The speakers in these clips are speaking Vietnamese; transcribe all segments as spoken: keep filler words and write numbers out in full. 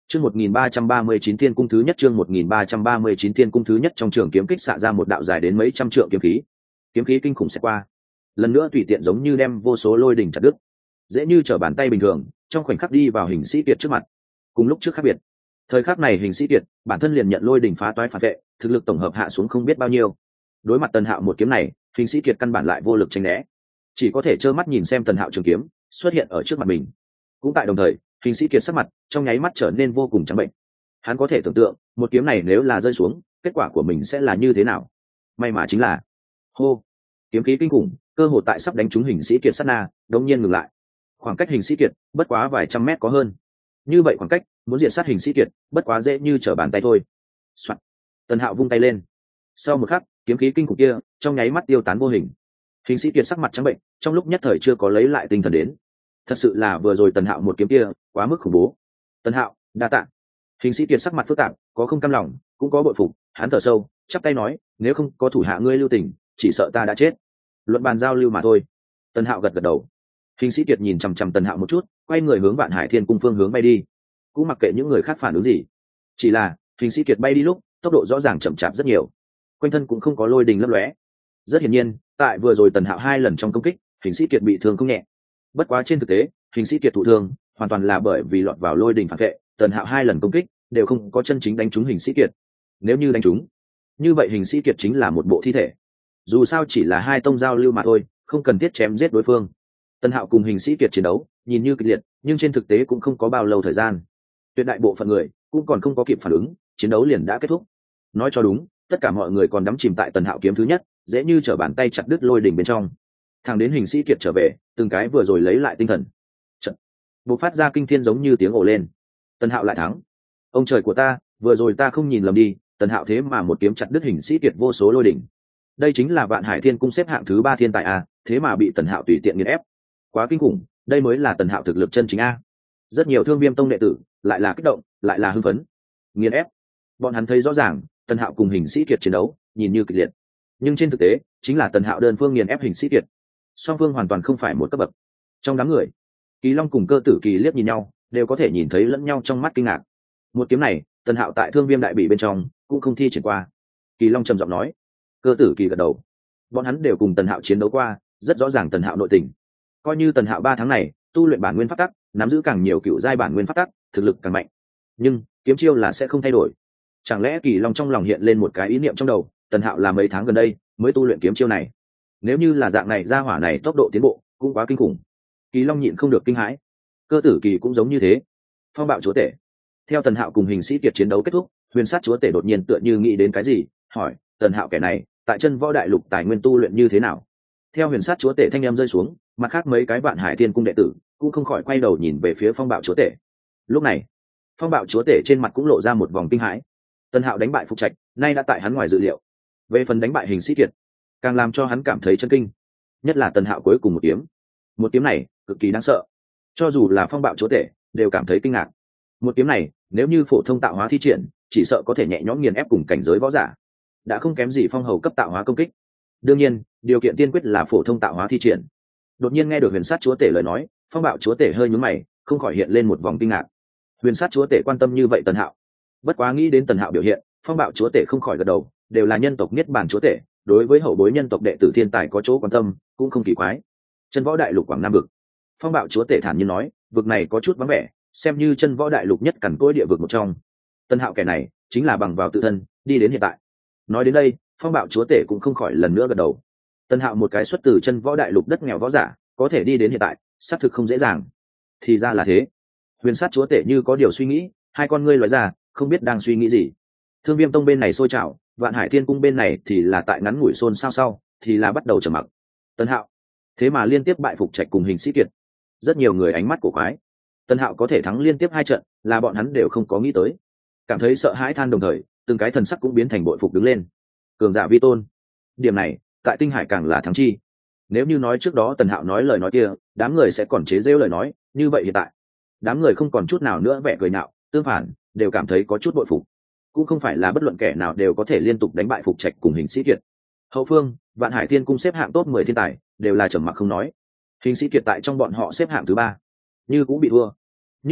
Chương một nghìn ba trăm ba mươi chín Thiên cung thứ nhất chương một nghìn ba trăm ba mươi chín Thiên cung thứ nhất trong trường kiếm kích xạ ra một đạo dài đến mấy trăm trượng kiếm khí. Kiếm khí kinh khủng sẽ qua. Lần nữa tùy tiện giống như đem vô số lôi đỉnh chặt đứt. Dễ như trở bàn tay bình thường, trong khoảnh khắc đi vào Hình Sĩ Kiệt trước mặt. Cùng lúc trước khác biệt. Thời khắc này Hình Sĩ Kiệt, bản thân liền nhận lôi đỉnh phá toái phản vệ, thực lực tổng hợp hạ xuống không biết bao nhiêu. Đối mặt Tần Hạo một kiếm này, Hình Sĩ Kiệt căn bản lại vô lực tránh né. Chỉ có thể trơ mắt nhìn xem Tần Hạo trường kiếm xuất hiện ở trước mặt mình. Cũng tại đồng thời, Hình Sĩ Kiệt sắc mặt trong nháy mắt trở nên vô cùng trắng bệnh. Hắn có thể tưởng tượng, một kiếm này nếu là rơi xuống, kết quả của mình sẽ là như thế nào. May mà chính là, hô, kiếm khí kinh khủng, cơ hội tại sắp đánh trúng Hình Sĩ Kiệt sát na, đột nhiên ngừng lại. Khoảng cách Hình Sĩ Kiệt bất quá vài trăm mét có hơn. Như vậy khoảng cách, muốn diệt sát Hình Sĩ Kiệt, bất quá dễ như trở bàn tay thôi. Soạn. Tần Hạo vung tay lên. Sau một khắc, kiếm khí kinh khủng kia trong nháy mắt tiêu tán vô hình. Hình Sĩ Kiệt sắc mặt trắng bệnh, trong lúc nhất thời chưa có lấy lại tinh thần đến. Thật sự là vừa rồi Tần Hạo một kiếm kia quá mức khủng bố. Tần Hạo, đa tạ. Hình Sĩ Kiệt sắc mặt phức tạp, có không cam lòng, cũng có bội phục. Hắn thở sâu, chắp tay nói, nếu không có thủ hạ ngươi lưu tình, chỉ sợ ta đã chết. Luận bàn giao lưu mà thôi. Tần Hạo gật gật đầu. Hình Sĩ Kiệt nhìn chằm chằm Tần Hạo một chút, quay người hướng Vạn Hải Thiên cung phương hướng bay đi. Cũng mặc kệ những người khác phản ứng gì. Chỉ là, Hình Sĩ Kiệt bay đi lúc, tốc độ rõ ràng chậm chạp rất nhiều. Quanh thân cũng không có lôi đình lấp lóe. Rất hiển nhiên, tại vừa rồi Tần Hạo hai lần trong công kích, Hình Sĩ Kiệt bị thương không nhẹ. Bất quá trên thực tế, Hình Sĩ Kiệt thụ thương hoàn toàn là bởi vì lọt vào lôi đình phản vệ. Tần Hạo hai lần công kích đều không có chân chính đánh trúng Hình Sĩ Kiệt. Nếu như đánh trúng, như vậy Hình Sĩ Kiệt chính là một bộ thi thể. Dù sao chỉ là hai tông giao lưu mà thôi, không cần thiết chém giết đối phương. Tần Hạo cùng Hình Sĩ Kiệt chiến đấu nhìn như kịch liệt, nhưng trên thực tế cũng không có bao lâu thời gian. Tuyệt đại bộ phận người cũng còn không có kịp phản ứng, chiến đấu liền đã kết thúc. Nói cho đúng, tất cả mọi người còn đắm chìm tại Tần Hạo kiếm thứ nhất, dễ như trở bàn tay chặt đứt lôi đỉnh bên trong. Thằng đến Hình Sĩ Kiệt trở về, từng cái vừa rồi lấy lại tinh thần. Trận bộc phát ra kinh thiên giống như tiếng ồ lên. Tần Hạo lại thắng. Ông trời của ta, vừa rồi ta không nhìn lầm đi, Tần Hạo thế mà một kiếm chặt đứt Hình Sĩ Kiệt vô số lôi đỉnh. Đây chính là Vạn Hải Thiên cung xếp hạng thứ ba thiên tài a, thế mà bị Tần Hạo tùy tiện nghiền ép. Quá kinh khủng, đây mới là Tần Hạo thực lực chân chính a. Rất nhiều Thương Viêm tông đệ tử lại là kích động, lại là hưng phấn. Nghiền ép. Bọn hắn thấy rõ ràng, Tần Hạo cùng Hình Sĩ Kiệt chiến đấu, nhìn như kịch liệt. Nhưng trên thực tế, chính là Tần Hạo đơn phương nghiền ép Hình Sĩ Kiệt. Song phương hoàn toàn không phải một cấp bậc. Trong đám người, Kỳ Long cùng Cơ Tử Kỳ liếc nhìn nhau, đều có thể nhìn thấy lẫn nhau trong mắt kinh ngạc. Một kiếm này, Tần Hạo tại Thương Viêm đại bỉ bên trong cũng không thi triển qua. Kỳ Long trầm giọng nói. Cơ Tử Kỳ gật đầu. Bọn hắn đều cùng Tần Hạo chiến đấu qua, rất rõ ràng Tần Hạo nội tình. Coi như Tần Hạo ba tháng này tu luyện bản nguyên pháp tắc, nắm giữ càng nhiều cựu giai bản nguyên pháp tắc, thực lực càng mạnh. Nhưng kiếm chiêu là sẽ không thay đổi. Chẳng lẽ Kỳ Long trong lòng hiện lên một cái ý niệm trong đầu, Tần Hạo là mấy tháng gần đây mới tu luyện kiếm chiêu này. Nếu như là dạng này, gia hỏa này tốc độ tiến bộ cũng quá kinh khủng. Kỳ Long nhịn không được kinh hãi. Cơ Tử Kỳ cũng giống như thế. Phong bạo chúa tể. Theo Tần Hạo cùng Hình Sĩ Kiệt chiến đấu kết thúc, Huyền Sát chúa tể đột nhiên tựa như nghĩ đến cái gì, hỏi, Tần Hạo kẻ này, tại chân võ đại lục tài nguyên tu luyện như thế nào? Theo Huyền Sát chúa tể thanh em rơi xuống, mặt khác mấy cái Vạn Hải Thiên cung đệ tử cũng không khỏi quay đầu nhìn về phía Phong bạo chúa tể. Lúc này, Phong bạo chúa tể trên mặt cũng lộ ra một vòng kinh hãi. Tần Hạo đánh bại Phục Trạch, nay đã tại hắn ngoài dự liệu. Về phần đánh bại Hình Sĩ Kiệt, càng làm cho hắn cảm thấy chân kinh. Nhất là Tần Hạo cuối cùng một kiếm. Một kiếm này cực kỳ đáng sợ. Cho dù là Phong bạo chúa tể đều cảm thấy kinh ngạc. Một kiếm này, nếu như phổ thông tạo hóa thi triển, chỉ sợ có thể nhẹ nhõm nghiền ép cùng cảnh giới võ giả. Đã không kém gì phong hầu cấp tạo hóa công kích. Đương nhiên, điều kiện tiên quyết là phổ thông tạo hóa thi triển. Đột nhiên nghe được Huyền Sát chúa tể lời nói, Phong bạo chúa tể hơi nhướng mày, không khỏi hiện lên một vòng kinh ngạc. Huyền Sát chúa tể quan tâm như vậy Tần Hạo. Bất quá nghĩ đến Tần Hạo biểu hiện, Phong bạo chúa tể không khỏi gật đầu, đều là nhân tộc niết bàn chúa tể, đối với hậu bối nhân tộc đệ tử thiên tài có chỗ quan tâm, cũng không kỳ quái. Chân võ đại lục Quảng Nam vực. Phong bạo chúa tể thản nhiên nói, vực này có chút vắng vẻ, xem như chân võ đại lục nhất cằn cỗi địa vực một trong. Tần Hạo kẻ này chính là bằng vào tự thân đi đến hiện tại. Nói đến đây, Phong bạo chúa tể cũng không khỏi lần nữa gật đầu. Tần Hạo một cái xuất từ chân võ đại lục đất nghèo võ giả, có thể đi đến hiện tại, xác thực không dễ dàng. Thì ra là thế. Huyền Sát chúa tể như có điều suy nghĩ, hai con ngươi lóe ra, không biết đang suy nghĩ gì. Thương Viêm tông bên này sôi trào, Vạn Hải Thiên cung bên này thì là tại ngắn ngủi xôn xao sau, thì là bắt đầu trầm mặc. Tần Hạo, thế mà liên tiếp bại Phục Trạch cùng Hình Sĩ Kiệt. Rất nhiều người ánh mắt cổ quái. Tần Hạo có thể thắng liên tiếp hai trận, là bọn hắn đều không có nghĩ tới. Cảm thấy sợ hãi than đồng thời, từng cái thần sắc cũng biến thành bội phục đứng lên. Cường giả vi tôn. Điểm này, tại Tinh Hải càng là thắng chi. Nếu như nói trước đó Tần Hạo nói lời nói kia, đám người sẽ còn chế giễu lời nói, như vậy hiện tại, đám người không còn chút nào nữa vẻ cười nhạo, tương phản, đều cảm thấy có chút bội phục. Cũng không phải là bất luận kẻ nào đều có thể liên tục đánh bại Phục Trạch cùng Hình Sĩ Kiệt. Hậu phương, Vạn Hải Thiên cung xếp hạng top mười thiên tài, đều là trầm mặc không nói. Hình Sĩ Kiệt tại trong bọn họ xếp hạng thứ ba, như cũng bị thua. Như vậy,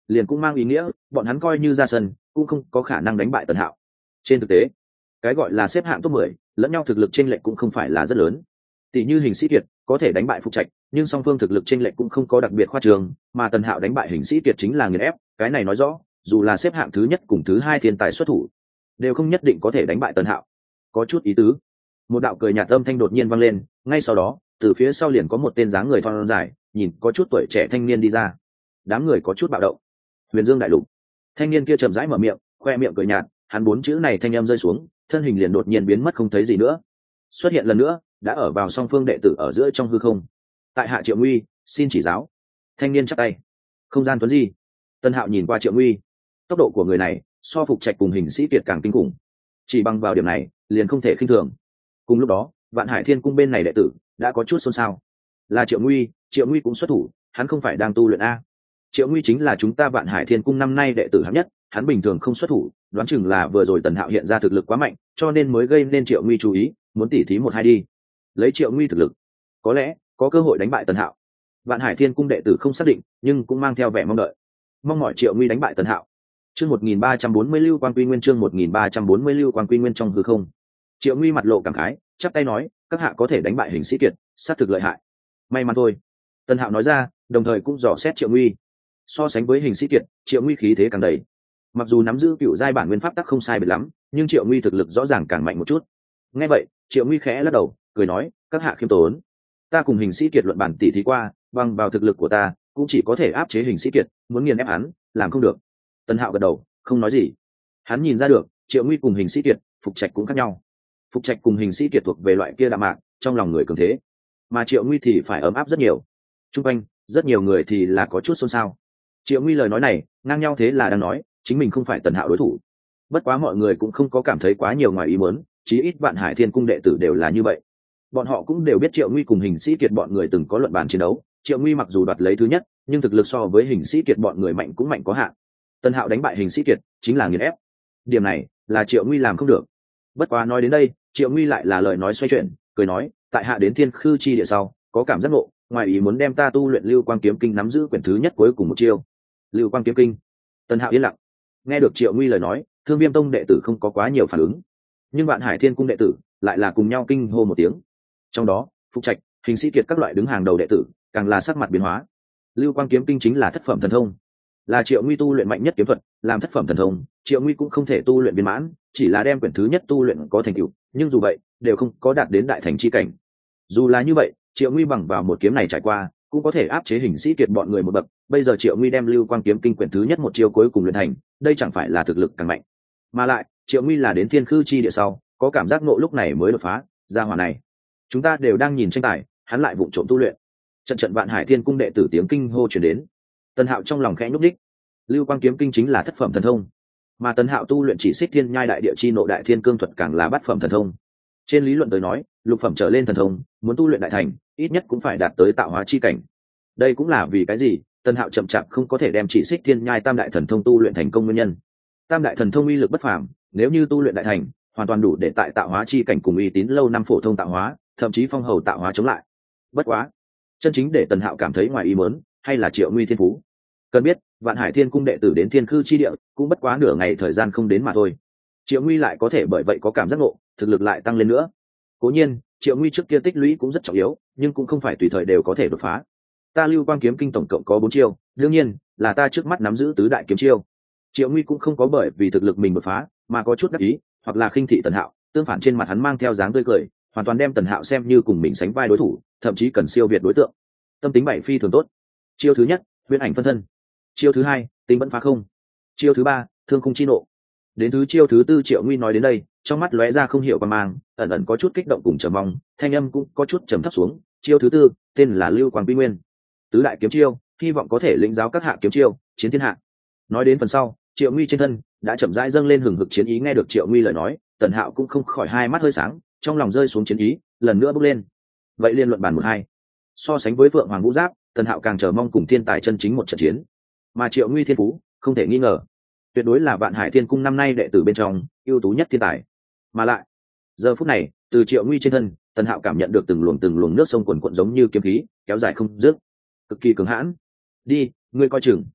liền cũng mang ý nghĩa bọn hắn coi như ra sân cũng không có khả năng đánh bại Tần Hạo. Trên thực tế, cái gọi là xếp hạng top mười, lẫn nhau thực lực chênh lệch cũng không phải là rất lớn. Tỷ như Hình Sĩ Kiệt có thể đánh bại Phục Trạch, nhưng song phương thực lực chênh lệch cũng không có đặc biệt khoa trương, mà Tần Hạo đánh bại Hình Sĩ Kiệt chính là nghiền ép, cái này nói rõ, dù là xếp hạng thứ nhất cùng thứ hai thiên tài xuất thủ, đều không nhất định có thể đánh bại Tần Hạo. Có chút ý tứ. Một đạo cười nhạt âm thanh đột nhiên vang lên, ngay sau đó, từ phía sau liền có một tên dáng người thon dài, nhìn có chút tuổi trẻ thanh niên đi ra. Đám người có chút bạo động. Huyền Dương đại lục. Thanh niên kia chậm rãi mở miệng, khoe miệng cười nhạt, hắn bốn chữ này thanh âm rơi xuống, thân hình liền đột nhiên biến mất không thấy gì nữa. Xuất hiện lần nữa, đã ở vào song phương đệ tử ở giữa trong hư không. Tại hạ Triệu Nguy, xin chỉ giáo. Thanh niên chắp tay. Không gian tuấn di. Tân Hạo nhìn qua Triệu Nguy, tốc độ của người này so Phục Trạch cùng Hình Sĩ Kiệt càng kinh khủng, chỉ bằng vào điểm này liền không thể khinh thường. Cùng lúc đó, Vạn Hải Thiên cung bên này đệ tử đã có chút xôn xao. Là Triệu Nguy, Triệu Nguy cũng xuất thủ, hắn không phải đang tu luyện a? Triệu Nguy chính là chúng ta Vạn Hải Thiên cung năm nay đệ tử hạng nhất, hắn bình thường không xuất thủ, đoán chừng là vừa rồi Tần Hạo hiện ra thực lực quá mạnh, cho nên mới gây nên Triệu Nguy chú ý, muốn tỉ thí một hai đi. Lấy Triệu Nguy thực lực, có lẽ có cơ hội đánh bại Tần Hạo. Vạn Hải Thiên cung đệ tử không xác định, nhưng cũng mang theo vẻ mong đợi, mong mỏi Triệu Nguy đánh bại Tần Hạo. Chương một nghìn ba trăm bốn mươi Lưu Quang Quy Nguyên, chương một nghìn ba trăm bốn mươi Lưu Quang Quy Nguyên trong hư không. Triệu Nguy mặt lộ cảm khái, chắp tay nói, các hạ có thể đánh bại Hình Sĩ Kiệt, sát thực lợi hại. May mắn thôi. Tần Hạo nói ra, đồng thời cũng dò xét Triệu Nguy. So sánh với Hình Sĩ Kiệt, Triệu Nguy khí thế càng đầy. Mặc dù nắm giữ cựu giai bản nguyên pháp tắc không sai biệt lắm, nhưng Triệu Nguy thực lực rõ ràng càng mạnh một chút. Nghe vậy, Triệu Nguy khẽ lắc đầu, cười nói, các hạ khiêm tốn. Ta cùng Hình Sĩ Kiệt luận bản tỉ thí qua, bằng vào thực lực của ta, cũng chỉ có thể áp chế Hình Sĩ Kiệt, muốn nghiền ép hắn, làm không được. Tần Hạo gật đầu, không nói gì. Hắn nhìn ra được, Triệu Nguy cùng Hình Sĩ Kiệt, Phục Trạch cũng khác nhau. Phục Trạch cùng Hình Sĩ Kiệt thuộc về loại kia đạm mạc, trong lòng người cường thế, mà Triệu Nguy thì phải ấm áp rất nhiều. Trung quanh, rất nhiều người thì là có chút xôn xao. Triệu Nguy lời nói này, ngang nhau thế là đang nói, chính mình không phải Tần Hạo đối thủ. Bất quá mọi người cũng không có cảm thấy quá nhiều ngoài ý muốn, chí ít Vạn Hải Thiên cung đệ tử đều là như vậy. Bọn họ cũng đều biết Triệu Nguy cùng Hình Sĩ Kiệt bọn người từng có luận bàn chiến đấu, Triệu Nguy mặc dù đoạt lấy thứ nhất, nhưng thực lực so với Hình Sĩ Kiệt bọn người mạnh cũng mạnh có hạn. Tần Hạo đánh bại Hình Sĩ Kiệt, chính là nghiền ép. Điểm này, là Triệu Nguy làm không được. Bất quá nói đến đây, Triệu Nguy lại là lời nói xoay chuyển, cười nói, tại hạ đến Thiên Khư chi địa sau, có cảm giác ngộ, ngoài ý muốn đem ta tu luyện Lưu Quang kiếm kinh nắm giữ quyển thứ nhất cuối cùng một chiêu. Lưu Quang kiếm kinh. Tần Hạo yên lặng. Nghe được Triệu Nguy lời nói, Thương Viêm tông đệ tử không có quá nhiều phản ứng, nhưng Vạn Hải Thiên cung đệ tử lại là cùng nhau kinh hô một tiếng. Trong đó, Phục Trạch, Hình Sĩ Kiệt các loại đứng hàng đầu đệ tử, càng là sắc mặt biến hóa. Lưu Quang kiếm kinh chính là thất phẩm thần thông, là Triệu Nguy tu luyện mạnh nhất kiếm thuật, làm thất phẩm thần thông, Triệu Nguy cũng không thể tu luyện viên mãn, chỉ là đem quyển thứ nhất tu luyện có thành tựu, nhưng dù vậy, đều không có đạt đến đại thành chi cảnh. Dù là như vậy, Triệu Nguy bằng vào một kiếm này trải qua, cũng có thể áp chế Hình Sĩ Kiệt bọn người một bậc. Bây giờ Triệu Nguy đem Lưu Quang kiếm kinh quyển thứ nhất một chiêu cuối cùng luyện thành, đây chẳng phải là thực lực càng mạnh. Mà lại, Triệu Nguy là đến Thiên Khư chi địa sau, có cảm giác ngộ lúc này mới đột phá, ra hỏa này. Chúng ta đều đang nhìn tranh tài, hắn lại vụng trộm tu luyện. Trận trận Vạn Hải Thiên cung đệ tử tiếng kinh hô truyền đến. Tần Hạo trong lòng khẽ nhúc nhích. Lưu Quang kiếm kinh chính là thất phẩm thần thông, mà Tần Hạo tu luyện chỉ Xích Thiên Nhai đại địa chi nộ đại thiên cương thuật càng là bát phẩm thần thông. Trên lý luận tới nói, lục phẩm trở lên thần thông, muốn tu luyện đại thành, ít nhất cũng phải đạt tới tạo hóa chi cảnh. Đây cũng là vì cái gì Tần Hạo chậm chạp không có thể đem chỉ Xích Thiên Nhai tam đại thần thông tu luyện thành công nguyên nhân. Tam đại thần thông uy lực bất phàm, nếu như tu luyện đại thành, hoàn toàn đủ để tại tạo hóa chi cảnh cùng uy tín lâu năm phổ thông tạo hóa, thậm chí phong hầu tạo hóa chống lại. Bất quá, chân chính để Tần Hạo cảm thấy ngoài ý muốn, hay là Triệu Nguy thiên phú. Cần biết, Vạn Hải Thiên cung đệ tử đến Thiên Khư chi địa, cũng bất quá nửa ngày thời gian không đến mà thôi. Triệu Nguy lại có thể bởi vậy có cảm giác ngộ, thực lực lại tăng lên nữa. Cố nhiên, Triệu Nguy trước kia tích lũy cũng rất trọng yếu, nhưng cũng không phải tùy thời đều có thể đột phá. Ta Lưu Quang kiếm kinh tổng cộng có bốn chiêu, đương nhiên là ta trước mắt nắm giữ tứ đại kiếm chiêu. Triệu Nguy cũng không có bởi vì thực lực mình đột phá mà có chút đắc ý, hoặc là khinh thị Tần Hạo, tương phản trên mặt hắn mang theo dáng tươi cười, hoàn toàn đem Tần Hạo xem như cùng mình sánh vai đối thủ, thậm chí cần siêu việt đối tượng. Tâm tính bảy phi thường tốt. Chiêu thứ nhất, Huyễn ảnh phân thân. Chiêu thứ hai, Tinh vẫn phá không. Chiêu thứ ba, Thương khung chi nộ. Đến thứ chiêu thứ tư, Triệu Nguy nói đến đây, trong mắt lóe ra không hiểu quan mang, ẩn ẩn có chút kích động cùng chờ mong, thanh âm cũng có chút trầm thấp xuống. Chiêu thứ tư, tên là Lưu Quang Quy Nguyên. Tứ đại kiếm chiêu, hy vọng có thể lĩnh giáo các hạ kiếm chiêu, chiến thiên hạ. Nói đến phần sau, Triệu Nguy trên thân đã chậm rãi dâng lên hừng hực chiến ý. Nghe được Triệu Nguy lời nói, Tần Hạo cũng không khỏi hai mắt hơi sáng, trong lòng rơi xuống chiến ý, lần nữa bốc lên. Vậy liên luận bàn một hai. So sánh với Vượng Hoàng Vũ Giáp, Tần Hạo càng chờ mong cùng thiên tài chân chính một trận chiến. Mà Triệu Nguy thiên phú, không thể nghi ngờ, tuyệt đối là Vạn Hải Thiên cung năm nay đệ tử bên trong ưu tú nhất thiên tài. Mà lại, giờ phút này, từ Triệu Nguy trên thân, Tần Hạo cảm nhận được từng luồng từng luồng nước sông quần quận giống như kiếm khí, kéo dài không dứt, cực kỳ cứng hãn. Đi, ngươi coi chừng.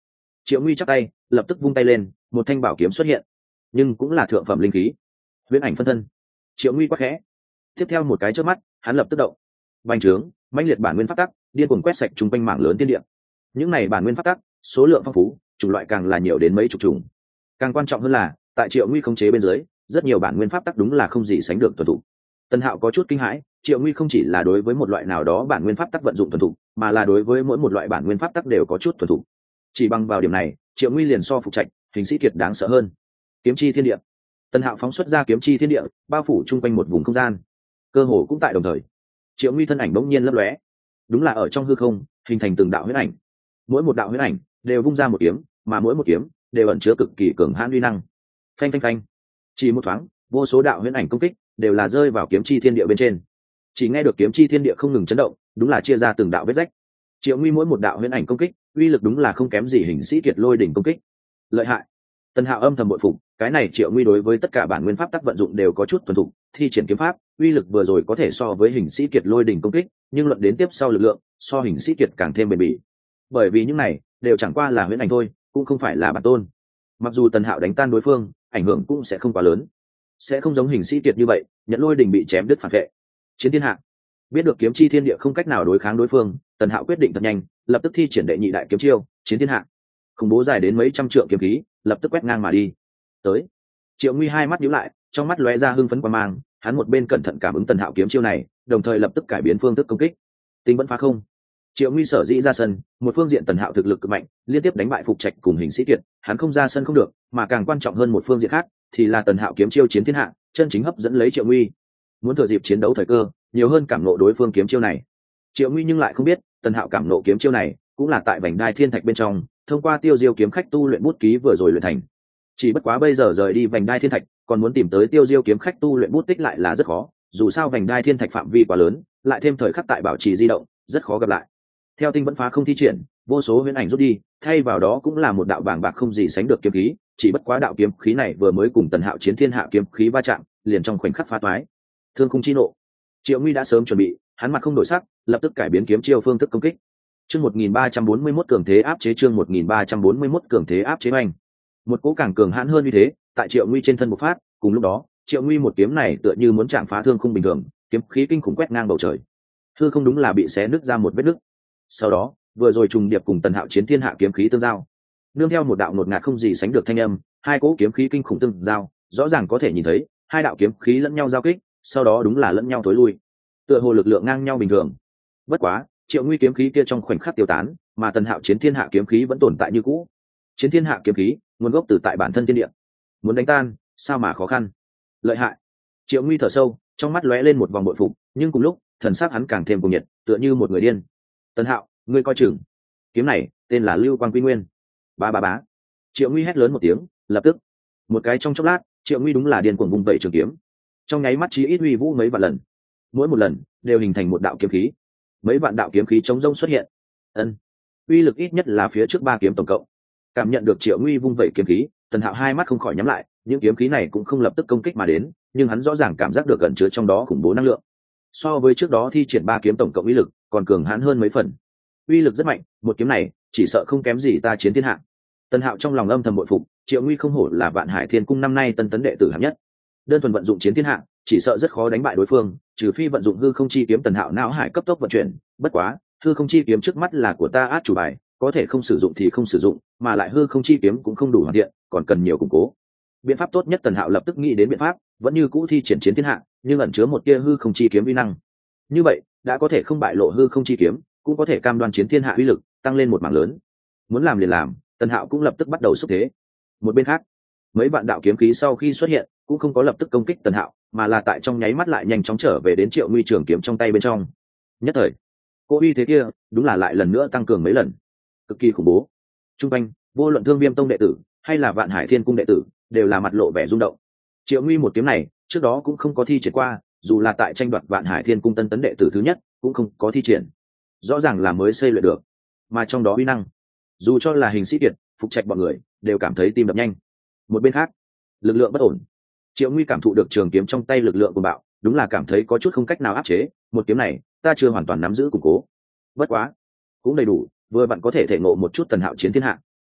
Triệu Nguy chắp tay lập tức vung tay lên, một thanh bảo kiếm xuất hiện, nhưng cũng là thượng phẩm linh khí, huyễn ảnh phân thân. Triệu Nguy quát khẽ, tiếp theo một cái chớp mắt hắn lập tức động, bành trướng mãnh liệt bản nguyên pháp tắc điên cuồng quét sạch chung quanh mảng lớn thiên địa. Những này bản nguyên pháp tắc số lượng phong phú, chủng loại càng là nhiều đến mấy chục chủng. Càng quan trọng hơn là tại Triệu Nguy khống chế bên dưới, rất nhiều bản nguyên pháp tắc đúng là không gì sánh được thuần thục. Tân Hạo có chút kinh hãi, Triệu Nguy không chỉ là đối với một loại nào đó bản nguyên pháp tắc vận dụng thuần thục, mà là đối với mỗi một loại bản nguyên pháp tắc đều có chút thuần thục. Chỉ bằng vào điểm này, Triệu Nguy liền so Phục Trạch, Hình Sĩ Kiệt đáng sợ hơn. Kiếm chi thiên địa. Tân Hạo phóng xuất ra kiếm chi thiên địa, bao phủ chung quanh một vùng không gian. Cơ hồ cũng tại đồng thời, Triệu Nguy thân ảnh bỗng nhiên lấp lóe, đúng là ở trong hư không hình thành từng đạo huyễn ảnh. Mỗi một đạo huyễn ảnh đều vung ra một kiếm, mà mỗi một kiếm đều ẩn chứa cực kỳ cường hãn uy năng. Phanh phanh phanh, chỉ một thoáng, vô số đạo huyễn ảnh công kích đều là rơi vào kiếm chi thiên địa bên trên. Chỉ nghe được kiếm chi thiên địa không ngừng chấn động, đúng là chia ra từng đạo vết rách. Triệu Nguy mỗi một đạo huyễn ảnh công kích, uy lực đúng là không kém gì Hình Sĩ Kiệt lôi đỉnh công kích. Lợi hại. Tân Hạo âm thầm bội phục, cái này Triệu Nguy đối với tất cả bản nguyên pháp tắc vận dụng đều có chút thuần thục, thi triển kiếm pháp, uy lực vừa rồi có thể so với Hình Sĩ Kiệt lôi đỉnh công kích, nhưng luận đến tiếp sau lực lượng, so Hình Sĩ Kiệt càng thêm bền bỉ. Bởi vì những này đều chẳng qua là huyễn ảnh thôi, cũng không phải là bản tôn. Mặc dù Tần Hạo đánh tan đối phương, ảnh hưởng cũng sẽ không quá lớn, sẽ không giống Hình Sĩ Kiệt như vậy, nhận lôi đỉnh bị chém đứt phản vệ. Chiến thiên hạ. Biết được kiếm chi thiên địa không cách nào đối kháng đối phương, Tần Hạo quyết định thật nhanh, lập tức thi triển đệ nhị đại kiếm chiêu, chiến thiên hạ. Khủng bố dài đến mấy trăm trượng kiếm khí, lập tức quét ngang mà đi. Tới. Triệu Nguy hai mắt nhíu lại, trong mắt lóe ra hưng phấn quang mang, hắn một bên cẩn thận cảm ứng Tần Hạo kiếm chiêu này, đồng thời lập tức cải biến phương thức công kích. Tinh vẫn phá không. Triệu Nguy sở dĩ ra sân, một phương diện Tần Hạo thực lực cực mạnh, liên tiếp đánh bại Phục Trạch cùng Hình Sĩ Kiệt, hắn không ra sân không được, mà càng quan trọng hơn một phương diện khác, thì là Tần Hạo kiếm chiêu chiến thiên hạ, chân chính hấp dẫn lấy Triệu Nguy. Muốn thừa dịp chiến đấu thời cơ, nhiều hơn cảm nộ đối phương kiếm chiêu này. Triệu Nguy nhưng lại không biết, Tần Hạo cảm nộ kiếm chiêu này, cũng là tại Vành Đai Thiên Thạch bên trong, thông qua Tiêu Diêu kiếm khách tu luyện bút ký vừa rồi luyện thành. Chỉ bất quá bây giờ rời đi Vành Đai Thiên Thạch, còn muốn tìm tới Tiêu Diêu kiếm khách tu luyện bút tích lại là rất khó, dù sao Vành Đai Thiên Thạch phạm vi quá lớn, lại thêm thời khắc tại bảo trì di động, rất khó gặp lại. Theo tinh vẫn phá không thi triển, vô số huyễn ảnh rút đi, thay vào đó cũng là một đạo bảng bạc không gì sánh được kiếm khí, chỉ bất quá đạo kiếm khí này vừa mới cùng Tần Hạo chiến thiên hạ kiếm khí va chạm, liền trong khoảnh khắc phá toái. Thương khung chi nộ. Triệu Nguy đã sớm chuẩn bị, hắn mặt không đổi sắc, lập tức cải biến kiếm chiêu phương thức công kích. Chương một nghìn ba trăm bốn mươi mốt cường thế áp chế chương một nghìn ba trăm bốn mươi mốt cường thế áp chế oanh. Một cỗ càng cường hãn hơn như thế, tại Triệu Nguy trên thân bộc phát, cùng lúc đó, Triệu Nguy một kiếm này tựa như muốn chạm phá thương khung bình thường, kiếm khí kinh khủng quét ngang bầu trời. Hư không đúng là bị xé nứt ra một vết nứt. Sau đó, vừa rồi trùng điệp cùng Tần Hạo chiến thiên hạ kiếm khí tương giao. Nương theo một đạo ngột ngạt không gì sánh được thanh âm, hai cỗ kiếm khí kinh khủng tương giao, rõ ràng có thể nhìn thấy, hai đạo kiếm khí lẫn nhau giao kích, sau đó đúng là lẫn nhau tối lui. Tựa hồ lực lượng ngang nhau bình thường. Bất quá, Triệu Nguy kiếm khí kia trong khoảnh khắc tiêu tán, mà Tần Hạo chiến thiên hạ kiếm khí vẫn tồn tại như cũ. Chiến thiên hạ kiếm khí, nguồn gốc từ tại bản thân thiên địa. Muốn đánh tan, sao mà khó khăn. Lợi hại. Triệu Nguy thở sâu, trong mắt lóe lên một vòng bội phục, nhưng cùng lúc, thần sắc hắn càng thêm cuồng nhiệt, tựa như một người điên. Tần Hạo, ngươi coi chừng. Kiếm này, tên là Lưu Quang Quy Nguyên. Ba ba bá. Triệu Nguy hét lớn một tiếng, lập tức, một cái trong chốc lát, Triệu Nguy đúng là điên cuồng vung vẩy trường kiếm. Trong nháy mắt chí ít uy vũ mấy vạn lần. Mỗi một lần đều hình thành một đạo kiếm khí. Mấy vạn đạo kiếm khí chống rông xuất hiện. Ân, uy lực ít nhất là phía trước ba kiếm tổng cộng. Cảm nhận được Triệu Nguy vung vẩy kiếm khí, Tần Hạo hai mắt không khỏi nhắm lại, những kiếm khí này cũng không lập tức công kích mà đến, nhưng hắn rõ ràng cảm giác được gần chứa trong đó khủng bố năng lượng. So với trước đó thi triển ba kiếm tổng cộng uy lực, còn cường hãn hơn mấy phần. Uy lực rất mạnh, một kiếm này chỉ sợ không kém gì ta chiến thiên hạ. Tần Hạo trong lòng âm thầm bội phục, Triệu Nguy không hổ là Vạn Hải Thiên Cung năm nay tân tấn đệ tử hạng nhất. Đơn thuần vận dụng chiến thiên hạ, chỉ sợ rất khó đánh bại đối phương, trừ phi vận dụng hư không chi kiếm. Tần Hạo não hải cấp tốc vận chuyển, bất quá, hư không chi kiếm trước mắt là của ta át chủ bài, có thể không sử dụng thì không sử dụng, mà lại hư không chi kiếm cũng không đủ hoàn thiện, còn cần nhiều củng cố. Biện pháp tốt nhất Tần Hạo lập tức nghĩ đến biện pháp, vẫn như cũ thi triển chiến thiên hạ, nhưng ẩn chứa một tia hư không chi kiếm uy năng. Như vậy, đã có thể không bại lộ hư không chi kiếm, cũng có thể cam đoan chiến thiên hạ uy lực tăng lên một mảng lớn. Muốn làm liền làm, Tần Hạo cũng lập tức bắt đầu xúc thế. Một bên khác, mấy vạn đạo kiếm khí sau khi xuất hiện, cũng không có lập tức công kích Tần Hạo, mà là tại trong nháy mắt lại nhanh chóng trở về đến Triệu Nguy trường kiếm trong tay bên trong. Nhất thời, cô uy thế kia, đúng là lại lần nữa tăng cường mấy lần, cực kỳ khủng bố. Trung quanh, vô luận Thương Viêm Tông đệ tử hay là Vạn Hải Thiên Cung đệ tử, đều là mặt lộ vẻ rung động. Triệu Nguy một kiếm này, trước đó cũng không có thi triển qua, dù là tại tranh đoạt Vạn Hải Thiên Cung tân tấn đệ tử thứ nhất, cũng không có thi triển. Rõ ràng là mới xây luyện được, mà trong đó uy năng, dù cho là Hình Sĩ Kiệt, Phục Trạch bọn người, đều cảm thấy tim đập nhanh. Một bên khác, lực lượng bất ổn. Triệu Nguy cảm thụ được trường kiếm trong tay lực lượng của bạo, đúng là cảm thấy có chút không cách nào áp chế. Một kiếm này, ta chưa hoàn toàn nắm giữ củng cố. Bất quá, cũng đầy đủ, vừa bạn có thể thể ngộ một chút Tần Hạo chiến thiên hạ.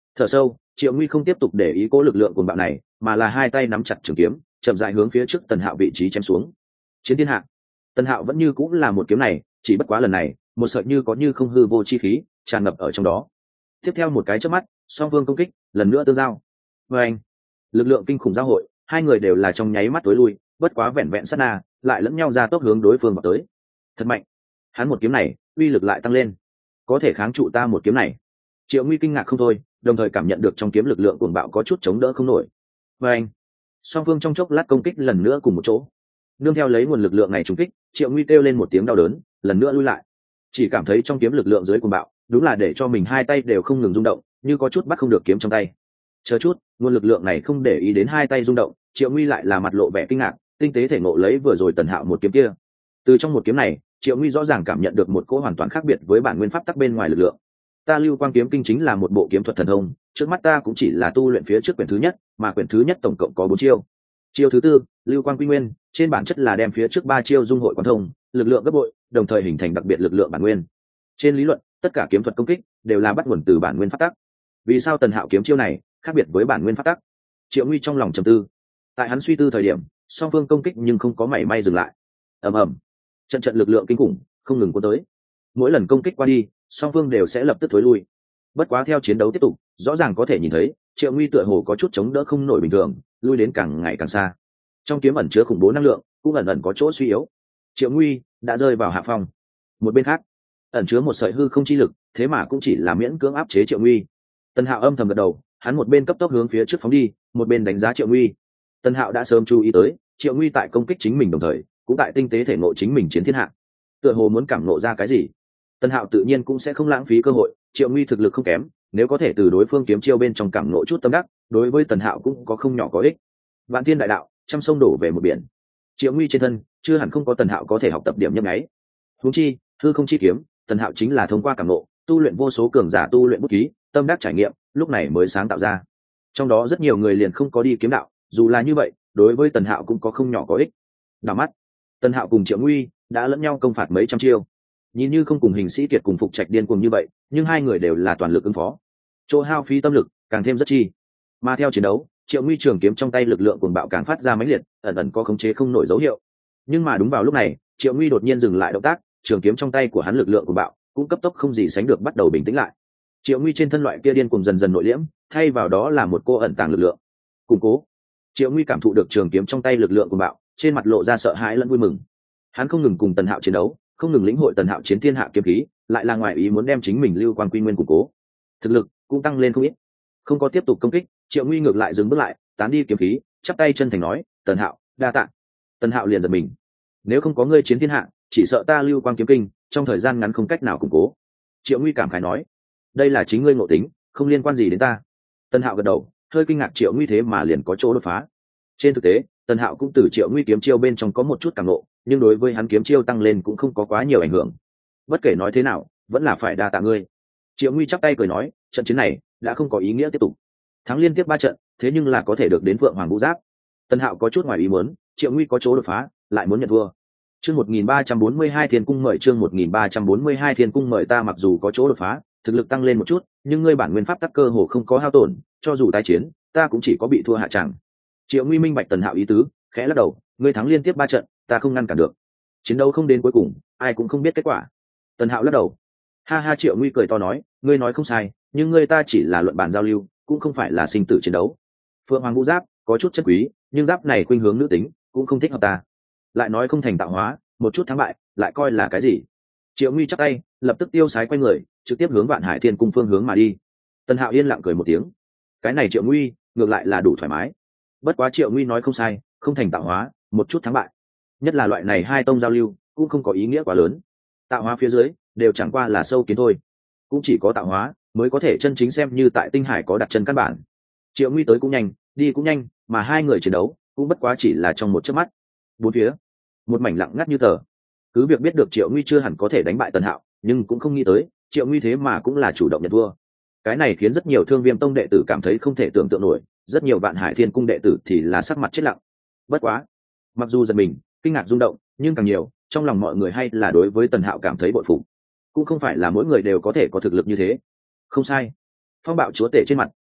Thở sâu, Triệu Nguy không tiếp tục để ý cố lực lượng cuồng bạo này, mà là hai tay nắm chặt trường kiếm, chậm rãi hướng phía trước Tần Hạo vị trí chém xuống. Chiến thiên hạ. Tần Hạo vẫn như cũng là một kiếm này, chỉ bất quá lần này, một sợi như có như không hư vô chi khí tràn ngập ở trong đó. Tiếp theo một cái chớp mắt, song phương công kích lần nữa tương giao. Và anh, lực lượng kinh khủng giao hội, hai người đều là trong nháy mắt tối lui, bất quá vẹn vẹn sát na, lại lẫn nhau ra tốc hướng đối phương vào tới. Thật mạnh. Hắn một kiếm này, uy lực lại tăng lên, có thể kháng trụ ta một kiếm này. Triệu Nguy kinh ngạc không thôi, đồng thời cảm nhận được trong kiếm lực lượng cuồng bạo có chút chống đỡ không nổi. Và anh, song phương trong chốc lát công kích lần nữa cùng một chỗ, nương theo lấy nguồn lực lượng này trúng kích, Triệu Nguy kêu lên một tiếng đau đớn, lần nữa lui lại. Chỉ cảm thấy trong kiếm lực lượng dưới cuồng bạo, đúng là để cho mình hai tay đều không ngừng rung động, như có chút bắt không được kiếm trong tay. Chờ chút, nguồn lực lượng này không để ý đến hai tay rung động, Triệu Nguy lại là mặt lộ vẻ kinh ngạc, tinh tế thể ngộ lấy vừa rồi Tần Hạo một kiếm kia. Từ trong một kiếm này, Triệu Nguy rõ ràng cảm nhận được một cỗ hoàn toàn khác biệt với bản nguyên pháp tắc bên ngoài lực lượng. Ta Lưu Quang kiếm kinh chính là một bộ kiếm thuật thần thông, trước mắt ta cũng chỉ là tu luyện phía trước quyển thứ nhất, mà quyển thứ nhất tổng cộng có bốn chiêu. Chiêu thứ tư, Lưu Quang Quy Nguyên, trên bản chất là đem phía trước ba chiêu dung hội quán thông, lực lượng gấp bội, đồng thời hình thành đặc biệt lực lượng bản nguyên. Trên lý luận, tất cả kiếm thuật công kích đều là bắt nguồn từ bản nguyên pháp tắc. Vì sao Tần Hạo kiếm chiêu này khác biệt với bản nguyên pháp tắc? Triệu Nguy trong lòng trầm tư. Tại hắn suy tư thời điểm, song phương công kích nhưng không có mảy may dừng lại. Ầm ầm, trận trận lực lượng kinh khủng không ngừng cuốn tới. Mỗi lần công kích qua đi, song phương đều sẽ lập tức thối lui. Bất quá theo chiến đấu tiếp tục, rõ ràng có thể nhìn thấy, Triệu Nguy tựa hồ có chút chống đỡ không nổi bình thường, lui đến càng ngày càng xa. Trong kiếm ẩn chứa khủng bố năng lượng, cũng ẩn ẩn có chỗ suy yếu. Triệu Nguy đã rơi vào hạ phong. Một bên khác, ẩn chứa một sợi hư không chi lực, thế mà cũng chỉ là miễn cưỡng áp chế Triệu Nguy. Tần Hạo âm thầm gật đầu, hắn một bên cấp tốc hướng phía trước phóng đi, một bên đánh giá Triệu Nguy. Tần Hạo đã sớm chú ý tới, Triệu Nguy tại công kích chính mình đồng thời, cũng tại tinh tế thể ngộ chính mình chiến thiên hạ. Tựa hồ muốn cảm ngộ ra cái gì. Tần Hạo tự nhiên cũng sẽ không lãng phí cơ hội, Triệu Nguy thực lực không kém, nếu có thể từ đối phương kiếm chiêu bên trong cảm ngộ chút tâm đắc, đối với Tần Hạo cũng có không nhỏ có ích. Vạn thiên đại đạo, trăm sông đổ về một biển. Triệu Nguy trên thân chưa hẳn không có Tần Hạo có thể học tập điểm nhấp nháy. Huống chi, hư không chi kiếm, Tần Hạo chính là thông qua cảm ngộ, tu luyện vô số cường giả tu luyện bút ký, tâm đắc trải nghiệm, lúc này mới sáng tạo ra. Trong đó rất nhiều người liền không có đi kiếm đạo, dù là như vậy, đối với Tần Hạo cũng có không nhỏ có ích. Đảo mắt, Tần Hạo cùng Triệu Nguy đã lẫn nhau công phạt mấy trăm chiêu. Nhìn như không cùng Hình Sĩ Kiệt cùng Phục Trạch điên cuồng như vậy, nhưng hai người đều là toàn lực ứng phó, chỗ hao phí tâm lực càng thêm rất chi. Mà theo chiến đấu, Triệu Nguy trường kiếm trong tay lực lượng cuồng bạo càng phát ra mãnh liệt, ẩn ẩn có khống chế không nổi dấu hiệu. Nhưng mà đúng vào lúc này, Triệu Nguy đột nhiên dừng lại động tác, trường kiếm trong tay của hắn lực lượng cuồng bạo cũng cấp tốc không gì sánh được bắt đầu bình tĩnh lại. Triệu Nguy trên thân loại kia điên cuồng dần dần nội liễm, thay vào đó là một cô ẩn tàng lực lượng củng cố. Triệu Nguy cảm thụ được trường kiếm trong tay lực lượng cuồng bạo, trên mặt lộ ra sợ hãi lẫn vui mừng. Hắn không ngừng cùng Tần Hạo chiến đấu, không ngừng lĩnh hội Tần Hạo chiến thiên hạ kiếm khí, lại là ngoại ý muốn đem chính mình Lưu Quang Quy Nguyên củng cố, thực lực cũng tăng lên không ít. Không có tiếp tục công kích, Triệu Nguy ngược lại dừng bước lại, tán đi kiếm khí, chắp tay chân thành nói, Tần Hạo, đa tạ. Tần Hạo liền giật mình, nếu không có ngươi chiến thiên hạ, chỉ sợ ta Lưu Quang kiếm kinh trong thời gian ngắn không cách nào củng cố. Triệu Nguy cảm khái nói, đây là chính ngươi ngộ tính, không liên quan gì đến ta. Tần Hạo gật đầu, hơi kinh ngạc Triệu Nguy thế mà liền có chỗ đột phá. Trên thực tế, Tần Hạo cũng từ Triệu Nguy kiếm chiêu bên trong có một chút cảm ngộ, nhưng đối với hắn kiếm chiêu tăng lên cũng không có quá nhiều ảnh hưởng. Bất kể nói thế nào, vẫn là phải đa tạ ngươi. Triệu Nguy chắp tay cười nói, trận chiến này đã không có ý nghĩa tiếp tục. Thắng liên tiếp ba trận, thế nhưng là có thể được đến Phượng Hoàng Vũ Giáp. Tần Hạo có chút ngoài ý muốn, Triệu Nguy có chỗ đột phá, lại muốn nhận thua. Chương một nghìn ba trăm bốn mươi hai Thiên Cung mời chương một nghìn ba trăm bốn mươi hai Thiên Cung mời ta mặc dù có chỗ đột phá, thực lực tăng lên một chút, nhưng ngươi bản nguyên pháp tắc cơ hồ không có hao tổn, cho dù tái chiến, ta cũng chỉ có bị thua hạ tràng. Triệu Nguy minh bạch Tần Hạo ý tứ, khẽ lắc đầu, ngươi thắng liên tiếp ba trận, ta không ngăn cản được. Chiến đấu không đến cuối cùng, ai cũng không biết kết quả. Tần Hạo lắc đầu. Ha ha, Triệu Nguy cười to nói, ngươi nói không sai, nhưng ngươi ta chỉ là luận bàn giao lưu, cũng không phải là sinh tử chiến đấu. Phượng Hoàng Vũ Giáp có chút chất quý, nhưng giáp này khuynh hướng nữ tính, cũng không thích hợp ta. Lại nói không thành tạo hóa, một chút thắng bại, lại coi là cái gì? Triệu Nguy chắp tay, lập tức tiêu sái quay người, trực tiếp hướng Vạn Hải Thiên Cung phương hướng mà đi. Tần Hạo yên lặng cười một tiếng. Cái này Triệu Nguy, ngược lại là đủ thoải mái. Bất quá Triệu Nguy nói không sai, không thành tạo hóa, một chút thắng bại. Nhất là loại này hai tông giao lưu, cũng không có ý nghĩa quá lớn. Tạo hóa phía dưới đều chẳng qua là sâu kiến thôi, cũng chỉ có tạo hóa mới có thể chân chính xem như tại tinh hải có đặt chân căn bản. Triệu Nguy tới cũng nhanh, đi cũng nhanh, mà hai người chiến đấu cũng bất quá chỉ là trong một chớp mắt. Bốn phía một mảnh lặng ngắt như tờ. Cứ việc biết được Triệu Nguy chưa hẳn có thể đánh bại Tần Hạo, nhưng cũng không nghĩ tới Triệu Nguy thế mà cũng là chủ động nhận thua. Cái này khiến rất nhiều Thương Viêm Tông đệ tử cảm thấy không thể tưởng tượng nổi, rất nhiều Vạn Hải Thiên Cung đệ tử thì là sắc mặt chết lặng. Bất quá, mặc dù giật mình, kinh ngạc rung động, nhưng càng nhiều trong lòng mọi người hay là đối với Tần Hạo cảm thấy bội phục. Cũng không phải là mỗi người đều có thể có thực lực như thế. Không sai, phong bạo chúa tể trên mặt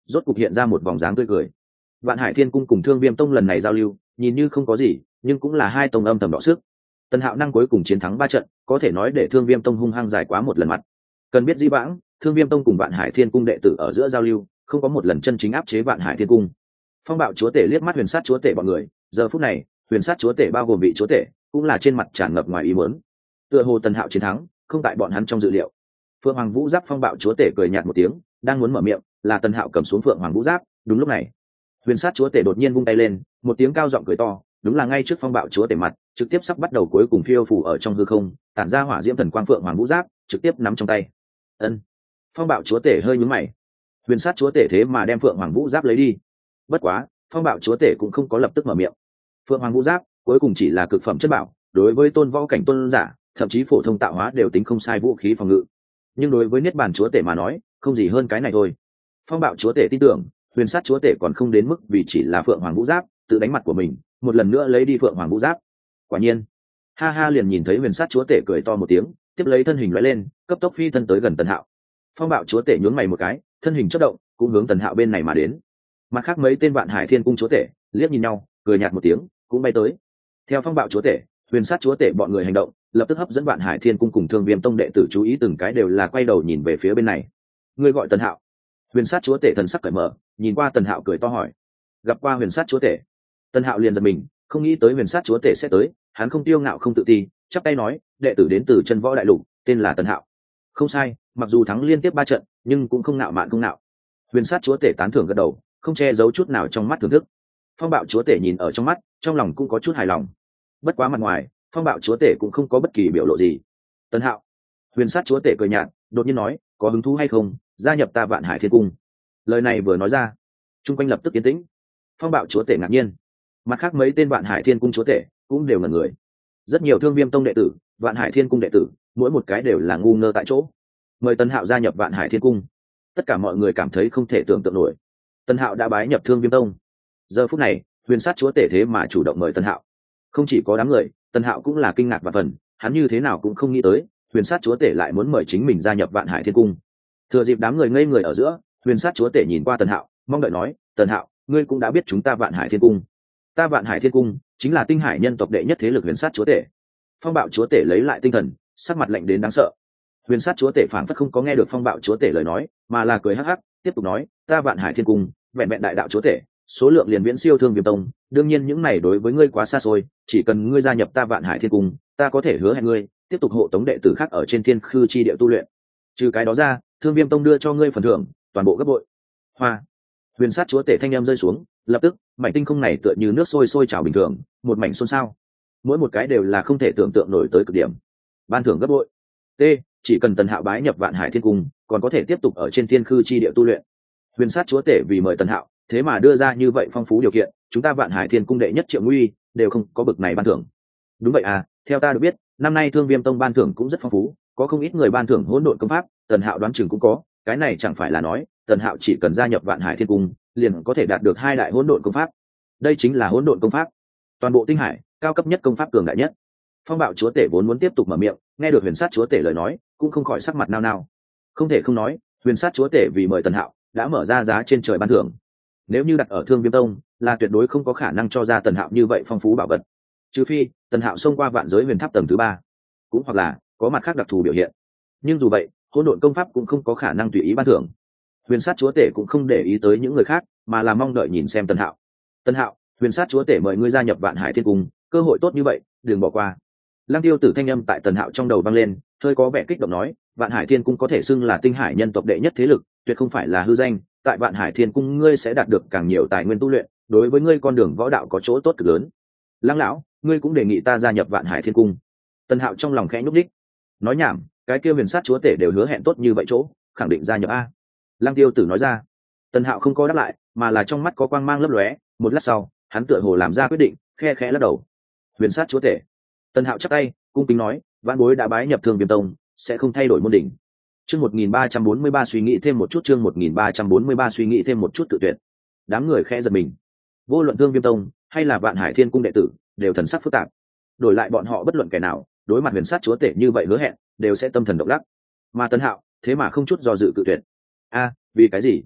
rốt cục hiện ra một vòng dáng tươi cười. Vạn Hải Thiên Cung cùng Thương Viêm Tông lần này giao lưu nhìn như không có gì, nhưng cũng là hai tông âm thầm đọ sức. Tần Hạo năng cuối cùng chiến thắng ba trận, có thể nói để Thương Viêm Tông hung hăng giải quá một lần mặt. Cần biết dĩ vãng, Thương Viêm Tông cùng Vạn Hải Thiên Cung đệ tử ở giữa giao lưu không có một lần chân chính áp chế Vạn Hải Thiên Cung. Phong Bạo chúa tể liếc mắt Huyền Sát chúa tể bọn người, giờ phút này Huyền Sát chúa tể bao gồm vị chúa tể cũng là trên mặt tràn ngập ngoài ý muốn. Tựa hồ Tần Hạo chiến thắng không tại bọn hắn trong dự liệu. Phượng Hoàng Vũ Giáp Phong Bạo chúa tể cười nhạt một tiếng, đang muốn mở miệng, là Tần Hạo cầm xuống Phượng Hoàng Vũ Giáp. Đúng lúc này, Huyền Sát chúa tể đột nhiên vung tay lên, một tiếng cao giọng cười to, đúng là ngay trước Phong Bạo chúa tể mặt, trực tiếp sắp bắt đầu cuối cùng phiêu phù ở trong hư không, tản ra hỏa diễm thần quang Phượng Hoàng Vũ Giáp, trực tiếp nắm trong tay. Ân. Phong Bạo chúa tể hơi nhướng mày. Huyền Sát chúa tể thế mà đem Phượng Hoàng Vũ Giáp lấy đi. Bất quá, Phong Bạo chúa tể cũng không có lập tức mở miệng. Phượng Hoàng Vũ Giáp cuối cùng chỉ là cực phẩm chất bảo, đối với tôn võ cảnh tôn giả, thậm chí phổ thông tạo hóa đều tính không sai vũ khí phòng ngự. Nhưng đối với Niết Bàn chúa tể mà nói, không gì hơn cái này thôi. Phong Bạo chúa tể tin tưởng, Huyền Sát chúa tể còn không đến mức vì chỉ là Phượng Hoàng Vũ Giáp tự đánh mặt của mình, một lần nữa lấy đi Phượng Hoàng Vũ Giáp. Quả nhiên, ha ha liền nhìn thấy Huyền Sát chúa tể cười to một tiếng, tiếp lấy thân hình lóe lên, cấp tốc phi thân tới gần Tần Hạo. Phong Bạo chúa tể nhướng mày một cái, thân hình chớp động, cũng hướng Tần Hạo bên này mà đến. Mặt khác mấy tên Vạn Hải Thiên Cung chúa tể liếc nhìn nhau, cười nhạt một tiếng, cũng bay tới. Theo Phong Bạo chúa tể, Huyền Sát chúa tể bọn người hành động, lập tức hấp dẫn Vạn Hải Thiên Cung cùng Thương Viêm Tông đệ tử chú ý, từng cái đều là quay đầu nhìn về phía bên này. Người gọi Tần Hạo? Huyền Sát chúa tể thần sắc cởi mở, nhìn qua Tần Hạo cười to hỏi. Gặp qua Huyền Sát chúa tể. Tần Hạo liền giật mình, không nghĩ tới Huyền Sát chúa tể sẽ tới, hắn không tiêu ngạo không tự ti, chắp tay nói, đệ tử đến từ Chân Võ Đại Lục, tên là Tần Hạo. Không sai, mặc dù thắng liên tiếp ba trận, nhưng cũng không ngạo mạn không nạo. Huyền Sát chúa tể tán thưởng gật đầu, không che giấu chút nào trong mắt thưởng thức. Phong Bạo chúa tể nhìn ở trong mắt, trong lòng cũng có chút hài lòng. Bất quá mặt ngoài, Phong Bạo chúa tể cũng không có bất kỳ biểu lộ gì. Tần Hạo. Huyền Sát chúa tể cười nhạt, đột nhiên nói, có hứng thú hay không gia nhập ta Vạn Hải Thiên Cung? Lời này vừa nói ra, chung quanh lập tức yên tĩnh. Phong Bạo chúa tể ngạc nhiên, mặt khác mấy tên Vạn Hải Thiên Cung chúa tể cũng đều ngẩn người. Rất nhiều Thương Viêm Tông đệ tử, Vạn Hải Thiên Cung đệ tử, mỗi một cái đều là ngu ngơ tại chỗ. Mời Tần Hạo gia nhập Vạn Hải Thiên Cung. Tất cả mọi người cảm thấy không thể tưởng tượng nổi. Tần Hạo đã bái nhập Thương Viêm Tông. Giờ phút này, Huyền Sát chúa tể thế mà chủ động mời Tần Hạo. Không chỉ có đám người, Tần Hạo cũng là kinh ngạc và phần, hắn như thế nào cũng không nghĩ tới, Huyền Sát chúa tể lại muốn mời chính mình gia nhập Vạn Hải Thiên Cung. Thừa dịp đám người ngây người ở giữa, Huyền Sát chúa tể nhìn qua Tần Hạo, mong đợi nói, Tần Hạo, ngươi cũng đã biết chúng ta Vạn Hải Thiên Cung. Ta Vạn Hải Thiên Cung chính là tinh hải nhân tộc đệ nhất thế lực Huyền Sát chúa tể. Phong Bạo chúa tể lấy lại tinh thần, sắc mặt lạnh đến đáng sợ. Huyền Sát chúa tể phảng phất không có nghe được Phong Bạo chúa tể lời nói, mà là cười hắc hắc, tiếp tục nói, ta Vạn Hải Thiên Cung vẹn vẹn đại đạo chúa tể, số lượng liền viễn siêu Thương Viêm Tông, đương nhiên những này đối với ngươi quá xa xôi, chỉ cần ngươi gia nhập ta Vạn Hải Thiên Cung, ta có thể hứa hẹn ngươi tiếp tục hộ tống đệ tử khác ở trên thiên khư chi địa tu luyện. Trừ cái đó ra, Thương Viêm Tông đưa cho ngươi phần thưởng toàn bộ gấp bội. Hoa. Huyền Sát chúa tể thanh em rơi xuống, lập tức mảnh tinh không này tựa như nước sôi sôi trào bình thường, một mảnh xôn xao. Mỗi một cái đều là không thể tưởng tượng nổi tới cực điểm. Ban thưởng gấp bội. T, chỉ cần Tần Hạo bái nhập Vạn Hải Thiên Cung, còn có thể tiếp tục ở trên thiên khư chi địa tu luyện. Huyền Sát chúa tể vì mời Tần Hạo, thế mà đưa ra như vậy phong phú điều kiện, chúng ta Vạn Hải Thiên Cung đệ nhất Triệu Nguy đều không có bực này ban thưởng. Đúng vậy à, theo ta được biết, năm nay Thương Viêm Tông ban thưởng cũng rất phong phú, có không ít người ban thưởng hỗn độn công pháp, Tần Hạo đoán chừng cũng có, cái này chẳng phải là nói, Tần Hạo chỉ cần gia nhập Vạn Hải Thiên Cung, liền có thể đạt được hai đại hỗn độn công pháp. Đây chính là hỗn độn công pháp. Toàn bộ tinh hải, cao cấp nhất công pháp cường đại nhất. Phong Bạo chúa tể vốn muốn tiếp tục mở miệng, nghe được Huyền Sát chúa tể lời nói, cũng không khỏi sắc mặt nao nao. Không thể không nói, Huyền Sát chúa tể vì mời Tần Hạo, đã mở ra giá trên trời ban thưởng. Nếu như đặt ở Thương Viêm Tông, là tuyệt đối không có khả năng cho ra Tần Hạo như vậy phong phú bảo vật. Trừ phi, Tần Hạo xông qua vạn giới huyền tháp tầng thứ ba, cũng hoặc là có mặt khác đặc thù biểu hiện. Nhưng dù vậy, hỗn độn công pháp cũng không có khả năng tùy ý ban thưởng. Huyền Sát chúa tể cũng không để ý tới những người khác, mà là mong đợi nhìn xem Tần Hạo. Tần Hạo, Huyền Sát chúa tể mời ngươi gia nhập Vạn Hải Thiên Cung, cơ hội tốt như vậy, đừng bỏ qua. Lăng Tiêu Tử thanh âm tại Tần Hạo trong đầu vang lên, hơi có vẻ kích động nói, Vạn Hải Thiên Cung có thể xưng là tinh hải nhân tộc đệ nhất thế lực, tuyệt không phải là hư danh, tại Vạn Hải Thiên Cung ngươi sẽ đạt được càng nhiều tài nguyên tu luyện, đối với ngươi con đường võ đạo có chỗ tốt cực lớn. Lăng lão, ngươi cũng đề nghị ta gia nhập Vạn Hải Thiên Cung. Tần Hạo trong lòng khẽ nhúc nhích. Nói nhảm, cái kia Huyền Sát chúa tể đều hứa hẹn tốt như vậy chỗ, khẳng định gia nhập a. Lăng Tiêu Tử nói ra. Tần Hạo không có đáp lại, mà là trong mắt có quang mang lấp lóe, một lát sau, hắn tựa hồ làm ra quyết định, khe khẽ lắc đầu. Huyền Sát chúa tể. Tần Hạo chắp tay, cung kính nói, vãn bối đã bái nhập Thương Viêm Tông, sẽ không thay đổi môn đỉnh. Chương một nghìn ba trăm bốn mươi ba suy nghĩ thêm một chút, chương một nghìn ba trăm bốn mươi ba suy nghĩ thêm một chút tự tuyệt. Đám người khẽ giật mình. Vô luận Thương Viêm Tông hay là Vạn Hải Thiên Cung đệ tử, đều thần sắc phức tạp. Đổi lại bọn họ bất luận kẻ nào, đối mặt Huyền Sát chúa tể như vậy hứa hẹn, đều sẽ tâm thần động lắc. Mà Tần Hạo, thế mà không chút do dự tự tuyệt. A, vì cái gì?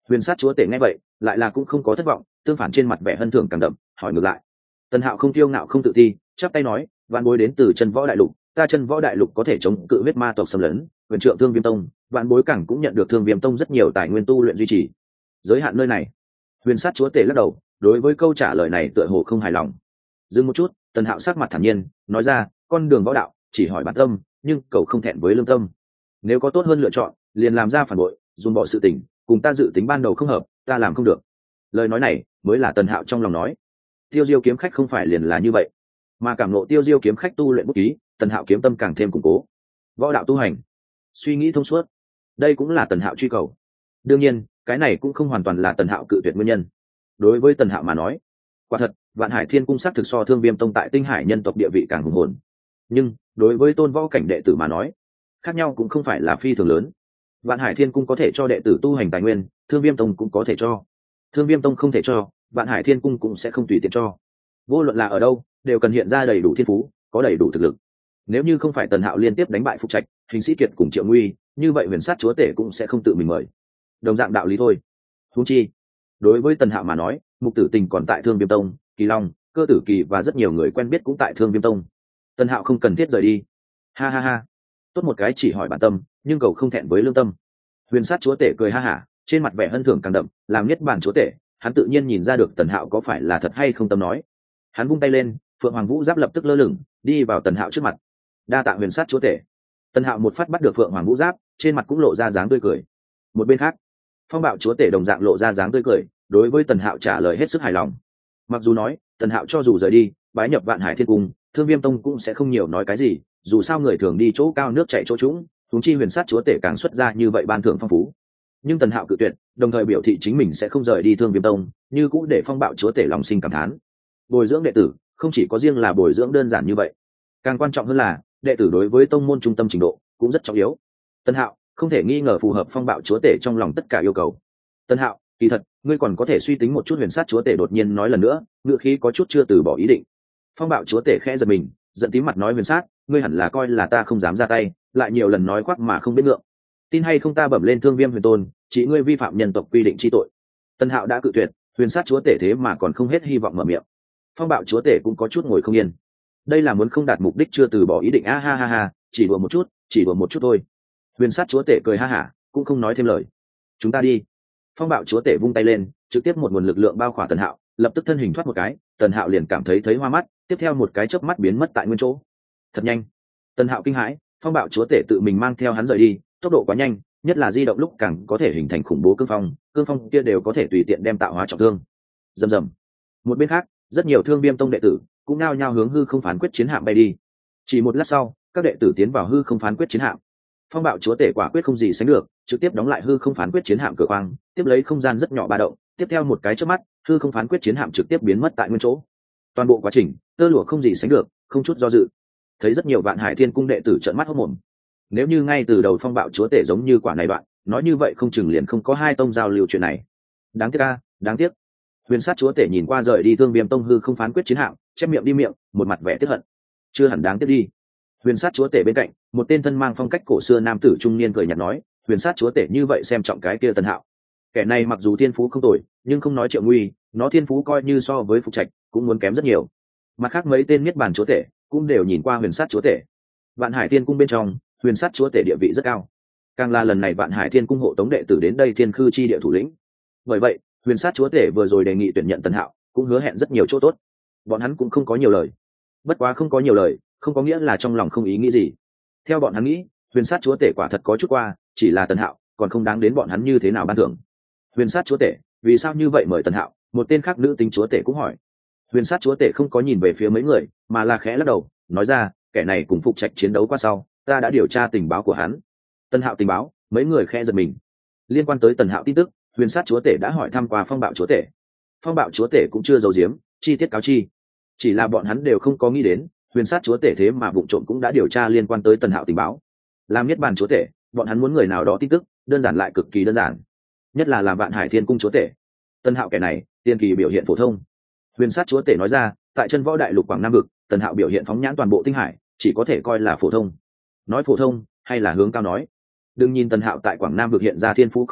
Huyền sát chúa tể nghe vậy lại là cũng không có thất vọng, tương phản trên mặt vẻ hân thưởng càng đậm, hỏi ngược lại. Tần Hạo không kiêu ngạo không tự ti, chắp tay nói, vạn bối đến từ chân võ đại lục, ta chân võ đại lục có thể chống cự huyết ma tộc xâm lấn, quyền trượng Thương Viêm Tông, vạn bối cảng cũng nhận được Thương Viêm Tông rất nhiều tài nguyên tu luyện duy trì. Giới hạn nơi này. Huyền sát chúa tể lắc đầu, đối với câu trả lời này tựa hồ không hài lòng. Dừng một chút, Tần Hạo sắc mặt thản nhiên, nói ra, con đường võ đạo chỉ hỏi bản tâm, nhưng cầu không thẹn với lương tâm. Nếu có tốt hơn lựa chọn, liền làm ra phản bội, dùng bỏ sự tình, cùng ta dự tính ban đầu không hợp, ta làm không được. Lời nói này mới là Tần Hạo trong lòng nói. Tiêu Diêu kiếm khách không phải liền là như vậy, mà cảm ngộ Tiêu Diêu kiếm khách tu luyện bút ký, Tần Hạo kiếm tâm càng thêm củng cố. Võ đạo tu hành, suy nghĩ thông suốt, đây cũng là Tần Hạo truy cầu. Đương nhiên, cái này cũng không hoàn toàn là Tần Hạo cự tuyệt nguyên nhân. Đối với Tần Hạo mà nói, quả thật, Vạn Hải Thiên Cung xác thực so Thương Viêm Tông tại Tinh Hải nhân tộc địa vị càng hùng hồn. Nhưng đối với tôn võ cảnh đệ tử mà nói, khác nhau cũng không phải là phi thường lớn. Vạn Hải Thiên Cung có thể cho đệ tử tu hành tài nguyên, Thương Viêm Tông cũng có thể cho. Thương Viêm Tông không thể cho, Vạn Hải Thiên Cung cũng sẽ không tùy tiện cho. Vô luận là ở đâu, đều cần hiện ra đầy đủ thiên phú, có đầy đủ thực lực. Nếu như không phải Tần Hạo liên tiếp đánh bại Phục Trạch, Hình Sĩ Kiệt cùng Triệu Nguy, như vậy Huyền Sát chúa tể cũng sẽ không tự mình mời. Đồng dạng đạo lý thôi. Huống chi, đối với Tần Hạo mà nói, Mục Tử Tình còn tại Thương Viêm Tông, Kỳ Long, Cơ Tử Kỳ và rất nhiều người quen biết cũng tại Thương Viêm Tông. Tần Hạo không cần thiết rời đi. Ha ha ha. Tốt một cái chỉ hỏi bản tâm, nhưng cầu không thẹn với lương tâm. Huyền Sát chúa tể cười ha hả, trên mặt vẻ hân thưởng càng đậm, làm nhất bản chúa tể, hắn tự nhiên nhìn ra được Tần Hạo có phải là thật hay không tâm nói. Hắn vung tay lên, Phượng Hoàng Vũ Giáp lập tức lơ lửng, đi vào Tần Hạo trước mặt. Đa tạ Huyền Sát chúa tể. Tần Hạo một phát bắt được Phượng Hoàng Vũ Giáp, trên mặt cũng lộ ra dáng tươi cười. Một bên khác, Phong Bạo chúa tể đồng dạng lộ ra dáng tươi cười, đối với Tần Hạo trả lời hết sức hài lòng. Mặc dù nói, Tần Hạo cho dù rời đi, bái nhập Vạn Hải Thiên Cung, Thương Viêm Tông cũng sẽ không nhiều nói cái gì, dù sao người thường đi chỗ cao nước chảy chỗ trũng, huống chi Huyền Sát chúa tể càng xuất ra như vậy ban thưởng phong phú. Nhưng Tần Hạo cự tuyệt, đồng thời biểu thị chính mình sẽ không rời đi Thương Viêm Tông, như cũng để Phong Bạo chúa tể lòng sinh cảm thán. Bồi dưỡng đệ tử, không chỉ có riêng là bồi dưỡng đơn giản như vậy, càng quan trọng hơn là đệ tử đối với tông môn trung tâm trình độ cũng rất trọng yếu. Tần Hạo không thể nghi ngờ phù hợp Phong Bạo chúa tể trong lòng tất cả yêu cầu. Tần Hạo, kỳ thật, ngươi còn có thể suy tính một chút. Huyền Sát chúa tể đột nhiên nói lần nữa, ngựa khí có chút chưa từ bỏ ý định. Phong Bạo chúa tể khẽ giật mình, giận tím mặt nói, Huyền Sát, ngươi hẳn là coi là ta không dám ra tay, lại nhiều lần nói khoác mà không biết ngượng. Tin hay không ta bẩm lên Thương Viêm Huyền Tôn, chỉ ngươi vi phạm nhân tộc quy định chi tội. Tần Hạo đã cự tuyệt, Huyền Sát chúa tể thế mà còn không hết hy vọng mở miệng. Phong Bạo chúa tể cũng có chút ngồi không yên. Đây là muốn không đạt mục đích chưa từ bỏ ý định. A ha ha ha, chỉ đùa một chút, chỉ đùa một chút thôi. Huyền Sát chúa tể cười ha hả, cũng không nói thêm lời. Chúng ta đi. Phong Bạo chúa tể vung tay lên, trực tiếp một nguồn lực lượng bao khỏa Tần Hạo, lập tức thân hình thoát một cái, Tần Hạo liền cảm thấy thấy hoa mắt, tiếp theo một cái chớp mắt biến mất tại nguyên chỗ. Thật nhanh. Tần Hạo kinh hãi, Phong Bạo chúa tể tự mình mang theo hắn rời đi, tốc độ quá nhanh, nhất là di động lúc càng có thể hình thành khủng bố cương phong, cương phong kia đều có thể tùy tiện đem tạo hóa trọng thương. Rầm rầm. Một bên khác, rất nhiều Thương Viêm Tông đệ tử cũng nao nhao hướng hư không phán quyết chiến hạm bay đi. Chỉ một lát sau, các đệ tử tiến vào hư không phán quyết chiến hạm. Phong Bạo chúa tể quả quyết không gì sánh được, trực tiếp đóng lại hư không phán quyết chiến hạm cửa khoang, tiếp lấy không gian rất nhỏ ba động, tiếp theo một cái chớp mắt, hư không phán quyết chiến hạm trực tiếp biến mất tại nguyên chỗ. Toàn bộ quá trình, tơ lụa không gì sánh được, không chút do dự. Thấy rất nhiều Vạn Hải Thiên Cung đệ tử trợn mắt hốt mồm. Nếu như ngay từ đầu Phong Bạo chúa tể giống như quả này đoạn, nói như vậy không chừng liền không có hai tông giao lưu chuyện này. Đáng tiếc a, đáng tiếc. Huyền Sát chúa tể nhìn qua rời đi Thương Viêm Tông hư không phán quyết chiến hạm, chép miệng đi miệng, một mặt vẻ tiếc hận. Chưa hẳn đáng tiếc đi. Huyền Sát chúa tể bên cạnh, một tên thân mang phong cách cổ xưa nam tử trung niên cười nhạt nói, Huyền Sát chúa tể như vậy xem trọng cái kia Tần Hạo. Kẻ này mặc dù thiên phú không tồi, nhưng không nói Triệu Nguy, nó thiên phú coi như so với Phục Trạch cũng muốn kém rất nhiều. Mặt khác mấy tên niết bàn chúa tể cũng đều nhìn qua Huyền Sát chúa tể. Vạn Hải Thiên Cung bên trong, Huyền Sát chúa tể địa vị rất cao. Càng là lần này Vạn Hải Thiên Cung hộ tống đệ tử đến đây thiên khư chi địa thủ lĩnh. Bởi vậy, Huyền Sát chúa tể vừa rồi đề nghị tuyển nhận Tần Hạo, cũng hứa hẹn rất nhiều chỗ tốt. Bọn hắn cũng không có nhiều lời. Bất quá không có nhiều lời, không có nghĩa là trong lòng không ý nghĩ gì. Theo bọn hắn nghĩ, Huyền Sát chúa tể quả thật có chút qua, chỉ là Tần Hạo, còn không đáng đến bọn hắn như thế nào ban thưởng. Huyền Sát chúa tể, vì sao như vậy mời Tần Hạo? Một tên khác nữ tính chúa tể cũng hỏi. Huyền Sát chúa tể không có nhìn về phía mấy người, mà là khẽ lắc đầu, nói ra, kẻ này cùng Phục Trạch chiến đấu qua sau, ta đã điều tra tình báo của hắn. Tần Hạo tình báo, mấy người khẽ giật mình. Liên quan tới Tần Hạo tin tức, Huyền Sát chúa tể đã hỏi thăm qua Phong Bạo chúa tể. Phong Bạo chúa tể cũng chưa giấu giếm, chi tiết cáo chi. Chỉ là bọn hắn đều không có nghĩ đến, Huyền Sát chúa tể thế mà vụng trộm cũng đã điều tra liên quan tới Tần Hạo tình báo. Làm nhất bàn chúa tể, bọn hắn muốn người nào đó tin tức, đơn giản lại cực kỳ đơn giản. Nhất là làm Vạn Hải Thiên Cung chúa tể. Tần Hạo kẻ này, tiên kỳ biểu hiện phổ thông. Huyền Sát chúa tể nói ra, tại chân võ đại lục Quảng Nam vực, Tần Hạo biểu hiện phóng nhãn toàn bộ tinh hải, chỉ có thể coi là phổ thông. Nói phổ thông, hay là hướng cao nói. Đừng nhìn Tần Hạo tại Quảng Nam vực hiện ra thiên phú không tồi,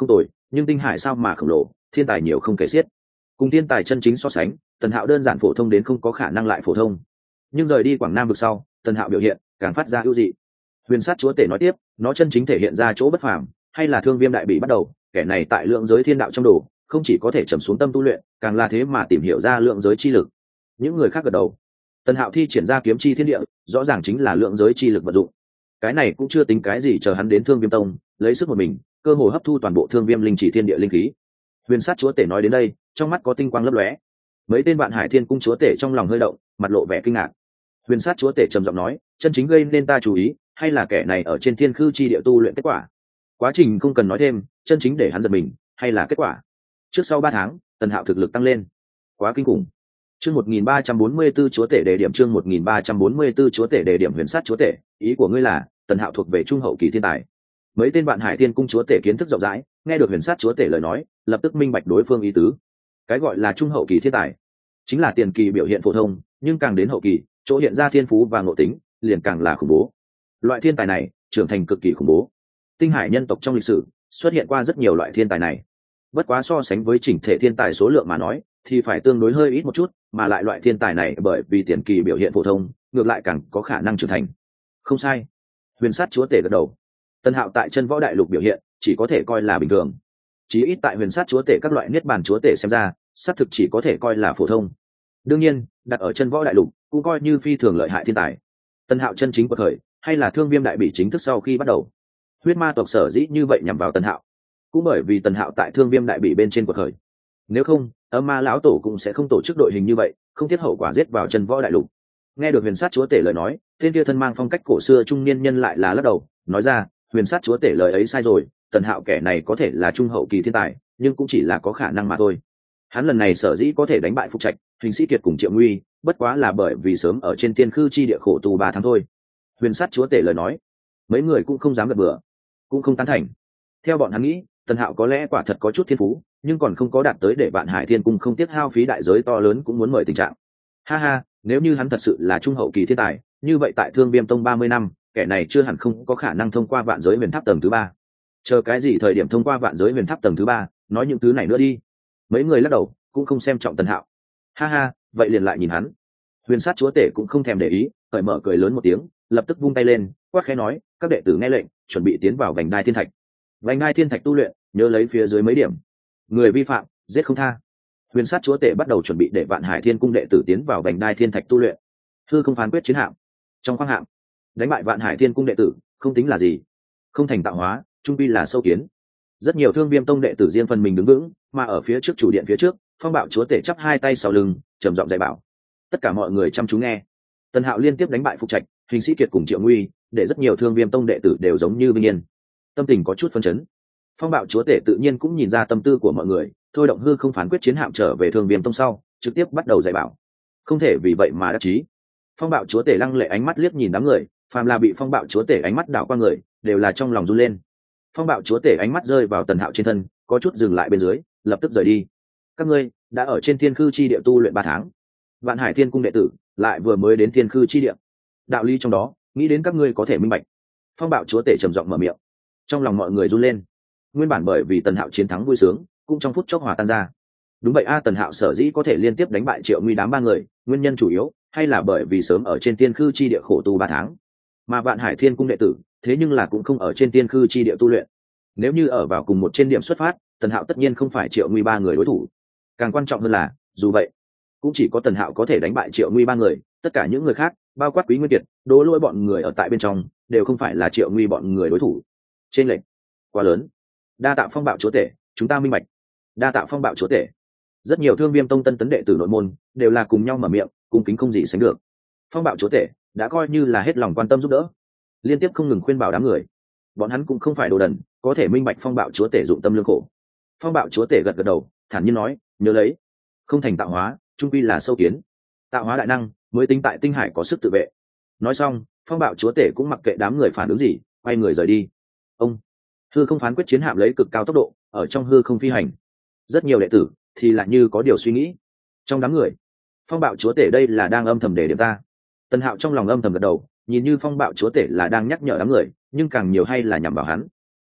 nhưng tinh hải sao mà khổng lồ, thiên tài nhiều không kể xiết. Cùng thiên tài chân chính so sánh, Tần Hạo đơn giản phổ thông đến không có khả năng lại phổ thông. Nhưng rời đi Quảng Nam vực sau, Tần Hạo biểu hiện càng phát ra ưu dị. Huyền sát chúa tể nói tiếp, nó chân chính thể hiện ra chỗ bất phàm, hay là thương viêm đại bị bắt đầu, kẻ này tại lượng giới thiên đạo trong đồ, không chỉ có thể trầm xuống tâm tu luyện, càng là thế mà tìm hiểu ra lượng giới chi lực. Những người khác gật đầu. Tần Hạo thi triển ra kiếm chi thiên địa, rõ ràng chính là lượng giới chi lực vận dụng. Cái này cũng chưa tính cái gì, chờ hắn đến Thương Viêm Tông, lấy sức một mình, cơ hồ hấp thu toàn bộ Thương Viêm linh chỉ thiên địa linh khí. Huyền sát chúa tể nói đến đây, trong mắt có tinh quang lấp lóe. Mấy tên Vạn Hải Thiên cung chúa tể trong lòng hơi động, mặt lộ vẻ kinh ngạc. Huyền sát chúa tể trầm giọng nói, chân chính gây nên ta chú ý, hay là kẻ này ở trên thiên khư chi địa tu luyện kết quả. Quá trình không cần nói thêm, chân chính để hắn giật mình, hay là kết quả. Trước sau ba tháng, Tần Hạo thực lực tăng lên, quá kinh khủng. Chương một nghìn ba trăm bốn mươi 41 chúa tể đề điểm, chương một nghìn ba trăm bốn mươi 41 chúa tể đề điểm. Huyền sát chúa tể, ý của ngươi là Tần Hạo thuộc về trung hậu kỳ thiên tài? Mấy tên Vạn Hải Thiên cung chúa tể kiến thức rộng rãi, nghe được Huyền sát chúa tể lời nói, lập tức minh bạch đối phương ý tứ. Cái gọi là trung hậu kỳ thiên tài, chính là tiền kỳ biểu hiện phổ thông, nhưng càng đến hậu kỳ, chỗ hiện ra thiên phú và ngộ tính, liền càng là khủng bố. Loại thiên tài này trưởng thành cực kỳ khủng bố. Tinh hải nhân tộc trong lịch sử xuất hiện qua rất nhiều loại thiên tài này, bất quá so sánh với chỉnh thể thiên tài số lượng mà nói thì phải tương đối hơi ít một chút, mà lại loại thiên tài này bởi vì tiền kỳ biểu hiện phổ thông, ngược lại càng có khả năng trưởng thành. Không sai. Huyền sát chúa tể gật đầu. Tần Hạo tại chân võ đại lục biểu hiện chỉ có thể coi là bình thường, chí ít tại huyền sát chúa tể các loại niết bàn chúa tể xem ra, xác thực chỉ có thể coi là phổ thông. Đương nhiên, đặt ở chân võ đại lục cũng coi như phi thường lợi hại thiên tài. Tần Hạo chân chính của thời, hay là Thương Viêm đại bị chính thức sau khi bắt đầu. Huyết ma tộc sở dĩ như vậy nhằm vào Tần Hạo, cũng bởi vì Tần Hạo tại Thương Viêm đại bị bên trên của thời. Nếu không, âm ma lão tổ cũng sẽ không tổ chức đội hình như vậy, không thiết hậu quả giết vào chân võ đại lục. Nghe được huyền sát chúa tể lời nói, tên kia thân mang phong cách cổ xưa trung niên nhân lại là lắc đầu, nói ra, huyền sát chúa tể lời ấy sai rồi, Tần Hạo kẻ này có thể là trung hậu kỳ thiên tài, nhưng cũng chỉ là có khả năng mà thôi. Hắn lần này sở dĩ có thể đánh bại Phục Trạch, Hình Sĩ Kiệt cùng Triệu Nguy, bất quá là bởi vì sớm ở trên tiên khư chi địa khổ tù ba tháng thôi. Huyền sát chúa tể lời nói, mấy người cũng không dám gật bừa, cũng không tán thành. Theo bọn hắn nghĩ, Tần Hạo có lẽ quả thật có chút thiên phú, nhưng còn không có đạt tới để Vạn Hải Thiên cung không tiếc hao phí đại giới to lớn cũng muốn mời tình trạng. Ha ha, nếu như hắn thật sự là trung hậu kỳ thiên tài, như vậy tại Thương Viêm Tông ba mươi năm, kẻ này chưa hẳn không có khả năng thông qua vạn giới huyền tháp tầng thứ ba. Chờ cái gì thời điểm thông qua vạn giới huyền tháp tầng thứ ba, nói những thứ này nữa đi. Mấy người lắc đầu, cũng không xem trọng Tần Hạo. Ha ha, vậy liền lại nhìn hắn. Huyền sát chúa tể cũng không thèm để ý, cởi mở cười lớn một tiếng, lập tức vung tay lên, quát khẽ nói, các đệ tử nghe lệnh, chuẩn bị tiến vào vành đai thiên thạch. Vành đai thiên thạch tu luyện, nhớ lấy phía dưới mấy điểm. Người vi phạm, giết không tha. Huyền sát chúa tể bắt đầu chuẩn bị để Vạn Hải Thiên cung đệ tử tiến vào vành đai thiên thạch tu luyện. Hư không phán quyết chiến hạm. Trong khoang hạm, đánh bại Vạn Hải Thiên cung đệ tử, không tính là gì. Không thành tạo hóa, trung quy là sâu kiến. Rất nhiều Thương Viêm Tông đệ tử riêng phần mình đứng vững, mà ở phía trước chủ điện phía trước, Phong Bạo chúa tể chắp hai tay sau lưng, trầm giọng dạy bảo. Tất cả mọi người chăm chú nghe. Tần Hạo liên tiếp đánh bại Phục Trạch, Hình Sĩ Kiệt cùng Triệu Nguy, để rất nhiều Thương Viêm Tông đệ tử đều giống như vinh yên, tâm tình có chút phân chấn. Phong Bạo chúa tể tự nhiên cũng nhìn ra tâm tư của mọi người, thôi động hư không phán quyết chiến hạm trở về Thương Viêm Tông sau, trực tiếp bắt đầu dạy bảo. Không thể vì vậy mà đắc chí. Phong Bạo chúa tể lăng lệ ánh mắt liếc nhìn đám người, phàm là bị Phong Bạo chúa tể ánh mắt đảo qua người, đều là trong lòng run lên. Phong Bạo chúa tể ánh mắt rơi vào Tần Hạo trên thân, có chút dừng lại bên dưới, lập tức rời đi. Các ngươi đã ở trên thiên khư chi địa tu luyện ba tháng, Vạn Hải Thiên cung đệ tử lại vừa mới đến thiên khư chi địa, đạo lý trong đó, nghĩ đến các ngươi có thể minh bạch. Phong Bạo chúa tể trầm giọng mở miệng. Trong lòng mọi người run lên. Nguyên bản bởi vì Tần Hạo chiến thắng vui sướng, cũng trong phút chốc hòa tan ra. Đúng vậy a, Tần Hạo sở dĩ có thể liên tiếp đánh bại Triệu Nguy đám ba người, nguyên nhân chủ yếu hay là bởi vì sớm ở trên tiên khư chi địa khổ tu ba tháng, mà Vạn Hải Thiên cung đệ tử thế nhưng là cũng không ở trên tiên khư chi địa tu luyện. Nếu như ở vào cùng một trên điểm xuất phát, Tần Hạo tất nhiên không phải Triệu Nguy ba người đối thủ. Càng quan trọng hơn là, dù vậy, cũng chỉ có Tần Hạo có thể đánh bại Triệu Nguy ba người, tất cả những người khác, bao quát Quý Nguyên Kiệt, Đỗ Lỗi bọn người ở tại bên trong, đều không phải là Triệu Nguy bọn người đối thủ. Trên lệnh quá lớn. Đa tạ Phong Bạo chúa tể, chúng ta minh bạch. Đa tạ Phong Bạo chúa tể. Rất nhiều Thương Viêm Tông tân tấn đệ tử nội môn đều là cùng nhau mở miệng, cung kính không gì sánh được. Phong Bạo chúa tể đã coi như là hết lòng quan tâm giúp đỡ, liên tiếp không ngừng khuyên bảo đám người. Bọn hắn cũng không phải đồ đần, có thể minh bạch Phong Bạo chúa tể dụng tâm lương khổ. Phong Bạo chúa tể gật gật đầu, thản nhiên nói, nhớ lấy, không thành tạo hóa, trung quy là sâu kiến. Tạo hóa đại năng mới tính tại tinh hải có sức tự vệ. Nói xong, Phong Bạo chúa tể cũng mặc kệ đám người phản ứng gì, quay người rời đi. Ông hư không phán quyết chiến hạm lấy cực cao tốc độ ở trong hư không phi hành. Rất nhiều đệ tử thì lại như có điều suy nghĩ. Trong đám người, Phong Bạo chúa tể đây là đang âm thầm để điểm ta. Tần Hạo trong lòng âm thầm gật đầu, nhìn như Phong Bạo chúa tể là đang nhắc nhở đám người, nhưng càng nhiều hay là nhằm vào hắn.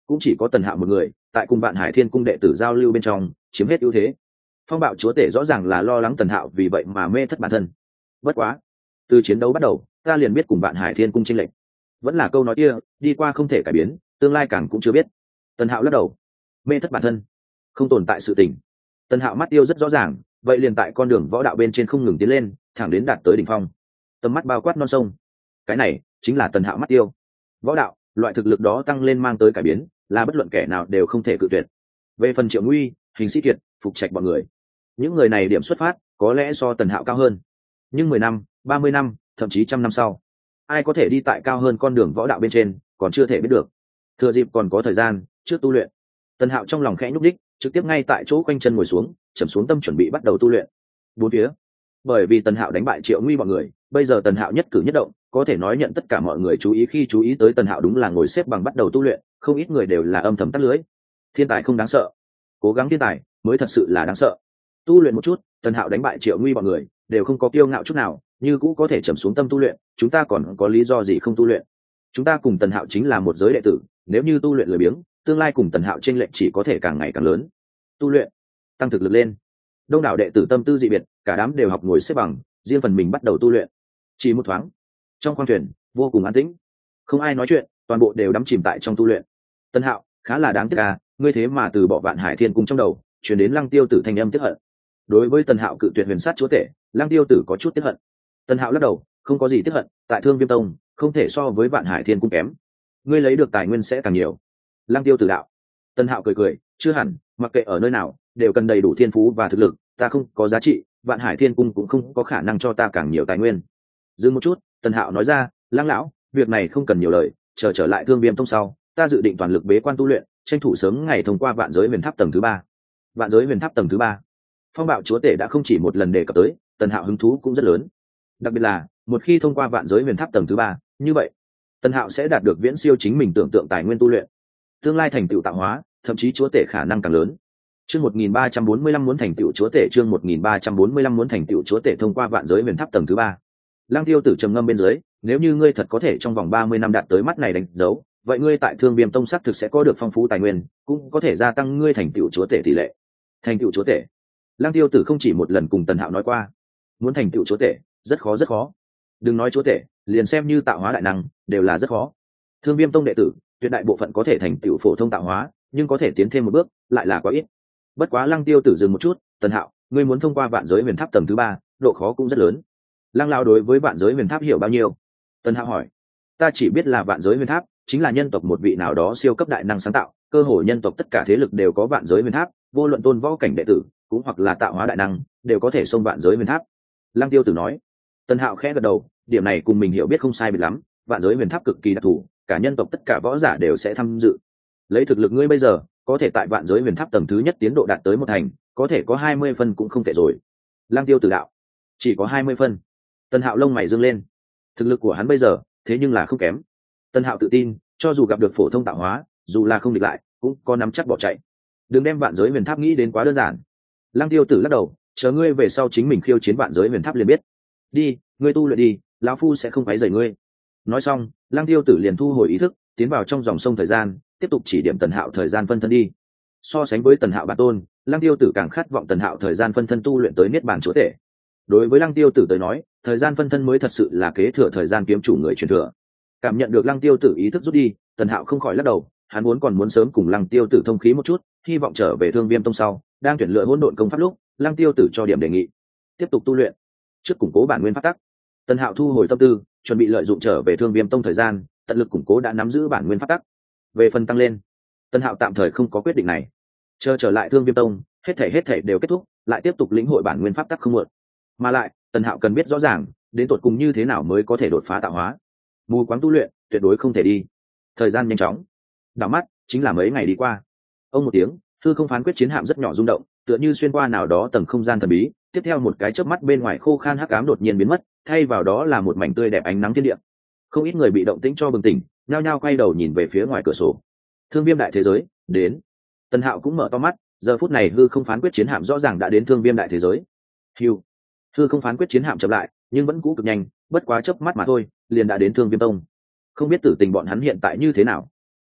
cũng chỉ có Tần Hạo một người tại cùng Vạn Hải Thiên cung đệ tử giao lưu bên trong chiếm hết ưu thế. Phong bạo chúa tể rõ ràng là lo lắng Tần Hạo vì vậy mà mê thất bản thân. Bất quá, từ chiến đấu bắt đầu ta liền biết cùng Vạn Hải Thiên cung chênh lệch. Vẫn là câu nói kia, đi qua không thể cải biến, tương lai càng cũng chưa biết. Tần Hạo lắc đầu. Mê thất bản thân không tồn tại sự tình. Tần Hạo mắt tiêu rất rõ ràng, vậy liền tại con đường võ đạo bên trên không ngừng tiến lên, thẳng đến đạt tới đỉnh phong. Tầm mắt bao quát non sông. Cái này chính là Tần Hạo mắt tiêu. Võ đạo, loại thực lực đó tăng lên mang tới cải biến, là bất luận kẻ nào đều không thể cự tuyệt. Về phần Triệu Nguy, Hình Sĩ Kiệt, Phục Trạch bọn người, những người này điểm xuất phát có lẽ so Tần Hạo cao hơn, nhưng mười năm, ba mươi năm, thậm chí trăm năm sau, ai có thể đi tại cao hơn con đường võ đạo bên trên, còn chưa thể biết được. Thừa dịp còn có thời gian, trước tu luyện. Tần Hạo trong lòng khẽ nhúc đích, trực tiếp ngay tại chỗ quanh chân ngồi xuống, trầm xuống tâm chuẩn bị bắt đầu tu luyện. Bốn phía, bởi vì Tần Hạo đánh bại Triệu Nguy bọn người, bây giờ Tần Hạo nhất cử nhất động, có thể nói nhận tất cả mọi người chú ý. Khi chú ý tới Tần Hạo đúng là ngồi xếp bằng bắt đầu tu luyện, không ít người đều là âm thầm tắt lưới. Thiên tài không đáng sợ, cố gắng thiên tài mới thật sự là đáng sợ. Tu luyện một chút, Tần Hạo đánh bại Triệu Nguy bọn người, đều không có kiêu ngạo chút nào, như cũ có thể trầm xuống tâm tu luyện. Chúng ta còn có lý do gì không tu luyện? Chúng ta cùng Tần Hạo chính là một giới đệ tử, nếu như tu luyện lười biếng, tương lai cùng Tần Hạo chênh lệch chỉ có thể càng ngày càng lớn. Tu luyện, tăng thực lực lên. Đông đảo đệ tử tâm tư dị biệt, cả đám đều học ngồi xếp bằng, riêng phần mình bắt đầu tu luyện. Chỉ một thoáng, trong khoang thuyền vô cùng an tĩnh, không ai nói chuyện, toàn bộ đều đắm chìm tại trong tu luyện. Tần Hạo, khá là đáng tiếc à, ngươi thế mà từ bỏ Vạn Hải Thiên cung trong đầu, chuyển đến Lăng Tiêu Tử thanh âm tiếc hận. Đối với Tần Hạo cự tuyệt huyền sát chúa tể, Lăng Tiêu Tử có chút tiếc hận. Tần Hạo lắc đầu, không có gì tiếc hận, tại Thương Viêm Tông không thể so với Vạn Hải Thiên cung kém, ngươi lấy được tài nguyên sẽ càng nhiều. Lăng Tiêu Tử đạo. Tần Hạo cười cười, chưa hẳn, mặc kệ ở nơi nào đều cần đầy đủ thiên phú và thực lực, ta không có giá trị, Vạn Hải Thiên cung cũng không có khả năng cho ta càng nhiều tài nguyên. Dừng một chút, Tần Hạo nói ra, Lăng lão, việc này không cần nhiều lời, chờ trở lại Thương Viêm Tông sau, ta dự định toàn lực bế quan tu luyện, tranh thủ sớm ngày thông qua Vạn Giới Huyền Tháp tầng thứ ba. Vạn Giới Huyền Tháp tầng thứ ba, Phong bạo chúa tể đã không chỉ một lần đề cập tới, Tần Hạo hứng thú cũng rất lớn. Đặc biệt là một khi thông qua Vạn Giới Huyền Tháp tầng thứ ba, như vậy Tần Hạo sẽ đạt được viễn siêu chính mình tưởng tượng tài nguyên tu luyện, tương lai thành tựu tạo hóa, thậm chí chúa tể khả năng càng lớn. Chương một nghìn ba trăm bốn mươi lăm muốn thành tựu chúa tể, chương một nghìn ba trăm bốn mươi lăm muốn thành tựu chúa tể thông qua Vạn Giới Huyền Tháp tầng thứ ba. Lăng Tiêu Tử trầm ngâm bên dưới, nếu như ngươi thật có thể trong vòng ba mươi năm đạt tới mắt này đánh dấu, vậy ngươi tại Thương Viêm Tông sắc thực sẽ có được phong phú tài nguyên, cũng có thể gia tăng ngươi thành tựu chúa tể tỷ lệ. Thành tựu chúa tể, Lăng Tiêu Tử không chỉ một lần cùng Tần Hạo nói qua, muốn thành tựu chúa tể rất khó rất khó. Đừng nói chúa tể, liền xem như tạo hóa đại năng đều là rất khó. Thương Viêm Tông đệ tử tuyệt đại bộ phận có thể thành tựu phổ thông tạo hóa, nhưng có thể tiến thêm một bước lại là quá ít. Bất quá Lăng Tiêu Tử dừng một chút, Tần Hạo, ngươi muốn thông qua Vạn Giới Huyền Tháp tầng thứ ba, độ khó cũng rất lớn. Lăng lão đối với Vạn Giới Huyền Tháp hiểu bao nhiêu? Tần Hạo hỏi. Ta chỉ biết là Vạn Giới Huyền Tháp chính là nhân tộc một vị nào đó siêu cấp đại năng sáng tạo, cơ hội nhân tộc tất cả thế lực đều có Vạn Giới Huyền Tháp, vô luận tôn võ cảnh đệ tử cũng hoặc là tạo hóa đại năng đều có thể xông Vạn Giới Huyền Tháp. Lăng Tiêu Tử nói. Tần Hạo khẽ gật đầu, điểm này cùng mình hiểu biết không sai biệt lắm, Vạn Giới Huyền Tháp cực kỳ đặc thù, cả nhân tộc tất cả võ giả đều sẽ tham dự. Lấy thực lực ngươi bây giờ, có thể tại Vạn Giới Huyền Tháp tầng thứ nhất tiến độ đạt tới một thành, có thể có hai mươi phân cũng không tệ rồi. Lăng Tiêu Tử đạo. Chỉ có hai mươi phân? Tần Hạo lông mày dương lên. Thực lực của hắn bây giờ thế nhưng là không kém. Tần Hạo tự tin, cho dù gặp được phổ thông tạo hóa, dù là không địch lại cũng có nắm chắc bỏ chạy. Đừng đem Vạn Giới Huyền Tháp nghĩ đến quá đơn giản. Lăng Tiêu Tử lắc đầu, chờ ngươi về sau chính mình khiêu chiến Vạn Giới Huyền Tháp liền biết. Đi, ngươi tu luyện đi, lão phu sẽ không quấy rầy ngươi. Nói xong, Lăng Tiêu Tử liền thu hồi ý thức, tiến vào trong dòng sông thời gian, tiếp tục chỉ điểm Tần Hạo thời gian phân thân đi. So sánh với Tần Hạo bản tôn, Lăng Tiêu Tử càng khát vọng Tần Hạo thời gian phân thân tu luyện tới niết bàn chúa tể. Đối với Lăng Tiêu Tử tới nói, thời gian phân thân mới thật sự là kế thừa thời gian kiếm chủ người truyền thừa. Cảm nhận được Lăng Tiêu Tử ý thức rút đi, Tần Hạo không khỏi lắc đầu, hắn muốn còn muốn sớm cùng Lăng Tiêu Tử thông khí một chút, hy vọng trở về Thương Viêm Tông sau, đang tuyển lựa hỗn độn công pháp lúc, Lăng Tiêu Tử cho điểm đề nghị, tiếp tục tu luyện, trước củng cố bản nguyên pháp tắc. Tần Hạo thu hồi tâm tư, chuẩn bị lợi dụng trở về Thương Viêm Tông thời gian, tận lực củng cố đã nắm giữ bản nguyên pháp tắc. Về phần tăng lên, Tần Hạo tạm thời không có quyết định này, chờ trở lại Thương Viêm Tông, hết thảy hết thảy đều kết thúc, lại tiếp tục lĩnh hội bản nguyên pháp tắc không muộn. Mà lại, Tần Hạo cần biết rõ ràng, đến tột cùng như thế nào mới có thể đột phá tạo hóa. Mù quáng tu luyện, tuyệt đối không thể đi. Thời gian nhanh chóng, đảo mắt chính là mấy ngày đi qua. Ông một tiếng, hư không phán quyết chiến hạm rất nhỏ rung động, tựa như xuyên qua nào đó tầng không gian thần bí, tiếp theo một cái chớp mắt bên ngoài khô khan hắc ám đột nhiên biến mất, thay vào đó là một mảnh tươi đẹp ánh nắng thiên địa. Không ít người bị động tĩnh cho bừng tỉnh, nhao nhao quay đầu nhìn về phía ngoài cửa sổ. Thương Viêm đại thế giới đến. Tần Hạo cũng mở to mắt, giờ phút này hư không phán quyết chiến hạm rõ ràng đã đến Thương Viêm đại thế giới. Hưu. Hư không phán quyết chiến hạm chậm lại, nhưng vẫn cũ cực nhanh, bất quá chớp mắt mà thôi, liền đã đến Thương Viêm Tông. Không biết tử tình bọn hắn hiện tại như thế nào.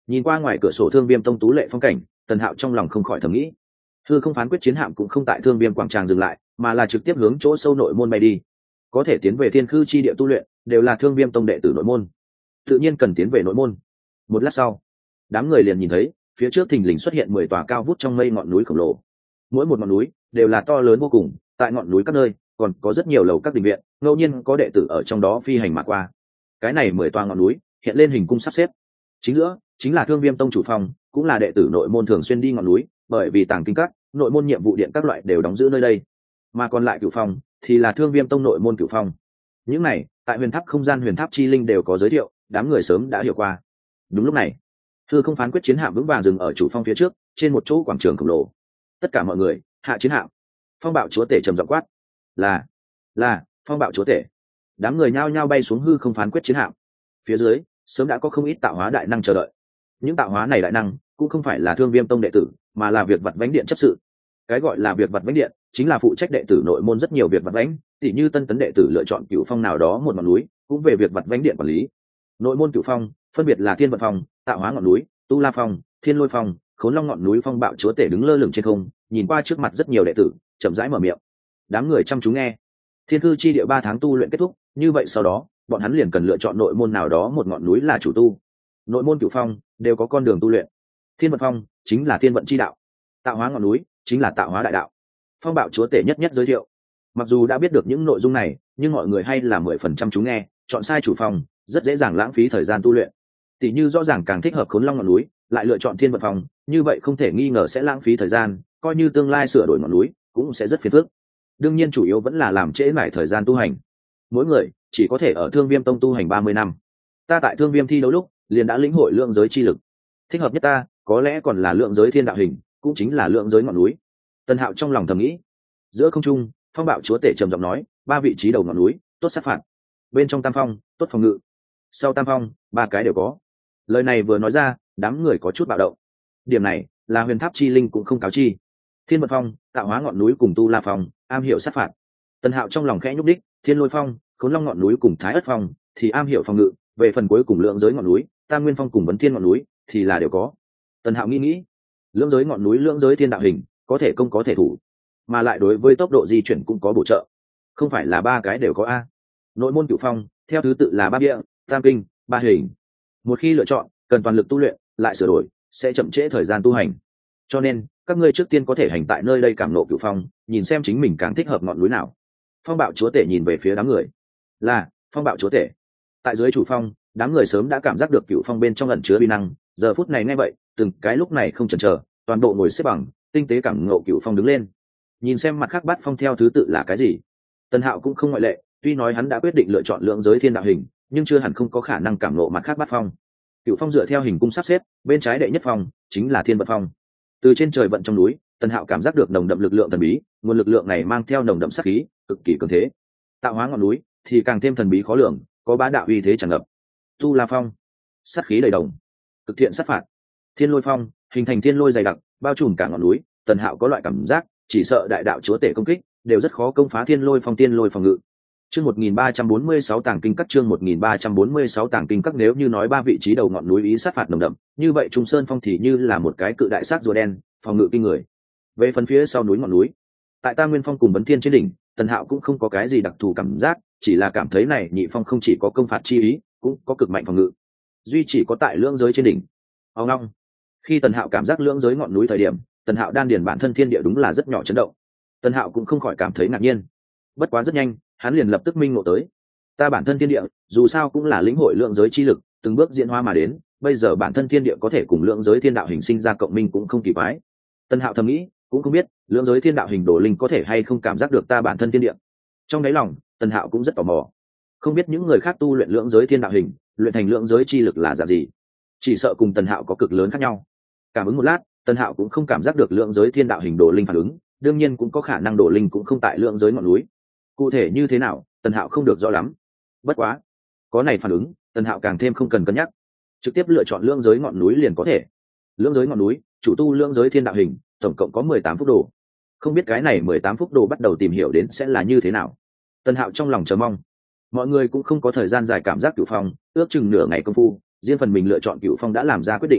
Nhìn qua ngoài cửa sổ Thương Viêm Tông tú lệ phong cảnh, Tần Hạo trong lòng không khỏi thầm nghĩ. Hư không phán quyết chiến hạm cũng không tại Thương Viêm quảng tràng dừng lại, mà là trực tiếp hướng chỗ sâu nội môn bay đi. Có thể tiến về Thiên Khư chi địa tu luyện, đều là Thương Viêm Tông đệ tử nội môn, tự nhiên cần tiến về nội môn. Một lát sau, đám người liền nhìn thấy phía trước thình lình xuất hiện mười tòa cao vút trong mây ngọn núi khổng lồ. Mỗi một ngọn núi đều là to lớn vô cùng, tại ngọn núi các nơi còn có rất nhiều lầu các đình viện, ngẫu nhiên có đệ tử ở trong đó phi hành mà qua. Cái này mười tòa ngọn núi hiện lên hình cung sắp xếp, chính giữa chính là Thương Viêm Tông chủ phòng, cũng là đệ tử nội môn thường xuyên đi ngọn núi, bởi vì tàng kinh các, nội môn nhiệm vụ điện các loại đều đóng giữ nơi đây. Mà còn lại cửu phong thì là Thương Viêm Tông nội môn cửu phong. Những này tại huyền tháp không gian huyền tháp chi linh đều có giới thiệu, đám người sớm đã hiểu qua. Đúng lúc này, hư không phán quyết chiến hạm vững vàng dừng ở chủ phong phía trước, trên một chỗ quảng trường khổng lồ. Tất cả mọi người hạ chiến hạm. Phong bạo chúa tể trầm giọng quát: là là phong bạo chúa tể. Đám người nhao nhao bay xuống hư không phán quyết chiến hạm. Phía dưới sớm đã có không ít tạo hóa đại năng chờ đợi. Những tạo hóa này đại năng cũng không phải là Thương Viêm Tông đệ tử, mà là việc vặt vãnh điện chấp sự. Cái gọi là việc vặt vãnh điện chính là phụ trách đệ tử nội môn rất nhiều việc vặt vãnh, tỉ như tân tấn đệ tử lựa chọn cửu phong nào đó một ngọn núi, cũng về việc vặt vãnh điện quản lý. Nội môn cửu phong phân biệt là Thiên Vận Phong, Tạo Hóa ngọn núi, Tu La Phong, Thiên Lôi Phong, Khốn Long ngọn núi. Phong bạo chúa tể đứng lơ lửng trên không, nhìn qua trước mặt rất nhiều đệ tử, chậm rãi mở miệng. Đám người chăm chú nghe. Thiên Cư chi địa ba tháng tu luyện kết thúc, như vậy sau đó bọn hắn liền cần lựa chọn nội môn nào đó một ngọn núi là chủ tu. Nội môn cửu phong đều có con đường tu luyện. Thiên Vận Phong chính là thiên vận chi đạo, Tạo Hóa ngọn núi chính là tạo hóa đại đạo. Phong bạo chúa tể nhất nhất giới thiệu. Mặc dù đã biết được những nội dung này, nhưng mọi người hay là mười phần trăm chú nghe, chọn sai chủ phong rất dễ dàng lãng phí thời gian tu luyện. Tỷ như rõ ràng càng thích hợp Khốn Long ngọn núi, lại lựa chọn Thiên Vận Phong, như vậy không thể nghi ngờ sẽ lãng phí thời gian, coi như tương lai sửa đổi ngọn núi cũng sẽ rất phiền phức. Đương nhiên chủ yếu vẫn là làm trễ mãi thời gian tu hành. Mỗi người chỉ có thể ở Thương Viêm Tông tu hành ba mươi năm. Ta tại Thương Viêm thi đấu lúc liền đã lĩnh hội lượng giới chi lực, thích hợp nhất ta có lẽ còn là lượng giới thiên đạo hình, cũng chính là lượng giới ngọn núi. Tân Hạo trong lòng thầm nghĩ. Giữa không trung, phong bạo chúa tể trầm giọng nói: ba vị trí đầu ngọn núi tốt sát phạt, bên trong tam phong tốt phòng ngự, sau tam phong ba cái đều có. Lời này vừa nói ra, đám người có chút bạo động. Điểm này là huyền tháp chi linh cũng không cáo chi. Thiên Vận Phong, Tạo Hóa ngọn núi cùng Tu La Phong am hiểu sát phạt. Tân Hạo trong lòng khẽ nhúc đích. Thiên Lôi Phong, Khốn Long ngọn núi cùng Thái Ất Phong thì am hiểu phòng ngự, về phần cuối cùng lượng giới ngọn núi, Tam Nguyên Phong cùng Vấn Thiên ngọn núi thì là đều có. Tân Hạo nghĩ nghĩ, lượng giới ngọn núi lượng giới thiên đạo hình, có thể công có thể thủ, mà lại đối với tốc độ di chuyển cũng có bổ trợ. Không phải là ba cái đều có a. Nội môn cửu phong theo thứ tự là ba bia, tam kinh, ba hình. Một khi lựa chọn, cần toàn lực tu luyện, lại sửa đổi sẽ chậm trễ thời gian tu hành. Cho nên các ngươi trước tiên có thể hành tại nơi đây cảm nộ cửu phong, nhìn xem chính mình càng thích hợp ngọn núi nào. Phong bạo chúa tể nhìn về phía đám người. Là phong bạo chúa tể. Tại dưới chủ phong, đám người sớm đã cảm giác được cửu phong bên trong ẩn chứa uy năng, giờ phút này nghe vậy, từng cái lúc này không chần chờ, toàn bộ ngồi xếp bằng, tinh tế cảm ngộ cửu phong đứng lên. Nhìn xem mặt khác bát phong theo thứ tự là cái gì. Tân Hạo cũng không ngoại lệ, tuy nói hắn đã quyết định lựa chọn lượng giới thiên đạo hình, nhưng chưa hẳn không có khả năng cảm ngộ mặt khác bát phong. Cửu phong dựa theo hình cung sắp xếp, bên trái đệ nhất phong chính là Thiên Vận Phong. Từ trên trời vận trong núi, Tân Hạo cảm giác được nồng đậm lực lượng thần bí, nguồn lực lượng này mang theo nồng đậm sát khí, cực kỳ cường thế. Tạo Hóa ngọn núi thì càng thêm thần bí khó lường, có bá đạo uy thế tràn ngập. Tu La Phong, sát khí đầy đồng, cực thiện sát phạt. Thiên Lôi Phong, hình thành thiên lôi dày đặc, bao trùm cả ngọn núi. Tần Hạo có loại cảm giác, chỉ sợ đại đạo chúa tể công kích đều rất khó công phá Thiên Lôi Phong. Thiên Lôi phòng ngự. Chương một nghìn ba trăm bốn mươi sáu tàng kinh các. Chương một nghìn ba trăm bốn mươi sáu tàng kinh các. Nếu như nói ba vị trí đầu ngọn núi ý sát phạt nồng đậm, như vậy Trung Sơn Phong thì như là một cái cự đại sát rùa đen, phòng ngự kinh người. Về phần phía sau núi ngọn núi, tại Tam Nguyên Phong cùng Vấn Thiên trên đỉnh, Tần Hạo cũng không có cái gì đặc thù cảm giác, chỉ là cảm thấy này nhị phong không chỉ có công phạt chi ý, cũng có cực mạnh phòng ngự. Duy chỉ có tại lưỡng giới trên đỉnh. Ông long. Khi Tần Hạo cảm giác lưỡng giới ngọn núi thời điểm, Tần Hạo đan điền bản thân thiên địa đúng là rất nhỏ chấn động. Tần Hạo cũng không khỏi cảm thấy ngạc nhiên. Bất quá rất nhanh, hắn liền lập tức minh ngộ tới. Ta bản thân thiên địa, dù sao cũng là lĩnh hội lượng giới chi lực, từng bước diễn hóa mà đến, bây giờ bản thân thiên địa có thể cùng lượng giới thiên đạo hình sinh ra cộng minh cũng không kỳ quái. Tần Hạo thầm nghĩ, cũng không biết, lượng giới thiên đạo hình đồ linh có thể hay không cảm giác được ta bản thân thiên địa. Trong đáy lòng, Tần Hạo cũng rất tò mò. Không biết những người khác tu luyện lượng giới thiên đạo hình, luyện thành lượng giới chi lực là dạng gì? Chỉ sợ cùng Tần Hạo có cực lớn khác nhau. Cảm ứng một lát, Tần Hạo cũng không cảm giác được lượng giới thiên đạo hình đồ linh phản ứng, đương nhiên cũng có khả năng đồ linh cũng không tại lượng giới ngọn núi. Cụ thể như thế nào, Tần Hạo không được rõ lắm. Bất quá, có này phản ứng, Tần Hạo càng thêm không cần cân nhắc, trực tiếp lựa chọn lượng giới ngọn núi liền có thể. Lượng giới ngọn núi, chủ tu lượng giới thiên đạo hình, tổng cộng có mười tám phúc đồ. Không biết cái này mười tám phúc đồ bắt đầu tìm hiểu đến sẽ là như thế nào. Tần Hạo trong lòng chờ mong. Mọi người cũng không có thời gian dài cảm giác cửu phong, ước chừng nửa ngày công phu, riêng phần mình lựa chọn cửu phong đã làm ra quyết định.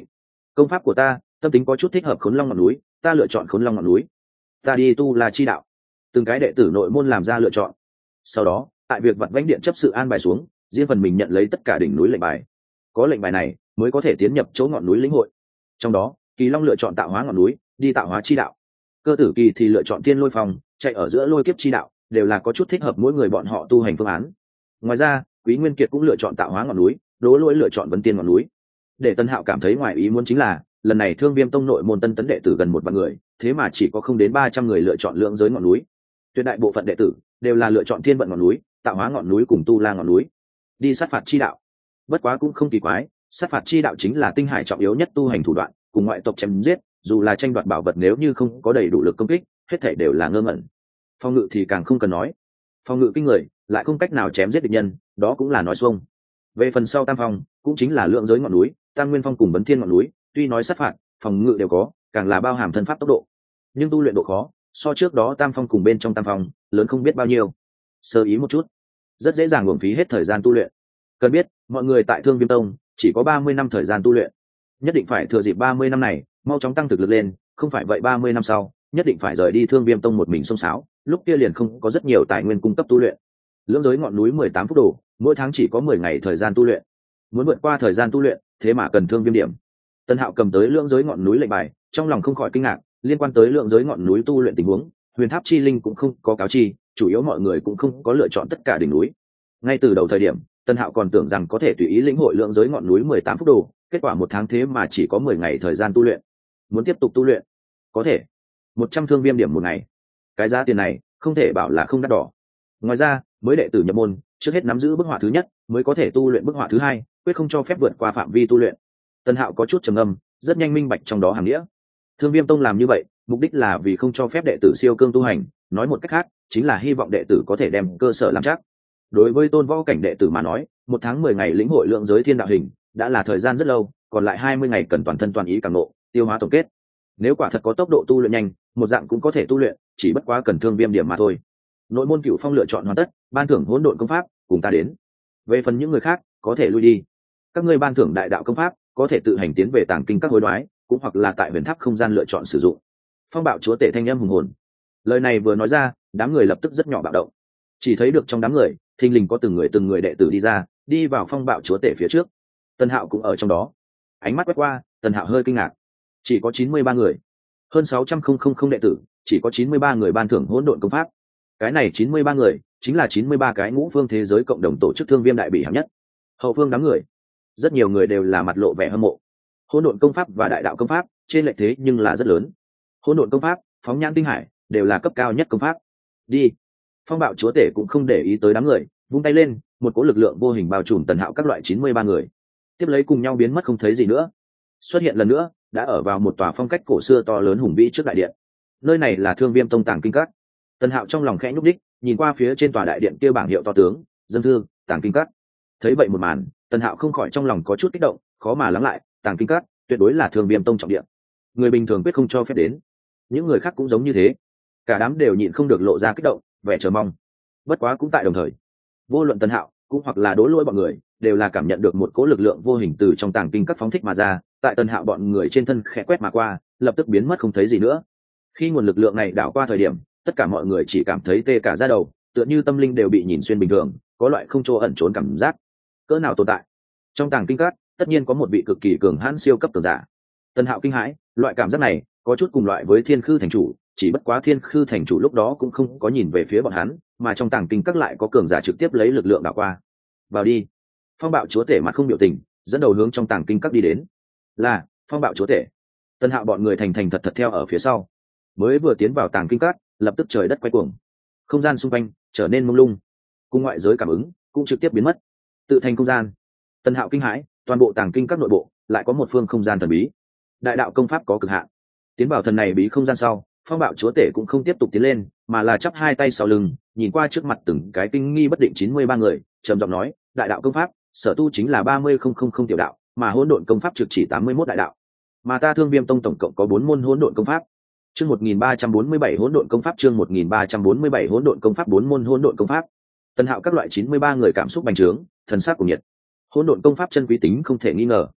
công pháp của ta tâm tính có chút thích hợp khốn long ngọn núi, ta lựa chọn khốn long ngọn núi. Ta đi tu là chi đạo. Từng cái đệ tử nội môn làm ra lựa chọn. Sau đó tại việc vặt vãnh điện chấp sự an bài xuống, riêng phần mình nhận lấy tất cả đỉnh núi lệnh bài. Có lệnh bài này mới có thể tiến nhập chỗ ngọn núi lĩnh hội. Trong đó Kỳ Long lựa chọn tạo hóa ngọn núi, đi tạo hóa chi đạo. Cơ Tử Kỳ thì lựa chọn thiên lôi phòng, chạy ở giữa lôi kiếp chi đạo, đều là có chút thích hợp mỗi người bọn họ tu hành phương án. Ngoài ra Quý Nguyên Kiệt cũng lựa chọn tạo hóa ngọn núi, Đỗ Lỗi lựa chọn vấn tiên ngọn núi. Để Tân Hạo cảm thấy ngoài ý muốn chính là lần này Thương Viêm Tông nội môn tân tấn đệ tử gần một vạn người, thế mà chỉ có không đến ba trăm người lựa chọn lượng giới ngọn núi. Tuyệt đại bộ phận đệ tử đều là lựa chọn thiên vận ngọn núi, tạo hóa ngọn núi cùng tu la ngọn núi, đi sát phạt chi đạo. Bất quá cũng không kỳ quái, sát phạt chi đạo chính là tinh hải trọng yếu nhất tu hành thủ đoạn, cùng ngoại tộc chém giết, dù là tranh đoạt bảo vật, nếu như không có đầy đủ lực công kích, hết thảy đều là ngơ ngẩn. Phong ngự thì càng không cần nói, phong ngự kinh người, lại không cách nào chém giết địch nhân, đó cũng là nói xuông. Về phần sau tam phong, cũng chính là lượng giới ngọn núi, tam nguyên phong cùng vấn thiên ngọn núi, tuy nói sát phạt, phòng ngự đều có, càng là bao hàm thân pháp tốc độ, nhưng tu luyện độ khó so trước đó tam phong cùng bên trong tam phong lớn không biết bao nhiêu. Sơ ý một chút rất dễ dàng uổng phí hết thời gian tu luyện. Cần biết mọi người tại Thương Viêm Tông chỉ có ba mươi năm thời gian tu luyện, nhất định phải thừa dịp ba mươi năm này mau chóng tăng thực lực lên, không phải vậy ba mươi năm sau nhất định phải rời đi Thương Viêm Tông một mình xông xáo, lúc kia liền không có rất nhiều tài nguyên cung cấp tu luyện. Lưỡng giới ngọn núi mười tám phút đồ, mỗi tháng chỉ có mười ngày thời gian tu luyện, muốn vượt qua thời gian tu luyện thế mà cần thương viêm điểm. Tân Hạo cầm tới lưỡng giới ngọn núi lệnh bài, trong lòng không khỏi kinh ngạc, liên quan tới lượng giới ngọn núi tu luyện tình huống, Huyền Tháp chi linh cũng không có cáo chi, chủ yếu mọi người cũng không có lựa chọn tất cả đỉnh núi. Ngay từ đầu thời điểm Tân Hạo còn tưởng rằng có thể tùy ý lĩnh hội lượng giới ngọn núi mười tám phút đồ, kết quả một tháng thế mà chỉ có mười ngày thời gian tu luyện. Muốn tiếp tục tu luyện có thể một trăm thương viêm điểm một ngày, cái giá tiền này không thể bảo là không đắt đỏ. Ngoài ra mới đệ tử nhập môn trước hết nắm giữ bức họa thứ nhất mới có thể tu luyện bức họa thứ hai, quyết không cho phép vượt qua phạm vi tu luyện. Tân Hạo có chút trầm ngâm, rất nhanh minh bạch trong đó hàm nghĩa. Thương Viêm Tông làm như vậy mục đích là vì không cho phép đệ tử siêu cương tu hành, nói một cách khác chính là hy vọng đệ tử có thể đem cơ sở làm chắc. Đối với tôn võ cảnh đệ tử mà nói, một tháng mười ngày lĩnh hội lượng giới thiên đạo hình đã là thời gian rất lâu, còn lại hai mươi ngày cần toàn thân toàn ý cảm ngộ, tiêu hóa tổng kết. Nếu quả thật có tốc độ tu luyện nhanh, một dạng cũng có thể tu luyện, chỉ bất quá cần thương viêm điểm mà thôi. Nội môn Cửu Phong lựa chọn hoàn tất, ban thưởng hỗn độn công pháp, cùng ta đến. Về phần những người khác, có thể lui đi. Các ngươi ban thưởng đại đạo công pháp, có thể tự hành tiến về tàng kinh các hối đoái, cũng hoặc là tại huyền tháp không gian lựa chọn sử dụng. Phong bạo chúa tể thanh âm hùng hồn. Lời này vừa nói ra, đám người lập tức rất nhỏ bạo động. Chỉ thấy được trong đám người, thình lình có từng người từng người đệ tử đi ra, đi vào phong bạo chúa tể phía trước. Tân Hạo cũng ở trong đó. Ánh mắt quét qua, Tân Hạo hơi kinh ngạc. Chỉ có chín mươi ba người, hơn sáu trăm không đệ tử, chỉ có chín mươi ba người ban thưởng hỗn độn công pháp. Cái này chín mươi ba người, chính là chín mươi ba cái ngũ phương thế giới cộng đồng tổ chức thương viêm đại bỉ hạng nhất. Hậu phương đám người, rất nhiều người đều là mặt lộ vẻ hâm mộ. Hỗn độn công pháp và đại đạo công pháp, trên lệch thế nhưng là rất lớn. Hỗn độn công pháp, phóng nhãn tinh hải, đều là cấp cao nhất công pháp. Đi. Phong bạo chúa tể cũng không để ý tới đám người, vung tay lên, một cỗ lực lượng vô hình bao trùm Tần Hạo các loại chín mươi ba người. Tiếp lấy cùng nhau biến mất không thấy gì nữa. Xuất hiện lần nữa, đã ở vào một tòa phong cách cổ xưa to lớn hùng vĩ trước đại điện. Nơi này là Thương Viêm Tông Tàng Kinh Các. Tần Hạo trong lòng khẽ nhúc đích, nhìn qua phía trên tòa đại điện kia bảng hiệu to tướng, dâng thư, Tàng Kinh Các. Thấy vậy một màn, Tần Hạo không khỏi trong lòng có chút kích động, khó mà lắng lại, Tàng Kinh Các tuyệt đối là Thương Viêm Tông trọng điện. Người bình thường quyết không cho phép đến. Những người khác cũng giống như thế. Cả đám đều nhịn không được lộ ra kích động, vẻ chờ mong. Bất quá cũng tại đồng thời, vô luận Tần Hạo cũng hoặc là Đỗ Lỗi bọn người, đều là cảm nhận được một cỗ lực lượng vô hình từ trong Tàng Kinh Các phóng thích mà ra, tại Tần Hạo bọn người trên thân khẽ quét mà qua, lập tức biến mất không thấy gì nữa. Khi nguồn lực lượng này đảo qua thời điểm, tất cả mọi người chỉ cảm thấy tê cả da đầu, tựa như tâm linh đều bị nhìn xuyên bình thường, có loại không chỗ ẩn trốn cảm giác. Cỡ nào tồn tại? Trong Tàng Kinh Các, tất nhiên có một vị cực kỳ cường hãn siêu cấp cường giả. Tần Hạo kinh hãi, loại cảm giác này có chút cùng loại với Thiên Khư thành chủ, chỉ bất quá Thiên Khư thành chủ lúc đó cũng không có nhìn về phía bọn hắn, mà trong Tàng Kinh Các lại có cường giả trực tiếp lấy lực lượng đảo qua. Vào đi. Phong bạo chúa tể mặt không biểu tình, dẫn đầu hướng trong Tàng Kinh Các đi đến. Là Phong bạo chúa tể. Tần Hạo bọn người thành thành thật thật theo ở phía sau. Mới vừa tiến vào Tàng Kinh Các, lập tức trời đất quay cuồng, không gian xung quanh trở nên mông lung, cùng ngoại giới cảm ứng cũng trực tiếp biến mất, tự thành không gian. Tần Hạo kinh hãi, toàn bộ Tàng Kinh Các nội bộ lại có một phương không gian thần bí. Đại đạo công pháp có cực hạn. Tiến vào thần này bí không gian sau, Phong bạo chúa tể cũng không tiếp tục tiến lên, mà là chắp hai tay sau lưng, nhìn qua trước mặt từng cái kinh nghi bất định chín mươi ba người, trầm giọng nói, đại đạo công pháp sở tu chính là ba mươi không không không tiểu đạo, mà hỗn độn công pháp trực chỉ tám mươi mốt đại đạo, mà ta Thương Viêm Tông tổng cộng có bốn môn hỗn độn công pháp. Chương một nghìn ba trăm bốn mươi bảy hỗn độn công pháp, chương một nghìn ba trăm bốn mươi bảy hỗn độn công pháp, bốn môn hỗn độn công pháp. Tần Hạo các loại chín mươi ba người cảm xúc bành trướng, thần sắc của nhiệt. Hỗn độn công pháp chân quý tính không thể nghi ngờ.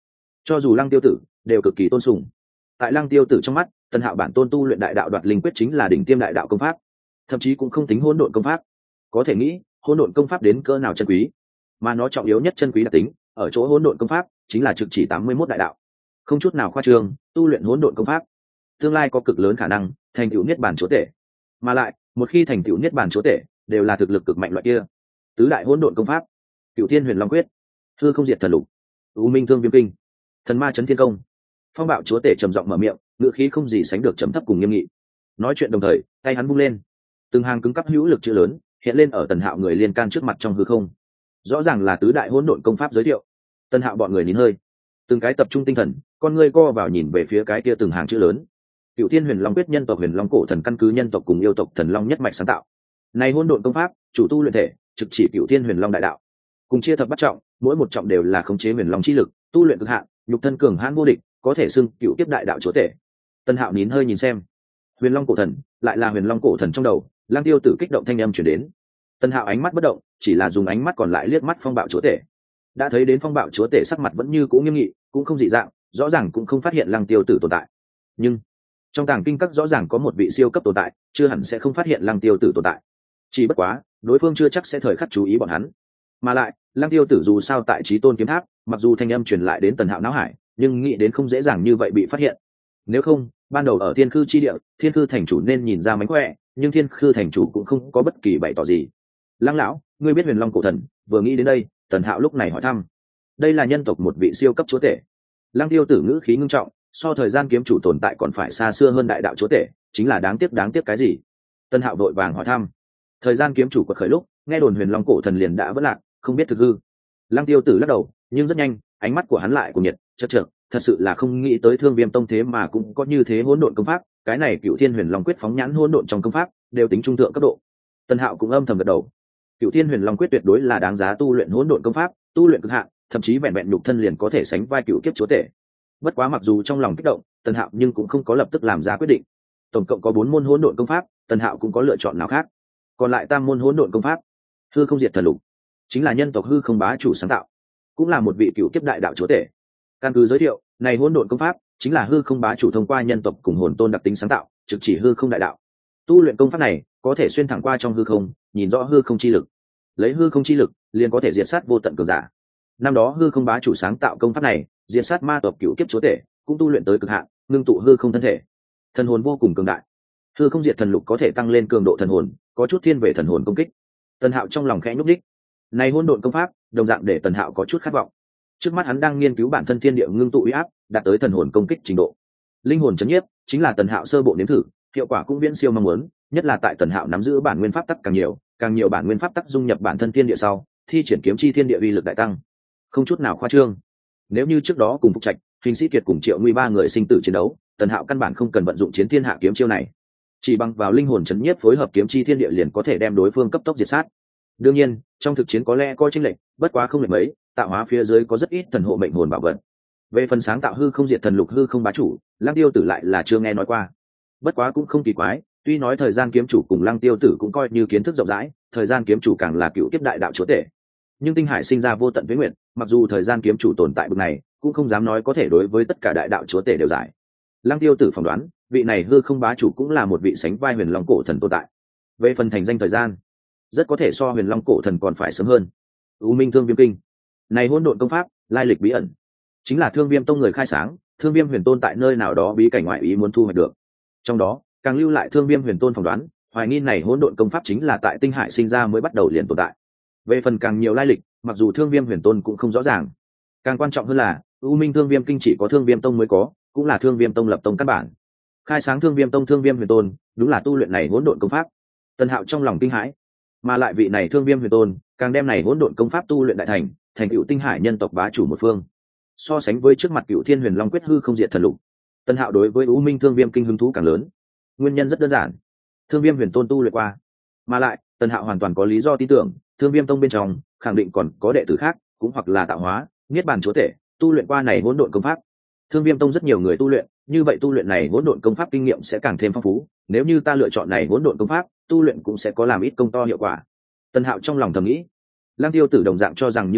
cho dù lăng tiêu tử đều cực kỳ tôn sùng. Tại lăng tiêu tử trong mắt, Tần Hạo bản tôn tu luyện đại đạo đoạt linh quyết chính là đỉnh tiêm đại đạo công pháp, thậm chí cũng không tính hỗn độn công pháp. Có thể nghĩ hỗn độn công pháp đến cỡ nào chân quý, mà nó trọng yếu nhất chân quý đặc tính ở chỗ hỗn độn công pháp chính là trực chỉ tám mươi mốt đại đạo, không chút nào khoa trương. Tu luyện hỗn độn công pháp tương lai có cực lớn khả năng thành tựu niết bàn chúa tể, mà lại một khi thành tựu niết bàn chúa tể đều là thực lực cực mạnh loại kia. Tứ đại hỗn độn công pháp: Cửu Thiên Huyền Long Quyết, Hư Không Diệt Thần Lục, U Minh Thương Viêm Kinh, Thần Ma Chấn Thiên Công. Phong Bạo chúa tể trầm giọng mở miệng, ngữ khí không gì sánh được trầm thấp cùng nghiêm nghị. Nói chuyện đồng thời tay hắn bung lên, từng hàng cứng cắp hữu lực chữ lớn hiện lên ở Tần Hạo người liên can trước mặt trong hư không. Rõ ràng là tứ đại hỗn độn công pháp giới thiệu. Tần Hạo bọn người nín hơi, từng cái tập trung tinh thần, con ngươi co vào nhìn về phía cái kia từng hàng chữ lớn. Cửu Thiên Huyền Long Quyết, nhân tộc Huyền Long cổ thần căn cứ nhân tộc cùng yêu tộc thần long nhất mạch sáng tạo. Này hỗn độn công pháp, chủ tu luyện thể, trực chỉ Cửu Thiên Huyền Long đại đạo. Cùng chia thập bắt trọng, mỗi một trọng đều là khống chế huyền long chi lực, tu luyện cực hạn, nhục thân cường hãn vô địch, có thể xưng cựu tiếp đại đạo chúa tể. Tân Hạo nín hơi nhìn xem, huyền long cổ thần lại là huyền long cổ thần trong đầu. Lang Tiêu Tử kích động thanh âm chuyển đến. Tân Hạo ánh mắt bất động, chỉ là dùng ánh mắt còn lại liếc mắt phong bạo chúa tể. Đã thấy đến phong bạo chúa tể sắc mặt vẫn như cũ nghiêm nghị, cũng không dị dạng, rõ ràng cũng không phát hiện Lang Tiêu Tử tồn tại. Nhưng trong tàng kinh các rõ ràng có một vị siêu cấp tồn tại, chưa hẳn sẽ không phát hiện Lang Tiêu Tử tồn tại. Chỉ bất quá đối phương chưa chắc sẽ thời khắc chú ý bọn hắn. Mà lại Lang Tiêu Tử dù sao tại Chí Tôn kiếm tháp, mặc dù thanh âm truyền lại đến Tần Hạo não hải, nhưng nghĩ đến không dễ dàng như vậy bị phát hiện. Nếu không, ban đầu ở Thiên Khư chi địa, Thiên Khư thành chủ nên nhìn ra mánh khỏe, nhưng Thiên Khư thành chủ cũng không có bất kỳ bày tỏ gì. Lăng lão, ngươi biết huyền long cổ thần? Vừa nghĩ đến đây, Tần Hạo lúc này hỏi thăm. Đây là nhân tộc một vị siêu cấp chúa tể. Lăng Tiêu Tử ngữ khí ngưng trọng, so thời gian kiếm chủ tồn tại còn phải xa xưa hơn đại đạo chúa tể, chính là đáng tiếc đáng tiếc cái gì? Tần Hạo vội vàng hỏi thăm. Thời gian kiếm chủ quật khởi lúc, nghe đồn huyền long cổ thần liền đã vỡ lạc, không biết thực hư. Lăng Tiêu Tử lắc đầu, nhưng rất nhanh, ánh mắt của hắn lại cùng nhiệt, chật chật, thật sự là không nghĩ tới Thương Viêm tông thế mà cũng có như thế hỗn độn công pháp, cái này Cửu Thiên Huyền Long Quyết phóng nhãn hỗn độn trong công pháp, đều tính trung thượng cấp độ. Tần Hạo cũng âm thầm gật đầu. Cửu Thiên Huyền Long Quyết tuyệt đối là đáng giá tu luyện hỗn độn công pháp, tu luyện cực hạn, thậm chí vẹn vẹn nhục thân liền có thể sánh vai cửu kiếp chúa tể. Bất quá mặc dù trong lòng kích động, Tần Hạo nhưng cũng không có lập tức làm ra quyết định. Tổng cộng có bốn môn hỗn độn công pháp, Tần Hạo cũng có lựa chọn nào khác. Còn lại tam môn hỗn độn công pháp, Hư Không Diệt Thần Lục, chính là nhân tộc Hư Không bá chủ sáng tạo, cũng là một vị cửu kiếp đại đạo chúa tể. Căn cứ giới thiệu, này hỗn độn công pháp chính là Hư Không bá chủ thông qua nhân tộc cùng hồn tôn đặc tính sáng tạo, trực chỉ hư không đại đạo. Tu luyện công pháp này, có thể xuyên thẳng qua trong hư không, nhìn rõ hư không chi lực. Lấy hư không chi lực, liền có thể diệt sát vô tận cường giả. Năm đó Hư Không bá chủ sáng tạo công pháp này, diệt sát ma tộc cửu kiếp chúa tể, cũng tu luyện tới cực hạn, ngưng tụ hư không thân thể. Thần hồn vô cùng cường đại. Hư Không Diệt Thần Lục có thể tăng lên cường độ thần hồn, có chút thiên về thần hồn công kích. Tần Hạo trong lòng khẽ nhúc nhích. Này hỗn độn công pháp, đồng dạng để Tần Hạo có chút khát vọng. Trước mắt hắn đang nghiên cứu bản thân thiên địa ngưng tụ uy áp, đạt tới thần hồn công kích trình độ. Linh hồn chấn nhiếp chính là Tần Hạo sơ bộ nếm thử, hiệu quả cũng viễn siêu mong muốn, nhất là tại Tần Hạo nắm giữ bản nguyên pháp tắc càng nhiều, càng nhiều bản nguyên pháp tắc dung nhập bản thân thiên địa sau, thi triển kiếm chi thiên địa uy lực đại tăng. Không chút nào khoa trương. Nếu như trước đó cùng Phục Trạch, Hình Sĩ Kiệt cùng Triệu Nguy ba người sinh tử chiến đấu, Tần Hạo căn bản không cần vận dụng Chiến Thiên Hạ kiếm chiêu này, chỉ bằng vào linh hồn chấn nhiếp phối hợp kiếm chi thiên địa liền có thể đem đối phương cấp tốc diệt sát. Đương nhiên, trong thực chiến có lẽ có chênh lệch, bất quá không lệch mấy, tạo hóa phía dưới có rất ít thần hộ mệnh hồn bảo vật. Về phần sáng tạo Hư Không Diệt Thần Lục Hư Không bá chủ, Lăng Tiêu Tử lại là chưa nghe nói qua. Bất quá cũng không kỳ quái, tuy nói thời gian kiếm chủ cùng Lăng Tiêu Tử cũng coi như kiến thức rộng rãi, thời gian kiếm chủ càng là cựu kiếp đại đạo chúa tể. Nhưng tinh hải sinh ra vô tận với nguyện, mặc dù thời gian kiếm chủ tồn tại bực này, cũng không dám nói có thể đối với tất cả đại đạo chúa tể đều giải. Lăng Tiêu Tử phỏng đoán, vị này Hư Không bá chủ cũng là một vị sánh vai huyền long cổ thần tồn tại. Về phần thành danh thời gian, rất có thể so huyền long cổ thần còn phải sớm hơn. U Minh Thương Viêm Kinh, này hỗn độn công pháp, lai lịch bí ẩn, chính là Thương Viêm tông người khai sáng, Thương Viêm huyền tôn tại nơi nào đó bí cảnh ngoại ý muốn thu hoạch được. Trong đó, càng lưu lại Thương Viêm huyền tôn phỏng đoán, hoài nghi này hỗn độn công pháp chính là tại tinh hải sinh ra mới bắt đầu liền tồn tại. Về phần càng nhiều lai lịch, mặc dù Thương Viêm huyền tôn cũng không rõ ràng. Càng quan trọng hơn là, U Minh Thương Viêm Kinh chỉ có Thương Viêm tông mới có, cũng là Thương Viêm tông lập tông căn bản. Khai sáng Thương Viêm tông Thương Viêm huyền tôn, đúng là tu luyện này hỗn độn công pháp. Tần Hạo trong lòng kinh hãi, mà lại vị này Thương Viêm huyền tôn, càng đem này hỗn độn công pháp tu luyện đại thành, thành cựu tinh hải nhân tộc bá chủ một phương. So sánh với trước mặt Cựu Thiên Huyền Long Quyết Hư Không Diệt Thần Lục, Tần Hạo đối với U Minh Thương Viêm Kinh hứng thú càng lớn. Nguyên nhân rất đơn giản, Thương Viêm huyền tôn tu luyện qua, mà lại Tần Hạo hoàn toàn có lý do tin tưởng, Thương Viêm tông bên trong khẳng định còn có đệ tử khác, cũng hoặc là tạo hóa, niết bàn chúa tể, tu luyện qua này hỗn độn công pháp. Thương Viêm tông rất nhiều người tu luyện, như vậy tu luyện này hỗn độn công pháp kinh nghiệm sẽ càng thêm phong phú, nếu như ta lựa chọn này hỗn độn công pháp, tu luyện cũng sẽ có làm ít công to hiệu quả. Tần Hạo trong lòng thầm nghĩ. Lăng Tiêu Tử đồng dạng cho rằng như vậy,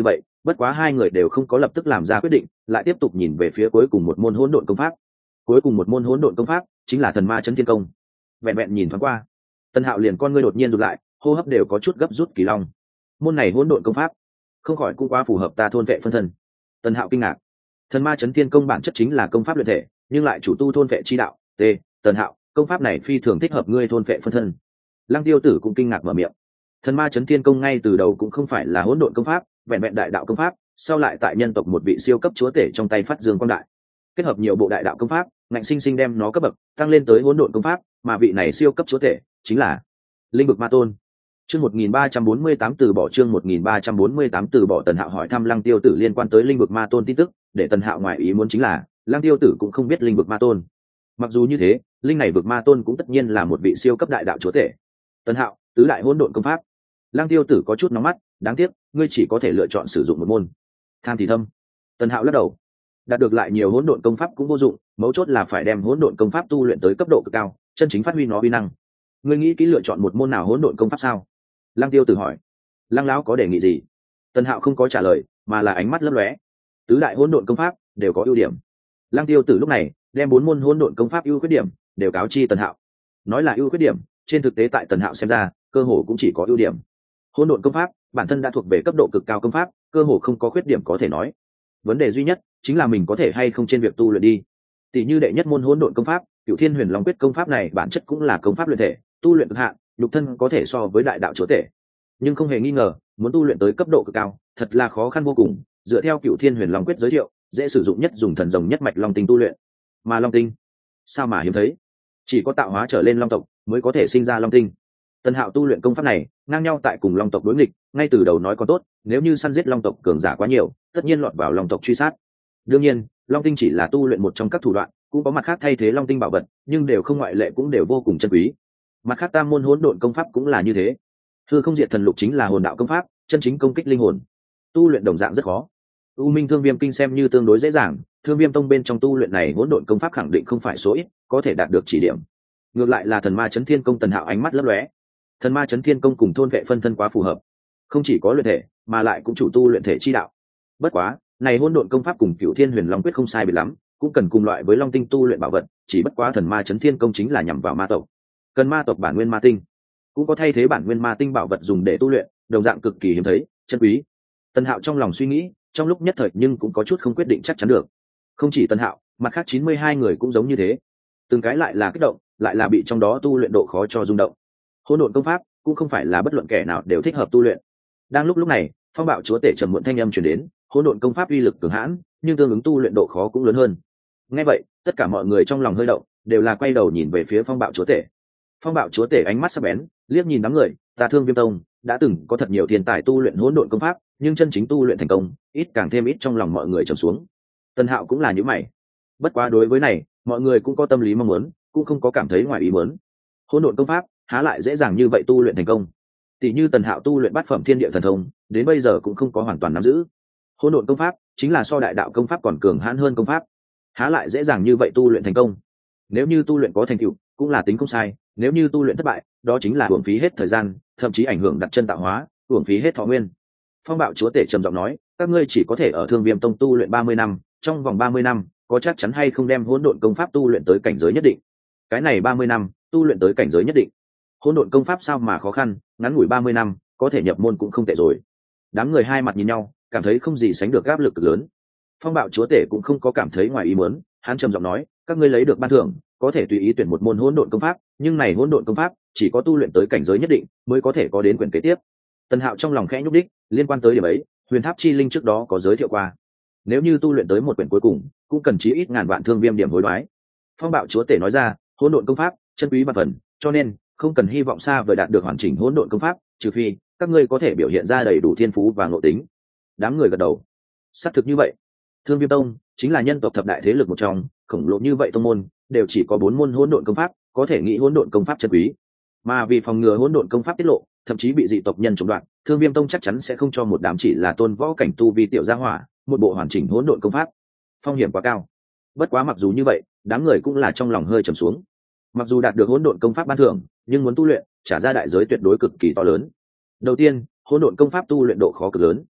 bất quá hai người đều không có lập tức làm ra quyết định, lại tiếp tục nhìn về phía cuối cùng một môn hỗn độn công pháp. Cuối cùng một môn hỗn độn công pháp chính là thần ma chấn thiên công. Vẹn vẹn nhìn thoáng qua, Tân Hạo liền con ngươi đột nhiên rụt lại, hô hấp đều có chút gấp rút kỳ long. Môn này hỗn độn công pháp, không khỏi cũng quá phù hợp ta thôn vệ phân thân. Tân Hạo kinh ngạc. Thần ma chấn thiên công bản chất chính là công pháp luyện thể, nhưng lại chủ tu thôn vệ chi đạo. T. Tân Hạo, công pháp này phi thường thích hợp ngươi thôn vệ phân thân. Lăng Tiêu Tử cũng kinh ngạc mở miệng. Thần ma chấn thiên công ngay từ đầu cũng không phải là hỗn độn công pháp, vẹn vẹn đại đạo công pháp, sau lại tại nhân tộc một vị siêu cấp chúa tể trong tay phát dương quang đại, kết hợp nhiều bộ đại đạo công pháp, ngạnh sinh sinh đem nó cấp bậc tăng lên tới hỗn độn công pháp, mà vị này siêu cấp chúa tể chính là Linh Vực Ma Tôn. Chương một nghìn ba trăm bốn mươi tám từ bỏ chương một nghìn ba trăm bốn mươi tám từ bỏ. Tần Hạo hỏi thăm Lăng Tiêu Tử liên quan tới Linh Vực Ma Tôn tin tức, để Tần Hạo ngoại ý muốn chính là, Lăng Tiêu Tử cũng không biết Linh Vực Ma Tôn. Mặc dù như thế, linh này vực Ma Tôn cũng tất nhiên là một vị siêu cấp đại đạo chúa tể. Tần Hạo, tứ đại hỗn độn công pháp. Lăng Tiêu Tử có chút nóng mắt, đáng tiếc, ngươi chỉ có thể lựa chọn sử dụng một môn. Tham thì thâm. Tần Hạo lắc đầu. Đạt được lại nhiều hỗn độn công pháp cũng vô dụng, mấu chốt là phải đem hỗn độn công pháp tu luyện tới cấp độ cực cao, chân chính phát huy nó uy năng. Ngươi nghĩ kỹ lựa chọn một môn nào hỗn độn công pháp sao? Lăng Tiêu Tử hỏi. Lăng lão có đề nghị gì? Tần Hạo không có trả lời, mà là ánh mắt lấp lóe. Tứ đại hỗn độn công pháp đều có ưu điểm. Lăng Tiêu Tử lúc này đem bốn môn hỗn độn công pháp ưu khuyết điểm đều cáo chi Tần Hạo. Nói là ưu khuyết điểm, trên thực tế tại Tần Hạo xem ra, cơ hồ cũng chỉ có ưu điểm. Hỗn độn công pháp bản thân đã thuộc về cấp độ cực cao công pháp, cơ hồ không có khuyết điểm có thể nói. Vấn đề duy nhất chính là mình có thể hay không trên việc tu luyện đi. Tỷ như đệ nhất môn hỗn độn công pháp, Cửu Thiên Huyền Long Quyết công pháp này bản chất cũng là công pháp luyện thể, tu luyện cực hạn, nhục thân có thể so với đại đạo chúa tể. Nhưng không hề nghi ngờ, muốn tu luyện tới cấp độ cực cao, thật là khó khăn vô cùng. Dựa theo Cửu Thiên Huyền Long Quyết giới thiệu, dễ sử dụng nhất dùng thần rồng nhất mạch long tinh tu luyện. Mà long tinh, sao mà hiếm thấy? Chỉ có tạo hóa trở lên long tộc mới có thể sinh ra long tinh. Tần Hạo tu luyện công pháp này, ngang nhau tại cùng long tộc đối nghịch, ngay từ đầu nói còn tốt, nếu như săn giết long tộc cường giả quá nhiều, tất nhiên lọt vào long tộc truy sát. Đương nhiên, long tinh chỉ là tu luyện một trong các thủ đoạn, cũng có mặt khác thay thế long tinh bảo vật, nhưng đều không ngoại lệ cũng đều vô cùng chân quý. Mặt khác tam môn hỗn độn công pháp cũng là như thế. Hư Không Diệt Thần Lục chính là hồn đạo công pháp, chân chính công kích linh hồn. Tu luyện đồng dạng rất khó. U Minh Thương Viêm Kinh xem như tương đối dễ dàng, Thương Viêm Tông bên trong tu luyện này hỗn độn công pháp khẳng định không phải số ít, có thể đạt được chỉ điểm. Ngược lại là Thần Ma Chấn Thiên Công. Tần Hạo ánh mắt lấp lóe. Thần Ma Chấn Thiên Công cùng thôn vệ phân thân quá phù hợp, không chỉ có luyện thể, mà lại cũng chủ tu luyện thể chi đạo. Bất quá, này hỗn độn công pháp cùng Cửu Thiên Huyền Long Quyết không sai biệt lắm, cũng cần cùng loại với long tinh tu luyện bảo vật, chỉ bất quá Thần Ma Chấn Thiên Công chính là nhằm vào ma tộc, cần ma tộc bản nguyên ma tinh, cũng có thay thế bản nguyên ma tinh bảo vật dùng để tu luyện, đồng dạng cực kỳ hiếm thấy, chân quý. Tần Hạo trong lòng suy nghĩ, trong lúc nhất thời nhưng cũng có chút không quyết định chắc chắn được. Không chỉ Tần Hạo, mặt khác chín mươi hai người cũng giống như thế, từng cái lại là kích động, lại là bị trong đó tu luyện độ khó cho rung động. Hỗn độn công pháp cũng không phải là bất luận kẻ nào đều thích hợp tu luyện. Đang lúc lúc này, Phong Bạo chúa tể trầm muộn thanh âm truyền đến, hỗn độn công pháp uy lực cường hãn, nhưng tương ứng tu luyện độ khó cũng lớn hơn. Nghe vậy, tất cả mọi người trong lòng hơi động, đều là quay đầu nhìn về phía Phong Bạo chúa tể. Phong Bạo chúa tể ánh mắt sắc bén, liếc nhìn đám người, ta Thương Viêm Tông đã từng có thật nhiều thiên tài tu luyện hỗn độn công pháp, nhưng chân chính tu luyện thành công, ít càng thêm ít. Trong lòng mọi người trầm xuống. Tần Hạo cũng là như mày. Bất quá đối với này, mọi người cũng có tâm lý mong muốn, cũng không có cảm thấy ngoài ý muốn. Hỗn độn công pháp há lại dễ dàng như vậy tu luyện thành công? Tỷ như Tần Hạo tu luyện bát phẩm thiên địa thần thông, đến bây giờ cũng không có hoàn toàn nắm giữ. Hỗn độn công pháp chính là so đại đạo công pháp còn cường hãn hơn công pháp, há lại dễ dàng như vậy tu luyện thành công? Nếu như tu luyện có thành tựu, cũng là tính không sai, nếu như tu luyện thất bại, đó chính là uổng phí hết thời gian, thậm chí ảnh hưởng đặt chân tạo hóa, uổng phí hết thọ nguyên. Phong Bạo chúa tể trầm giọng nói, các ngươi chỉ có thể ở Thương Viêm Tông tu luyện ba mươi năm, trong vòng ba mươi năm, có chắc chắn hay không đem hỗn độn công pháp tu luyện tới cảnh giới nhất định? Cái này ba mươi năm, tu luyện tới cảnh giới nhất định. Hỗn độn công pháp sao mà khó khăn, ngắn ngủi ba mươi năm, có thể nhập môn cũng không tệ rồi. Đám người hai mặt nhìn nhau, cảm thấy không gì sánh được áp lực cực lớn. Phong Bạo chúa tể cũng không có cảm thấy ngoài ý muốn, hắn trầm giọng nói, các ngươi lấy được ban thưởng, có thể tùy ý tuyển một môn hỗn độn công pháp, nhưng này hỗn độn công pháp chỉ có tu luyện tới cảnh giới nhất định mới có thể có đến quyển kế tiếp. Tần Hạo trong lòng khẽ nhúc đích, liên quan tới điểm ấy, Huyền Tháp chi linh trước đó có giới thiệu qua. Nếu như tu luyện tới một quyển cuối cùng, cũng cần chí ít ngàn vạn thương viêm điểm hối đoái. Phong Bạo chúa tể nói ra, hỗn độn công pháp chân quý vạn phần, cho nên không cần hy vọng xa vời đạt được hoàn chỉnh hỗn độn công pháp, trừ phi các ngươi có thể biểu hiện ra đầy đủ thiên phú và ngộ tính. Đám người gật đầu. Xác thực như vậy. Thương Viêm Tông chính là nhân tộc thập đại thế lực một trong, khổng lồ như vậy tông môn, đều chỉ có bốn môn hỗn độn công pháp, có thể nghĩ hỗn độn công pháp chân quý. Mà vì phòng ngừa hỗn độn công pháp tiết lộ, thậm chí bị dị tộc nhân trộm đoạt, Thương Viêm Tông chắc chắn sẽ không cho một đám chỉ là tôn võ cảnh tu vi tiểu gia hỏa một bộ hoàn chỉnh hỗn độn công pháp. Phong hiểm quá cao. Bất quá mặc dù như vậy, đám người cũng là trong lòng hơi trầm xuống. Mặc dù đạt được hỗn độn công pháp ban thưởng, nhưng muốn tu luyện, trả ra đại giới tuyệt đối cực kỳ to lớn. Đầu tiên, hỗn độn công pháp tu luyện độ khó cực lớn.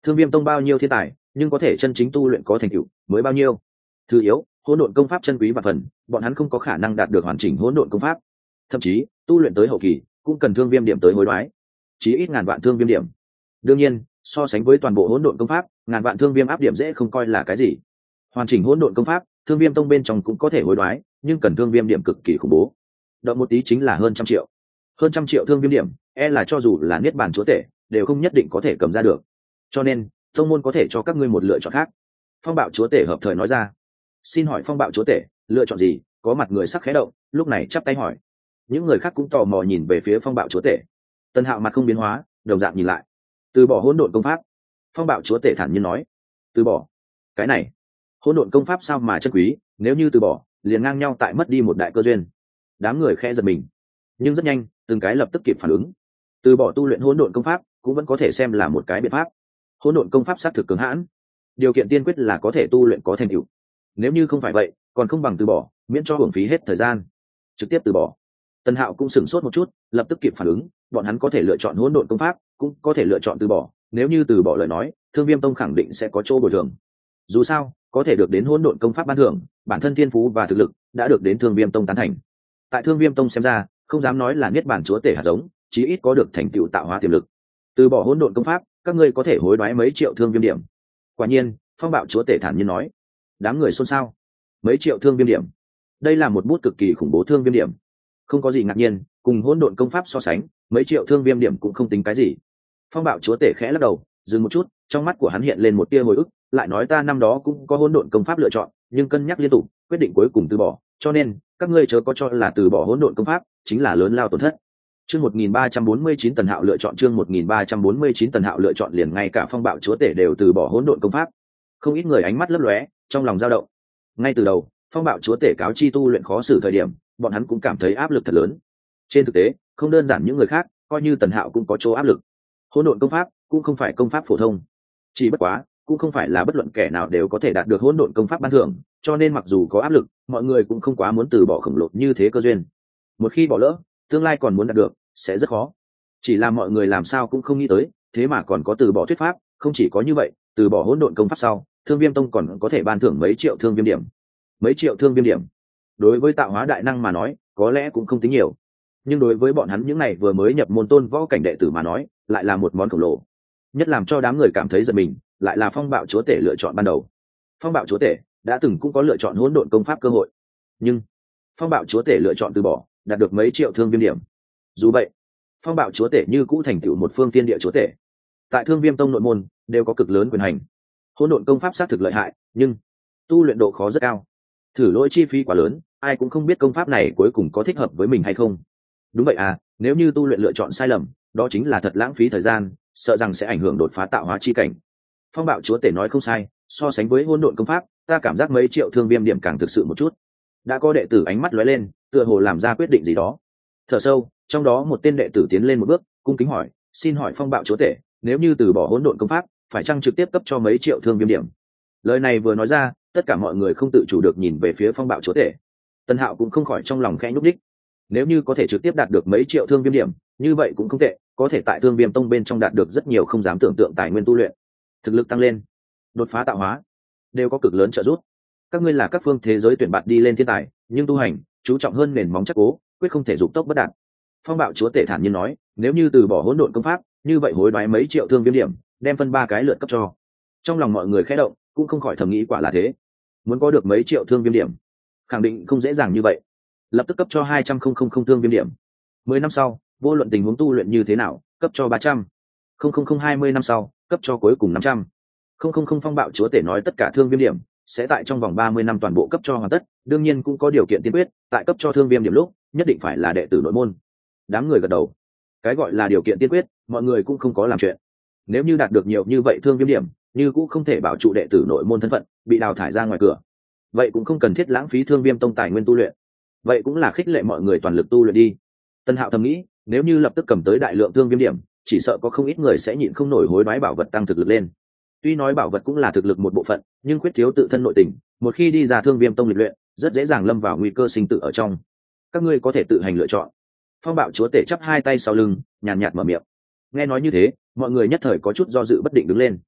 Thương Viêm Tông bao nhiêu thiên tài, nhưng có thể chân chính tu luyện có thành tựu mới bao nhiêu. Thứ yếu, hỗn độn công pháp chân quý và phần, bọn hắn không có khả năng đạt được hoàn chỉnh hỗn độn công pháp. Thậm chí, tu luyện tới hậu kỳ, cũng cần thương viêm điểm tới hối đoái, chí ít ngàn vạn thương viêm điểm. Đương nhiên, so sánh với toàn bộ hỗn độn công pháp, ngàn vạn thương viêm áp điểm dễ không coi là cái gì. Hoàn chỉnh hỗn độn công pháp, Thương Viêm Tông bên trong cũng có thể hối đoái, nhưng cần thương viêm điểm cực kỳ khủng bố. Động một tí chính là hơn trăm triệu. Hơn trăm triệu thương viêm điểm, e là cho dù là niết bàn chúa tể, đều không nhất định có thể cầm ra được. Cho nên, tông môn có thể cho các ngươi một lựa chọn khác. Phong Bạo chúa tể hợp thời nói ra. Xin hỏi Phong Bạo chúa tể, lựa chọn gì? Có mặt người sắc khẽ động, lúc này chắp tay hỏi. Những người khác cũng tò mò nhìn về phía Phong Bạo chúa tể. Tân Hạo mặt không biến hóa, đồng dạng nhìn lại. Từ bỏ hỗn độn công pháp. Phong Bạo chúa tể thản nhiên nói. Từ bỏ? Cái này, hỗn độn công pháp sao mà chân quý, nếu như từ bỏ, liền ngang nhau tại mất đi một đại cơ duyên. Đám người khẽ giật mình, nhưng rất nhanh, từng cái lập tức kịp phản ứng. Từ bỏ tu luyện hỗn độn công pháp, cũng vẫn có thể xem là một cái biện pháp. Hỗn độn công pháp xác thực cứng hãn, điều kiện tiên quyết là có thể tu luyện có thành tựu. Nếu như không phải vậy, còn không bằng từ bỏ, miễn cho hưởng phí hết thời gian. Trực tiếp từ bỏ. Tân Hạo cũng sửng sốt một chút, lập tức kịp phản ứng, bọn hắn có thể lựa chọn hỗn độn công pháp, cũng có thể lựa chọn từ bỏ. Nếu như từ bỏ lời nói, Thương Viêm Tông khẳng định sẽ có chỗ bồi thường. Dù sao, có thể được đến hỗn độn công pháp ban thưởng, bản thân thiên phú và thực lực đã được đến Thương Viêm Tông tán thành. Tại Thương Viêm Tông xem ra, không dám nói là niết bàn chúa tể hạt giống, chí ít có được thành tựu tạo hóa tiềm lực. Từ bỏ hỗn độn công pháp, các ngươi có thể hối đoái mấy triệu thương viêm điểm. Quả nhiên, Phong Bạo chúa tể thản nhiên nói. Đám người xôn xao. Mấy triệu thương viêm điểm, đây là một bút cực kỳ khủng bố thương viêm điểm. Không có gì ngạc nhiên, cùng hỗn độn công pháp so sánh, mấy triệu thương viêm điểm cũng không tính cái gì. Phong Bạo chúa tể khẽ lắc đầu, dừng một chút, trong mắt của hắn hiện lên một tia hồi ức, lại nói ta năm đó cũng có hỗn độn công pháp lựa chọn, nhưng cân nhắc liên tục, quyết định cuối cùng từ bỏ, cho nên các ngươi chớ có cho là từ bỏ hỗn độn công pháp chính là lớn lao tổn thất. Chương một nghìn ba trăm bốn mươi chín Tần Hạo lựa chọn chương một nghìn ba trăm bốn mươi chín Tần Hạo lựa chọn liền ngay cả Phong Bạo chúa tể đều từ bỏ hỗn độn công pháp. Không ít người ánh mắt lấp lóe, trong lòng dao động. Ngay từ đầu, Phong Bạo chúa tể cáo chi tu luyện khó xử thời điểm, bọn hắn cũng cảm thấy áp lực thật lớn. Trên thực tế, không đơn giản những người khác, coi như Tần Hạo cũng có chỗ áp lực. Hỗn độn công pháp cũng không phải công pháp phổ thông, chỉ bất quá cũng không phải là bất luận kẻ nào đều có thể đạt được hỗn độn công pháp ban thưởng, cho nên mặc dù có áp lực, mọi người cũng không quá muốn từ bỏ khổng lồ như thế cơ duyên. Một khi bỏ lỡ, tương lai còn muốn đạt được sẽ rất khó. Chỉ là mọi người làm sao cũng không nghĩ tới, thế mà còn có từ bỏ thuyết pháp. Không chỉ có như vậy, từ bỏ hỗn độn công pháp sau, Thương Viêm Tông còn có thể ban thưởng mấy triệu thương viêm điểm. Mấy triệu thương viêm điểm, đối với tạo hóa đại năng mà nói, có lẽ cũng không tính nhiều, nhưng đối với bọn hắn những này vừa mới nhập môn tôn võ cảnh đệ tử mà nói, lại là một món khổng lồ. Nhất làm cho đám người cảm thấy giật mình, lại là Phong Bạo chúa tể lựa chọn ban đầu. Phong Bạo chúa tể đã từng cũng có lựa chọn hỗn độn công pháp cơ hội, nhưng Phong Bạo chúa tể lựa chọn từ bỏ, đạt được mấy triệu thương viêm điểm. Dù vậy, Phong Bạo chúa tể như cũ thành tựu một phương tiên địa chúa tể, tại Thương Viêm Tông nội môn đều có cực lớn quyền hành. Hỗn độn công pháp xác thực lợi hại, nhưng tu luyện độ khó rất cao, thử lỗi chi phí quá lớn, ai cũng không biết công pháp này cuối cùng có thích hợp với mình hay không. Đúng vậy à, nếu như tu luyện lựa chọn sai lầm, đó chính là thật lãng phí thời gian, sợ rằng sẽ ảnh hưởng đột phá tạo hóa chi cảnh. Phong Bạo chúa tể nói không sai, so sánh với hỗn độn công pháp, ta cảm giác mấy triệu thương viêm điểm càng thực sự một chút. Đã có đệ tử ánh mắt lóe lên, tựa hồ làm ra quyết định gì đó. Thở sâu, trong đó một tên đệ tử tiến lên một bước, cung kính hỏi, xin hỏi Phong Bạo chúa tể, nếu như từ bỏ hỗn độn công pháp, phải chăng trực tiếp cấp cho mấy triệu thương viêm điểm? Lời này vừa nói ra, tất cả mọi người không tự chủ được nhìn về phía Phong Bạo chúa tể. Tân Hạo cũng không khỏi trong lòng khẽ nhúc nhích. Nếu như có thể trực tiếp đạt được mấy triệu thương viêm điểm, như vậy cũng không tệ, có thể tại Thương Viêm Tông bên trong đạt được rất nhiều không dám tưởng tượng tài nguyên tu luyện, thực lực tăng lên, đột phá tạo hóa, đều có cực lớn trợ giúp. Các ngươi là các phương thế giới tuyển bạt đi lên thiên tài, nhưng tu hành chú trọng hơn nền móng chắc cố, quyết không thể dục tốc bất đạt. Phong Bạo chúa tể thản nhiên nói, nếu như từ bỏ hỗn độn công pháp, như vậy hối đoái mấy triệu thương viêm điểm, đem phân ba cái lượt cấp cho. Trong lòng mọi người khẽ động, cũng không khỏi thầm nghĩ quả là thế. Muốn có được mấy triệu thương viêm điểm, khẳng định không dễ dàng như vậy. Lập tức cấp cho hai trăm không không không thương viêm điểm. Mười năm sau, vô luận tình huống tu luyện như thế nào, cấp cho ba trăm. Không không không hai mươi năm sau, cấp cho cuối cùng năm trăm. Không không không Phong Bạo chúa tể nói tất cả thương viêm điểm sẽ tại trong vòng ba mươi năm toàn bộ cấp cho hoàn tất, đương nhiên cũng có điều kiện tiên quyết, tại cấp cho thương viêm điểm lúc, nhất định phải là đệ tử nội môn. Đám người gật đầu. Cái gọi là điều kiện tiên quyết, mọi người cũng không có làm chuyện. Nếu như đạt được nhiều như vậy thương viêm điểm, như cũng không thể bảo trụ đệ tử nội môn thân phận, bị đào thải ra ngoài cửa, vậy cũng không cần thiết lãng phí Thương Viêm Tông tài nguyên tu luyện. Vậy cũng là khích lệ mọi người toàn lực tu luyện đi. Tân Hạo thầm nghĩ, nếu như lập tức cầm tới đại lượng thương viêm điểm, chỉ sợ có không ít người sẽ nhịn không nổi hối đoái bảo vật tăng thực lực lên. Tuy nói bảo vật cũng là thực lực một bộ phận, nhưng khuyết thiếu tự thân nội tình, một khi đi ra Thương Viêm Tông lịch luyện, rất dễ dàng lâm vào nguy cơ sinh tử ở trong. Các ngươi có thể tự hành lựa chọn. Phong Bạo chúa tể chắp hai tay sau lưng, nhàn nhạt mở miệng. Nghe nói như thế, mọi người nhất thời có chút do dự bất định đứng lên.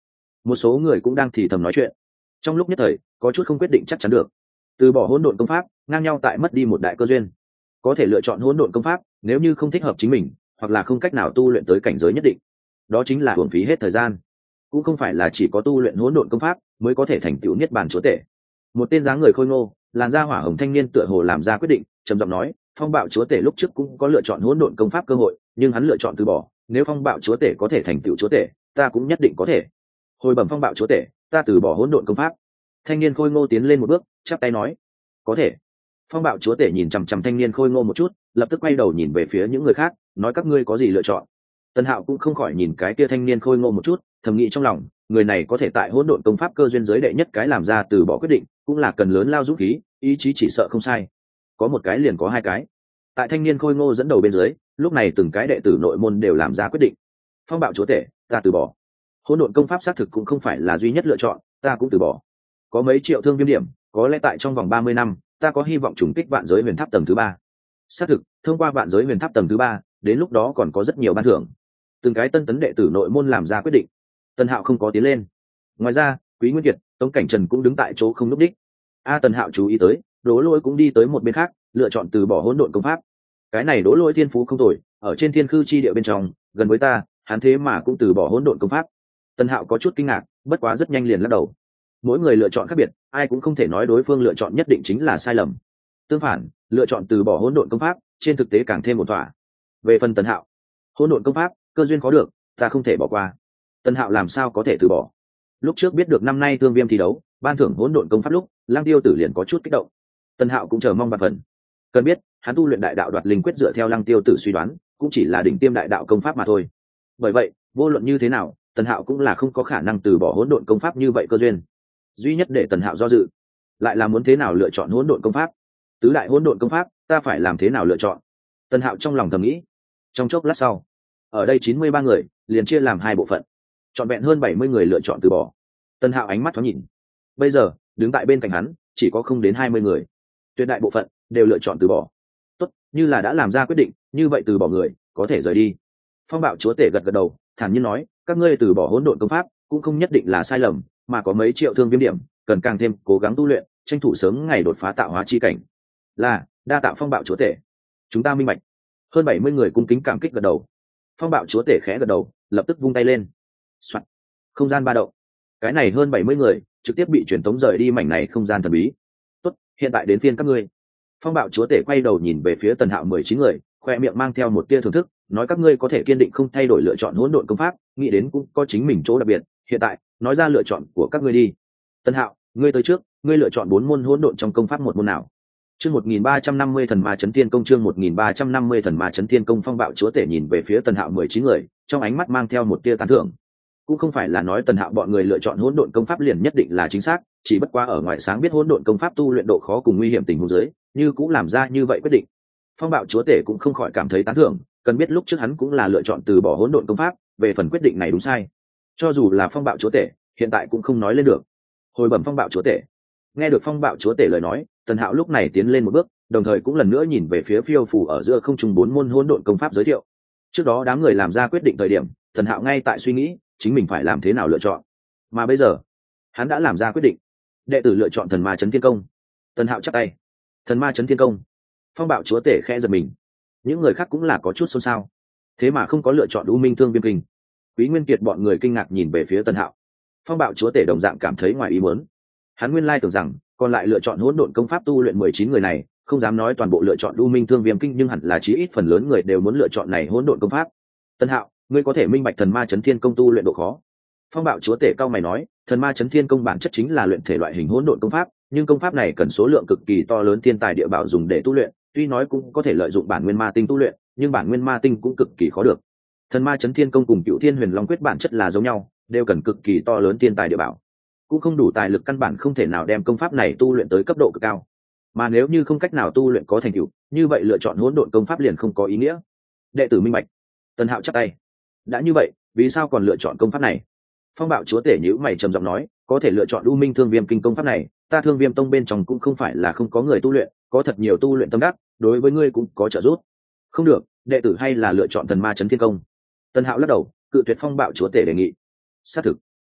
một số người cũng đang thì thầm nói chuyện. Trong lúc nhất thời có chút không quyết định chắc chắn được. Từ bỏ hỗn độn công pháp ngang nhau tại mất đi một đại cơ duyên. Có thể lựa chọn hỗn độn công pháp nếu như không thích hợp chính mình, hoặc là không cách nào tu luyện tới cảnh giới nhất định, đó chính là uổng phí hết thời gian. Cũng không phải là chỉ có tu luyện hỗn độn công pháp mới có thể thành tựu niết bàn chúa tể. Một tên dáng người khôi ngô, làn da hỏa hồng thanh niên tựa hồ làm ra quyết định, trầm giọng nói, phong bạo chúa tể lúc trước cũng có lựa chọn hỗn độn công pháp cơ hội, nhưng hắn lựa chọn từ bỏ. Nếu phong bạo chúa tể có thể thành tựu chúa tể, ta cũng nhất định có thể. Hồi bẩm phong bạo chúa tể, ta từ bỏ hỗn độn công pháp. Thanh niên khôi ngô tiến lên một bước, chắp tay nói, có thể. Phong bạo chúa tể nhìn chằm chằm thanh niên khôi ngô một chút, lập tức quay đầu nhìn về phía những người khác, nói, các ngươi có gì lựa chọn? Tần Hạo cũng không khỏi nhìn cái kia thanh niên khôi ngô một chút, thầm nghĩ trong lòng, người này có thể tại hỗn độn công pháp cơ duyên giới đệ nhất cái làm ra từ bỏ quyết định, cũng là cần lớn lao dũng khí, ý chí chỉ sợ không sai. Có một cái liền có hai cái. Tại thanh niên khôi ngô dẫn đầu bên dưới, lúc này từng cái đệ tử nội môn đều làm ra quyết định. Phong bạo chúa tể, ta từ bỏ. Hỗn độn công pháp xác thực cũng không phải là duy nhất lựa chọn, ta cũng từ bỏ. Có mấy triệu thương viêm điểm, có lẽ tại trong vòng ba mươi năm, ta có hy vọng trùng kích vạn giới huyền tháp tầng thứ ba. Xác thực, thông qua vạn giới huyền tháp tầng thứ ba, đến lúc đó còn có rất nhiều ban thưởng. Từng cái tân tấn đệ tử nội môn làm ra quyết định. Tần Hạo không có tiến lên. Ngoài ra, Quý Nguyên Kiệt, Tống Cảnh Trần cũng đứng tại chỗ không lúc đích. A Tần Hạo chú ý tới, Đỗ Lỗi cũng đi tới một bên khác, lựa chọn từ bỏ hỗn độn công pháp. Cái này Đỗ Lỗi thiên phú không tồi, ở trên thiên khư chi địa bên trong, gần với ta, hắn thế mà cũng từ bỏ hỗn độn công pháp. Tần Hạo có chút kinh ngạc, bất quá rất nhanh liền lắc đầu. Mỗi người lựa chọn khác biệt, ai cũng không thể nói đối phương lựa chọn nhất định chính là sai lầm. Tương phản, lựa chọn từ bỏ hỗn độn công pháp, trên thực tế càng thêm một thỏa. Về phần Tần Hạo, hỗn độn công pháp, cơ duyên có được, ta không thể bỏ qua. Tần Hạo làm sao có thể từ bỏ? Lúc trước biết được năm nay Thương Viêm thi đấu, ban thưởng hỗn độn công pháp lúc, Lang Tiêu Tử liền có chút kích động. Tần Hạo cũng chờ mong ba phần. Cần biết, hắn tu luyện đại đạo đoạt linh quyết dựa theo Lang Tiêu Tử suy đoán, cũng chỉ là đỉnh tiêm đại đạo công pháp mà thôi. Bởi vậy, vô luận như thế nào, Tần Hạo cũng là không có khả năng từ bỏ hỗn độn công pháp như vậy cơ duyên. Duy nhất để Tần Hạo do dự, lại là muốn thế nào lựa chọn hỗn độn công pháp. Tứ đại hỗn độn công pháp, ta phải làm thế nào lựa chọn? Tần Hạo trong lòng thầm nghĩ. Trong chốc lát sau, ở đây chín mươi ba người liền chia làm hai bộ phận, chọn vẹn hơn bảy mươi người lựa chọn từ bỏ. Tần Hạo ánh mắt thoáng nhìn, bây giờ đứng tại bên cạnh hắn chỉ có không đến hai mươi người, tuyệt đại bộ phận đều lựa chọn từ bỏ. Tốt, như là đã làm ra quyết định, như vậy từ bỏ người có thể rời đi. Phong bạo chúa tể gật gật đầu, thản nhiên nói, các ngươi từ bỏ hỗn độn công pháp cũng không nhất định là sai lầm, mà có mấy triệu thương viêm điểm, cần càng thêm cố gắng tu luyện, tranh thủ sớm ngày đột phá tạo hóa chi cảnh. Là, đa tạ phong bạo chúa tể, chúng ta minh bạch. Hơn bảy mươi người cung kính cảm kích gật đầu. Phong bạo chúa tể khẽ gật đầu, lập tức vung tay lên. Soạn. Không gian ba động. Cái này hơn bảy mươi người trực tiếp bị truyền tống rời đi mảnh này không gian thần bí. Tốt, hiện tại đến phiên các ngươi. Phong bạo chúa tể quay đầu nhìn về phía Tần Hạo mười chín người, khoe miệng mang theo một tia thưởng thức, nói, các ngươi có thể kiên định không thay đổi lựa chọn hỗn độn công pháp, nghĩ đến cũng có chính mình chỗ đặc biệt. Hiện tại, nói ra lựa chọn của các ngươi đi. Tần Hạo, ngươi tới trước, ngươi lựa chọn bốn môn hỗn độn trong công pháp một môn nào? Chương một nghìn ba trăm năm mươi thần ma chấn thiên công, chương một nghìn ba trăm năm mươi thần ma chấn thiên công. Phong bạo chúa tể nhìn về phía Tần Hạo mười chín người, trong ánh mắt mang theo một tia tán thưởng. Cũng không phải là nói Tần Hạo bọn người lựa chọn hỗn độn công pháp liền nhất định là chính xác, chỉ bất quá ở ngoài sáng biết hỗn độn công pháp tu luyện độ khó cùng nguy hiểm tình huống dưới, như cũng làm ra như vậy quyết định. Phong bạo chúa tể cũng không khỏi cảm thấy tán thưởng, cần biết lúc trước hắn cũng là lựa chọn từ bỏ hỗn độn công pháp, về phần quyết định này đúng sai, cho dù là phong bạo chúa tể, hiện tại cũng không nói lên được. Hồi bẩm phong bạo chúa tể. Nghe được phong bạo chúa tể lời nói, Tần Hạo lúc này tiến lên một bước, đồng thời cũng lần nữa nhìn về phía phiêu phù ở giữa không trung bốn môn hỗn độn công pháp giới thiệu. Trước đó đám người làm ra quyết định thời điểm, Tần Hạo ngay tại suy nghĩ chính mình phải làm thế nào lựa chọn, mà bây giờ hắn đã làm ra quyết định. Đệ tử lựa chọn thần ma chấn thiên công. Tần Hạo chắp tay. Thần ma chấn thiên công. Phong bạo chúa tể khẽ giật mình, những người khác cũng là có chút xôn xao, thế mà không có lựa chọn U Minh Thương Viêm Kinh. Quý Nguyên Kiệt bọn người kinh ngạc nhìn về phía Tần Hạo. Phong bạo chúa tể đồng dạng cảm thấy ngoài ý muốn. Hắn nguyên lai tưởng rằng còn lại lựa chọn hỗn độn công pháp tu luyện mười chín người này, không dám nói toàn bộ lựa chọn U Minh Thương Viêm Kinh, nhưng hẳn là chí ít phần lớn người đều muốn lựa chọn này hỗn độn công pháp. Tần Hạo, ngươi có thể minh bạch thần ma chấn thiên công tu luyện độ khó? Phong bạo chúa tể cao mày nói, thần ma chấn thiên công bản chất chính là luyện thể loại hình hỗn độn công pháp, nhưng công pháp này cần số lượng cực kỳ to lớn thiên tài địa bảo dùng để tu luyện, tuy nói cũng có thể lợi dụng bản nguyên ma tinh tu luyện, nhưng bản nguyên ma tinh cũng cực kỳ khó được. Thần ma chấn thiên công cùng Cựu Thiên Huyền Long quyết bản chất là giống nhau, đều cần cực kỳ to lớn thiên tài địa bảo, cũng không đủ tài lực căn bản không thể nào đem công pháp này tu luyện tới cấp độ cực cao. Mà nếu như không cách nào tu luyện có thành tựu, như vậy lựa chọn hỗn độn công pháp liền không có ý nghĩa. Đệ tử minh bạch. Tần Hạo chắp tay. Đã như vậy, vì sao còn lựa chọn công pháp này? Phong bạo chúa tể nhíu mày trầm giọng nói, có thể lựa chọn U Minh Thương Viêm Kinh công pháp này, ta Thương Viêm tông bên trong cũng không phải là không có người tu luyện, có thật nhiều tu luyện tâm đắc, đối với ngươi cũng có trợ giúp. Không được, đệ tử hay là lựa chọn thần ma chấn thiên công. Tần Hạo lắc đầu, cự tuyệt phong bạo chúa tể đề nghị. Xác thực,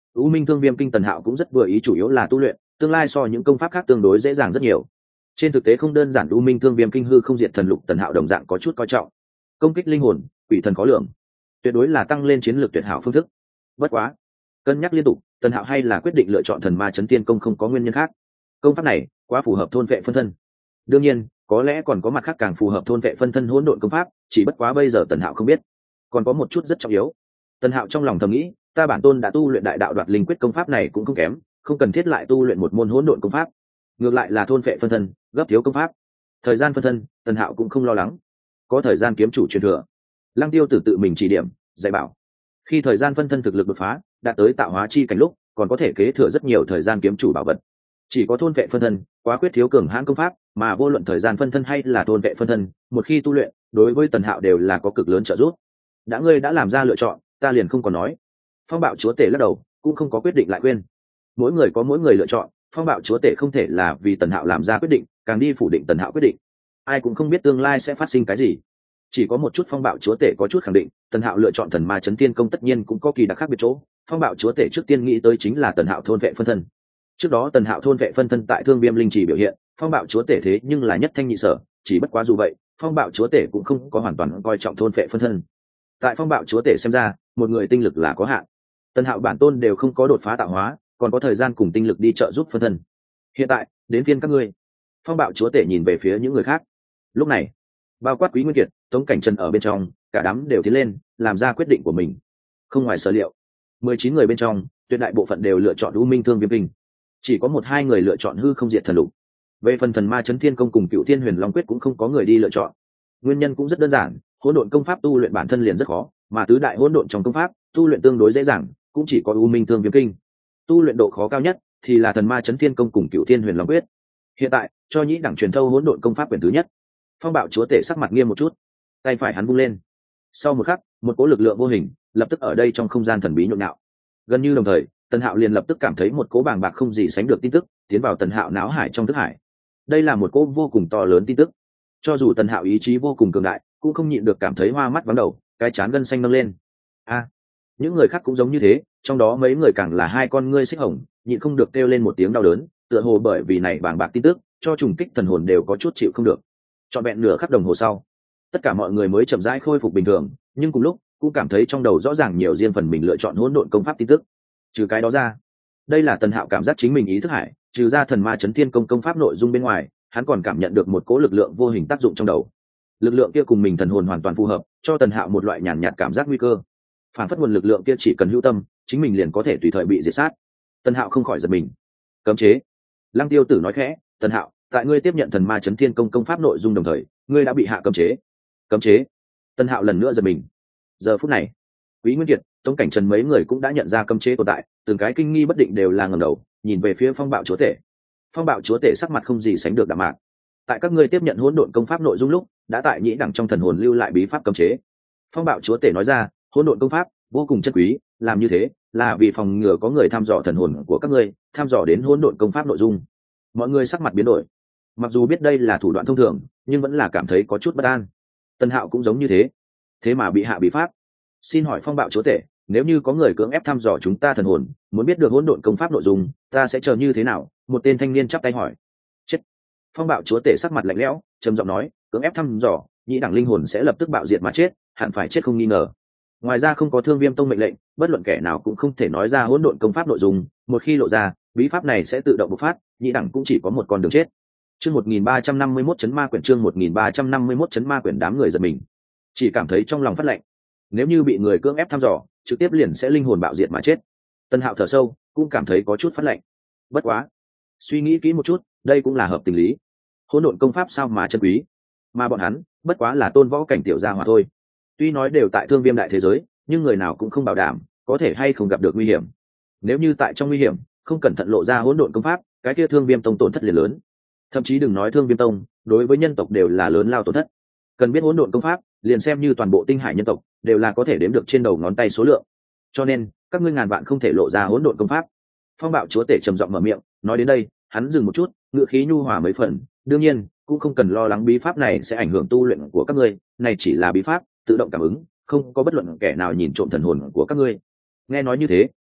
U Minh Thương Viêm Kinh Tần Hạo cũng rất vừa ý, chủ yếu là tu luyện, tương lai so những công pháp khác tương đối dễ dàng rất nhiều. Trên thực tế không đơn giản, U Minh Thương Viêm Kinh hư không diệt thần lục Tần Hạo đồng dạng có chút coi trọng. Công kích linh hồn, quỷ thần khó lường, tuyệt đối là tăng lên chiến lược tuyệt hảo phương thức. Bất quá, cân nhắc liên tục, Tần Hạo hay là quyết định lựa chọn Thần Ma Chấn Tiên Công, không có nguyên nhân khác. Công pháp này quá phù hợp thôn vệ phân thân. Đương nhiên, có lẽ còn có mặt khác càng phù hợp thôn vệ phân thân hỗn độn công pháp, chỉ bất quá bây giờ Tần Hạo không biết. Còn có một chút rất trọng yếu. Tần Hạo trong lòng thầm nghĩ, ta bản tôn đã tu luyện đại đạo đoạt linh quyết, công pháp này cũng không kém, không cần thiết lại tu luyện một môn hỗn độn công pháp. Ngược lại là thôn vệ phân thân, gấp thiếu công pháp. Thời gian phân thân, Tần Hạo cũng không lo lắng. Có thời gian kiếm chủ truyền thừa. Lăng Tiêu Tử tự mình chỉ điểm, dạy bảo. Khi thời gian phân thân thực lực đột phá, đạt tới tạo hóa chi cảnh lúc, còn có thể kế thừa rất nhiều thời gian kiếm chủ bảo vật. Chỉ có thôn vệ phân thân, quá khuyết thiếu cường hãn công pháp, mà vô luận thời gian phân thân hay là thôn vệ phân thân, một khi tu luyện, đối với Tần Hạo đều là có cực lớn trợ giúp. Đã ngươi đã làm ra lựa chọn, ta liền không còn nói. Phong Bạo Chúa Tể lắc đầu, cũng không có quyết định lại khuyên. Mỗi người có mỗi người lựa chọn, Phong Bạo Chúa Tể không thể là vì Tần Hạo làm ra quyết định, càng đi phủ định Tần Hạo quyết định. Ai cũng không biết tương lai sẽ phát sinh cái gì. Chỉ có một chút Phong Bạo Chúa Tể có chút khẳng định, Tần Hạo lựa chọn Thần Ma Chấn Tiên Công tất nhiên cũng có kỳ đặc khác biệt chỗ. Phong Bạo Chúa Tể trước tiên nghĩ tới chính là Tần Hạo thôn vệ phân thân. Trước đó Tần Hạo thôn vệ phân thân tại Thương Viêm Linh Chỉ biểu hiện, Phong Bạo Chúa Tể thế nhưng là nhất thanh nhị sở, chỉ bất quá dù vậy, Phong Bạo Chúa Tể cũng không có hoàn toàn coi trọng thôn vệ phân thân. Tại Phong Bạo Chúa Tể xem ra, một người tinh lực là có hạn. Tần Hạo bản tôn đều không có đột phá tạo hóa, còn có thời gian cùng tinh lực đi trợ giúp phân thân. Hiện tại, đến phiên các ngươi. Phong Bạo Chúa Tể nhìn về phía những người khác. Lúc này, bao quát Quý Nguyên Kiệt, Tống Cảnh Trần ở bên trong, cả đám đều tiến lên, làm ra quyết định của mình. Không ngoài sở liệu, mười chín người bên trong, tuyệt đại bộ phận đều lựa chọn U Minh Thương Viêm Kinh. Chỉ có một hai người lựa chọn hư không diệt thần lục. Về phần Thần Ma Chấn Thiên Công cùng Cựu Thiên Huyền Long Quyết cũng không có người đi lựa chọn. Nguyên nhân cũng rất đơn giản, hỗn độn công pháp tu luyện bản thân liền rất khó, mà tứ đại hỗn độn trong công pháp, tu luyện tương đối dễ dàng, cũng chỉ có U Minh Thương Viêm Kinh. Tu luyện độ khó cao nhất thì là Thần Ma Chấn Thiên Công cùng Cựu Thiên Huyền Long Quyết. Hiện tại, cho nhĩ đẳng truyền thâu hỗn độn công pháp quyển thứ nhất. Phong Bạo Chúa Tể sắc mặt nghiêm một chút, tay phải hắn vung lên. Sau một khắc, một cỗ lực lượng vô hình lập tức ở đây trong không gian thần bí nhộn nhạo. Gần như đồng thời, Tần Hạo liền lập tức cảm thấy một cỗ bàng bạc không gì sánh được tin tức tiến vào Tần Hạo não hải trong thức hải. Đây là một cỗ vô cùng to lớn tin tức. Cho dù Tần Hạo ý chí vô cùng cường đại, cũng không nhịn được cảm thấy hoa mắt vắng đầu, cái trán gân xanh nâng lên. A, những người khác cũng giống như thế, trong đó mấy người càng là hai con ngươi xích hồng, nhịn không được kêu lên một tiếng đau đớn, tựa hồ bởi vì này bàng bạc tin tức, cho trùng kích thần hồn đều có chút chịu không được. Trọn vẹn nửa khắc đồng hồ sau, tất cả mọi người mới chậm rãi khôi phục bình thường, nhưng cùng lúc cũng cảm thấy trong đầu rõ ràng nhiều riêng phần mình lựa chọn hỗn độn công pháp tin tức. Trừ cái đó ra, đây là Tần Hạo cảm giác chính mình ý thức hải, trừ ra Thần Ma Chấn Thiên Công công pháp nội dung bên ngoài, hắn còn cảm nhận được một cỗ lực lượng vô hình tác dụng trong đầu. Lực lượng kia cùng mình thần hồn hoàn toàn phù hợp, cho Tần Hạo một loại nhàn nhạt cảm giác nguy cơ. Phản phất nguồn lực lượng kia chỉ cần hữu tâm, chính mình liền có thể tùy thời bị diệt sát. Tần Hạo không khỏi giật mình. Cấm chế. Lăng Tiêu Tử nói khẽ, "Tần Hạo, tại ngươi tiếp nhận Thần Ma Chấn Thiên Công công pháp nội dung đồng thời, ngươi đã bị hạ cấm chế." Cấm chế? Tần Hạo lần nữa giật mình. Giờ phút này, Quý Nguyên Kiệt, Tống Cảnh Trần mấy người cũng đã nhận ra cấm chế tồn tại, từng cái kinh nghi bất định đều là ngẩng đầu, nhìn về phía Phong Bạo Chúa Tể. Phong Bạo Chúa Tể sắc mặt không gì sánh được đạm mạc. Tại các ngươi tiếp nhận hỗn độn công pháp nội dung lúc, đã tại nhĩ đẳng trong thần hồn lưu lại bí pháp cấm chế. Phong Bạo Chúa Tể nói ra, hỗn độn công pháp vô cùng chân quý, làm như thế là vì phòng ngừa có người thăm dò thần hồn của các ngươi, thăm dò đến hỗn độn công pháp nội dung. Mọi người sắc mặt biến đổi. Mặc dù biết đây là thủ đoạn thông thường, nhưng vẫn là cảm thấy có chút bất an. Tần Hạo cũng giống như thế. Thế mà bị hạ bí pháp. Xin hỏi Phong Bạo Chúa Tể, nếu như có người cưỡng ép thăm dò chúng ta thần hồn, muốn biết được hỗn độn công pháp nội dung, ta sẽ chờ như thế nào? Một tên thanh niên chắp tay hỏi. Chết. Phong Bạo Chúa Tể sắc mặt lạnh lẽo, trầm giọng nói, cưỡng ép thăm dò, nhĩ đẳng linh hồn sẽ lập tức bạo diệt mà chết, hẳn phải chết không nghi ngờ. Ngoài ra không có Thương Viêm Tông mệnh lệnh, bất luận kẻ nào cũng không thể nói ra hỗn độn công pháp nội dung, một khi lộ ra, bí pháp này sẽ tự động bộc phát, nhĩ đẳng cũng chỉ có một con đường chết. Chương một nghìn ba trăm năm mươi mốt chấn ma quyển, chương một nghìn ba trăm năm mươi mốt chấn ma quyển. Đám người giật mình, chỉ cảm thấy trong lòng phát lạnh. Nếu như bị người cưỡng ép thăm dò, trực tiếp liền sẽ linh hồn bạo diệt mà chết. Tân Hạo thở sâu, cũng cảm thấy có chút phát lạnh. Bất quá, suy nghĩ kỹ một chút, đây cũng là hợp tình lý. Hỗn độn công pháp sao mà chân quý, mà bọn hắn bất quá là tôn võ cảnh tiểu gia hỏa thôi. Tuy nói đều tại Thương Viêm đại thế giới, nhưng người nào cũng không bảo đảm có thể hay không gặp được nguy hiểm. Nếu như tại trong nguy hiểm không cẩn thận lộ ra hỗn độn công pháp, cái kia Thương Viêm Tông tổn thất liền lớn. Thậm chí đừng nói Thương Viêm Tông, đối với nhân tộc đều là lớn lao tổn thất. Cần biết hỗn độn công pháp, liền xem như toàn bộ tinh hải nhân tộc đều là có thể đếm được trên đầu ngón tay số lượng. Cho nên các ngươi ngàn vạn không thể lộ ra hỗn độn công pháp. Phong Bạo Chúa Tể trầm giọng mở miệng, nói đến đây, hắn dừng một chút, ngữ khí nhu hòa mấy phần. Đương nhiên, cũng không cần lo lắng bí pháp này sẽ ảnh hưởng tu luyện của các ngươi, này chỉ là bí pháp tự động cảm ứng, không có bất luận kẻ nào nhìn trộm thần hồn của các ngươi. Nghe nói như thế,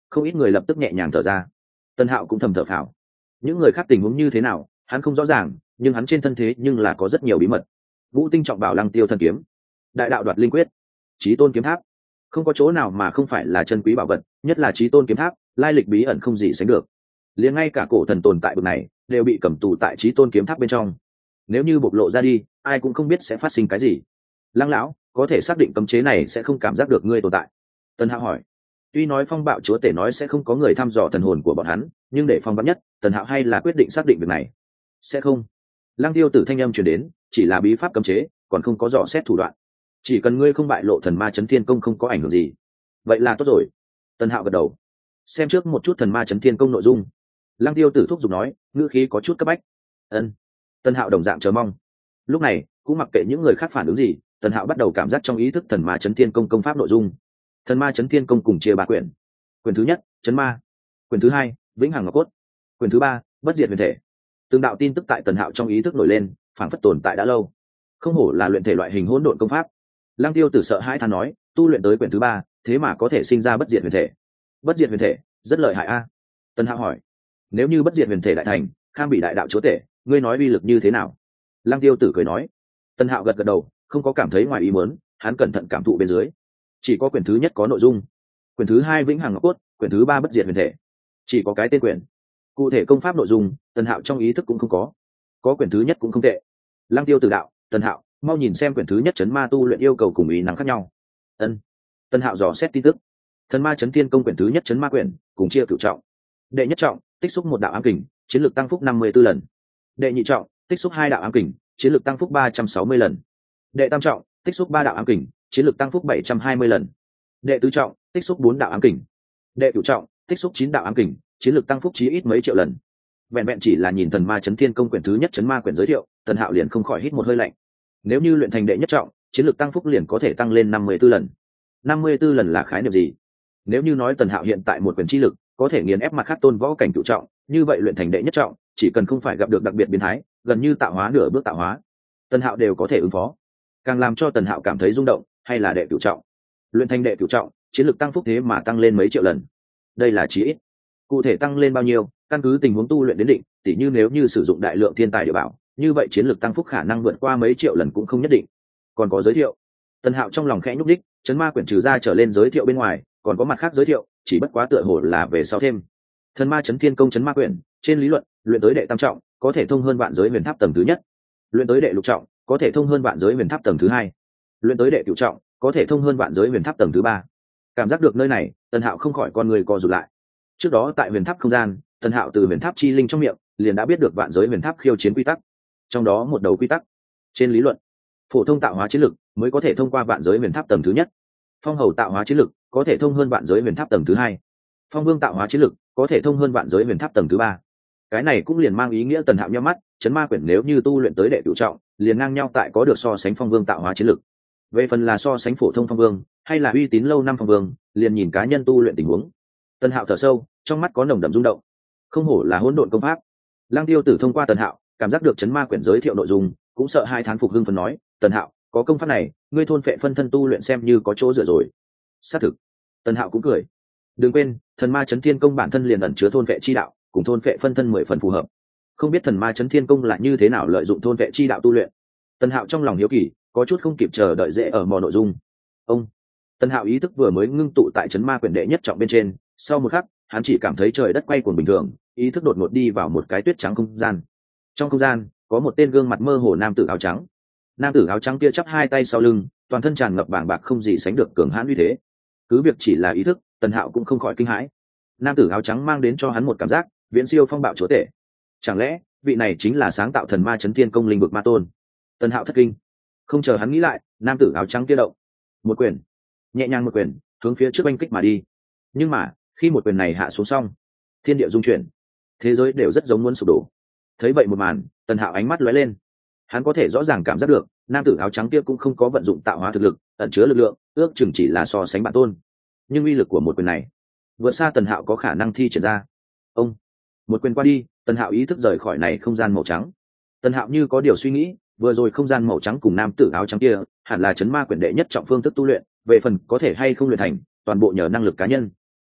không ít người lập tức nhẹ nhàng thở ra. Tân Hạo cũng thầm thở phào. Những người khác tình huống như thế nào hắn không rõ ràng, nhưng hắn trên thân thế nhưng là có rất nhiều bí mật. Vũ tinh trọng bảo lăng tiêu thần kiếm, đại đạo đoạt linh quyết, chí tôn kiếm tháp, không có chỗ nào mà không phải là chân quý bảo vật, nhất là chí tôn kiếm tháp lai lịch bí ẩn không gì sánh được. Liền ngay cả cổ thần tồn tại bậc này đều bị cầm tù tại chí tôn kiếm tháp bên trong, nếu như bộc lộ ra đi ai cũng không biết sẽ phát sinh cái gì. Lăng lão có thể xác định cấm chế này sẽ không cảm giác được ngươi tồn tại? Tân Hạo hỏi. Tuy nói phong bạo chúa tể nói sẽ không có người thăm dò thần hồn của bọn hắn, nhưng để phong vắn nhất, Tần Hạo hay là quyết định xác định việc này. Sẽ không. Lăng tiêu tử thanh âm truyền đến, chỉ là bí pháp cấm chế, còn không có dò xét thủ đoạn. Chỉ cần ngươi không bại lộ thần ma chấn thiên công không có ảnh hưởng gì. Vậy là tốt rồi. Tần Hạo gật đầu. Xem trước một chút thần ma chấn thiên công nội dung. Lăng tiêu tử thúc giục nói, ngữ khí có chút cấp bách. Ân. Tần Hạo đồng dạng chờ mong. Lúc này cũng mặc kệ những người khác phản ứng gì, Tần Hạo bắt đầu cảm giác trong ý thức thần ma chấn thiên công công pháp nội dung. Thần ma chấn thiên công cùng chia ba quyển. Quyển thứ nhất, chấn ma. Quyển thứ hai, vĩnh hằng ngọc cốt. Quyển thứ ba, bất diệt huyền thể. Từng đạo tin tức tại Tần Hạo trong ý thức nổi lên, phảng phất tồn tại đã lâu. Không hổ là luyện thể loại hình hỗn độn công pháp. Lăng tiêu tử sợ hãi than nói, tu luyện tới quyển thứ ba, thế mà có thể sinh ra bất diệt huyền thể. Bất diệt huyền thể, rất lợi hại a. Tần Hạo hỏi, nếu như bất diệt huyền thể đại thành, kham bị đại đạo chúa tể, ngươi nói uy lực như thế nào? Lăng tiêu tử cười nói. Tần Hạo gật gật đầu, không có cảm thấy ngoài ý muốn, hắn cẩn thận cảm thụ bên dưới. Chỉ có quyển thứ nhất có nội dung, quyển thứ hai vĩnh hằng ngọc cốt, quyển thứ ba bất diệt huyền thể, chỉ có cái tên quyển. Cụ thể công pháp nội dung, Tần Hạo trong ý thức cũng không có. Có quyển thứ nhất cũng không tệ. Lăng tiêu tử đạo, Tần Hạo, mau nhìn xem quyển thứ nhất chấn ma tu luyện yêu cầu cùng ý năng khác nhau. Ân. Tần Hạo dò xét tin tức. Thần ma chấn thiên công quyển thứ nhất chấn ma quyển, cùng chia cửu trọng. Đệ nhất trọng, tích xúc một đạo ám kình, chiến lược tăng phúc năm mươi 54 lần. Đệ nhị trọng, tích xúc hai đạo ám kình, chiến lược tăng phúc ba trăm sáu mươi lần. Đệ tam trọng, tích xúc ba đạo ám kình, chiến lược tăng phúc bảy trăm hai mươi lần. Đệ tứ trọng, tích xúc bốn đạo ám kình. Đệ cửu trọng, tích xúc chín đạo ám kình, chiến lược tăng phúc chí ít mấy triệu lần. Vẹn vẹn chỉ là nhìn thần ma chấn thiên công quyển thứ nhất chấn ma quyển giới thiệu, Tần Hạo liền không khỏi hít một hơi lạnh. Nếu như luyện thành đệ nhất trọng, chiến lược tăng phúc liền có thể tăng lên năm mươi 54 lần. năm mươi 54 lần là khái niệm gì? Nếu như nói Tần Hạo hiện tại một quyển chi lực có thể nghiền ép mặt khác tôn võ cảnh cửu trọng, như vậy luyện thành đệ nhất trọng, chỉ cần không phải gặp được đặc biệt biến thái, gần như tạo hóa nửa bước tạo hóa, Tần Hạo đều có thể ứng phó. Càng làm cho Tần Hạo cảm thấy rung động, hay là đệ cửu trọng. Luyện thành đệ cửu trọng, chiến lược tăng phúc thế mà tăng lên mấy triệu lần. Đây là chí ít. Cụ thể tăng lên bao nhiêu, căn cứ tình huống tu luyện đến định, tỉ như nếu như sử dụng đại lượng thiên tài địa bảo, như vậy chiến lược tăng phúc khả năng vượt qua mấy triệu lần cũng không nhất định. Còn có giới thiệu. Tần Hạo trong lòng khẽ nhúc đích, chấn ma quyển trừ ra trở lên giới thiệu bên ngoài, còn có mặt khác giới thiệu, chỉ bất quá tựa hồ là về sau thêm. Thần ma chấn thiên công chấn ma quyển, trên lý luận, luyện tới đệ tam trọng, có thể thông hơn vạn giới huyền tháp tầng thứ nhất. Luyện tới đệ lục trọng, có thể thông hơn vạn giới huyền tháp tầng thứ hai. Luyện tới đệ cửu trọng, có thể thông hơn vạn giới huyền tháp tầng thứ ba. Cảm giác được nơi này, Tần Hạo không khỏi con người co rụt lại. Trước đó tại huyền tháp không gian, Tần Hạo từ huyền tháp chi linh trong miệng liền đã biết được vạn giới huyền tháp khiêu chiến quy tắc. Trong đó một đầu quy tắc, trên lý luận, phổ thông tạo hóa chiến lực mới có thể thông qua vạn giới huyền tháp tầng thứ nhất. Phong hầu tạo hóa chiến lực có thể thông hơn vạn giới huyền tháp tầng thứ hai. Phong vương tạo hóa chiến lực có thể thông hơn vạn giới huyền tháp tầng thứ ba. Cái này cũng liền mang ý nghĩa Tần Hạo nhắm mắt, chấn ma quyển nếu như tu luyện tới đệ cửu trọng, liền ngang nhau tại có được so sánh phong vương tạo hóa chiến lực. Về phần là so sánh phổ thông phong vương, hay là uy tín lâu năm phong vương, liền nhìn cá nhân tu luyện tình huống. Tần Hạo thở sâu, trong mắt có nồng đậm rung động. Không hổ là hỗn độn công pháp. Lăng Tiêu Tử thông qua Tần Hạo, cảm giác được chấn ma quyển giới thiệu nội dung, cũng sợ hai thán phục hưng phấn nói, Tần Hạo, có công pháp này, ngươi thôn phệ phân thân tu luyện xem như có chỗ dựa rồi. Xác thực. Tần Hạo cũng cười. Đừng quên, thần ma chấn thiên công bản thân liền ẩn chứa thôn phệ chi đạo, cùng thôn phệ phân thân mười phần phù hợp. Không biết thần ma chấn thiên công là như thế nào lợi dụng thôn phệ chi đạo tu luyện. Tần Hạo trong lòng hiếu kỳ, có chút không kịp chờ đợi dễ ở mò nội dung. Ông. Tần Hạo ý thức vừa mới ngưng tụ tại chấn ma quyển đệ nhất trọng bên trên, sau một khắc, hắn chỉ cảm thấy trời đất quay cuồng bình thường, ý thức đột ngột đi vào một cái tuyết trắng không gian. Trong không gian, có một tên gương mặt mơ hồ nam tử áo trắng. Nam tử áo trắng kia chắp hai tay sau lưng, toàn thân tràn ngập bàng bạc không gì sánh được cường hãn uy thế. Cứ việc chỉ là ý thức, Tần Hạo cũng không khỏi kinh hãi. Nam tử áo trắng mang đến cho hắn một cảm giác viễn siêu phong bạo chúa tể. Chẳng lẽ vị này chính là sáng tạo thần ma chấn thiên công linh vực ma tôn? Tần Hạo thất kinh. Không chờ hắn nghĩ lại, nam tử áo trắng kia động một quyền, nhẹ nhàng một quyền hướng phía trước oanh kích mà đi. Nhưng mà khi một quyền này hạ xuống xong, thiên địa rung chuyển, thế giới đều rất giống muốn sụp đổ. Thấy vậy một màn, Tần Hạo ánh mắt lóe lên. Hắn có thể rõ ràng cảm giác được nam tử áo trắng kia cũng không có vận dụng tạo hóa thực lực, ẩn chứa lực lượng ước chừng chỉ là so sánh bản tôn, nhưng uy lực của một quyền này vượt xa Tần Hạo có khả năng thi triển ra. Ông. Một quyền qua đi, Tần Hạo ý thức rời khỏi này không gian màu trắng. Tần Hạo như có điều suy nghĩ, vừa rồi không gian màu trắng cùng nam tử áo trắng kia hẳn là chấn ma quyển đệ nhất trọng phương thức tu luyện, về phần có thể hay không luyện thành, toàn bộ nhờ năng lực cá nhân.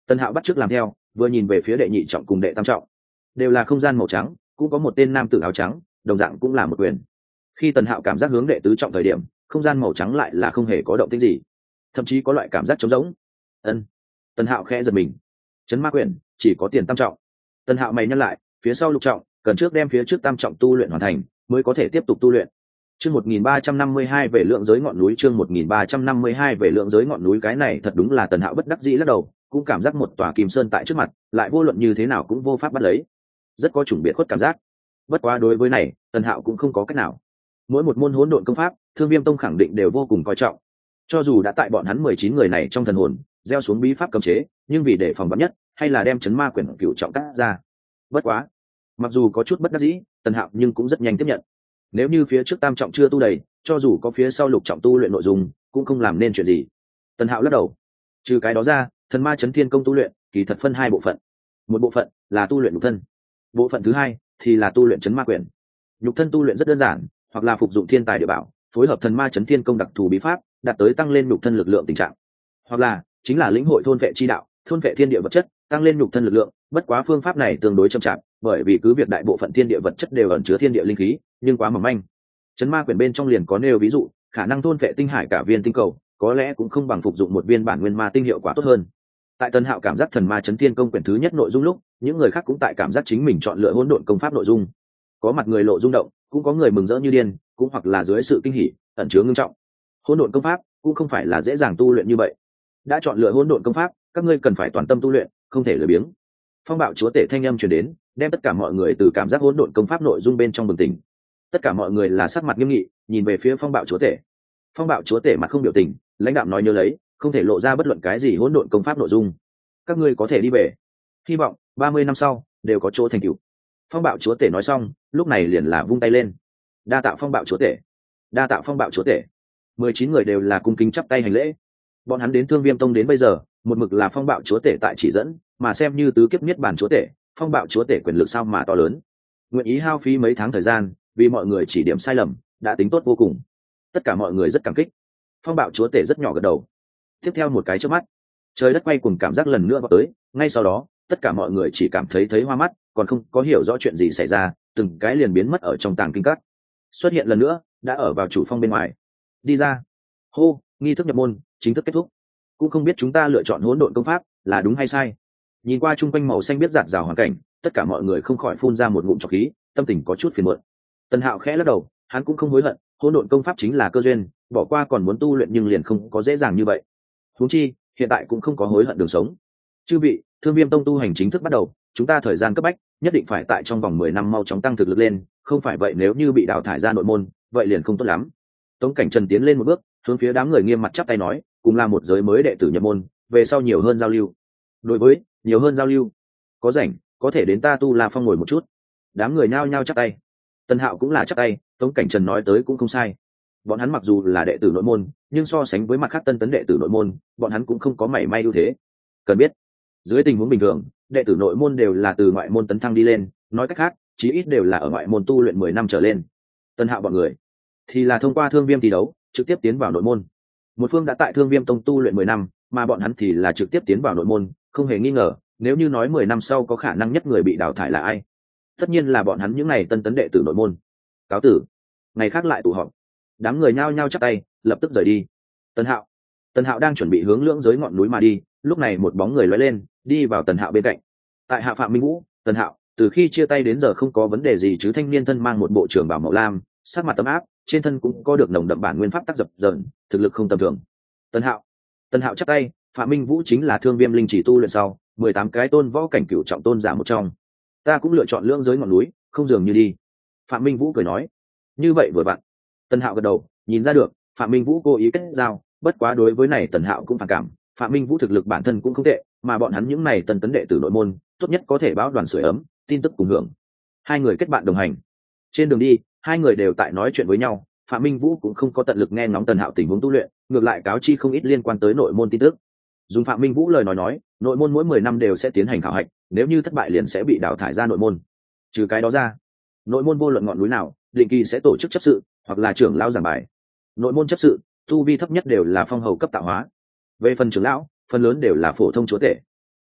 Tần Hạo bắt chước làm theo, vừa nhìn về phía đệ nhị trọng cùng đệ tam trọng, đều là không gian màu trắng, cũng có một tên nam tử áo trắng, đồng dạng cũng là một quyền. Khi Tần Hạo cảm giác hướng đệ tứ trọng thời điểm, không gian màu trắng lại là không hề có động tĩnh gì, thậm chí có loại cảm giác trống rỗng. Ân. Tần Hạo khẽ giật mình. Chấn ma quyền chỉ có tiền tam trọng. Tần Hạo mày nhăn lại, phía sau lục trọng, cần trước đem phía trước tam trọng tu luyện hoàn thành, mới có thể tiếp tục tu luyện. Chương một nghìn ba trăm năm mươi hai về lượng giới ngọn núi, chương một nghìn ba trăm năm mươi hai về lượng giới ngọn núi, cái này thật đúng là Tần Hạo bất đắc dĩ lắc đầu, cũng cảm giác một tòa kim sơn tại trước mặt, lại vô luận như thế nào cũng vô pháp bắt lấy. Rất có chủng biệt khuất cảm giác. Bất quá đối với này, Tần Hạo cũng không có cách nào. Mỗi một môn hỗn độn công pháp, Thương Viêm Tông khẳng định đều vô cùng coi trọng. Cho dù đã tại bọn hắn mười chín người này trong thần hồn gieo xuống bí pháp cấm chế, nhưng vì để phòng vắn nhất, hay là đem chấn ma quyển cửu trọng cắt ra. Bất quá, mặc dù có chút bất đắc dĩ, Tần Hạo nhưng cũng rất nhanh tiếp nhận. Nếu như phía trước tam trọng chưa tu đầy, cho dù có phía sau lục trọng tu luyện nội dung, cũng không làm nên chuyện gì. Tần Hạo lắc đầu. Trừ cái đó ra, thần ma chấn thiên công tu luyện kỳ thật phân hai bộ phận. Một bộ phận là tu luyện nhục thân, bộ phận thứ hai thì là tu luyện chấn ma quyển. Nhục thân tu luyện rất đơn giản, hoặc là phục dụng thiên tài địa bảo, phối hợp thần ma chấn thiên công đặc thù bí pháp, đạt tới tăng lên nhục thân lực lượng tình trạng. Hoặc là chính là lĩnh hội thôn vệ chi đạo, thôn vệ thiên địa vật chất, tăng lên nhục thân lực lượng. Bất quá phương pháp này tương đối chậm chạp, bởi vì cứ việc đại bộ phận thiên địa vật chất đều ẩn chứa thiên địa linh khí, nhưng quá mỏng manh. Chấn ma quyển bên trong liền có nêu ví dụ, khả năng thôn vệ tinh hải cả viên tinh cầu, có lẽ cũng không bằng phục dụng một viên bản nguyên ma tinh hiệu quả tốt hơn. Tại Tần Hạo cảm giác thần ma chấn thiên công quyển thứ nhất nội dung lúc, những người khác cũng tại cảm giác chính mình chọn lựa hỗn độn công pháp nội dung. Có mặt người lộ rung động, cũng có người mừng rỡ như điên, cũng hoặc là dưới sự kinh hỉ ẩn chứa ngưng trọng. Hỗn độn công pháp cũng không phải là dễ dàng tu luyện như vậy. Đã chọn lựa hỗn độn công pháp, các ngươi cần phải toàn tâm tu luyện, không thể lười biếng. Phong bạo chúa tể thanh âm truyền đến, đem tất cả mọi người từ cảm giác hỗn độn công pháp nội dung bên trong bừng tỉnh. Tất cả mọi người là sắc mặt nghiêm nghị, nhìn về phía phong bạo chúa tể. Phong bạo chúa tể mặt không biểu tình, lãnh đạm nói nhớ lấy, không thể lộ ra bất luận cái gì hỗn độn công pháp nội dung. Các ngươi có thể đi về. Hy vọng ba mươi năm sau đều có chỗ thành tựu. Phong bạo chúa tể nói xong, lúc này liền là vung tay lên. Đa tạ phong bạo chúa tể. Đa tạ phong bạo chúa tể. Mười chín người đều là cung kính chắp tay hành lễ. Bọn hắn đến Thương Viêm Tông đến bây giờ, một mực là phong bạo chúa tể tại chỉ dẫn, mà xem như tứ kiếp niết bàn chúa tể, phong bạo chúa tể quyền lực sao mà to lớn. Nguyện ý hao phí mấy tháng thời gian, vì mọi người chỉ điểm sai lầm, đã tính tốt vô cùng. Tất cả mọi người rất cảm kích. Phong bạo chúa tể rất nhỏ gật đầu. Tiếp theo một cái chớp mắt, trời đất quay cuồng cảm giác lần nữa vào tới, ngay sau đó, tất cả mọi người chỉ cảm thấy thấy hoa mắt, còn không có hiểu rõ chuyện gì xảy ra, từng cái liền biến mất ở trong tàng kinh các. Xuất hiện lần nữa, đã ở vào chủ phong bên ngoài. Đi ra. Hô, nghi thức nhập môn chính thức kết thúc. Cũng không biết chúng ta lựa chọn hỗn độn công pháp là đúng hay sai. Nhìn qua chung quanh màu xanh biết rạt rào hoàn cảnh, tất cả mọi người không khỏi phun ra một ngụm trọc khí, tâm tình có chút phiền muộn. Tần Hạo khẽ lắc đầu, hắn cũng không hối hận, hỗn độn công pháp chính là cơ duyên, bỏ qua còn muốn tu luyện nhưng liền không có dễ dàng như vậy. Huống chi, hiện tại cũng không có hối hận đường sống. Chư vị, Thương Viêm Tông tu hành chính thức bắt đầu, chúng ta thời gian cấp bách, nhất định phải tại trong vòng mười năm mau chóng tăng thực lực lên, không phải vậy nếu như bị đào thải ra nội môn, vậy liền không tốt lắm. Tống Cảnh Trần tiến lên một bước, hướng phía đám người nghiêm mặt chắp tay nói, cùng là một giới mới đệ tử nhập môn, về sau nhiều hơn giao lưu. Đối với nhiều hơn giao lưu, có rảnh có thể đến ta Tu La Phong ngồi một chút. Đám người nhao nhao chắp tay. Tần Hạo cũng là chắp tay, Tống Cảnh Trần nói tới cũng không sai. Bọn hắn mặc dù là đệ tử nội môn, nhưng so sánh với mặt khác tân tấn đệ tử nội môn, bọn hắn cũng không có mảy may ưu thế. Cần biết, dưới tình huống bình thường, đệ tử nội môn đều là từ ngoại môn tấn thăng đi lên, nói cách khác, chí ít đều là ở ngoại môn tu luyện mười năm trở lên. Tần Hạo bọn người thì là thông qua Thương Viêm thi đấu, trực tiếp tiến vào nội môn. Một phương đã tại Thương Viêm Tông tu luyện mười năm, mà bọn hắn thì là trực tiếp tiến vào nội môn, không hề nghi ngờ, nếu như nói mười năm sau có khả năng nhất người bị đào thải là ai, tất nhiên là bọn hắn những này tân tấn đệ tử nội môn. Cáo tử. Ngày khác lại tụ họp. Đám người nhao nhao chắp tay, lập tức rời đi. Tần Hạo, Tần Hạo đang chuẩn bị hướng lưỡng giới ngọn núi mà đi, lúc này một bóng người lóe lên, đi vào Tần Hạo bên cạnh. Tại hạ Phạm Minh Vũ, Tần Hạo, từ khi chia tay đến giờ không có vấn đề gì chứ? Thanh niên thân mang một bộ trường bào màu lam, sắc mặt tấm áp, trên thân cũng có được nồng đậm bản nguyên pháp tác dập dờn, thực lực không tầm thường. Tần Hạo, Tần Hạo chắp tay, Phạm Minh Vũ chính là Thương Viêm linh chỉ tu luyện sau, mười tám cái tôn võ cảnh cửu trọng tôn giả một trong. Ta cũng lựa chọn lưỡng giới ngọn núi, không dường như đi. Phạm Minh Vũ cười nói, như vậy vừa vặn. Tần Hạo gật đầu, nhìn ra được, Phạm Minh Vũ cố ý kết giao, bất quá đối với này Tần Hạo cũng phản cảm, Phạm Minh Vũ thực lực bản thân cũng không tệ, mà bọn hắn những này tân tấn đệ tử nội môn, tốt nhất có thể báo đoàn sưởi ấm, tin tức cùng hưởng. Hai người kết bạn đồng hành. Trên đường đi, hai người đều tại nói chuyện với nhau, Phạm Minh Vũ cũng không có tận lực nghe ngóng Tần Hạo tình huống tu luyện, ngược lại cáo chi không ít liên quan tới nội môn tin tức. Dùng Phạm Minh Vũ lời nói nói, nội môn mỗi mười năm đều sẽ tiến hành khảo hạch, nếu như thất bại liền sẽ bị đào thải ra nội môn. Trừ cái đó ra, nội môn vô luận ngọn núi nào, định kỳ sẽ tổ chức chấp sự, hoặc là trưởng lão giảng bài. Nội môn chấp sự, tu vi thấp nhất đều là phong hầu cấp tạo hóa. Về phần trưởng lão, phần lớn đều là phổ thông chúa tể.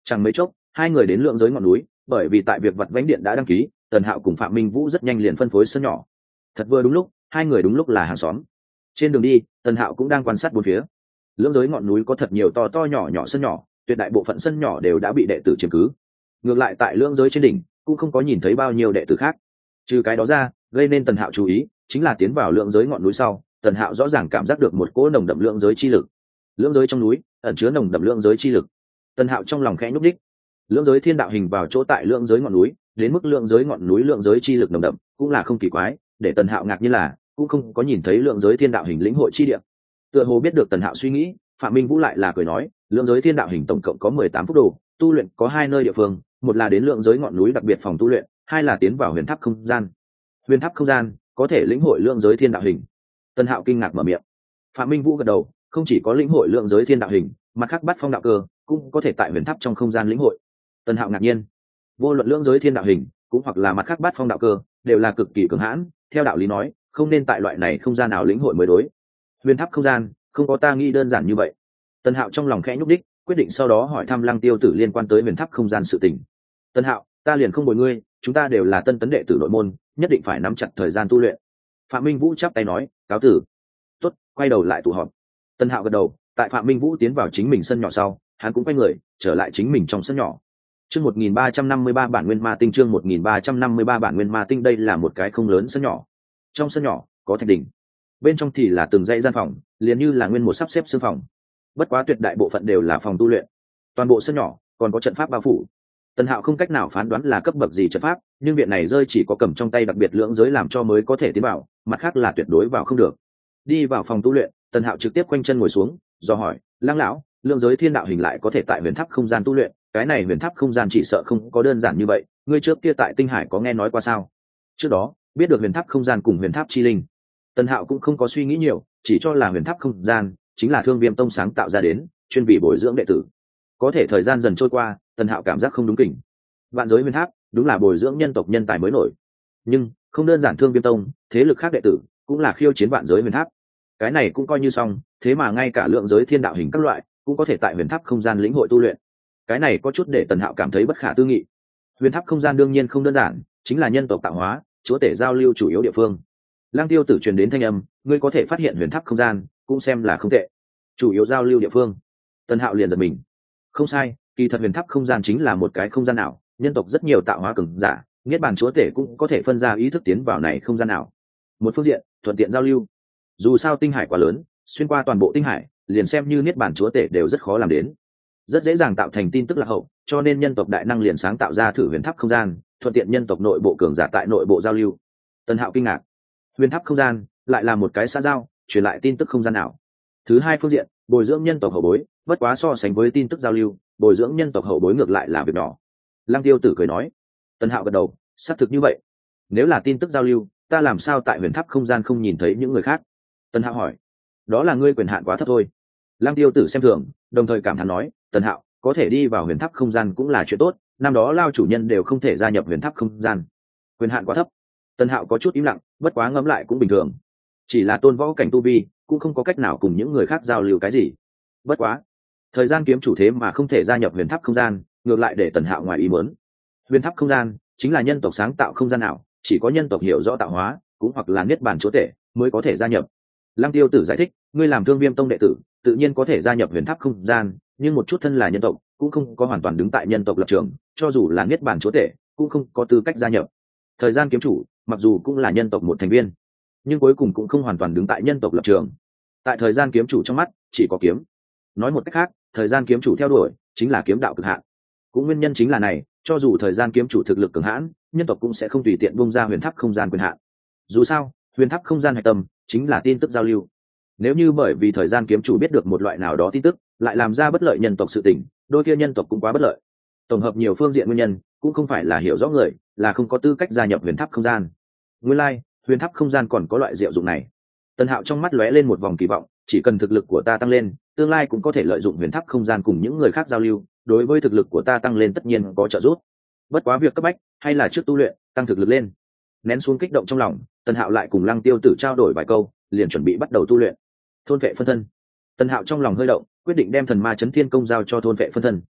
Chẳng mấy chốc hai người đến lượng giới ngọn núi, bởi vì tại việc vặt vãnh điện đã đăng ký, Tần Hạo cùng Phạm Minh Vũ rất nhanh liền phân phối sân nhỏ. Thật vừa đúng lúc, hai người đúng lúc là hàng xóm. Trên đường đi, Tần Hạo cũng đang quan sát bốn phía. Lưỡng giới ngọn núi có thật nhiều to to nhỏ nhỏ sân nhỏ, tuyệt đại bộ phận sân nhỏ đều đã bị đệ tử chiếm cứ. Ngược lại tại lưỡng giới trên đỉnh cũng không có nhìn thấy bao nhiêu đệ tử khác. Trừ cái đó ra, gây nên Tần Hạo chú ý chính là tiến vào lưỡng giới ngọn núi sau, Tần Hạo rõ ràng cảm giác được một cỗ nồng đậm lưỡng giới chi lực. Lưỡng giới trong núi ẩn chứa nồng đậm lưỡng giới chi lực. Tần Hạo trong lòng khẽ nhúc đích. Lưỡng giới thiên đạo hình vào chỗ tại lưỡng giới ngọn núi, đến mức lưỡng giới ngọn núi lưỡng giới chi lực nồng đậm, cũng là không kỳ quái, để Tần Hạo ngạc nhiên là cũng không có nhìn thấy lưỡng giới thiên đạo hình lĩnh hội chi địa. Tựa hồ biết được Tần Hạo suy nghĩ, Phạm Minh Vũ lại là cười nói, lưỡng giới thiên đạo hình tổng cộng có mười tám phúc đồ, tu luyện có hai nơi địa phương, một là đến lưỡng giới ngọn núi đặc biệt phòng tu luyện, hai là tiến vào huyền tháp không gian. Huyền tháp không gian có thể lĩnh hội lưỡng giới thiên đạo hình. Tần Hạo kinh ngạc mở miệng. Phạm Minh Vũ gật đầu, không chỉ có lĩnh hội lưỡng giới thiên đạo hình, mặt khác bắt phong đạo cơ cũng có thể tại huyền tháp trong không gian lĩnh hội. Tần Hạo ngạc nhiên, vô luận lưỡng giới thiên đạo hình cũng hoặc là mặt khác bát phong đạo cơ đều là cực kỳ cường hãn, theo đạo lý nói không nên tại loại này không gian nào lĩnh hội mới đối. Huyền tháp không gian không có ta nghĩ đơn giản như vậy. Tần Hạo trong lòng khẽ nhúc đích, quyết định sau đó hỏi thăm Lăng Tiêu Tử liên quan tới huyền tháp không gian sự tình. Tần Hạo, ta liền không bồi ngươi, chúng ta đều là tân tấn đệ tử nội môn, nhất định phải nắm chặt thời gian tu luyện. Phạm Minh Vũ chắp tay nói, cáo tử. Tốt, quay đầu lại tụ họp. Tần Hạo gật đầu, tại Phạm Minh Vũ tiến vào chính mình sân nhỏ sau, hắn cũng quay người trở lại chính mình trong sân nhỏ. Chương một nghìn ba trăm năm mươi ba bản nguyên ma tinh chương một nghìn ba trăm năm mươi ba bản nguyên ma tinh đây là một cái không lớn sân nhỏ. Trong sân nhỏ có thạch đỉnh, bên trong thì là từng dãy gian phòng, liền như là nguyên một sắp xếp sương phòng. Bất quá tuyệt đại bộ phận đều là phòng tu luyện. Toàn bộ sân nhỏ còn có trận pháp bao phủ. Tần Hạo không cách nào phán đoán là cấp bậc gì trận pháp, nhưng viện này rơi chỉ có cầm trong tay đặc biệt lưỡng giới làm cho mới có thể tiến vào, mặt khác là tuyệt đối vào không được. Đi vào phòng tu luyện, Tần Hạo trực tiếp quanh chân ngồi xuống, do hỏi, Lăng lão, lưỡng giới thiên đạo hình lại có thể tại huyền tháp không gian tu luyện, cái này huyền tháp không gian chỉ sợ không có đơn giản như vậy, ngươi trước kia tại Tinh Hải có nghe nói qua sao? Trước đó biết được huyền tháp không gian cùng huyền tháp chi linh. Tần Hạo cũng không có suy nghĩ nhiều, chỉ cho là huyền tháp không gian chính là Thương Viêm tông sáng tạo ra đến, chuyên vì bồi dưỡng đệ tử. Có thể thời gian dần trôi qua, Tần Hạo cảm giác không đúng kỉnh. Vạn giới huyền tháp đúng là bồi dưỡng nhân tộc nhân tài mới nổi, nhưng không đơn giản Thương Viêm tông, thế lực khác đệ tử cũng là khiêu chiến vạn giới huyền tháp. Cái này cũng coi như xong, thế mà ngay cả lượng giới thiên đạo hình các loại cũng có thể tại huyền tháp không gian lĩnh hội tu luyện. Cái này có chút để Tần Hạo cảm thấy bất khả tư nghị. Huyền tháp không gian đương nhiên không đơn giản, chính là nhân tộc tạo hóa, chúa tể giao lưu chủ yếu địa phương. Lăng Tiêu Tử truyền đến thanh âm, ngươi có thể phát hiện huyền tháp không gian, cũng xem là không tệ. Chủ yếu giao lưu địa phương. Tần Hạo liền giật mình. Không sai, kỳ thật huyền tháp không gian chính là một cái không gian ảo, nhân tộc rất nhiều tạo hóa cường giả, niết bàn chúa tể cũng có thể phân ra ý thức tiến vào này không gian ảo. Một phương diện, thuận tiện giao lưu. Dù sao Tinh Hải quá lớn, xuyên qua toàn bộ Tinh Hải, liền xem như niết bàn chúa tể đều rất khó làm đến, rất dễ dàng tạo thành tin tức lạc hậu, cho nên nhân tộc đại năng liền sáng tạo ra thử huyền tháp không gian, thuận tiện nhân tộc nội bộ cường giả tại nội bộ giao lưu. Tần Hạo kinh ngạc, huyền tháp không gian lại là một cái xã giao, truyền lại tin tức không gian ảo. Thứ hai phương diện, bồi dưỡng nhân tộc hậu bối, bất quá so sánh với tin tức giao lưu, bồi dưỡng nhân tộc hậu bối ngược lại là việc nhỏ. Lăng Tiêu Tử cười nói. Tần Hạo gật đầu, xác thực như vậy. Nếu là tin tức giao lưu, ta làm sao tại huyền tháp không gian không nhìn thấy những người khác? Tần Hạo hỏi. Đó là ngươi quyền hạn quá thấp thôi. Lăng Tiêu Tử xem thường, đồng thời cảm thán nói, Tần Hạo có thể đi vào huyền tháp không gian cũng là chuyện tốt, năm đó Lao chủ nhân đều không thể gia nhập huyền tháp không gian. Quyền hạn quá thấp. Tần Hạo có chút im lặng, bất quá ngẫm lại cũng bình thường. Chỉ là tôn võ cảnh tu vi, cũng không có cách nào cùng những người khác giao lưu cái gì. Bất quá, thời gian kiếm chủ thế mà không thể gia nhập huyền tháp không gian, ngược lại để Tần Hạo ngoài ý muốn. Huyền tháp không gian chính là nhân tộc sáng tạo không gian nào, chỉ có nhân tộc hiểu rõ tạo hóa, cũng hoặc là niết bàn chúa tể mới có thể gia nhập. Lăng Tiêu Tử giải thích, ngươi làm Thương Viêm tông đệ tử, tự nhiên có thể gia nhập huyền tháp không gian, nhưng một chút thân là nhân tộc, cũng không có hoàn toàn đứng tại nhân tộc lập trường, cho dù là niết bàn chúa tể, cũng không có tư cách gia nhập. Thời gian kiếm chủ, mặc dù cũng là nhân tộc một thành viên, nhưng cuối cùng cũng không hoàn toàn đứng tại nhân tộc lập trường. Tại thời gian kiếm chủ trong mắt, chỉ có kiếm. Nói một cách khác, thời gian kiếm chủ theo đuổi chính là kiếm đạo cực hạn. Cũng nguyên nhân chính là này, cho dù thời gian kiếm chủ thực lực cường hãn, nhân tộc cũng sẽ không tùy tiện bung ra huyền tháp không gian quyền hạn. Dù sao, huyền tháp không gian hạch tâm chính là tin tức giao lưu. Nếu như bởi vì thời gian kiếm chủ biết được một loại nào đó tin tức, lại làm ra bất lợi nhân tộc sự tình, đôi kia nhân tộc cũng quá bất lợi. Tổng hợp nhiều phương diện nguyên nhân, cũng không phải là hiểu rõ người, là không có tư cách gia nhập huyền tháp không gian. Nguyên lai, like, huyền tháp không gian còn có loại diệu dụng này. Tần Hạo trong mắt lóe lên một vòng kỳ vọng, chỉ cần thực lực của ta tăng lên, tương lai cũng có thể lợi dụng huyền tháp không gian cùng những người khác giao lưu, đối với thực lực của ta tăng lên tất nhiên có trợ giúp. Bất quá việc cấp bách hay là trước tu luyện, tăng thực lực lên. Nén xuống kích động trong lòng, Tần Hạo lại cùng Lăng Tiêu Tử trao đổi vài câu, liền chuẩn bị bắt đầu tu luyện. Thôn vệ phân thân. Tần Hạo trong lòng hơi động, quyết định đem thần ma chấn thiên công giao cho thôn vệ phân thân.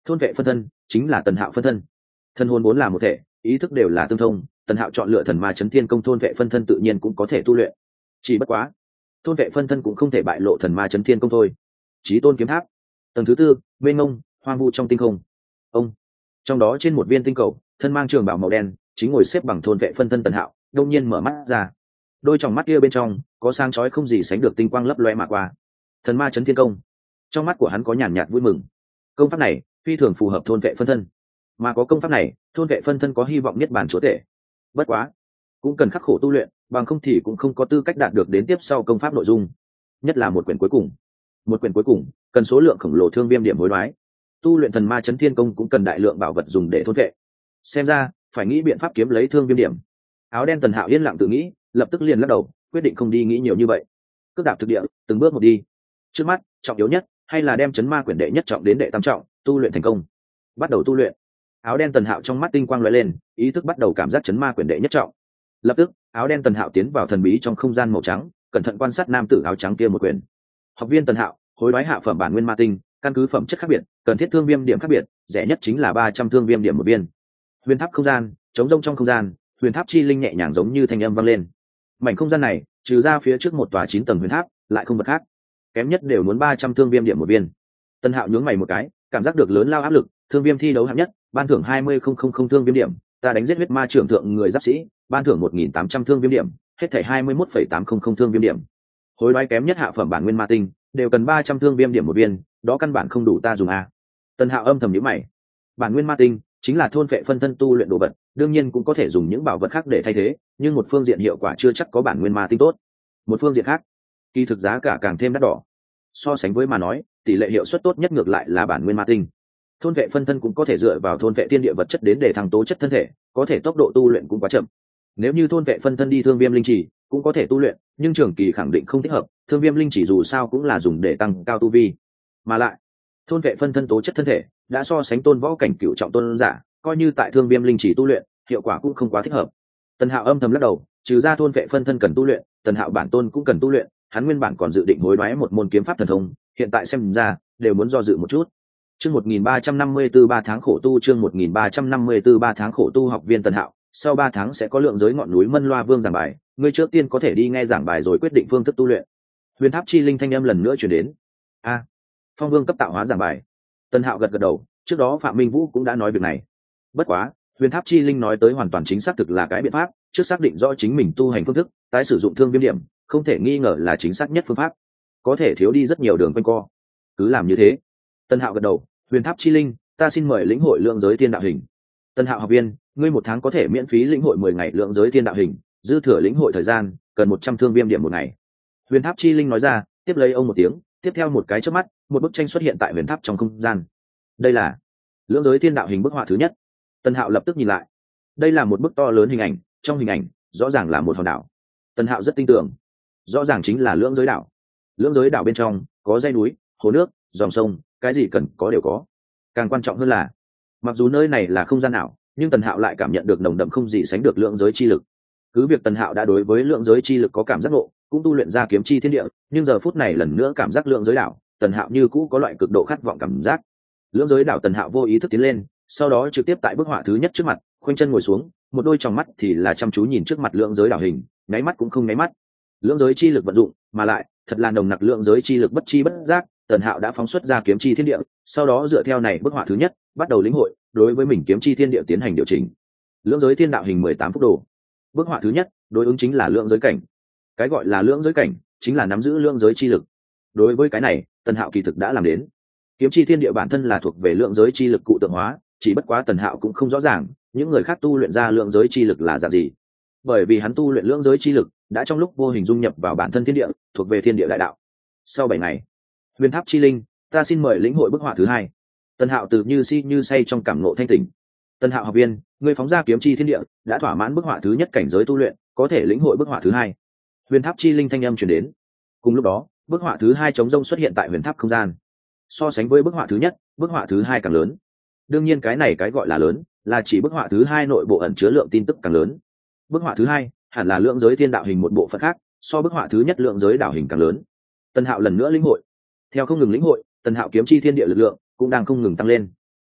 thôn vệ phân thân chính là Tần Hạo phân thân. Thân hồn vốn là một thể, ý thức đều là tương thông, Tần Hạo chọn lựa thần ma chấn thiên công thôn vệ phân thân tự nhiên cũng có thể tu luyện. Chỉ bất quá thôn vệ phân thân cũng không thể bại lộ thần ma chấn thiên công thôi. Chí tôn kiếm tháp tầng thứ tư, mênh mông hoang vu trong tinh không. Ông trong đó trên một viên tinh cầu, thân mang trường bào màu đen, chính ngồi xếp bằng thôn vệ phân thân Tần Hạo đông nhiên mở mắt ra. Đôi tròng mắt kia bên trong có sáng chói không gì sánh được tinh quang lấp loe mà qua. Thần ma chấn thiên công. Trong mắt của hắn có nhàn nhạt vui mừng. Công pháp này phi thường phù hợp thôn vệ phân thân, mà có công pháp này, thôn vệ phân thân có hy vọng niết bàn chúa tể. Bất quá cũng cần khắc khổ tu luyện, bằng không thì cũng không có tư cách đạt được đến tiếp sau công pháp nội dung, nhất là một quyển cuối cùng. Một quyển cuối cùng cần số lượng khổng lồ thương viêm điểm hối đoái. Tu luyện thần ma chấn thiên công cũng cần đại lượng bảo vật dùng để thôn vệ. Xem ra phải nghĩ biện pháp kiếm lấy thương viêm điểm. Áo đen Tần Hạo yên lặng tự nghĩ, lập tức liền lắc đầu, quyết định không đi nghĩ nhiều như vậy. Cước đạp thực địa, từng bước một đi. Trước mắt trọng yếu nhất hay là đem chấn ma quyển đệ nhất trọng đến đệ tam trọng, tu luyện thành công. Bắt đầu tu luyện. Áo đen Tần Hạo trong mắt tinh quang lóe lên, ý thức bắt đầu cảm giác chấn ma quyển đệ nhất trọng. Lập tức áo đen Tần Hạo tiến vào thần bí trong không gian màu trắng, cẩn thận quan sát nam tử áo trắng kia một quyển. Học viên Tần Hạo, hối đoái hạ phẩm bản nguyên ma tinh, căn cứ phẩm chất khác biệt, cần thiết thương viêm điểm khác biệt, rẻ nhất chính là ba trăm thương viêm điểm một viên. Huyền tháp không gian, chống rông trong không gian, huyền tháp chi linh nhẹ nhàng giống như thanh âm vang lên. Mảnh không gian này, trừ ra phía trước một tòa chín tầng huyền tháp, lại không vật khác. Kém nhất đều muốn ba trăm thương viêm điểm một viên. Tần Hạo nhướng mày một cái, cảm giác được lớn lao áp lực, thương viêm thi đấu hạng nhất, ban thưởng hai mươi không không không thương viêm điểm, ta đánh giết huyết ma trưởng thượng người giáp sĩ, ban thưởng một nghìn tám trăm thương viêm điểm, hết thảy hai mươi mốt phẩy tám không không thương viêm điểm. Hối đoái kém nhất hạ phẩm bản nguyên ma tinh, đều cần ba trăm thương viêm điểm một viên, đó căn bản không đủ ta dùng a. Tần Hạo âm thầm nhíu mày. Bản nguyên ma tinh chính là thôn vệ phân thân tu luyện đồ vật, đương nhiên cũng có thể dùng những bảo vật khác để thay thế, nhưng một phương diện hiệu quả chưa chắc có bản nguyên ma tinh tốt. Một phương diện khác, kỳ thực giá cả càng thêm đắt đỏ. So sánh với mà nói, tỷ lệ hiệu suất tốt nhất ngược lại là bản nguyên ma tinh. Thôn vệ phân thân cũng có thể dựa vào thôn vệ thiên địa vật chất đến để thăng tố chất thân thể, có thể tốc độ tu luyện cũng quá chậm. Nếu như thôn vệ phân thân đi thương viêm linh chỉ, cũng có thể tu luyện, nhưng trường kỳ khẳng định không thích hợp, thương viêm linh chỉ dù sao cũng là dùng để tăng cao tu vi. Mà lại, thôn vệ phân thân tố chất thân thể đã so sánh tôn võ cảnh cửu trọng tôn giả, coi như tại thương viêm linh chỉ tu luyện, hiệu quả cũng không quá thích hợp. Tần Hạo âm thầm lắc đầu, trừ ra thôn vệ phân thân cần tu luyện, Tần Hạo bản tôn cũng cần tu luyện, hắn nguyên bản còn dự định hối đoái một môn kiếm pháp thần thông, hiện tại xem ra đều muốn do dự một chút. Chương một nghìn ba trăm năm mươi tư ba tháng khổ tu, chương một nghìn ba trăm năm mươi tư ba tháng khổ tu. Học viên Tần Hạo, sau ba tháng sẽ có lượng giới ngọn núi Mân Loa Vương giảng bài, ngươi trước tiên có thể đi nghe giảng bài rồi quyết định phương thức tu luyện. Huyền tháp chi linh thanh âm lần nữa truyền đến. A, Phong Vương cấp tạo hóa giảng bài. Tần Hạo gật gật đầu, trước đó Phạm Minh Vũ cũng đã nói việc này. Bất quá, Huyền tháp chi linh nói tới hoàn toàn chính xác thực là cái biện pháp, trước xác định rõ chính mình tu hành phương thức, tái sử dụng thương viêm điểm, không thể nghi ngờ là chính xác nhất phương pháp, có thể thiếu đi rất nhiều đường quanh co. Cứ làm như thế. Tần Hạo gật đầu, Huyền tháp chi linh, ta xin mời lĩnh hội lượng giới thiên đạo hình. Tần Hạo học viên, ngươi một tháng có thể miễn phí lĩnh hội mười ngày lượng giới thiên đạo hình, dư thừa lĩnh hội thời gian cần một trăm thương viêm điểm một ngày. Huyền tháp chi linh nói ra, tiếp lấy ông một tiếng, tiếp theo một cái chớp mắt, một bức tranh xuất hiện tại huyền tháp trong không gian. Đây là lượng giới thiên đạo hình bức họa thứ nhất. Tần Hạo lập tức nhìn lại. Đây là một bức to lớn hình ảnh, trong hình ảnh rõ ràng là một hòn đảo. Tần Hạo rất tin tưởng, rõ ràng chính là lưỡng giới đảo. Lưỡng giới đảo bên trong có dãy núi, hồ nước, dòng sông, cái gì cần có đều có. Càng quan trọng hơn là, mặc dù nơi này là không gian ảo, nhưng Tần Hạo lại cảm nhận được nồng đậm không gì sánh được lượng giới chi lực. Cứ việc Tần Hạo đã đối với lượng giới chi lực có cảm giác ngộ, cũng tu luyện ra kiếm chi thiên địa, nhưng giờ phút này lần nữa cảm giác lượng giới đảo, Tần Hạo như cũ có loại cực độ khát vọng cảm giác. Lượng giới đảo Tần Hạo vô ý thức tiến lên, sau đó trực tiếp tại bức họa thứ nhất trước mặt, khoanh chân ngồi xuống, một đôi tròng mắt thì là chăm chú nhìn trước mặt lượng giới đảo hình, nháy mắt cũng không nháy mắt. Lượng giới chi lực vận dụng, mà lại thật là nồng nặc lượng giới chi lực bất chi bất giác, Tần Hạo đã phóng xuất ra kiếm chi thiên địa, sau đó dựa theo này bức họa thứ nhất, bắt đầu lĩnh hội, đối với mình kiếm chi thiên địa tiến hành điều chỉnh. Lượng giới thiên đạo hình mười tám phút đồ. Bức họa thứ nhất, đối ứng chính là lượng giới cảnh. Cái gọi là lượng giới cảnh, chính là nắm giữ lượng giới chi lực. Đối với cái này, Tần Hạo kỳ thực đã làm đến. Kiếm chi thiên địa bản thân là thuộc về lượng giới chi lực cụ tượng hóa, chỉ bất quá Tần Hạo cũng không rõ ràng, những người khác tu luyện ra lượng giới chi lực là dạng gì. Bởi vì hắn tu luyện lượng giới chi lực, đã trong lúc vô hình dung nhập vào bản thân thiên địa, thuộc về thiên địa đại đạo. Sau bảy ngày, Huyền tháp chi linh, ta xin mời lĩnh hội bức họa thứ hai. Tần Hạo từ như si như say trong cảm ngộ thanh tỉnh. Tần Hạo học viên, ngươi phóng ra kiếm chi thiên địa, đã thỏa mãn bức họa thứ nhất cảnh giới tu luyện, có thể lĩnh hội bức họa thứ hai. Huyền tháp chi linh thanh âm truyền đến. Cùng lúc đó, bức họa thứ hai chống rông xuất hiện tại huyền tháp không gian. So sánh với bức họa thứ nhất, bức họa thứ hai càng lớn. Đương nhiên cái này cái gọi là lớn, là chỉ bức họa thứ hai nội bộ ẩn chứa lượng tin tức càng lớn. Bức họa thứ hai hẳn là lượng giới thiên đạo hình một bộ phận khác, so bức họa thứ nhất lượng giới đạo hình càng lớn. Tần Hạo lần nữa lĩnh hội. Theo không ngừng lĩnh hội, Tần Hạo kiếm chi thiên địa lực lượng cũng đang không ngừng tăng lên.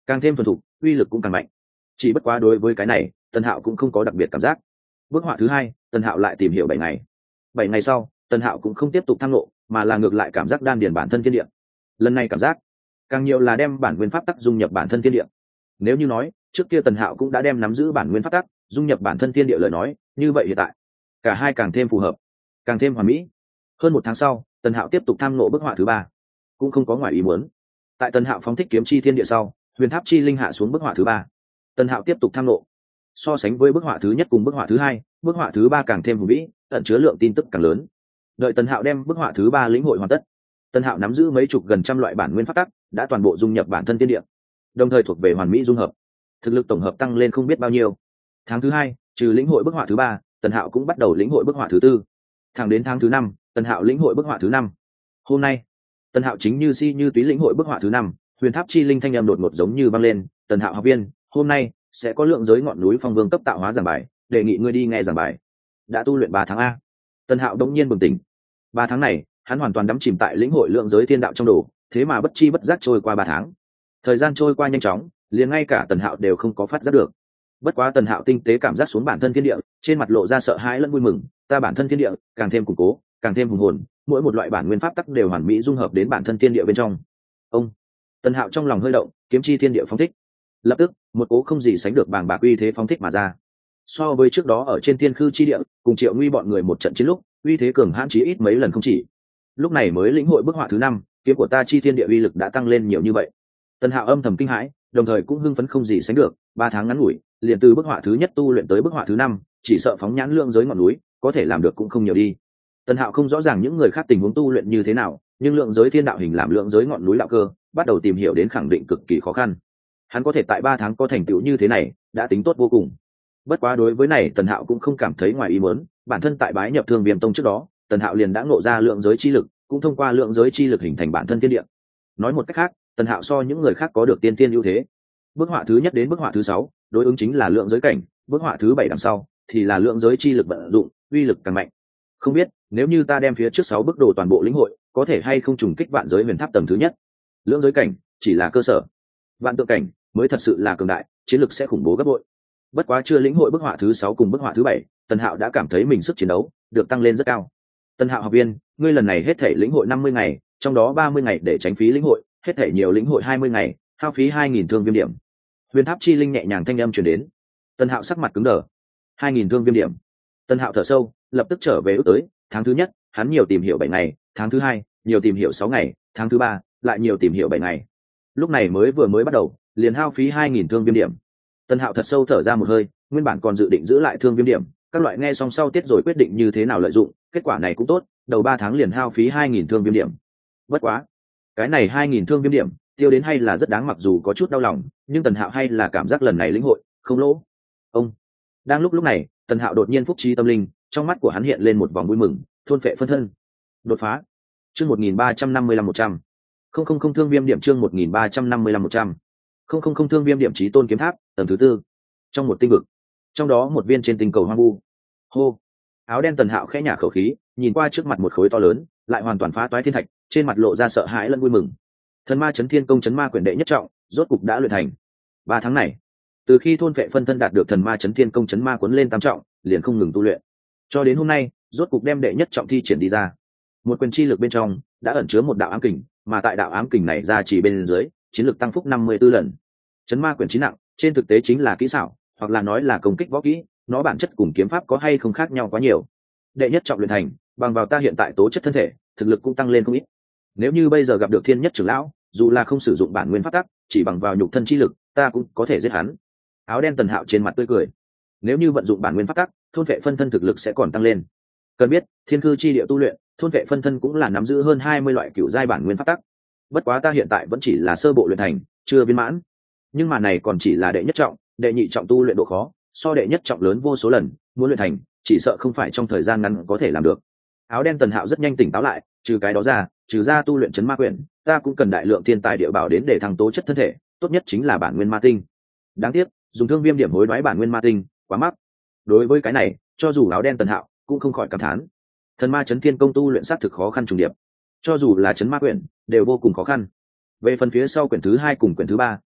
càng thêm thuần thục, uy lực cũng càng mạnh. Chỉ bất quá đối với cái này, Tần Hạo cũng không có đặc biệt cảm giác. Bức họa thứ hai, Tần Hạo lại tìm hiểu bảy ngày. Bảy ngày sau, Tần Hạo cũng không tiếp tục tham ngộ, mà là ngược lại cảm giác đan điền bản thân thiên địa. Lần này cảm giác càng nhiều là đem bản nguyên pháp tắc dung nhập bản thân thiên địa. Nếu như nói trước kia Tần Hạo cũng đã đem nắm giữ bản nguyên pháp tắc dung nhập bản thân thiên địa lời nói, như vậy hiện tại cả hai càng thêm phù hợp, càng thêm hoàn mỹ. Hơn một tháng sau, Tần Hạo tiếp tục tham ngộ bức họa thứ ba, cũng không có ngoài ý muốn. Tại Tần Hạo phóng thích kiếm chi thiên địa sau, huyền tháp chi linh hạ xuống bức họa thứ ba. Tần Hạo tiếp tục tham ngộ. So sánh với bức họa thứ nhất cùng bức họa thứ hai, bức họa thứ ba càng thêm hùng vĩ, ẩn chứa lượng tin tức càng lớn. Đợi Tần Hạo đem bức họa thứ ba lĩnh hội hoàn tất, Tần Hạo nắm giữ mấy chục gần trăm loại bản nguyên pháp tắc, đã toàn bộ dung nhập bản thân thiên địa, đồng thời thuộc về hoàn mỹ dung hợp, thực lực tổng hợp tăng lên không biết bao nhiêu. Tháng thứ hai, trừ lĩnh hội bức họa thứ ba, Tần Hạo cũng bắt đầu lĩnh hội bức họa thứ tư. Thẳng đến tháng thứ năm, Tần Hạo lĩnh hội bức họa thứ năm. Hôm nay, Tần Hạo chính như si như túy lĩnh hội bức họa thứ năm, huyền tháp chi linh thanh âm đột ngột giống như vang lên, "Tần Hạo học viên, hôm nay sẽ có lượng giới ngọn núi phong vương cấp tạo hóa giảng bài, đề nghị ngươi đi nghe giảng bài." Đã tu luyện ba tháng a. Tần Hạo đột nhiên bừng tỉnh. Ba tháng này, hắn hoàn toàn đắm chìm tại lĩnh hội lượng giới thiên đạo trong đồ, thế mà bất chi bất giác trôi qua ba tháng. Thời gian trôi qua nhanh chóng, liền ngay cả Tần Hạo đều không có phát giác được. Bất quá Tần Hạo tinh tế cảm giác xuống bản thân thiên địa, trên mặt lộ ra sợ hãi lẫn vui mừng, ta bản thân thiên địa càng thêm củng cố, càng thêm hùng hồn, mỗi một loại bản nguyên pháp tắc đều hoàn mỹ dung hợp đến bản thân thiên địa bên trong. Ông Tần Hạo trong lòng hơi động, kiếm chi thiên địa phóng thích. Lập tức, một cố không gì sánh được bàng bạc uy thế phóng thích mà ra. So với trước đó ở trên thiên khư chi địa, cùng Triệu Nguy bọn người một trận chiến lúc, uy thế cường hãn chí ít mấy lần không chỉ. Lúc này mới lĩnh hội bức họa thứ năm, kiếm của ta chi thiên địa uy lực đã tăng lên nhiều như vậy. Tần Hạo âm thầm kinh hãi, đồng thời cũng hưng phấn không gì sánh được, ba tháng ngắn ngủi, liền từ bức họa thứ nhất tu luyện tới bức họa thứ năm, chỉ sợ phóng nhãn lượng giới ngọn núi, có thể làm được cũng không nhiều đi. Tần Hạo không rõ ràng những người khác tình huống tu luyện như thế nào, nhưng lượng giới thiên đạo hình làm lượng giới ngọn núi đạo cơ, bắt đầu tìm hiểu đến khẳng định cực kỳ khó khăn. Hắn có thể tại ba tháng có thành tựu như thế này, đã tính tốt vô cùng. Bất quá đối với này, Tần Hạo cũng không cảm thấy ngoài ý muốn, bản thân tại bái nhập Thương Viêm Tông trước đó, Tần Hạo liền đã ngộ ra lượng giới chi lực, cũng thông qua lượng giới chi lực hình thành bản thân thiên địa. Nói một cách khác, Tần Hạo so những người khác có được tiên tiên ưu thế. Bức họa thứ nhất đến bức họa thứ sáu, đối ứng chính là lượng giới cảnh, bức họa thứ bảy đằng sau thì là lượng giới chi lực vận dụng, uy lực càng mạnh. Không biết, nếu như ta đem phía trước sáu bức đồ toàn bộ lĩnh hội, có thể hay không trùng kích vạn giới huyền tháp tầng thứ nhất. Lượng giới cảnh chỉ là cơ sở, vạn tượng cảnh mới thật sự là cường đại, chiến lực sẽ khủng bố gấp bội. Bất quá chưa lĩnh hội bức họa thứ sáu cùng bức họa thứ bảy, Tần Hạo đã cảm thấy mình sức chiến đấu được tăng lên rất cao. Tần Hạo học viên, ngươi lần này hết thể lĩnh hội năm mươi ngày, trong đó ba mươi ngày để tránh phí lĩnh hội, hết thể nhiều lĩnh hội hai mươi ngày, hao phí hai nghìn thương viêm điểm. Huyền tháp chi linh nhẹ nhàng thanh âm truyền đến. Tần Hạo sắc mặt cứng đờ. hai nghìn thương viêm điểm. Tần Hạo thở sâu, lập tức trở về ước tới, tháng thứ nhất, hắn nhiều tìm hiểu bảy ngày, tháng thứ hai, nhiều tìm hiểu sáu ngày, tháng thứ ba, lại nhiều tìm hiểu bảy ngày. Lúc này mới vừa mới bắt đầu, liền hao phí hai nghìn thương viêm điểm. Tần Hạo thật sâu thở ra một hơi, nguyên bản còn dự định giữ lại thương viêm điểm, các loại nghe xong sau tiết rồi quyết định như thế nào lợi dụng, kết quả này cũng tốt, đầu ba tháng liền hao phí hai nghìn thương viêm điểm. Bất quá, cái này hai nghìn thương viêm điểm, tiêu đến hay là rất đáng, mặc dù có chút đau lòng, nhưng Tần Hạo hay là cảm giác lần này lĩnh hội không lỗ. Ông đang lúc lúc này, Tần Hạo đột nhiên phúc trí tâm linh, trong mắt của hắn hiện lên một vòng vui mừng, thôn phệ phân thân, đột phá. Chương một nghìn ba trăm năm mươi lăm một trăm. Không không không thương viêm điểm chương một nghìn ba trăm năm mươi lăm một trăm. Không không không thương viêm điểm chí tôn kiếm tháp, tầng thứ tư. Trong một tinh vực, trong đó một viên trên tinh cầu hoang vu. Hô. Áo đen Tần Hạo khẽ nhả khẩu khí, nhìn qua trước mặt một khối to lớn, lại hoàn toàn phá toái thiên thạch, trên mặt lộ ra sợ hãi lẫn vui mừng. Thần ma chấn thiên công chấn ma quyển đệ nhất trọng, rốt cục đã luyện thành. Ba tháng này, từ khi thôn vệ phân thân đạt được thần ma chấn thiên công chấn ma cuốn lên tam trọng, liền không ngừng tu luyện, cho đến hôm nay, rốt cục đem đệ nhất trọng thi triển đi ra. Một quyền chi lực bên trong đã ẩn chứa một đạo ám kình, mà tại đạo ám kình này ra chỉ bên dưới, chiến lực tăng phúc năm mươi tư lần. Chấn ma quyển chín nặng, trên thực tế chính là kỹ xảo, hoặc là nói là công kích võ kỹ, nó bản chất cùng kiếm pháp có hay không khác nhau quá nhiều. Đệ nhất trọng luyện thành, bằng vào ta hiện tại tố chất thân thể, thực lực cũng tăng lên không ít. Nếu như bây giờ gặp được thiên nhất trưởng lão, dù là không sử dụng bản nguyên pháp tắc, chỉ bằng vào nhục thân chi lực, ta cũng có thể giết hắn. Áo đen Tần Hạo trên mặt tươi cười. Nếu như vận dụng bản nguyên pháp tắc, thôn vệ phân thân thực lực sẽ còn tăng lên. Cần biết, thiên cư chi địa tu luyện, thôn vệ phân thân cũng là nắm giữ hơn hai mươi loại cựu giai bản nguyên pháp tắc. Bất quá ta hiện tại vẫn chỉ là sơ bộ luyện thành, chưa viên mãn. Nhưng mà này còn chỉ là đệ nhất trọng, đệ nhị trọng tu luyện độ khó, so đệ nhất trọng lớn vô số lần, muốn luyện thành, chỉ sợ không phải trong thời gian ngắn có thể làm được. Áo đen Tần Hạo rất nhanh tỉnh táo lại, trừ cái đó ra, trừ ra tu luyện chấn ma quyển, ta cũng cần đại lượng thiên tài địa bảo đến để thăng tố chất thân thể, tốt nhất chính là bản nguyên ma tinh. Đáng tiếc, dùng thương viêm điểm hối đoái bản nguyên ma tinh, quá mắc. Đối với cái này, cho dù áo đen Tần Hạo cũng không khỏi cảm thán. Thần ma chấn thiên công tu luyện sát thực khó khăn trùng điệp, cho dù là chấn ma quyển, đều vô cùng khó khăn. Về phần phía sau quyển thứ hai cùng quyển thứ ba,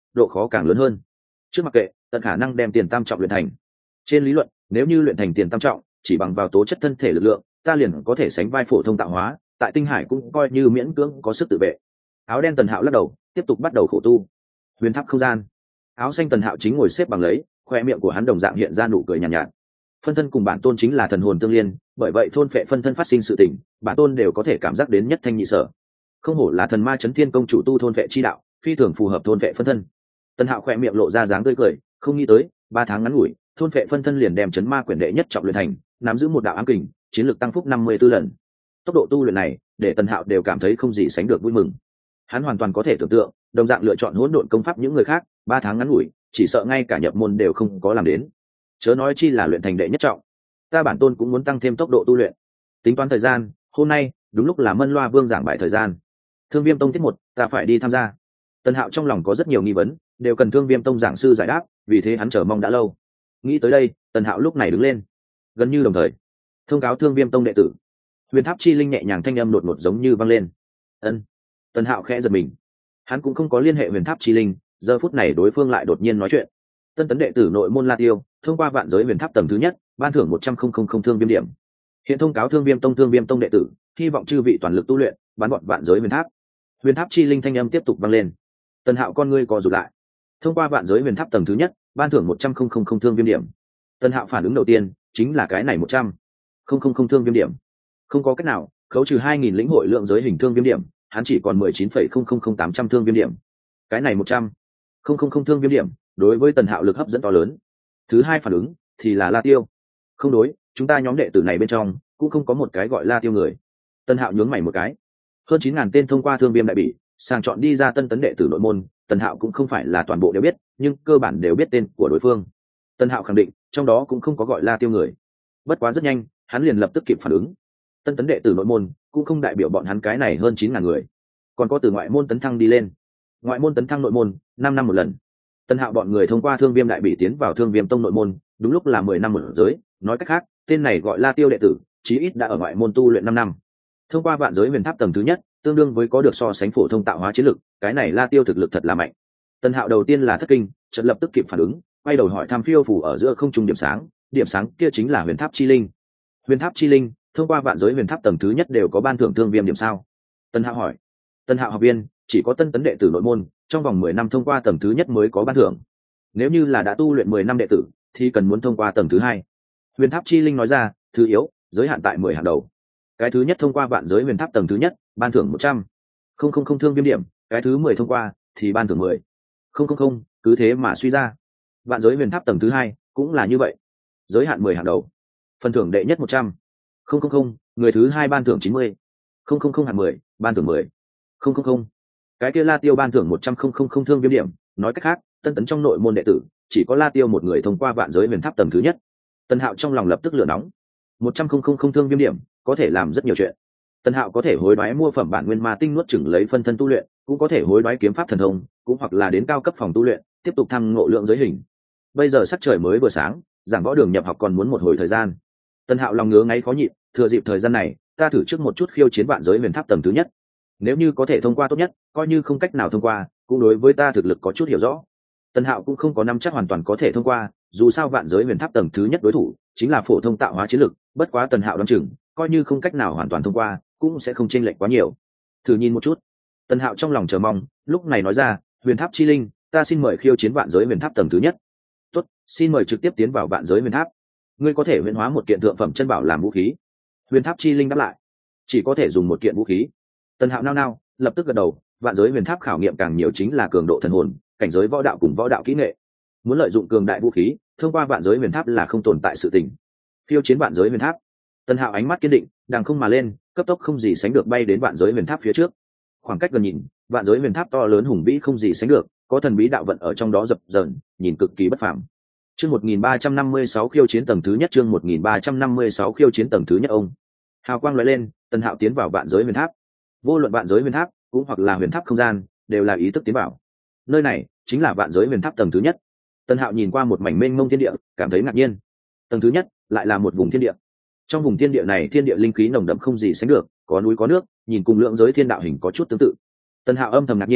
độ khó càng lớn hơn. Trước mặc kệ tận khả năng đem tiền tam trọng luyện thành. Trên lý luận, nếu như luyện thành tiền tam trọng chỉ bằng vào tố chất thân thể lực lượng, ta liền có thể sánh vai phổ thông tạo hóa, tại tinh hải cũng coi như miễn cưỡng có sức tự vệ. Áo đen Tần Hạo lắc đầu, tiếp tục bắt đầu khổ tu. Huyền tháp không gian. Áo xanh Tần Hạo chính ngồi xếp bằng lấy, khoe miệng của hắn đồng dạng hiện ra nụ cười nhàn nhạt, nhạt. Phân thân cùng bản tôn chính là thần hồn tương liên, bởi vậy thôn phệ phân thân phát sinh sự tình, bản tôn đều có thể cảm giác đến nhất thanh nhị sở. Không hổ là thần ma chấn thiên công chủ tu thôn phệ chi đạo, phi thường phù hợp thôn phệ phân thân. Tần Hạo khoe miệng lộ ra dáng tươi cười, không nghĩ tới ba tháng ngắn ngủi, thôn phệ phân thân liền đem chấn ma quyển đệ nhất trọng luyện thành, nắm giữ một đạo ám kình, chiến lược tăng phúc năm mươi tư lần. Tốc độ tu luyện này, để Tần Hạo đều cảm thấy không gì sánh được vui mừng. Hắn hoàn toàn có thể tưởng tượng, đồng dạng lựa chọn hỗn độn công pháp những người khác, ba tháng ngắn ngủi, chỉ sợ ngay cả nhập môn đều không có làm đến. Chớ nói chi là luyện thành đệ nhất trọng. Ta bản tôn cũng muốn tăng thêm tốc độ tu luyện. Tính toán thời gian, hôm nay đúng lúc là Mân Loa Vương giảng bài thời gian. Thương Viêm Tông tiết một, ta phải đi tham gia. Tần Hạo trong lòng có rất nhiều nghi vấn, đều cần Thương Viêm Tông giảng sư giải đáp, vì thế hắn chờ mong đã lâu. Nghĩ tới đây, Tần Hạo lúc này đứng lên. Gần như đồng thời, thông cáo Thương Viêm Tông đệ tử. Huyền Tháp Chi Linh nhẹ nhàng thanh âm đột ngột giống như vang lên. Ân. Tần Hạo khẽ giật mình. Hắn cũng không có liên hệ Huyền Tháp Chi Linh, giờ phút này đối phương lại đột nhiên nói chuyện. Tân tấn đệ tử nội môn La Tiêu, thông qua vạn giới huyền tháp tầng thứ nhất, ban thưởng một trăm không thương viêm điểm. Hiện thông cáo Thương Viêm Tông Thương Viêm Tông đệ tử, hy vọng chư vị toàn lực tu luyện, bắn bọn vạn giới huyền tháp. Huyền Tháp Chi Linh thanh âm tiếp tục vang lên. Tần Hạo con ngươi co rụt lại. Thông qua vạn giới huyền tháp tầng thứ nhất, ban thưởng một trăm không thương viêm điểm. Tần Hạo phản ứng đầu tiên chính là cái này một trăm không thương viêm điểm. Không có cách nào, khấu trừ hai nghìn lĩnh hội lượng giới hình thương viêm điểm, hắn chỉ còn mười chín phẩy không không không tám trăm thương viêm điểm. Cái này một trăm không thương viêm điểm, đối với Tần Hạo lực hấp dẫn to lớn. Thứ hai phản ứng thì là La Tiêu. Không đối, chúng ta nhóm đệ tử này bên trong cũng không có một cái gọi La Tiêu người. Tần Hạo nhướng mày một cái. Hơn chín ngàn tên thông qua thương viêm đại bỉ, sàng chọn đi ra tân tấn đệ tử nội môn, Tần Hạo cũng không phải là toàn bộ đều biết, nhưng cơ bản đều biết tên của đối phương. Tần Hạo khẳng định, trong đó cũng không có gọi La Tiêu người. Bất quá rất nhanh, hắn liền lập tức kịp phản ứng. Tân tấn đệ tử nội môn cũng không đại biểu bọn hắn cái này hơn chín ngàn người, còn có từ ngoại môn tấn thăng đi lên. Ngoại môn tấn thăng nội môn, năm năm một lần. Tần Hạo bọn người thông qua Thương Viêm đại bỉ tiến vào Thương Viêm Tông nội môn, đúng lúc là mười năm một giới, nói cách khác, tên này gọi La Tiêu đệ tử, chí ít đã ở ngoại môn tu luyện năm năm. Thông qua vạn giới huyền tháp tầng thứ nhất, tương đương với có được so sánh phổ thông tạo hóa chiến lực, cái này La Tiêu thực lực thật là mạnh. Tần Hạo đầu tiên là thất kinh, chợt lập tức kịp phản ứng, quay đầu hỏi thăm phiêu phù ở giữa không trung điểm sáng, điểm sáng kia chính là Huyền Tháp Chi Linh. Huyền Tháp Chi Linh, thông qua vạn giới huyền tháp tầng thứ nhất đều có ban thưởng thương viêm điểm sao? Tần Hạo hỏi. Tần Hạo học viên chỉ có tân tấn đệ tử nội môn, trong vòng mười năm thông qua tầng thứ nhất mới có ban thưởng. Nếu như là đã tu luyện mười năm đệ tử, thì cần muốn thông qua tầng thứ hai. Huyền Tháp Chi Linh nói ra, thứ yếu, giới hạn tại mười hàng đầu. Cái thứ nhất thông qua vạn giới huyền tháp tầng thứ nhất, ban thưởng một trăm không không không thương viêm điểm, cái thứ mười thông qua thì ban thưởng mười không không không, cứ thế mà suy ra. Vạn giới huyền tháp tầng thứ hai cũng là như vậy, giới hạn mười hàng đầu, phần thưởng đệ nhất một trăm không không không, người thứ hai ban thưởng chín mươi không không không hạng mười, ban thưởng mười không không không. Cái kia La Tiêu ban thưởng một trăm không không không thương viêm điểm, nói cách khác, tân tấn trong nội môn đệ tử chỉ có La Tiêu một người thông qua vạn giới huyền tháp tầng thứ nhất. Tần Hạo trong lòng lập tức lửa nóng. một trăm không không không thương viêm điểm có thể làm rất nhiều chuyện. Tần Hạo có thể hối đoái mua phẩm bản nguyên ma tinh nuốt chửng lấy phân thân tu luyện, cũng có thể hối đoái kiếm pháp thần thông, cũng hoặc là đến cao cấp phòng tu luyện, tiếp tục thăng ngộ lượng giới hình. Bây giờ sắc trời mới vừa sáng, giảng võ đường nhập học còn muốn một hồi thời gian. Tần Hạo lòng ngứa ngáy khó nhịn, thừa dịp thời gian này, ta thử trước một chút khiêu chiến vạn giới huyền tháp tầng thứ nhất. Nếu như có thể thông qua tốt nhất, coi như không cách nào thông qua, cũng đối với ta thực lực có chút hiểu rõ. Tần Hạo cũng không có nắm chắc hoàn toàn có thể thông qua, dù sao vạn giới huyền tháp tầng thứ nhất đối thủ chính là phổ thông tạo hóa chiến lực, bất quá Tần Hạo đoán chừng, coi như không cách nào hoàn toàn thông qua, cũng sẽ không chênh lệch quá nhiều. Thử nhìn một chút. Tần Hạo trong lòng chờ mong, lúc này nói ra, Huyền Tháp Chi Linh, ta xin mời khiêu chiến vạn giới huyền tháp tầng thứ nhất. Tốt, xin mời trực tiếp tiến vào vạn giới huyền tháp. Ngươi có thể huyền hóa một kiện thượng phẩm chân bảo làm vũ khí. Huyền Tháp Chi Linh đáp lại, chỉ có thể dùng một kiện vũ khí. Tần Hạo nao nao, lập tức gật đầu, vạn giới huyền tháp khảo nghiệm càng nhiều chính là cường độ thần hồn, cảnh giới võ đạo cùng võ đạo kỹ nghệ. Muốn lợi dụng cường đại vũ khí, thông qua vạn giới huyền tháp là không tồn tại sự tình. Khiêu chiến vạn giới huyền tháp. Tần Hạo ánh mắt kiên định, đằng không mà lên, cấp tốc không gì sánh được bay đến vạn giới huyền tháp phía trước. Khoảng cách gần nhìn, vạn giới huyền tháp to lớn hùng vĩ không gì sánh được, có thần bí đạo vận ở trong đó dập dờn, nhìn cực kỳ bất phàm. Chương một nghìn ba trăm năm mươi sáu khiêu chiến tầng thứ nhất, chương một nghìn ba trăm năm mươi sáu khiêu chiến tầng thứ nhất ông. Hào quang lóe lên, Tần Hạo tiến vào vạn giới huyền tháp. Vô luận vạn giới huyền tháp, cũng hoặc là huyền tháp không gian, đều là ý thức tiến vào. Nơi này chính là vạn giới huyền tháp tầng thứ nhất. Tần Hạo nhìn qua một mảnh mênh mông thiên địa, cảm thấy ngạc nhiên. Tầng thứ nhất lại là một vùng thiên địa. Trong vùng thiên địa này thiên địa linh khí nồng đậm không gì sánh được, có núi có nước, nhìn cùng lượng giới thiên đạo hình có chút tương tự. Tần Hạo âm thầm ngạc nhiên,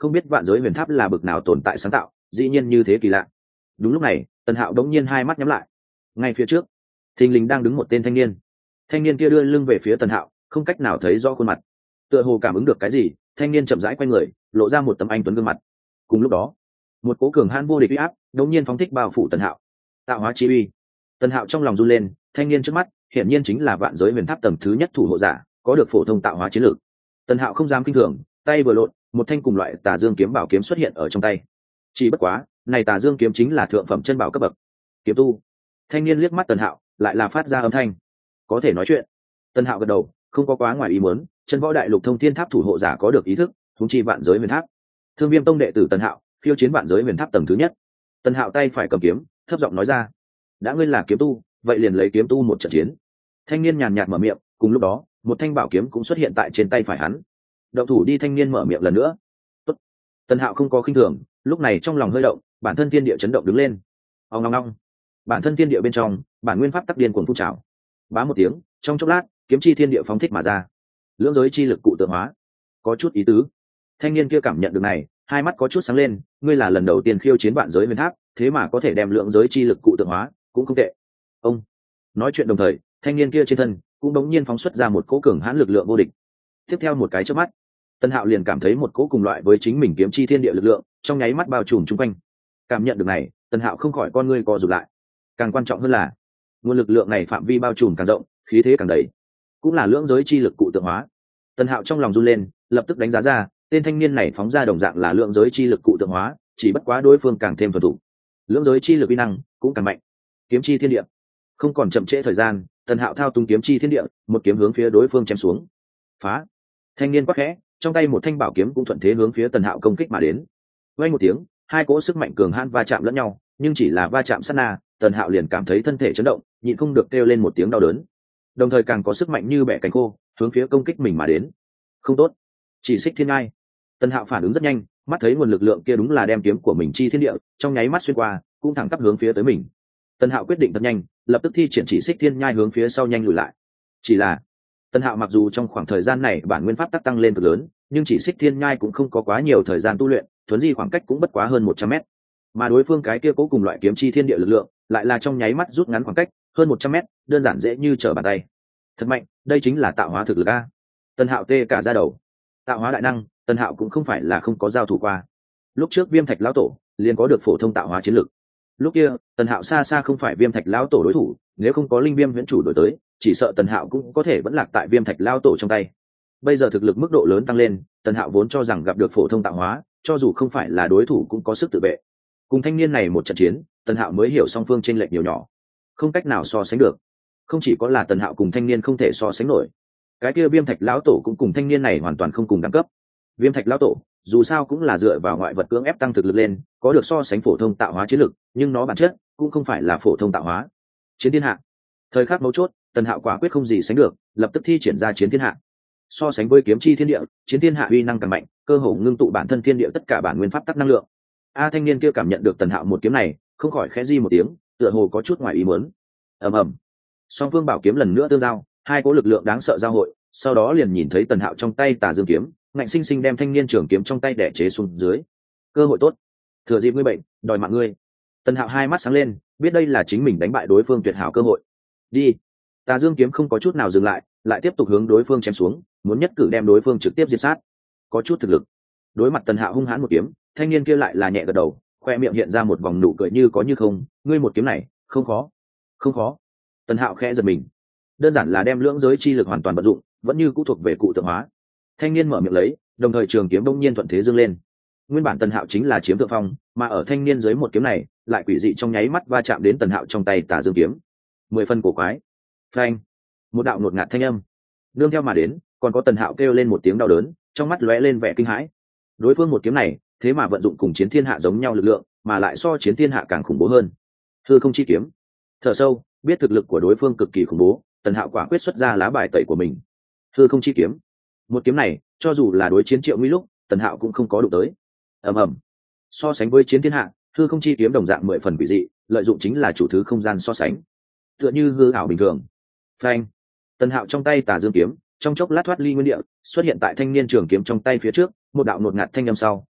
không biết vạn giới huyền tháp là bực nào tồn tại sáng tạo, dĩ nhiên như thế kỳ lạ. Đúng lúc này Tần Hạo đống nhiên hai mắt nhắm lại. Ngay phía trước thình lình đang đứng một tên thanh niên. Thanh niên kia đưa lưng về phía Tần Hạo, không cách nào thấy rõ khuôn mặt. Tựa hồ cảm ứng được cái gì, thanh niên chậm rãi quay người, lộ ra một tấm anh tuấn gương mặt. Cùng lúc đó, một cố cường hãn vô địch uy áp đống nhiên phóng thích bao phủ Tần Hạo. Tạo hóa chi uy. Tần Hạo trong lòng run lên, thanh niên trước mắt hiển nhiên chính là vạn giới huyền tháp tầng thứ nhất thủ hộ giả, có được phổ thông tạo hóa chiến lược. Tần Hạo không dám kinh thường, tay vừa lộn, một thanh cùng loại Tà Dương kiếm bảo kiếm xuất hiện ở trong tay. Chỉ bất quá, này Tà Dương kiếm chính là thượng phẩm chân bảo cấp bậc. Kiếm tu. Thanh niên liếc mắt Tần Hạo, lại là phát ra âm thanh. Có thể nói chuyện. Tần Hạo gật đầu, không có quá ngoài ý muốn, chân võ đại lục thông thiên tháp thủ hộ giả có được ý thức, huống chi vạn giới huyền tháp. Thương Viêm tông đệ tử Tần Hạo, khiêu chiến vạn giới huyền tháp tầng thứ nhất. Tần Hạo tay phải cầm kiếm, thấp giọng nói ra: đã ngươi là kiếm tu, vậy liền lấy kiếm tu một trận chiến. Thanh niên nhàn nhạt mở miệng, cùng lúc đó một thanh bảo kiếm cũng xuất hiện tại trên tay phải hắn. Động thủ đi. Thanh niên mở miệng lần nữa. Tốt. Tần Hạo không có khinh thường, lúc này trong lòng hơi động, bản thân thiên địa chấn động đứng lên. Ong ong ong. Bản thân thiên địa bên trong, bản nguyên pháp tắc điên cuồng phun trào. Bá một tiếng, trong chốc lát, kiếm chi thiên địa phóng thích mà ra. Lưỡng giới chi lực cụ tượng hóa. Có chút ý tứ. Thanh niên kia cảm nhận được này, hai mắt có chút sáng lên, ngươi là lần đầu tiên khiêu chiến vạn giới huyền tháp, thế mà có thể đem lượng giới chi lực cụ tượng hóa, cũng không tệ. Ông nói chuyện đồng thời, thanh niên kia trên thân cũng đống nhiên phóng xuất ra một cỗ cường hãn lực lượng vô địch. Tiếp theo một cái chớp mắt, Tần Hạo liền cảm thấy một cỗ cùng loại với chính mình kiếm chi thiên địa lực lượng trong nháy mắt bao trùm chung quanh. Cảm nhận được này, Tần Hạo không khỏi con ngươi co rụt lại. Càng quan trọng hơn là, nguồn lực lượng này phạm vi bao trùm càng rộng, khí thế càng đầy, cũng là lưỡng giới chi lực cụ tượng hóa. Tần Hạo trong lòng run lên, lập tức đánh giá ra, tên thanh niên này phóng ra đồng dạng là lưỡng giới chi lực cụ tượng hóa, chỉ bất quá đối phương càng thêm thuần thủ, lưỡng giới chi lực uy năng cũng càng mạnh. Kiếm chi thiên địa. Không còn chậm trễ thời gian, Tần Hạo thao túng kiếm chi thiên địa, một kiếm hướng phía đối phương chém xuống. Phá. Thanh niên quắc khẽ, trong tay một thanh bảo kiếm cũng thuận thế hướng phía Tần Hạo công kích mà đến. Vang một tiếng, hai cỗ sức mạnh cường hãn va chạm lẫn nhau, nhưng chỉ là va chạm sát na, Tần Hạo liền cảm thấy thân thể chấn động, nhịn không được kêu lên một tiếng đau đớn. Đồng thời càng có sức mạnh như bẻ cánh khô, hướng phía công kích mình mà đến. Không tốt. Chỉ xích thiên ngai. Tần Hạo phản ứng rất nhanh, mắt thấy nguồn lực lượng kia đúng là đem kiếm của mình chi thiên địa, trong nháy mắt xuyên qua, cũng thẳng tắp hướng phía tới mình. Tần Hạo quyết định thật nhanh, lập tức thi triển chỉ xích thiên nhai hướng phía sau nhanh lùi lại. Chỉ là Tần Hạo mặc dù trong khoảng thời gian này bản nguyên pháp tắc tăng lên cực lớn, nhưng chỉ xích thiên nhai cũng không có quá nhiều thời gian tu luyện, thuấn di khoảng cách cũng bất quá hơn một trăm mét. Mà đối phương cái kia cố cùng loại kiếm chi thiên địa lực lượng, lại là trong nháy mắt rút ngắn khoảng cách hơn một trăm mét, đơn giản dễ như trở bàn tay. Thật mạnh, đây chính là tạo hóa thực lực a. Tần Hạo tê cả da đầu. Tạo hóa đại năng, Tần Hạo cũng không phải là không có giao thủ qua. Lúc trước Viêm Thạch lão tổ liền có được phổ thông tạo hóa chiến lực. Lúc kia, Tần Hạo xa xa không phải Viêm Thạch lão tổ đối thủ, nếu không có linh viêm viễn chủ đổi tới, chỉ sợ Tần Hạo cũng có thể vẫn lạc tại Viêm Thạch lão tổ trong tay. Bây giờ thực lực mức độ lớn tăng lên, Tần Hạo vốn cho rằng gặp được phổ thông tạo hóa, cho dù không phải là đối thủ cũng có sức tự vệ. Cùng thanh niên này một trận chiến, Tần Hạo mới hiểu song phương chênh lệch nhiều nhỏ, không cách nào so sánh được. Không chỉ có là Tần Hạo cùng thanh niên không thể so sánh nổi, cái kia Viêm Thạch lão tổ cũng cùng thanh niên này hoàn toàn không cùng đẳng cấp. Viêm Thạch lão tổ dù sao cũng là dựa vào ngoại vật cưỡng ép tăng thực lực lên, có được so sánh phổ thông tạo hóa chiến lực, nhưng nó bản chất cũng không phải là phổ thông tạo hóa. Chiến thiên hạ. Thời khắc mấu chốt, Tần Hạo quả quyết không gì sánh được, lập tức thi triển ra chiến thiên hạ. So sánh với kiếm chi thiên địa, chiến thiên hạ uy năng càng mạnh, cơ hồ ngưng tụ bản thân thiên địa tất cả bản nguyên pháp tắc năng lượng. A thanh niên kia cảm nhận được Tần Hạo một kiếm này, không khỏi khẽ di một tiếng, tựa hồ có chút ngoài ý muốn. Ầm ầm. Song phương bảo kiếm lần nữa tương giao, hai cỗ lực lượng đáng sợ giao hội, sau đó liền nhìn thấy Tần Hạo trong tay Tà Dương kiếm, ngạnh sinh sinh đem thanh niên trường kiếm trong tay đẻ chế xuống dưới. Cơ hội tốt, thừa dịp ngươi bệnh, đòi mạng ngươi. Tần Hạo hai mắt sáng lên, biết đây là chính mình đánh bại đối phương tuyệt hảo cơ hội. Đi. Tà Dương kiếm không có chút nào dừng lại, lại tiếp tục hướng đối phương chém xuống, muốn nhất cử đem đối phương trực tiếp diệt sát. Có chút thực lực. Đối mặt Tần Hạo hung hãn một kiếm, thanh niên kia lại là nhẹ gật đầu, khoe miệng hiện ra một vòng nụ cười như có như không, ngươi một kiếm này, không khó. Không khó. Tần Hạo khẽ giật mình. Đơn giản là đem lưỡng giới chi lực hoàn toàn vận dụng, vẫn như cũ thuộc về cụ tượng hóa. Thanh niên mở miệng lấy, đồng thời trường kiếm đông nhiên thuận thế dương lên. Nguyên bản Tần Hạo chính là chiếm thượng phong, mà ở thanh niên dưới một kiếm này, lại quỷ dị trong nháy mắt va chạm đến Tần Hạo trong tay Tà Dương kiếm. Mười phân cổ quái. Phanh. Một đạo ngột ngạt thanh âm. Nương theo mà đến, còn có Tần Hạo kêu lên một tiếng đau đớn, trong mắt lóe lên vẻ kinh hãi. Đối phương một kiếm này, thế mà vận dụng cùng chiến thiên hạ giống nhau lực lượng, mà lại so chiến thiên hạ càng khủng bố hơn. Hư không chi kiếm. Thở sâu, biết thực lực của đối phương cực kỳ khủng bố, Tần Hạo quả quyết xuất ra lá bài tẩy của mình. Hư không chi kiếm. Một kiếm này, cho dù là đối chiến Triệu Nguy lúc, Tần Hạo cũng không có đụng tới. Ầm ầm. So sánh với chiến thiên hạ, hư không chi kiếm đồng dạng mười phần quỷ dị, lợi dụng chính là chủ thứ không gian so sánh, tựa như hư ảo bình thường. Phanh. Tần Hạo trong tay Tà Dương kiếm, trong chốc lát thoát ly nguyên địa, xuất hiện tại thanh niên trường kiếm trong tay phía trước, một đạo nột ngạt thanh âm sau,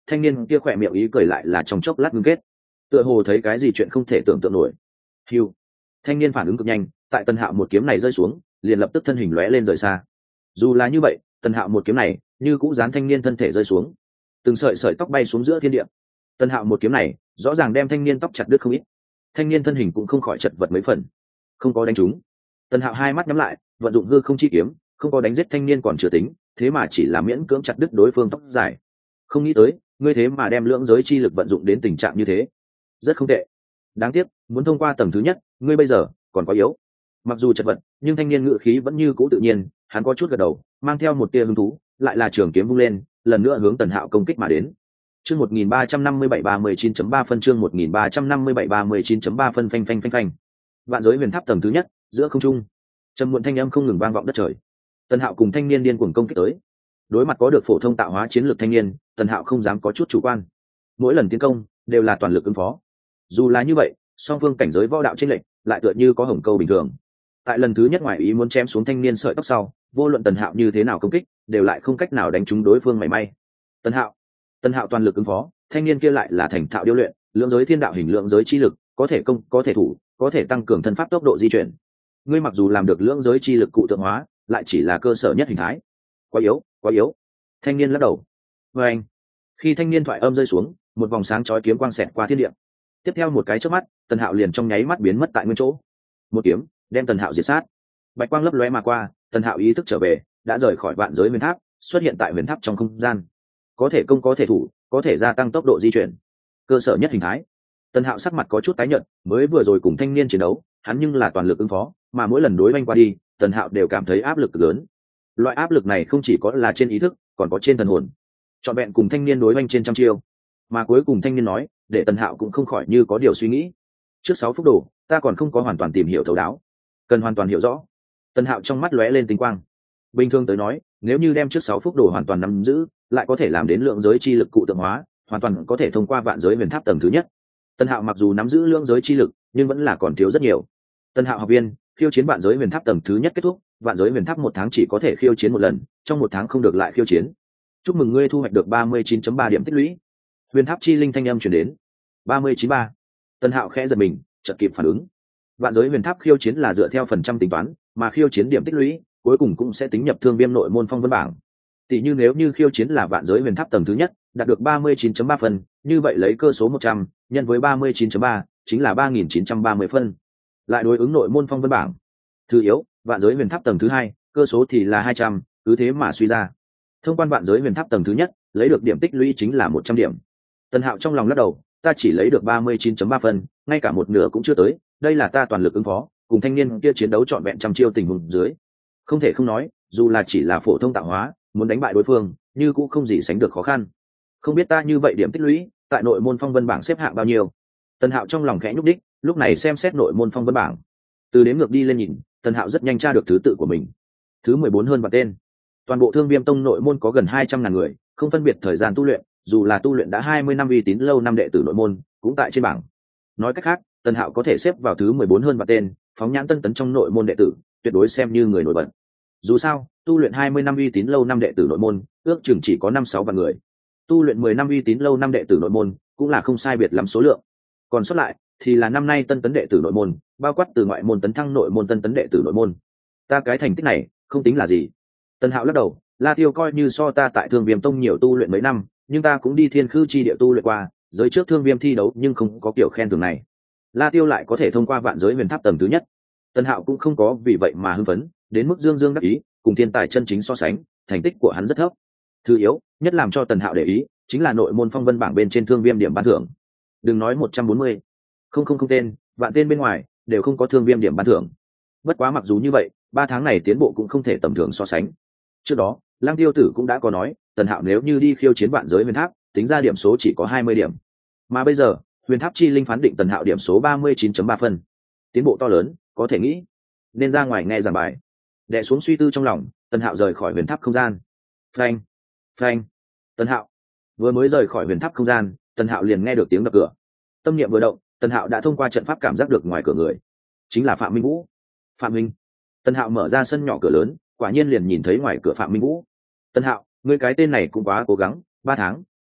thanh niên kia khỏe miệng ý cười lại là trong chốc lát ngưng kết, tựa hồ thấy cái gì chuyện không thể tưởng tượng nổi. Hiu, thanh niên phản ứng cực nhanh, tại Tần Hạo một kiếm này rơi xuống liền lập tức thân hình lóe lên rời xa. Dù là như vậy, Tần Hạo một kiếm này như cũng dán thanh niên thân thể rơi xuống, từng sợi sợi tóc bay xuống giữa thiên địa. Tần Hạo một kiếm này rõ ràng đem thanh niên tóc chặt đứt không ít, thanh niên thân hình cũng không khỏi chật vật mấy phần, không có đánh trúng. Tần Hạo hai mắt nhắm lại, vận dụng hư không chi kiếm, không có đánh giết thanh niên còn chưa tính, thế mà chỉ là miễn cưỡng chặt đứt đối phương tóc dài. Không nghĩ tới ngươi thế mà đem lưỡng giới chi lực vận dụng đến tình trạng như thế, rất không tệ. Đáng tiếc muốn thông qua tầng thứ nhất, ngươi bây giờ còn quá yếu. Mặc dù chật vật, nhưng thanh niên ngự khí vẫn như cũ tự nhiên, hắn có chút gật đầu, mang theo một tia hứng thú, lại là trường kiếm vung lên, lần nữa hướng Tần Hạo công kích mà đến. Chương một nghìn ba trăm năm mươi bảy ba mươi chín chấm ba phân chương một nghìn ba trăm năm mươi bảy ba mươi chín chấm ba phân phanh phanh phanh phanh. Vạn giới huyền tháp tầng thứ nhất, giữa không trung, trầm muộn thanh âm không ngừng vang vọng đất trời. Tần Hạo cùng thanh niên điên cuồng công kích tới. Đối mặt có được phổ thông tạo hóa chiến lược thanh niên, Tần Hạo không dám có chút chủ quan. Mỗi lần tiến công đều là toàn lực ứng phó. Dù là như vậy, song phương cảnh giới võ đạo chênh lệch lại tựa như có hồng câu bình thường. Tại lần thứ nhất ngoài ý muốn chém xuống thanh niên sợi tóc sau, vô luận Tần Hạo như thế nào công kích, đều lại không cách nào đánh trúng đối phương mảy may. Tần Hạo, Tần Hạo toàn lực ứng phó, thanh niên kia lại là thành thạo điêu luyện, lượng giới thiên đạo hình lượng giới chi lực, có thể công, có thể thủ, có thể tăng cường thân pháp tốc độ di chuyển. Ngươi mặc dù làm được lượng giới chi lực cụ tượng hóa, lại chỉ là cơ sở nhất hình thái. Quá yếu, quá yếu. Thanh niên lắc đầu. Và anh, khi thanh niên thoại âm rơi xuống, một vòng sáng chói kiếm quang xẹt qua thiên địa. Tiếp theo một cái chớp mắt, Tần Hạo liền trong nháy mắt biến mất tại nguyên chỗ. Một kiếm đem Tần Hạo diệt sát. Bạch quang lấp lóe mà qua, Tần Hạo ý thức trở về, đã rời khỏi vạn giới huyền tháp, xuất hiện tại huyền tháp trong không gian. Có thể công có thể thủ, có thể gia tăng tốc độ di chuyển. Cơ sở nhất hình thái. Tần Hạo sắc mặt có chút tái nhợt, mới vừa rồi cùng thanh niên chiến đấu, hắn nhưng là toàn lực ứng phó, mà mỗi lần đối oanh qua đi, Tần Hạo đều cảm thấy áp lực lớn. Loại áp lực này không chỉ có là trên ý thức, còn có trên thần hồn. Trọn vẹn cùng thanh niên đối oanh trên trăm chiêu, mà cuối cùng thanh niên nói, để Tần Hạo cũng không khỏi như có điều suy nghĩ. Trước sáu phút đồ, ta còn không có hoàn toàn tìm hiểu thấu đáo, cần hoàn toàn hiểu rõ. Tần Hạo trong mắt lóe lên tinh quang. Bình thường tới nói, nếu như đem trước sáu phút đồ hoàn toàn nắm giữ, lại có thể làm đến lượng giới chi lực cụ tượng hóa, hoàn toàn có thể thông qua vạn giới huyền tháp tầng thứ nhất. Tần Hạo mặc dù nắm giữ lượng giới chi lực, nhưng vẫn là còn thiếu rất nhiều. Tần Hạo học viên, khiêu chiến vạn giới huyền tháp tầng thứ nhất kết thúc, vạn giới huyền tháp một tháng chỉ có thể khiêu chiến một lần, trong một tháng không được lại khiêu chiến. Chúc mừng ngươi thu hoạch được ba mươi chín chấm ba điểm tích lũy. Huyền tháp chi linh thanh âm truyền đến. ba mươi chín ba. Tần Hạo khẽ giật mình, chợt kịp phản ứng. Vạn giới huyền tháp khiêu chiến là dựa theo phần trăm tính toán, mà khiêu chiến điểm tích lũy cuối cùng cũng sẽ tính nhập thương viêm nội môn phong vân bảng. Tỷ như nếu như khiêu chiến là vạn giới huyền tháp tầng thứ nhất, đạt được ba mươi chín chấm ba phân, như vậy lấy cơ số một trăm nhân với ba mươi chín chấm ba chính là ba nghìn chín trăm ba mươi phân. Lại đối ứng nội môn phong vân bảng. Thứ yếu, vạn giới huyền tháp tầng thứ hai, cơ số thì là hai trăm, cứ thế mà suy ra. Thông quan vạn giới huyền tháp tầng thứ nhất, lấy được điểm tích lũy chính là một trăm điểm. Tần Hạo trong lòng lắc đầu, ta chỉ lấy được ba mươi chín chấm ba phân, ngay cả một nửa cũng chưa tới, đây là ta toàn lực ứng phó, cùng thanh niên kia chiến đấu trọn vẹn trăm chiêu tình huống dưới. Không thể không nói, dù là chỉ là phổ thông tạo hóa, muốn đánh bại đối phương, như cũng không gì sánh được khó khăn. Không biết ta như vậy điểm tích lũy, tại nội môn phong vân bảng xếp hạng bao nhiêu? Tần Hạo trong lòng khẽ nhúc đích, lúc này xem xét nội môn phong vân bảng. Từ đếm ngược đi lên nhìn, Tần Hạo rất nhanh tra được thứ tự của mình. Thứ mười bốn hơn và tên. Toàn bộ Thương Viêm Tông nội môn có gần hai trăm ngàn người, không phân biệt thời gian tu luyện, dù là tu luyện đã hai mươi năm uy tín lâu năm đệ tử nội môn, cũng tại trên bảng. Nói cách khác, Tần Hạo có thể xếp vào thứ mười bốn hơn và tên, phóng nhãn tân tấn trong nội môn đệ tử, tuyệt đối xem như người nổi bật. Dù sao, tu luyện hai mươi năm uy tín lâu năm đệ tử nội môn, ước chừng chỉ có năm sáu vạn người. Tu luyện mười năm uy tín lâu năm đệ tử nội môn, cũng là không sai biệt lắm số lượng. Còn sót lại thì là năm nay tân tấn đệ tử nội môn, bao quát từ ngoại môn tấn thăng nội môn tân tấn đệ tử nội môn. Ta cái thành tích này, không tính là gì. Tần Hạo lắc đầu, La Tiêu coi như so ta tại Thương Viêm Tông nhiều tu luyện mấy năm, nhưng ta cũng đi Thiên Khư chi địa tu luyện qua, giới trước Thương Viêm thi đấu nhưng không có kiểu khen thưởng này. La Tiêu lại có thể thông qua vạn giới huyền tháp tầng thứ nhất. Tần Hạo cũng không có vì vậy mà hưng phấn, đến mức dương dương đắc ý, cùng thiên tài chân chính so sánh, thành tích của hắn rất thấp. Thứ yếu, nhất làm cho Tần Hạo để ý, chính là nội môn phong vân bảng bên trên Thương Viêm điểm ban thưởng. Đừng nói một trăm bốn mươi, không không không tên, vạn tên bên ngoài đều không có Thương Viêm điểm ban thưởng. Bất quá mặc dù như vậy, ba tháng này tiến bộ cũng không thể tầm thường so sánh. Trước đó, Lăng Tiêu Tử cũng đã có nói, Tần Hạo nếu như đi khiêu chiến vạn giới huyền tháp, tính ra điểm số chỉ có hai mươi điểm. Mà bây giờ, huyền tháp chi linh phán định Tần Hạo điểm số ba mươi chín chấm ba phân. Tiến bộ to lớn, có thể nghĩ. Nên ra ngoài nghe giảng bài. Đè xuống suy tư trong lòng, Tần Hạo rời khỏi huyền tháp không gian. Phanh, phanh. Tần Hạo vừa mới rời khỏi huyền tháp không gian, Tần Hạo liền nghe được tiếng đập cửa. Tâm niệm vừa động, Tần Hạo đã thông qua trận pháp cảm giác được ngoài cửa người, chính là Phạm Minh Vũ. Phạm Minh. Tần Hạo mở ra sân nhỏ cửa lớn, quả nhiên liền nhìn thấy ngoài cửa Phạm Minh Vũ. Tần Hạo, ngươi cái tên này cũng quá cố gắng, ba tháng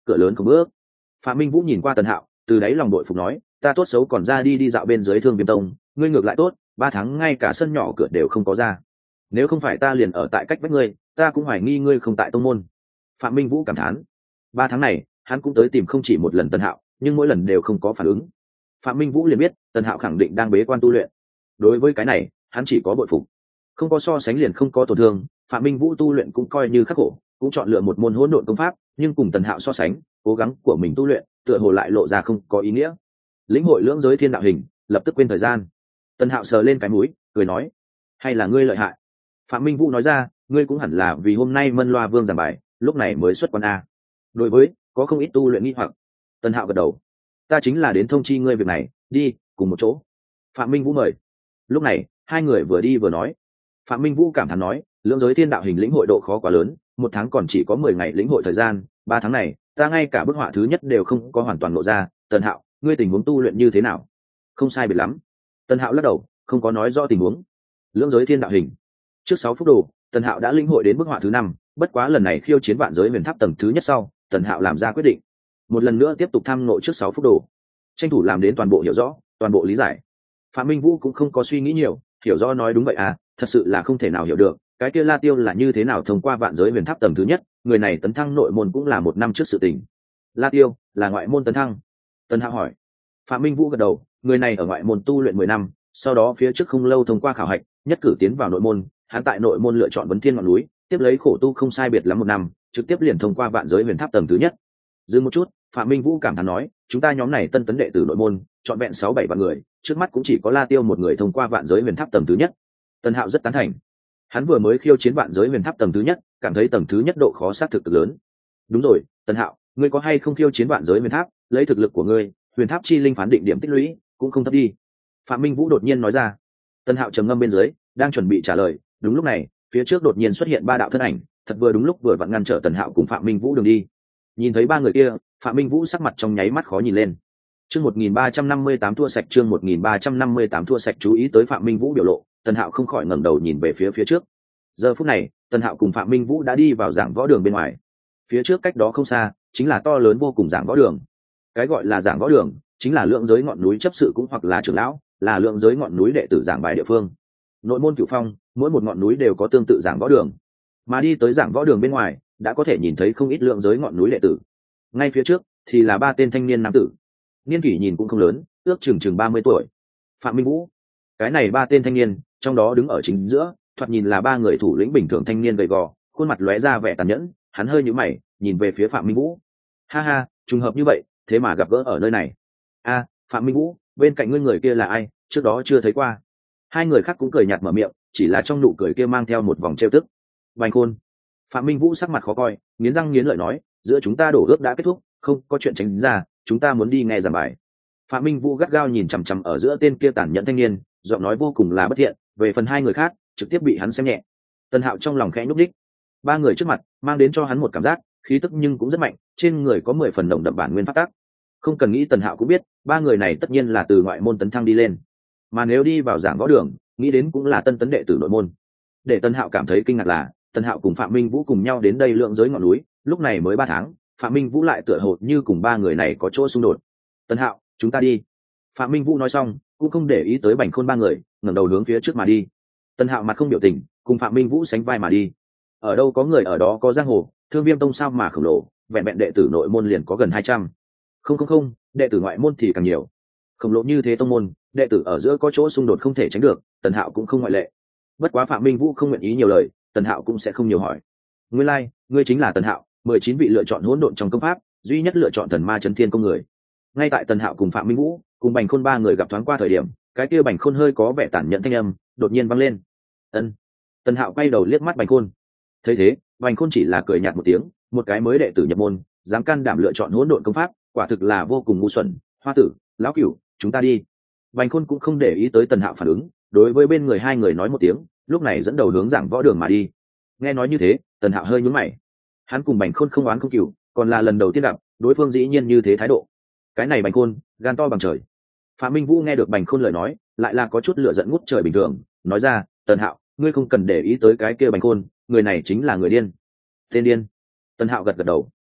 cửa lớn không bước. Phạm Minh Vũ nhìn qua Tần Hạo, từ đáy lòng đội phục nói, ta tốt xấu còn ra đi đi dạo bên dưới Thương Viêm Tông, ngươi ngược lại tốt, ba tháng ngay cả sân nhỏ cửa đều không có ra. Nếu không phải ta liền ở tại cách vách ngươi, ta cũng hoài nghi ngươi không tại tông môn. Phạm Minh Vũ cảm thán, ba tháng này hắn cũng tới tìm không chỉ một lần Tần Hạo, nhưng mỗi lần đều không có phản ứng. Phạm Minh Vũ liền biết Tần Hạo khẳng định đang bế quan tu luyện. Đối với cái này hắn chỉ có bội phục, không có so sánh liền không có tổn thương. Phạm Minh Vũ tu luyện cũng coi như khắc khổ, cũng chọn lựa một môn hỗn độn công pháp, nhưng cùng Tần Hạo so sánh, cố gắng của mình tu luyện tựa hồ lại lộ ra không có ý nghĩa. Lĩnh hội lưỡng giới thiên đạo hình, lập tức quên thời gian. Tần Hạo sờ lên cái mũi, cười nói, hay là ngươi lợi hại. Phạm Minh Vũ nói ra, ngươi cũng hẳn là vì hôm nay Mân Loa Vương giảng bài, lúc này mới xuất quan a. Đối với có không ít tu luyện nghi hoặc. Tần Hạo gật đầu, ta chính là đến thông chi ngươi việc này, đi cùng một chỗ. Phạm Minh Vũ mời. Lúc này hai người vừa đi vừa nói. Phạm Minh Vũ cảm thán nói, lưỡng giới thiên đạo hình lĩnh hội độ khó quá lớn, một tháng còn chỉ có mười ngày lĩnh hội thời gian, ba tháng này ta ngay cả bức họa thứ nhất đều không có hoàn toàn lộ ra. Tần Hạo, ngươi tình huống tu luyện như thế nào? Không sai biệt lắm. Tần Hạo lắc đầu, không có nói rõ tình huống. Lưỡng giới thiên đạo hình trước sáu phút đồ, Tần Hạo đã lĩnh hội đến bức họa thứ năm, bất quá lần này khiêu chiến vạn giới huyền tháp tầng thứ nhất sau, Tần Hạo làm ra quyết định, một lần nữa tiếp tục tham ngộ trước sáu phút đồ, tranh thủ làm đến toàn bộ hiểu rõ, toàn bộ lý giải. Phạm Minh Vũ cũng không có suy nghĩ nhiều, hiểu rõ nói đúng vậy à, thật sự là không thể nào hiểu được, cái kia La Tiêu là như thế nào thông qua vạn giới huyền tháp tầng thứ nhất, người này tấn thăng nội môn cũng là một năm trước sự tình. La Tiêu là ngoại môn tấn thăng? Tần Hạo hỏi. Phạm Minh Vũ gật đầu, người này ở ngoại môn tu luyện mười năm, sau đó phía trước không lâu thông qua khảo hạch, nhất cử tiến vào nội môn, hắn tại nội môn lựa chọn vấn thiên ngọn núi, tiếp lấy khổ tu không sai biệt lắm một năm, trực tiếp liền thông qua vạn giới huyền tháp tầng thứ nhất. Dừng một chút, Phạm Minh Vũ cảm thán nói, chúng ta nhóm này tân tấn đệ tử nội môn, chọn vẹn sáu bảy vạn người, trước mắt cũng chỉ có La Tiêu một người thông qua vạn giới huyền tháp tầng thứ nhất. Tần Hạo rất tán thành. Hắn vừa mới khiêu chiến vạn giới huyền tháp tầng thứ nhất, cảm thấy tầng thứ nhất độ khó xác thực cực lớn. Đúng rồi, Tần Hạo, ngươi có hay không khiêu chiến vạn giới huyền tháp, lấy thực lực của ngươi, huyền tháp chi linh phán định điểm tích lũy cũng không thấp đi. Phạm Minh Vũ đột nhiên nói ra. Tần Hạo trầm ngâm bên dưới, đang chuẩn bị trả lời, đúng lúc này phía trước đột nhiên xuất hiện ba đạo thân ảnh, thật vừa đúng lúc vừa vặn ngăn trở Tần Hạo cùng Phạm Minh Vũ đường đi. Nhìn thấy ba người kia, Phạm Minh Vũ sắc mặt trong nháy mắt khó nhìn lên. Chương một nghìn ba trăm năm mươi tám thua sạch, chương một nghìn ba trăm năm mươi tám thua sạch. Chú ý tới Phạm Minh Vũ biểu lộ, Tần Hạo không khỏi ngẩng đầu nhìn về phía phía trước. Giờ phút này, Tần Hạo cùng Phạm Minh Vũ đã đi vào giảng võ đường bên ngoài. Phía trước cách đó không xa, chính là to lớn vô cùng giảng võ đường. Cái gọi là giảng võ đường, chính là lượng giới ngọn núi chấp sự cũng hoặc là trưởng lão, là lượng giới ngọn núi đệ tử giảng bài địa phương. Nội môn Cửu Phong, mỗi một ngọn núi đều có tương tự giảng võ đường. Mà đi tới giảng võ đường bên ngoài, đã có thể nhìn thấy không ít lượng giới ngọn núi đệ tử. Ngay phía trước thì là ba tên thanh niên nam tử, niên kỷ nhìn cũng không lớn, ước chừng chừng ba mươi tuổi. Phạm Minh Vũ, cái này ba tên thanh niên, trong đó đứng ở chính giữa, thoạt nhìn là ba người thủ lĩnh bình thường thanh niên gầy gò, khuôn mặt lóe ra vẻ tàn nhẫn. Hắn hơi nhíu mày, nhìn về phía Phạm Minh Vũ. Ha ha, trùng hợp như vậy, thế mà gặp gỡ ở nơi này. A, Phạm Minh Vũ, bên cạnh ngươi người kia là ai, trước đó chưa thấy qua. Hai người khác cũng cười nhạt mở miệng, chỉ là trong nụ cười kia mang theo một vòng trêu tức. Bành Khôn. Phạm Minh Vũ sắc mặt khó coi, nghiến răng nghiến lợi nói, giữa chúng ta đổ ước đã kết thúc, không có chuyện tránh ra, chúng ta muốn đi nghe giảng bài. Phạm Minh Vũ gắt gao nhìn chằm chằm ở giữa tên kia tàn nhẫn thanh niên, giọng nói vô cùng là bất thiện. Về phần hai người khác, trực tiếp bị hắn xem nhẹ. Tần Hạo trong lòng khẽ nhúc nhích. Ba người trước mặt mang đến cho hắn một cảm giác khí tức nhưng cũng rất mạnh, trên người có mười phần đồng đậm bản nguyên pháp tắc. Không cần nghĩ Tần Hạo cũng biết, ba người này tất nhiên là từ ngoại môn tấn thăng đi lên, mà nếu đi vào giảng võ đường, nghĩ đến cũng là tân tấn đệ tử nội môn. Để Tần Hạo cảm thấy kinh ngạc là, Tần Hạo cùng Phạm Minh Vũ cùng nhau đến đây lượng giới ngọn núi, lúc này mới ba tháng, Phạm Minh Vũ lại tựa hồ như cùng ba người này có chỗ xung đột. Tần Hạo, chúng ta đi. Phạm Minh Vũ nói xong, cũng không để ý tới Bành Khôn ba người, ngẩng đầu hướng phía trước mà đi. Tần Hạo mặt không biểu tình, cùng Phạm Minh Vũ sánh vai mà đi. Ở đâu có người ở đó có giang hồ, Thương Viêm Tông sao mà khổng lồ, vẹn vẹn đệ tử nội môn liền có gần hai trăm. Không không không, đệ tử ngoại môn thì càng nhiều. Khổng lồ như thế tông môn, đệ tử ở giữa có chỗ xung đột không thể tránh được, Tần Hạo cũng không ngoại lệ. Bất quá Phạm Minh Vũ không nguyện ý nhiều lời, Tần Hạo cũng sẽ không nhiều hỏi. Nguyên lai, like, ngươi chính là Tần Hạo, mười chín vị lựa chọn hỗn độn trong công pháp, duy nhất lựa chọn thần ma chấn thiên công người. Ngay tại Tần Hạo cùng Phạm Minh Vũ, cùng Bành Khôn ba người gặp thoáng qua thời điểm, cái kia Bành Khôn hơi có vẻ tàn nhẫn thanh âm, đột nhiên vang lên. Ân. Tần Hạo quay đầu liếc mắt Bành Khôn. Thấy thế, Bành Khôn chỉ là cười nhạt một tiếng, một cái mới đệ tử nhập môn, dám can đảm lựa chọn hỗn độn công pháp, quả thực là vô cùng ngu xuẩn. Hoa tử, lão cửu, chúng ta đi. Bành Khôn cũng không để ý tới Tần Hạo phản ứng, đối với bên người hai người nói một tiếng, lúc này dẫn đầu hướng giảng võ đường mà đi. Nghe nói như thế, Tần Hạo hơi nhướng mày. Hắn cùng Bành Khôn không oán không cừu, còn là lần đầu tiên gặp, đối phương dĩ nhiên như thế thái độ. Cái này Bành Khôn, gan to bằng trời. Phạm Minh Vũ nghe được Bành Khôn lời nói, lại là có chút lửa giận ngút trời bình thường, nói ra, Tần Hạo, ngươi không cần để ý tới cái kia Bành Khôn, người này chính là người điên. Tên điên. Tần Hạo gật gật đầu.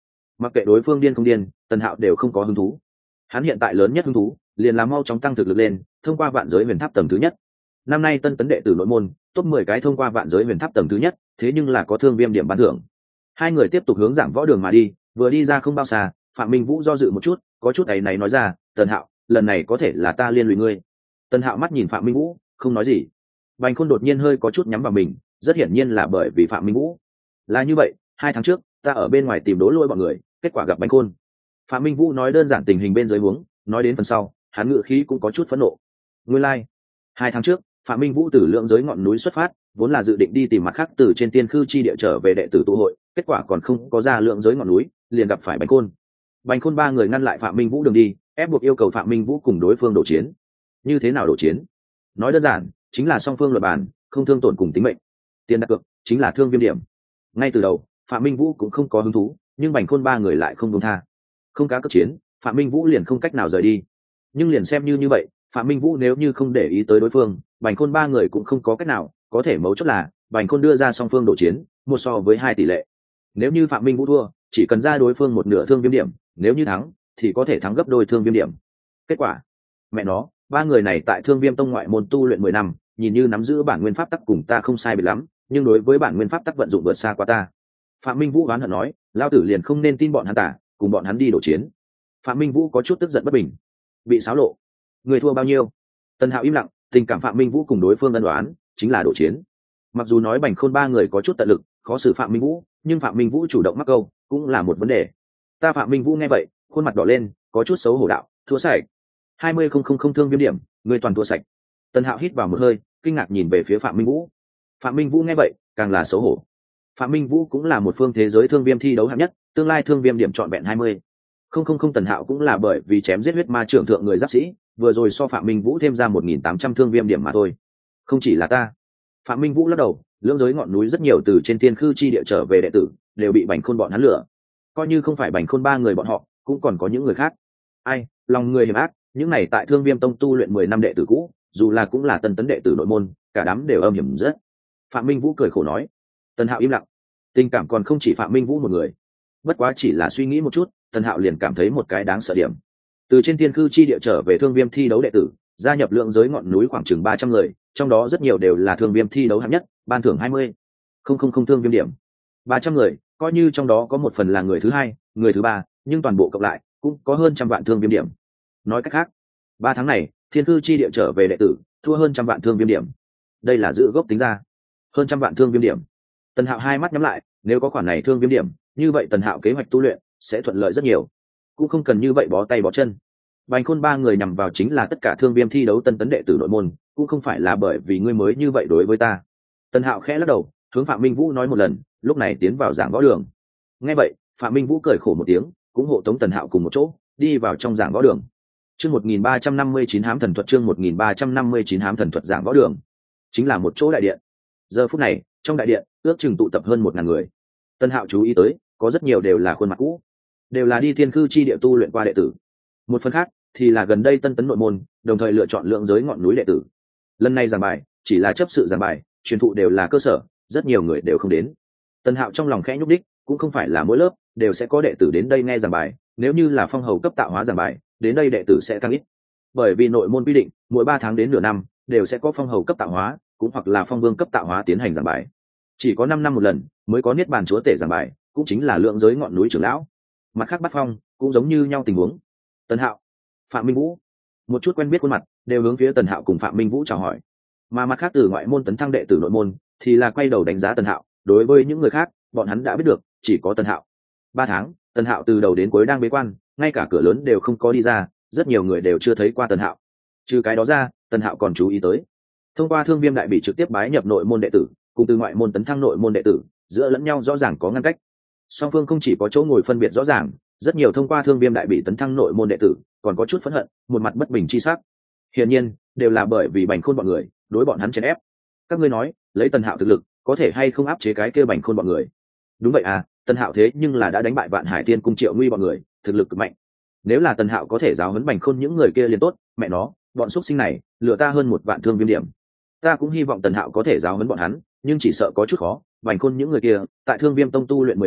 Mặc kệ đối phương điên không điên, Tần Hạo đều không có hứng thú. Hắn hiện tại lớn nhất hứng thú liền là mau chóng tăng thực lực lên, thông qua vạn giới huyền tháp tầng thứ nhất. Năm nay tân tấn đệ tử nội môn top mười cái thông qua vạn giới huyền tháp tầng thứ nhất, thế nhưng là có thương viêm điểm ban thưởng. Hai người tiếp tục hướng giảng võ đường mà đi, vừa đi ra không bao xa, Phạm Minh Vũ do dự một chút, có chút ấy này nói ra, "Tần Hạo, lần này có thể là ta liên lụy ngươi." Tần Hạo mắt nhìn Phạm Minh Vũ, không nói gì. Bành Khôn đột nhiên hơi có chút nhắm vào mình, rất hiển nhiên là bởi vì Phạm Minh Vũ. Là như vậy, hai tháng trước, ta ở bên ngoài tìm Đỗ Lôi bọn người, kết quả gặp Bành Khôn. Phạm Minh Vũ nói đơn giản tình hình bên dưới huống, nói đến phần sau, hắn ngữ khí cũng có chút phẫn nộ. Nguyên lai, like. Hai tháng trước, Phạm Minh Vũ từ lượng giới ngọn núi xuất phát, vốn là dự định đi tìm mặt khác từ trên tiên khư chi địa trở về đệ tử tụ hội, kết quả còn không có ra lượng giới ngọn núi, liền gặp phải Bành Khôn. Bành Khôn ba người ngăn lại Phạm Minh Vũ đường đi, ép buộc yêu cầu Phạm Minh Vũ cùng đối phương đổ chiến. Như thế nào đổ chiến? Nói đơn giản, chính là song phương luận bàn, không thương tổn cùng tính mệnh. Tiền đặt cược chính là thương viêm điểm. Ngay từ đầu, Phạm Minh Vũ cũng không có hứng thú, nhưng Bành Khôn ba người lại không buông tha. Không cá cược chiến, Phạm Minh Vũ liền không cách nào rời đi. Nhưng liền xem như như vậy, Phạm Minh Vũ nếu như không để ý tới đối phương, Bành Khôn ba người cũng không có cách nào, có thể mấu chốt là Bành Khôn đưa ra song phương đổ chiến, một so với hai tỷ lệ. Nếu như Phạm Minh Vũ thua, chỉ cần ra đối phương một nửa thương viêm điểm, nếu như thắng, thì có thể thắng gấp đôi thương viêm điểm. Kết quả, mẹ nó, ba người này tại Thương Viêm Tông ngoại môn tu luyện mười năm, nhìn như nắm giữ bản nguyên pháp tắc cùng ta không sai biệt lắm, nhưng đối với bản nguyên pháp tắc vận dụng vượt xa qua ta. Phạm Minh Vũ oán hận nói, lao tử liền không nên tin bọn hắn tả, cùng bọn hắn đi đổ chiến. Phạm Minh Vũ có chút tức giận bất bình, bị xáo lộ. Người thua bao nhiêu? Tần Hạo im lặng, tình cảm Phạm Minh Vũ cùng đối phương ân đoán chính là đổ chiến. Mặc dù nói Bành Khôn ba người có chút tận lực, khó xử Phạm Minh Vũ, nhưng Phạm Minh Vũ chủ động mắc câu, cũng là một vấn đề. Ta Phạm Minh Vũ nghe vậy, khuôn mặt đỏ lên, có chút xấu hổ đạo, thua sạch. hai mươi không không không thương viêm điểm, người toàn thua sạch. Tần Hạo hít vào một hơi, kinh ngạc nhìn về phía Phạm Minh Vũ. Phạm Minh Vũ nghe vậy, càng là xấu hổ. Phạm Minh Vũ cũng là một phương thế giới thương viêm thi đấu hạng nhất, tương lai thương viêm điểm trọn vẹn hai mươi. Không không không Tần Hạo cũng là bởi vì chém giết huyết ma trưởng thượng người giáp sĩ, vừa rồi so Phạm Minh Vũ thêm ra một nghìn tám trăm thương viêm điểm mà thôi. Không chỉ là ta. Phạm Minh Vũ lắc đầu, lưỡng giới ngọn núi rất nhiều từ trên tiên khư chi địa trở về đệ tử, đều bị Bành Khôn bọn hắn lừa. Coi như không phải Bành Khôn ba người bọn họ, cũng còn có những người khác. Ai, lòng người hiểm ác, những này tại Thương Viêm Tông tu luyện mười năm đệ tử cũ, dù là cũng là tân tấn đệ tử nội môn, cả đám đều âm hiểm rất. Phạm Minh Vũ cười khổ nói. Tần Hạo im lặng. Tình cảm còn không chỉ Phạm Minh Vũ một người. Bất quá chỉ là suy nghĩ một chút, Tần Hạo liền cảm thấy một cái đáng sợ điểm. Từ trên tiên khư chi địa trở về Thương Viêm thi đấu đệ tử, gia nhập lượng giới ngọn núi khoảng chừng ba trăm người, trong đó rất nhiều đều là Thương Viêm thi đấu hạng nhất, ban thưởng hai mươi. Không không không thương viêm điểm. ba trăm người, coi như trong đó có một phần là người thứ hai, người thứ ba, nhưng toàn bộ cộng lại cũng có hơn trăm vạn thương viêm điểm. Nói cách khác, ba tháng này, thiên cư chi địa trở về đệ tử, thua hơn trăm vạn thương viêm điểm. Đây là giữ gốc tính ra, hơn trăm vạn thương viêm điểm. Tần Hạo hai mắt nhắm lại, nếu có khoản này thương viêm điểm, như vậy Tần Hạo kế hoạch tu luyện sẽ thuận lợi rất nhiều, cũng không cần như vậy bó tay bó chân. Bành Khôn ba người nhằm vào chính là tất cả thương viêm thi đấu tân tấn đệ tử nội môn, cũng không phải là bởi vì ngươi mới như vậy đối với ta. Tần Hạo khẽ lắc đầu, hướng Phạm Minh Vũ nói một lần, lúc này tiến vào giảng võ đường. Nghe vậy, Phạm Minh Vũ cười khổ một tiếng, cũng hộ tống Tần Hạo cùng một chỗ đi vào trong giảng võ đường. Chương một nghìn ba trăm năm mươi chín hám thần thuật, chương một nghìn ba trăm năm mươi chín hám thần thuật giảng võ đường, chính là một chỗ đại điện. Giờ phút này, trong đại điện, ước chừng tụ tập hơn một ngàn người. Tần Hạo chú ý tới, có rất nhiều đều là khuôn mặt cũ, đều là đi thiên cư chi địa tu luyện qua đệ tử. Một phần khác thì là gần đây tân tấn nội môn, đồng thời lựa chọn lượng giới ngọn núi đệ tử. Lần này giảng bài chỉ là chấp sự giảng bài, truyền thụ đều là cơ sở, rất nhiều người đều không đến. Tần Hạo trong lòng khẽ nhúc đích, cũng không phải là mỗi lớp đều sẽ có đệ tử đến đây nghe giảng bài, nếu như là phong hầu cấp tạo hóa giảng bài, đến đây đệ tử sẽ tăng ít. Bởi vì nội môn quy định, mỗi ba tháng đến nửa năm đều sẽ có phong hầu cấp tạo hóa, cũng hoặc là phong vương cấp tạo hóa tiến hành giảng bài. Chỉ có năm năm một lần mới có niết bàn chúa tể giảng bài, cũng chính là lượng giới ngọn núi trưởng lão. Mặt khác bắt phong cũng giống như nhau tình huống. Tần Hạo, Phạm Minh Vũ, một chút quen biết khuôn mặt đều hướng phía Tần Hạo cùng Phạm Minh Vũ chào hỏi. Mà mặt khác từ ngoại môn tấn thăng đệ tử nội môn thì là quay đầu đánh giá Tần Hạo. Đối với những người khác, bọn hắn đã biết được, chỉ có Tần Hạo. Ba tháng, Tần Hạo từ đầu đến cuối đang bế quan, ngay cả cửa lớn đều không có đi ra, rất nhiều người đều chưa thấy qua Tần Hạo. Trừ cái đó ra, Tần Hạo còn chú ý tới, thông qua Thương Viêm đại bị trực tiếp bái nhập nội môn đệ tử, cùng từ ngoại môn tấn thăng nội môn đệ tử, giữa lẫn nhau rõ ràng có ngăn cách. Song phương không chỉ có chỗ ngồi phân biệt rõ ràng, rất nhiều thông qua Thương Viêm đại bị tấn thăng nội môn đệ tử, còn có chút phẫn hận, một mặt bất bình chi sắc. Hiển nhiên, đều là bởi vì Bành Khôn bọn người đối bọn hắn chèn ép. Các ngươi nói, lấy Tần Hạo thực lực, có thể hay không áp chế cái kia Bành Khôn bọn người? Đúng vậy à, Tần Hạo thế nhưng là đã đánh bại Vạn Hải Tiên cung Triệu Nguy bọn người, thực lực cực mạnh. Nếu là Tần Hạo có thể giáo huấn Bành Khôn những người kia liền tốt, mẹ nó, bọn xuất sinh này, lừa ta hơn một vạn thương viêm điểm. Ta cũng hy vọng Tần Hạo có thể giáo huấn bọn hắn, nhưng chỉ sợ có chút khó. Bành Khôn những người kia, tại Thương Viêm Tông tu luyện mười năm,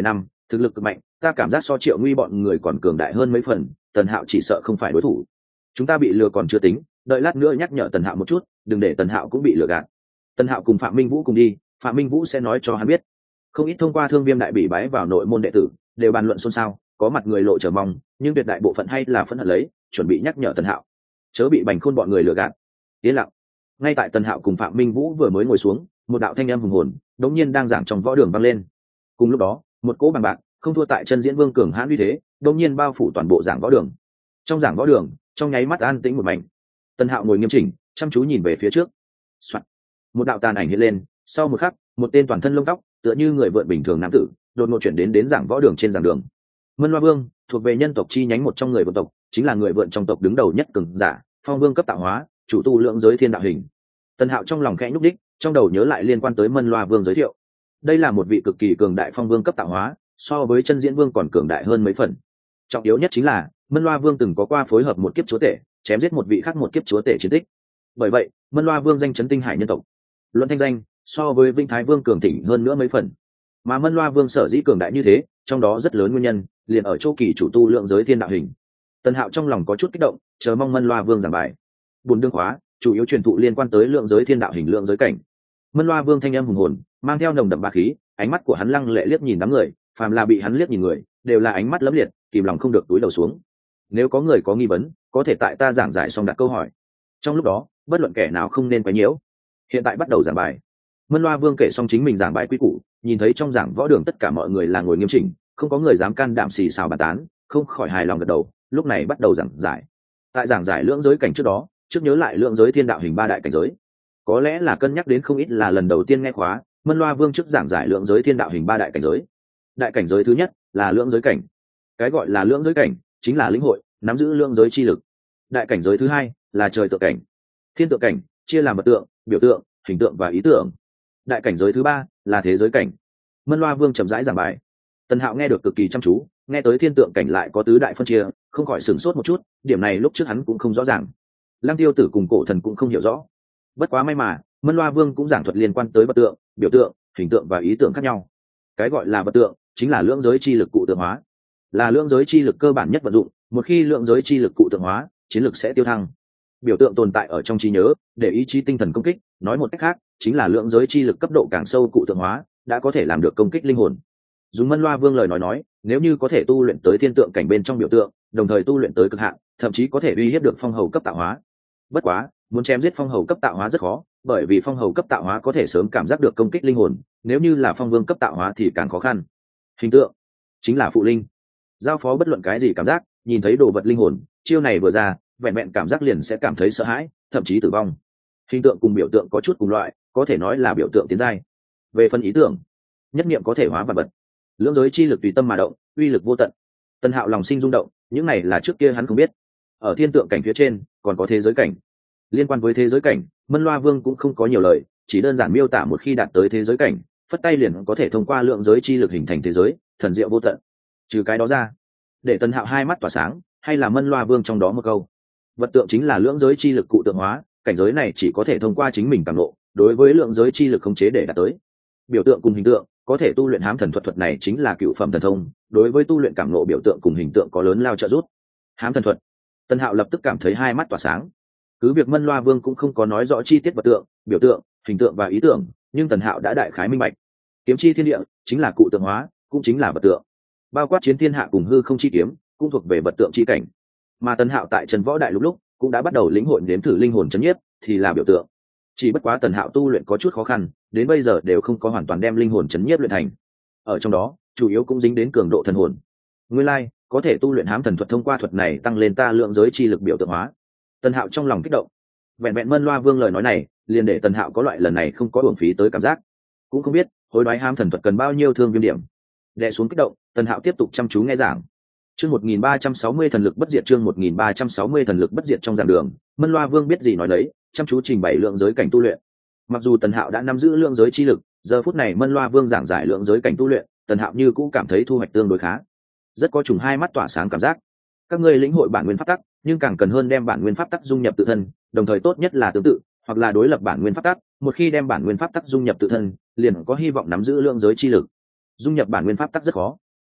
thực lực cực mạnh, ta cảm giác so Triệu Nguy bọn người còn cường đại hơn mấy phần, Tần Hạo chỉ sợ không phải đối thủ. Chúng ta bị lừa còn chưa tính, đợi lát nữa nhắc nhở Tần Hạo một chút, đừng để Tần Hạo cũng bị lừa gạt. Tần Hạo cùng Phạm Minh Vũ cùng đi, Phạm Minh Vũ sẽ nói cho hắn biết. Không ít thông qua Thương Viêm đại bị bái vào nội môn đệ tử, đều bàn luận xôn xao, có mặt người lộ chờ mong, nhưng tuyệt đại bộ phận hay là phẫn hận lấy, chuẩn bị nhắc nhở Tần Hạo, chớ bị Bành Khôn bọn người lừa gạt. Yên lặng. Ngay tại Tần Hạo cùng Phạm Minh Vũ vừa mới ngồi xuống, một đạo thanh âm hùng hồn, đống nhiên đang giảng trong võ đường vang lên. Cùng lúc đó, một cỗ bằng bạc, không thua tại chân diễn vương cường hãn uy thế, đống nhiên bao phủ toàn bộ giảng võ đường. Trong giảng võ đường, trong nháy mắt an tĩnh một mảnh. Tần Hạo ngồi nghiêm chỉnh, chăm chú nhìn về phía trước. Soạn. Một đạo tàn ảnh hiện lên, sau một khắc, một tên toàn thân lông tóc, tựa như người vượn bình thường nam tử, đột ngột chuyển đến đến giảng võ đường trên giảng đường. Mân Loa Vương, thuộc về nhân tộc chi nhánh một trong người vượn tộc, chính là người vượn trong tộc đứng đầu nhất cường giả, phong vương cấp tạo hóa, chủ tu lượng giới thiên đạo hình. Tần Hạo trong lòng khẽ nhúc đích, trong đầu nhớ lại liên quan tới Mân Loa Vương giới thiệu. Đây là một vị cực kỳ cường đại phong vương cấp tạo hóa, so với chân diễn vương còn cường đại hơn mấy phần. Trọng yếu nhất chính là Mân Loa Vương từng có qua phối hợp một kiếp chúa tể, chém giết một vị khác một kiếp chúa tể chiến tích. Bởi vậy, Mân Loa Vương danh chấn tinh hải nhân tộc. Luận thanh danh, so với Vinh Thái Vương cường thịnh hơn nữa mấy phần. Mà Mân Loa Vương sở dĩ cường đại như thế, trong đó rất lớn nguyên nhân, liền ở chỗ kỳ chủ tu lượng giới thiên đạo hình. Tần Hạo trong lòng có chút kích động, chờ mong Mân Loa Vương giảng bài. Buồn đương khóa, chủ yếu truyền thụ liên quan tới lượng giới thiên đạo hình lượng giới cảnh. Mân Loa Vương thanh âm hùng hồn, mang theo nồng đậm bá khí, ánh mắt của hắn lăng lệ liếc nhìn đám người, phàm là bị hắn liếc nhìn người, đều là ánh mắt lấm liệt, kìm lòng không được túi đầu xuống. Nếu có người có nghi vấn, có thể tại ta giảng giải xong đặt câu hỏi. Trong lúc đó, bất luận kẻ nào không nên quấy nhiễu. Hiện tại bắt đầu giảng bài. Mân Loa Vương kể xong chính mình giảng bài quy củ, nhìn thấy trong giảng võ đường tất cả mọi người là ngồi nghiêm chỉnh, không có người dám can đảm xì xào bàn tán, không khỏi hài lòng gật đầu, lúc này bắt đầu giảng giải. Tại giảng giải lượng giới cảnh trước đó, trước nhớ lại lượng giới thiên đạo hình ba đại cảnh giới. Có lẽ là cân nhắc đến không ít là lần đầu tiên nghe khóa, Mân Loa Vương trước giảng giải lượng giới thiên đạo hình ba đại cảnh giới. Đại cảnh giới thứ nhất là lượng giới cảnh. Cái gọi là lượng giới cảnh chính là lĩnh hội, nắm giữ lượng giới chi lực. Đại cảnh giới thứ hai là trời tượng cảnh. Thiên tượng cảnh chia làm vật tượng, biểu tượng, hình tượng và ý tưởng. Đại cảnh giới thứ ba là thế giới cảnh. Mân Loa Vương chậm rãi giảng bài. Tần Hạo nghe được cực kỳ chăm chú, nghe tới thiên tượng cảnh lại có tứ đại phân chia, không khỏi sửng sốt một chút, điểm này lúc trước hắn cũng không rõ ràng. Lăng Tiêu Tử cùng Cổ Thần cũng không hiểu rõ. Bất quá may mà, Mân Loa Vương cũng giảng thuật liên quan tới vật tượng, biểu tượng, hình tượng và ý tưởng khác nhau. Cái gọi là vật tượng chính là lượng giới chi lực cụ tượng hóa, là lượng giới chi lực cơ bản nhất vận dụng, một khi lượng giới chi lực cụ tượng hóa, chiến lực sẽ tiêu thăng. Biểu tượng tồn tại ở trong trí nhớ, để ý chí tinh thần công kích, nói một cách khác, chính là lượng giới chi lực cấp độ càng sâu cụ tượng hóa, đã có thể làm được công kích linh hồn. Dùng Mân Loa Vương lời nói nói, nếu như có thể tu luyện tới thiên tượng cảnh bên trong biểu tượng, đồng thời tu luyện tới cực hạn, thậm chí có thể uy hiếp được phong hầu cấp tạo hóa. Bất quá, muốn chém giết phong hầu cấp tạo hóa rất khó, bởi vì phong hầu cấp tạo hóa có thể sớm cảm giác được công kích linh hồn, nếu như là phong vương cấp tạo hóa thì càng khó khăn. Hình tượng chính là phụ linh, giao phó bất luận cái gì cảm giác, nhìn thấy đồ vật linh hồn, chiêu này vừa ra, vẹn vẹn cảm giác liền sẽ cảm thấy sợ hãi, thậm chí tử vong. Hình tượng cùng biểu tượng có chút cùng loại, có thể nói là biểu tượng tiến giai. Về phần ý tưởng, nhất niệm có thể hóa vật vật, lưỡng giới chi lực tùy tâm mà động, uy lực vô tận. Tần Hạo lòng sinh rung động, những này là trước kia hắn không biết. Ở thiên tượng cảnh phía trên còn có thế giới cảnh. Liên quan với thế giới cảnh, Mân Loa Vương cũng không có nhiều lời, chỉ đơn giản miêu tả một khi đạt tới thế giới cảnh, phất tay liền có thể thông qua lượng giới chi lực hình thành thế giới, thần diệu vô tận. Trừ cái đó ra, để Tần Hạo hai mắt tỏa sáng, hay là Mân Loa Vương trong đó một câu. Vật tượng chính là lượng giới chi lực cụ tượng hóa, cảnh giới này chỉ có thể thông qua chính mình cảm ngộ, đối với lượng giới chi lực khống chế để đạt tới. Biểu tượng cùng hình tượng, có thể tu luyện hám thần thuật thuật này chính là cựu phẩm thần thông, đối với tu luyện cảm ngộ biểu tượng cùng hình tượng có lớn lao trợ giúp. Hám thần thuật. Tần Hạo lập tức cảm thấy hai mắt tỏa sáng. Cứ việc Mân Loa Vương cũng không có nói rõ chi tiết vật tượng, biểu tượng, hình tượng và ý tưởng, nhưng Tần Hạo đã đại khái minh bạch. Kiếm chi thiên địa chính là cụ tượng hóa, cũng chính là vật tượng. Bao quát chiến thiên hạ cùng hư không chi kiếm, cũng thuộc về vật tượng chi cảnh. Mà Tần Hạo tại Trần Võ Đại Lục lúc cũng đã bắt đầu lĩnh hội đến thử linh hồn chấn nhiếp, thì là biểu tượng. Chỉ bất quá Tần Hạo tu luyện có chút khó khăn, đến bây giờ đều không có hoàn toàn đem linh hồn chấn nhiếp luyện thành. Ở trong đó, chủ yếu cũng dính đến cường độ thần hồn. Nguyên lai, like, có thể tu luyện hám thần thuật thông qua thuật này tăng lên ta lượng giới chi lực biểu tượng hóa. Tần Hạo trong lòng kích động. Vẹn vẹn Mân Loa Vương lời nói này, liền để Tần Hạo có loại lần này không có uổng phí tới cảm giác. Cũng không biết, hối đoái hám thần thuật cần bao nhiêu thương viêm điểm. Đè xuống kích động, Tần Hạo tiếp tục chăm chú nghe giảng. Chương một nghìn ba trăm sáu mươi thần lực bất diệt, chương một nghìn ba trăm sáu mươi thần lực bất diệt trong giảng đường, Mân Loa Vương biết gì nói đấy, chăm chú trình bày lượng giới cảnh tu luyện. Mặc dù Tần Hạo đã nắm giữ lượng giới chi lực, giờ phút này Mân Loa Vương giảng giải lượng giới cảnh tu luyện, Tần Hạo như cũng cảm thấy thu hoạch tương đối khá. Rất có trùng hai mắt tỏa sáng cảm giác. Các ngươi lĩnh hội bản nguyên pháp tắc, nhưng càng cần hơn đem bản nguyên pháp tắc dung nhập tự thân, đồng thời tốt nhất là tương tự, hoặc là đối lập bản nguyên pháp tắc, một khi đem bản nguyên pháp tắc dung nhập tự thân, liền có hy vọng nắm giữ lượng giới chi lực. Dung nhập bản nguyên pháp tắc rất khó.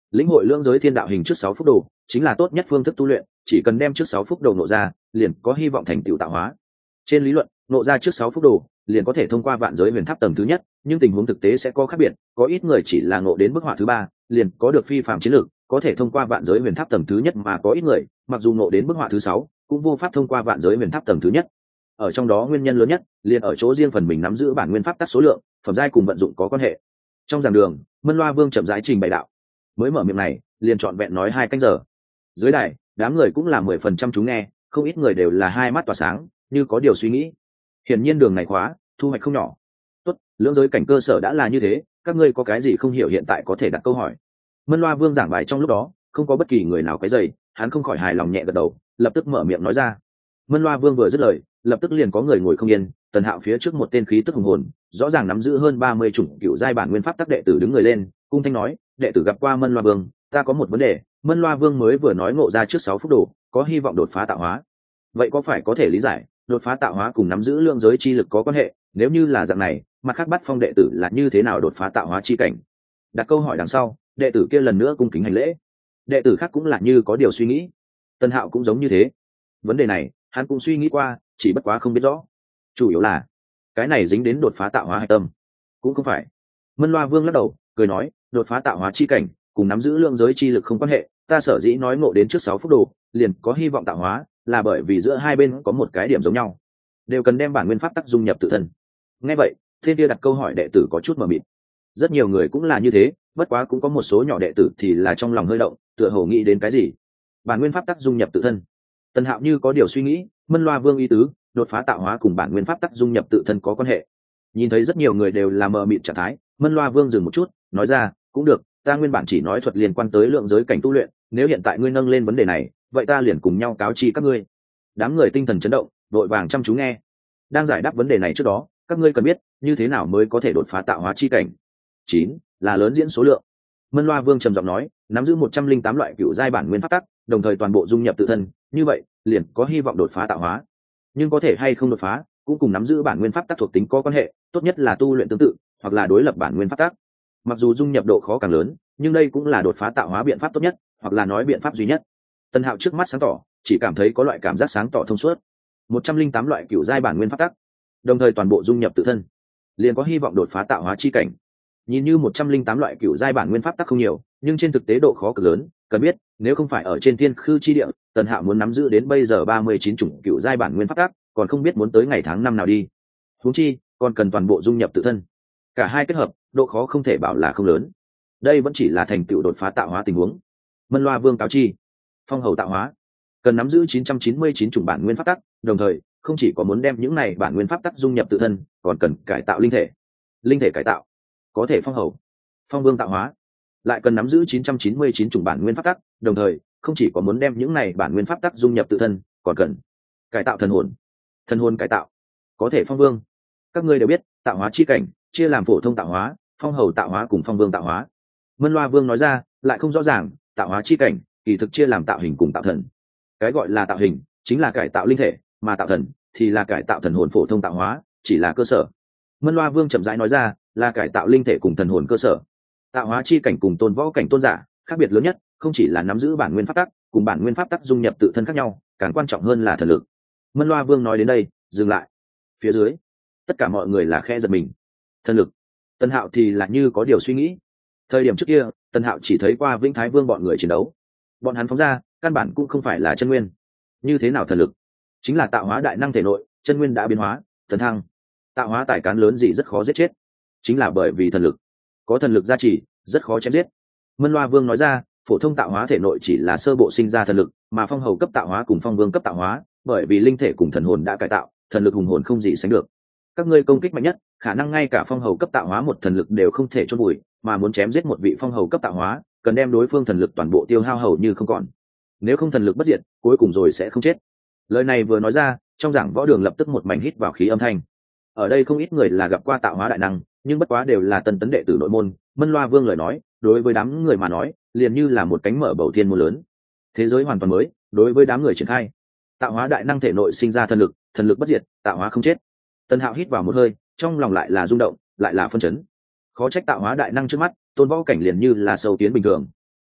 lĩnh hội lưỡng giới thiên đạo hình trước sáu phúc đồ chính là tốt nhất phương thức tu luyện, chỉ cần đem trước sáu phúc đồ nộ ra liền có hy vọng thành tựu tạo hóa. Trên lý luận nộ ra trước sáu phúc đồ liền có thể thông qua vạn giới huyền tháp tầng thứ nhất, nhưng tình huống thực tế sẽ có khác biệt, có ít người chỉ là ngộ đến bức họa thứ ba liền có được phi phạm chiến lược, có thể thông qua vạn giới huyền tháp tầng thứ nhất, mà có ít người mặc dù ngộ đến bức họa thứ sáu cũng vô pháp thông qua vạn giới huyền tháp tầng thứ nhất. Ở trong đó nguyên nhân lớn nhất liền ở chỗ riêng phần mình nắm giữ bản nguyên pháp tắc số lượng, phẩm giai cùng vận dụng có quan hệ. Trong giảng đường, Mân Loa Vương chậm rãi trình bày đạo, mới mở miệng này liền trọn vẹn nói hai canh giờ. Dưới đài đám người cũng là mười phần trăm chú nghe, không ít người đều là hai mắt tỏa sáng như có điều suy nghĩ. Hiển nhiên đường này khóa thu hoạch không nhỏ. Tốt, lưỡng giới cảnh cơ sở đã là như thế, các ngươi có cái gì không hiểu hiện tại có thể đặt câu hỏi. Mân Loa Vương giảng bài trong lúc đó không có bất kỳ người nào quấy rầy, hắn không khỏi hài lòng nhẹ gật đầu, lập tức mở miệng nói ra. Mân Loa Vương vừa dứt lời, lập tức liền có người ngồi không yên. Tần Hạo phía trước một tên khí tức hùng hồn, rõ ràng nắm giữ hơn ba mươi chủng cựu giai bản nguyên pháp tắc đệ tử đứng người lên, cung thanh nói, đệ tử gặp qua Mân Loa Vương, ta có một vấn đề. Mân Loa Vương mới vừa nói ngộ ra trước sáu phúc đồ có hy vọng đột phá tạo hóa, vậy có phải có thể lý giải đột phá tạo hóa cùng nắm giữ lượng giới chi lực có quan hệ? Nếu như là dạng này, mặt khác bắt phong đệ tử là như thế nào đột phá tạo hóa chi cảnh? Đặt câu hỏi đằng sau, đệ tử kia lần nữa cung kính hành lễ. Đệ tử khác cũng là như có điều suy nghĩ. Tân Hạo cũng giống như thế. Vấn đề này hắn cũng suy nghĩ qua, chỉ bất quá không biết rõ. Chủ yếu là cái này dính đến đột phá tạo hóa hay tâm cũng không phải. Mân Loa Vương lắc đầu cười nói, đột phá tạo hóa chi cảnh cùng nắm giữ lượng giới chi lực không quan hệ. Ta sở dĩ nói ngộ đến trước sáu phúc đồ liền có hy vọng tạo hóa, là bởi vì giữa hai bên có một cái điểm giống nhau, đều cần đem bản nguyên pháp tắc dung nhập tự thân. Nghe vậy, thiên kia đặt câu hỏi đệ tử có chút mờ mịt. Rất nhiều người cũng là như thế, bất quá cũng có một số nhỏ đệ tử thì là trong lòng hơi động, tựa hồ nghĩ đến cái gì. Bản nguyên pháp tắc dung nhập tự thân. Tần Hạo như có điều suy nghĩ, Mân Loa Vương ý tứ, đột phá tạo hóa cùng bản nguyên pháp tắc dung nhập tự thân có quan hệ. Nhìn thấy rất nhiều người đều là mờ mịt trạng thái, Mân Loa Vương dừng một chút, nói ra, cũng được, ta nguyên bản chỉ nói thuật liên quan tới lượng giới cảnh tu luyện, nếu hiện tại ngươi nâng lên vấn đề này, vậy ta liền cùng nhau cáo chi các ngươi. Đám người tinh thần chấn động, vội vàng chăm chú nghe. Đang giải đáp vấn đề này trước đó, các ngươi cần biết như thế nào mới có thể đột phá tạo hóa chi cảnh. Chín là lớn diễn số lượng. Mân Loa Vương trầm giọng nói, nắm giữ một trăm linh tám loại cựu giai bản nguyên pháp tắc, đồng thời toàn bộ dung nhập tự thân, như vậy liền có hy vọng đột phá tạo hóa. Nhưng có thể hay không đột phá cũng cùng nắm giữ bản nguyên pháp tắc thuộc tính có quan hệ, tốt nhất là tu luyện tương tự hoặc là đối lập bản nguyên pháp tắc. Mặc dù dung nhập độ khó càng lớn, nhưng đây cũng là đột phá tạo hóa biện pháp tốt nhất, hoặc là nói biện pháp duy nhất. Tân Hạo trước mắt sáng tỏ, chỉ cảm thấy có loại cảm giác sáng tỏ thông suốt. một trăm linh tám loại cựu giai bản nguyên pháp tắc, đồng thời toàn bộ dung nhập tự thân, liền có hy vọng đột phá tạo hóa chi cảnh. Nhìn như một trăm linh tám loại cựu giai bản nguyên pháp tắc không nhiều, nhưng trên thực tế độ khó cực lớn, cần biết, nếu không phải ở trên thiên khư chi địa, Tần Hạo muốn nắm giữ đến bây giờ ba mươi chín chủng cựu giai bản nguyên pháp tắc, còn không biết muốn tới ngày tháng năm nào đi. Huống chi, còn cần toàn bộ dung nhập tự thân. Cả hai kết hợp, độ khó không thể bảo là không lớn. Đây vẫn chỉ là thành tựu đột phá tạo hóa tình huống. Mân Loa Vương cáo chi, phong hầu tạo hóa cần nắm giữ chín trăm chín mươi chín chủng bản nguyên pháp tắc, đồng thời không chỉ có muốn đem những này bản nguyên pháp tắc dung nhập tự thân, còn cần cải tạo linh thể. Linh thể cải tạo có thể phong hầu. Phong vương tạo hóa lại cần nắm giữ chín trăm chín mươi chín chủng bản nguyên pháp tắc, đồng thời không chỉ có muốn đem những này bản nguyên pháp tắc dung nhập tự thân, còn cần cải tạo thần hồn. Thần hồn cải tạo có thể phong vương. Các ngươi đều biết, tạo hóa chi cảnh chia làm phổ thông tạo hóa, phong hầu tạo hóa cùng phong vương tạo hóa. Mân Loa Vương nói ra, lại không rõ ràng, tạo hóa chi cảnh kỳ thực chia làm tạo hình cùng tạo thần. Cái gọi là tạo hình chính là cải tạo linh thể, mà tạo thần thì là cải tạo thần hồn. Phổ thông tạo hóa chỉ là cơ sở. Mân Loa Vương chậm rãi nói ra, là cải tạo linh thể cùng thần hồn cơ sở. Tạo hóa chi cảnh cùng tôn võ cảnh tôn giả khác biệt lớn nhất không chỉ là nắm giữ bản nguyên pháp tắc, cùng bản nguyên pháp tắc dung nhập tự thân khác nhau, càng quan trọng hơn là thần lực. Mân Loa Vương nói đến đây dừng lại. Phía dưới tất cả mọi người là khe giật mình. Thần lực. Tần Hạo thì là như có điều suy nghĩ. Thời điểm trước kia, Tần Hạo chỉ thấy qua Vĩnh Thái Vương bọn người chiến đấu, bọn hắn phóng ra căn bản cũng không phải là chân nguyên. Như thế nào thần lực? Chính là tạo hóa đại năng thể nội, chân nguyên đã biến hóa, thần thăng. Tạo hóa tài cán lớn gì rất khó giết chết, chính là bởi vì thần lực. Có thần lực gia trì, rất khó chém giết. Mân Loa Vương nói ra, phổ thông tạo hóa thể nội chỉ là sơ bộ sinh ra thần lực, mà phong hầu cấp tạo hóa cùng phong vương cấp tạo hóa, bởi vì linh thể cùng thần hồn đã cải tạo, thần lực hùng hồn không gì sánh được. Các ngươi công kích mạnh nhất, khả năng ngay cả phong hầu cấp tạo hóa một thần lực đều không thể chôn bụi, mà muốn chém giết một vị phong hầu cấp tạo hóa, cần đem đối phương thần lực toàn bộ tiêu hao hầu như không còn. Nếu không thần lực bất diệt, cuối cùng rồi sẽ không chết. Lời này vừa nói ra, trong giảng võ đường lập tức một mảnh hít vào khí âm thanh. Ở đây không ít người là gặp qua tạo hóa đại năng, nhưng bất quá đều là tân tấn đệ tử nội môn. Mân Loa Vương lời nói, đối với đám người mà nói, liền như là một cánh mở bầu thiên môn lớn. Thế giới hoàn toàn mới, đối với đám người triển khai. Tạo hóa đại năng thể nội sinh ra thần lực, thần lực bất diệt, tạo hóa không chết. Tân Hạo hít vào một hơi, trong lòng lại là rung động, lại là phân chấn. Khó trách tạo hóa đại năng trước mắt, tôn võ cảnh liền như là sâu kiến bình thường.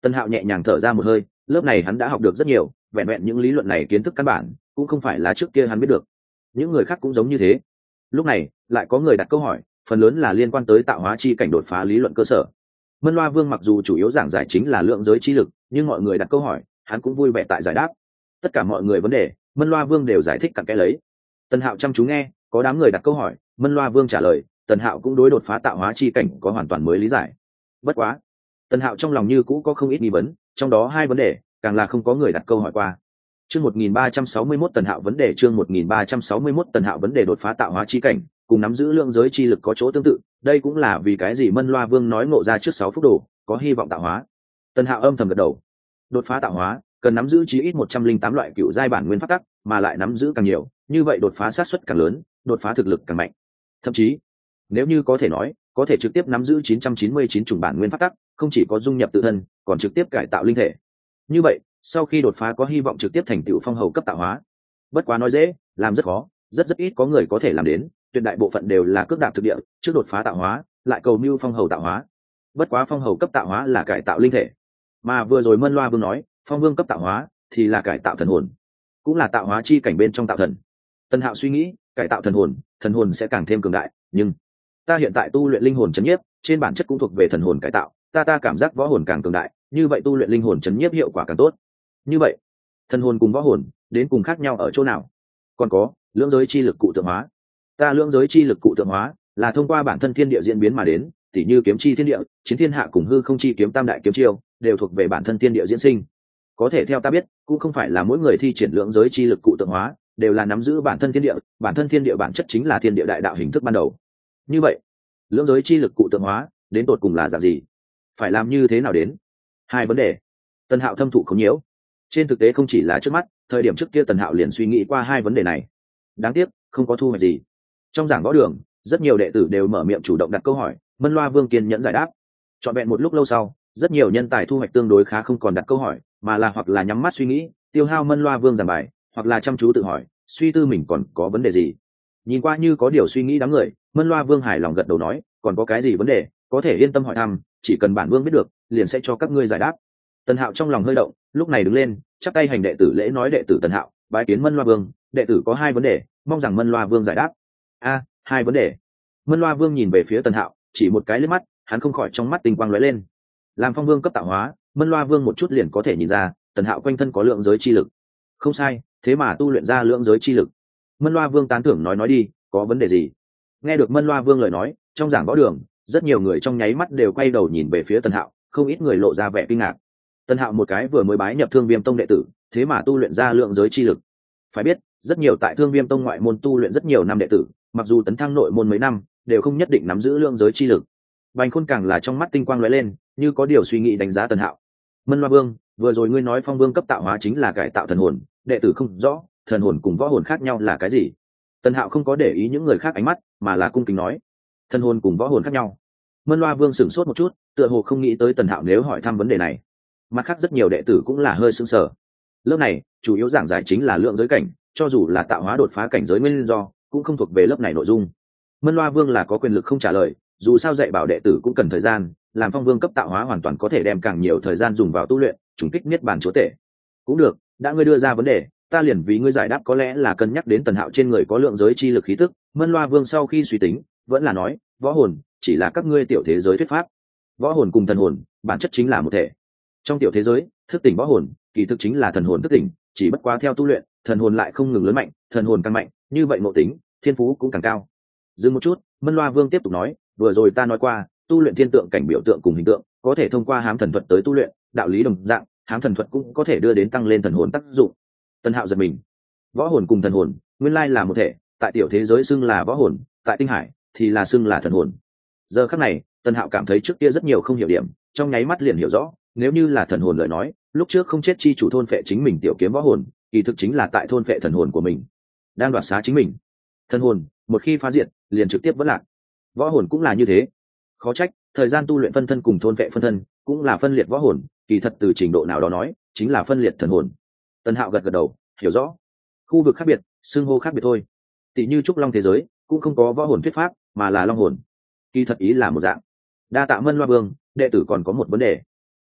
Tân Hạo nhẹ nhàng thở ra một hơi, lớp này hắn đã học được rất nhiều, vẹn vẹn những lý luận này kiến thức căn bản cũng không phải là trước kia hắn biết được. Những người khác cũng giống như thế. Lúc này lại có người đặt câu hỏi, phần lớn là liên quan tới tạo hóa chi cảnh đột phá lý luận cơ sở. Mân Loa Vương mặc dù chủ yếu giảng giải chính là lượng giới chi lực, nhưng mọi người đặt câu hỏi hắn cũng vui vẻ tại giải đáp. Tất cả mọi người vấn đề Mân Loa Vương đều giải thích cặn kẽ lấy. Tần Hạo chăm chú nghe, có đám người đặt câu hỏi, Mân Loa Vương trả lời, Tần Hạo cũng đối đột phá tạo hóa chi cảnh có hoàn toàn mới lý giải. Bất quá, Tần Hạo trong lòng như cũ có không ít nghi vấn, trong đó hai vấn đề càng là không có người đặt câu hỏi qua. Chương một nghìn ba trăm sáu mươi mốt Tần Hạo vấn đề chương một nghìn ba trăm sáu mươi mốt Tần Hạo vấn đề đột phá tạo hóa chi cảnh, cùng nắm giữ lượng giới chi lực có chỗ tương tự, đây cũng là vì cái gì Mân Loa Vương nói ngộ ra trước sáu phút đồ, có hy vọng tạo hóa. Tần Hạo âm thầm gật đầu. Đột phá tạo hóa, cần nắm giữ chí ít một trăm linh tám loại cựu giai bản nguyên pháp tắc, mà lại nắm giữ càng nhiều, như vậy đột phá xác suất càng lớn, đột phá thực lực càng mạnh. Thậm chí, nếu như có thể nói, có thể trực tiếp nắm giữ chín trăm chín mươi chín chủng bản nguyên pháp tắc, không chỉ có dung nhập tự thân, còn trực tiếp cải tạo linh thể. Như vậy, sau khi đột phá có hy vọng trực tiếp thành tựu phong hầu cấp tạo hóa. Bất quá nói dễ, làm rất khó, rất rất ít có người có thể làm đến, tuyệt đại bộ phận đều là cước đạp thực địa, trước đột phá tạo hóa, lại cầu mưu phong hầu tạo hóa. Bất quá phong hầu cấp tạo hóa là cải tạo linh thể, mà vừa rồi Mân Loa Vương nói, phong vương cấp tạo hóa thì là cải tạo thần hồn, cũng là tạo hóa chi cảnh bên trong tạo thần. Tân Hạo suy nghĩ, cải tạo thần hồn, thần hồn sẽ càng thêm cường đại, nhưng ta hiện tại tu luyện linh hồn chấn nhiếp, trên bản chất cũng thuộc về thần hồn cải tạo, ta ta cảm giác võ hồn càng cường đại, như vậy tu luyện linh hồn chấn nhiếp hiệu quả càng tốt. Như vậy, thần hồn cùng võ hồn đến cùng khác nhau ở chỗ nào? Còn có, lưỡng giới chi lực cụ tượng hóa. Ta lưỡng giới chi lực cụ tượng hóa là thông qua bản thân thiên địa diễn biến mà đến, tỉ như kiếm chi thiên địa, chiến thiên hạ cùng hư không chi kiếm tam đại kiếm chiêu, đều thuộc về bản thân thiên địa diễn sinh. Có thể theo ta biết, cũng không phải là mỗi người thi triển lưỡng giới chi lực cụ tượng hóa đều là nắm giữ bản thân thiên địa, bản thân thiên địa bản chất chính là thiên địa đại đạo hình thức ban đầu. Như vậy, lưỡng giới chi lực cụ tượng hóa đến tột cùng là dạng gì? Phải làm như thế nào đến? Hai vấn đề. Tần Hạo thâm thụ không nhiễu. Trên thực tế không chỉ là trước mắt, thời điểm trước kia Tần Hạo liền suy nghĩ qua hai vấn đề này. Đáng tiếc, không có thu hoạch gì. Trong giảng võ đường, rất nhiều đệ tử đều mở miệng chủ động đặt câu hỏi, Mân Loa Vương kiên nhẫn giải đáp. Trọn vẹn một lúc lâu sau, rất nhiều nhân tài thu hoạch tương đối khá không còn đặt câu hỏi, mà là hoặc là nhắm mắt suy nghĩ, tiêu hao Mân Loa Vương giảng bài, hoặc là chăm chú tự hỏi, suy tư mình còn có vấn đề gì. Nhìn qua như có điều suy nghĩ đám người, Mân Loa Vương hài lòng gật đầu nói, còn có cái gì vấn đề, có thể yên tâm hỏi thăm, chỉ cần bản vương biết được, liền sẽ cho các ngươi giải đáp. Tần Hạo trong lòng hơi động, lúc này đứng lên, chắp tay hành đệ tử lễ nói đệ tử Tần Hạo, bái kiến Mân Loa Vương, đệ tử có hai vấn đề, mong rằng Mân Loa Vương giải đáp. A, hai vấn đề. Mân Loa Vương nhìn về phía Tần Hạo, chỉ một cái liếc mắt, hắn không khỏi trong mắt tinh quang lóe lên. Làm phong vương cấp tạo hóa, Mân Loa Vương một chút liền có thể nhìn ra, Tần Hạo quanh thân có lượng giới chi lực. Không sai, thế mà tu luyện ra lượng giới chi lực. Mân Loa Vương tán thưởng nói nói đi, có vấn đề gì? Nghe được Mân Loa Vương lời nói, trong giảng võ đường, rất nhiều người trong nháy mắt đều quay đầu nhìn về phía Tần Hạo, không ít người lộ ra vẻ kinh ngạc. Tần Hạo một cái vừa mới bái nhập Thương Viêm Tông đệ tử, thế mà tu luyện ra lượng giới chi lực. Phải biết, rất nhiều tại Thương Viêm Tông ngoại môn tu luyện rất nhiều năm đệ tử, mặc dù tấn thăng nội môn mấy năm, đều không nhất định nắm giữ lượng giới chi lực. Bành Khôn càng là trong mắt tinh quang lóe lên, như có điều suy nghĩ đánh giá Tần Hạo. Mân Loa Vương, vừa rồi ngươi nói phong vương cấp tạo hóa chính là cải tạo thần hồn, đệ tử không rõ, thần hồn cùng võ hồn khác nhau là cái gì? Tần Hạo không có để ý những người khác ánh mắt, mà là cung kính nói, thần hồn cùng võ hồn khác nhau. Mân Loa Vương sửng sốt một chút, tựa hồ không nghĩ tới Tần Hạo nếu hỏi thăm vấn đề này. Mặt khác rất nhiều đệ tử cũng là hơi sững sờ. Lớp này chủ yếu giảng giải chính là lượng giới cảnh, cho dù là tạo hóa đột phá cảnh giới nguyên do, cũng không thuộc về lớp này nội dung. Mân Loa Vương là có quyền lực không trả lời, dù sao dạy bảo đệ tử cũng cần thời gian, làm phong vương cấp tạo hóa hoàn toàn có thể đem càng nhiều thời gian dùng vào tu luyện, trùng kích niết bàn chúa tể. Cũng được, đã ngươi đưa ra vấn đề, ta liền vì ngươi giải đáp, có lẽ là cân nhắc đến Tần Hạo trên người có lượng giới chi lực khí tức. Mân Loa Vương sau khi suy tính, vẫn là nói, võ hồn chỉ là các ngươi tiểu thế giới thuyết pháp. Võ hồn cùng thần hồn, bản chất chính là một thể. Trong tiểu thế giới, thức tỉnh võ hồn, kỳ thực chính là thần hồn thức tỉnh, chỉ bất quá theo tu luyện, thần hồn lại không ngừng lớn mạnh, thần hồn càng mạnh, như vậy ngộ tính, thiên phú cũng càng cao. Dừng một chút, Mân Loa Vương tiếp tục nói, vừa rồi ta nói qua, tu luyện thiên tượng cảnh biểu tượng cùng hình tượng, có thể thông qua hám thần thuật tới tu luyện, đạo lý đồng dạng, hám thần thuật cũng có thể đưa đến tăng lên thần hồn tác dụng. Tần Hạo giật mình, võ hồn cùng thần hồn, nguyên lai là một thể, tại tiểu thế giới xưng là võ hồn, tại tinh hải thì là xưng là thần hồn. Giờ khắc này, Tần Hạo cảm thấy trước kia rất nhiều không hiểu điểm, trong nháy mắt liền hiểu rõ, nếu như là thần hồn lời nói, lúc trước không chết chi chủ thôn phệ chính mình tiểu kiếm võ hồn, kỳ thực chính là tại thôn phệ thần hồn của mình, đang đoạt xá chính mình. Thần hồn một khi phá diệt, liền trực tiếp vỡ lạc. Võ hồn cũng là như thế. Khó trách, thời gian tu luyện phân thân cùng thôn phệ phân thân, cũng là phân liệt võ hồn, kỳ thật từ trình độ nào đó nói, chính là phân liệt thần hồn. Tần Hạo gật gật đầu, hiểu rõ. Khu vực khác biệt, xưng hô khác biệt thôi. Tỷ như trúc long thế giới, cũng không có võ hồn thuyết pháp, mà là long hồn. Kỳ thật ý là một dạng. Đa tạ Mân Loa Vương, đệ tử còn có một vấn đề.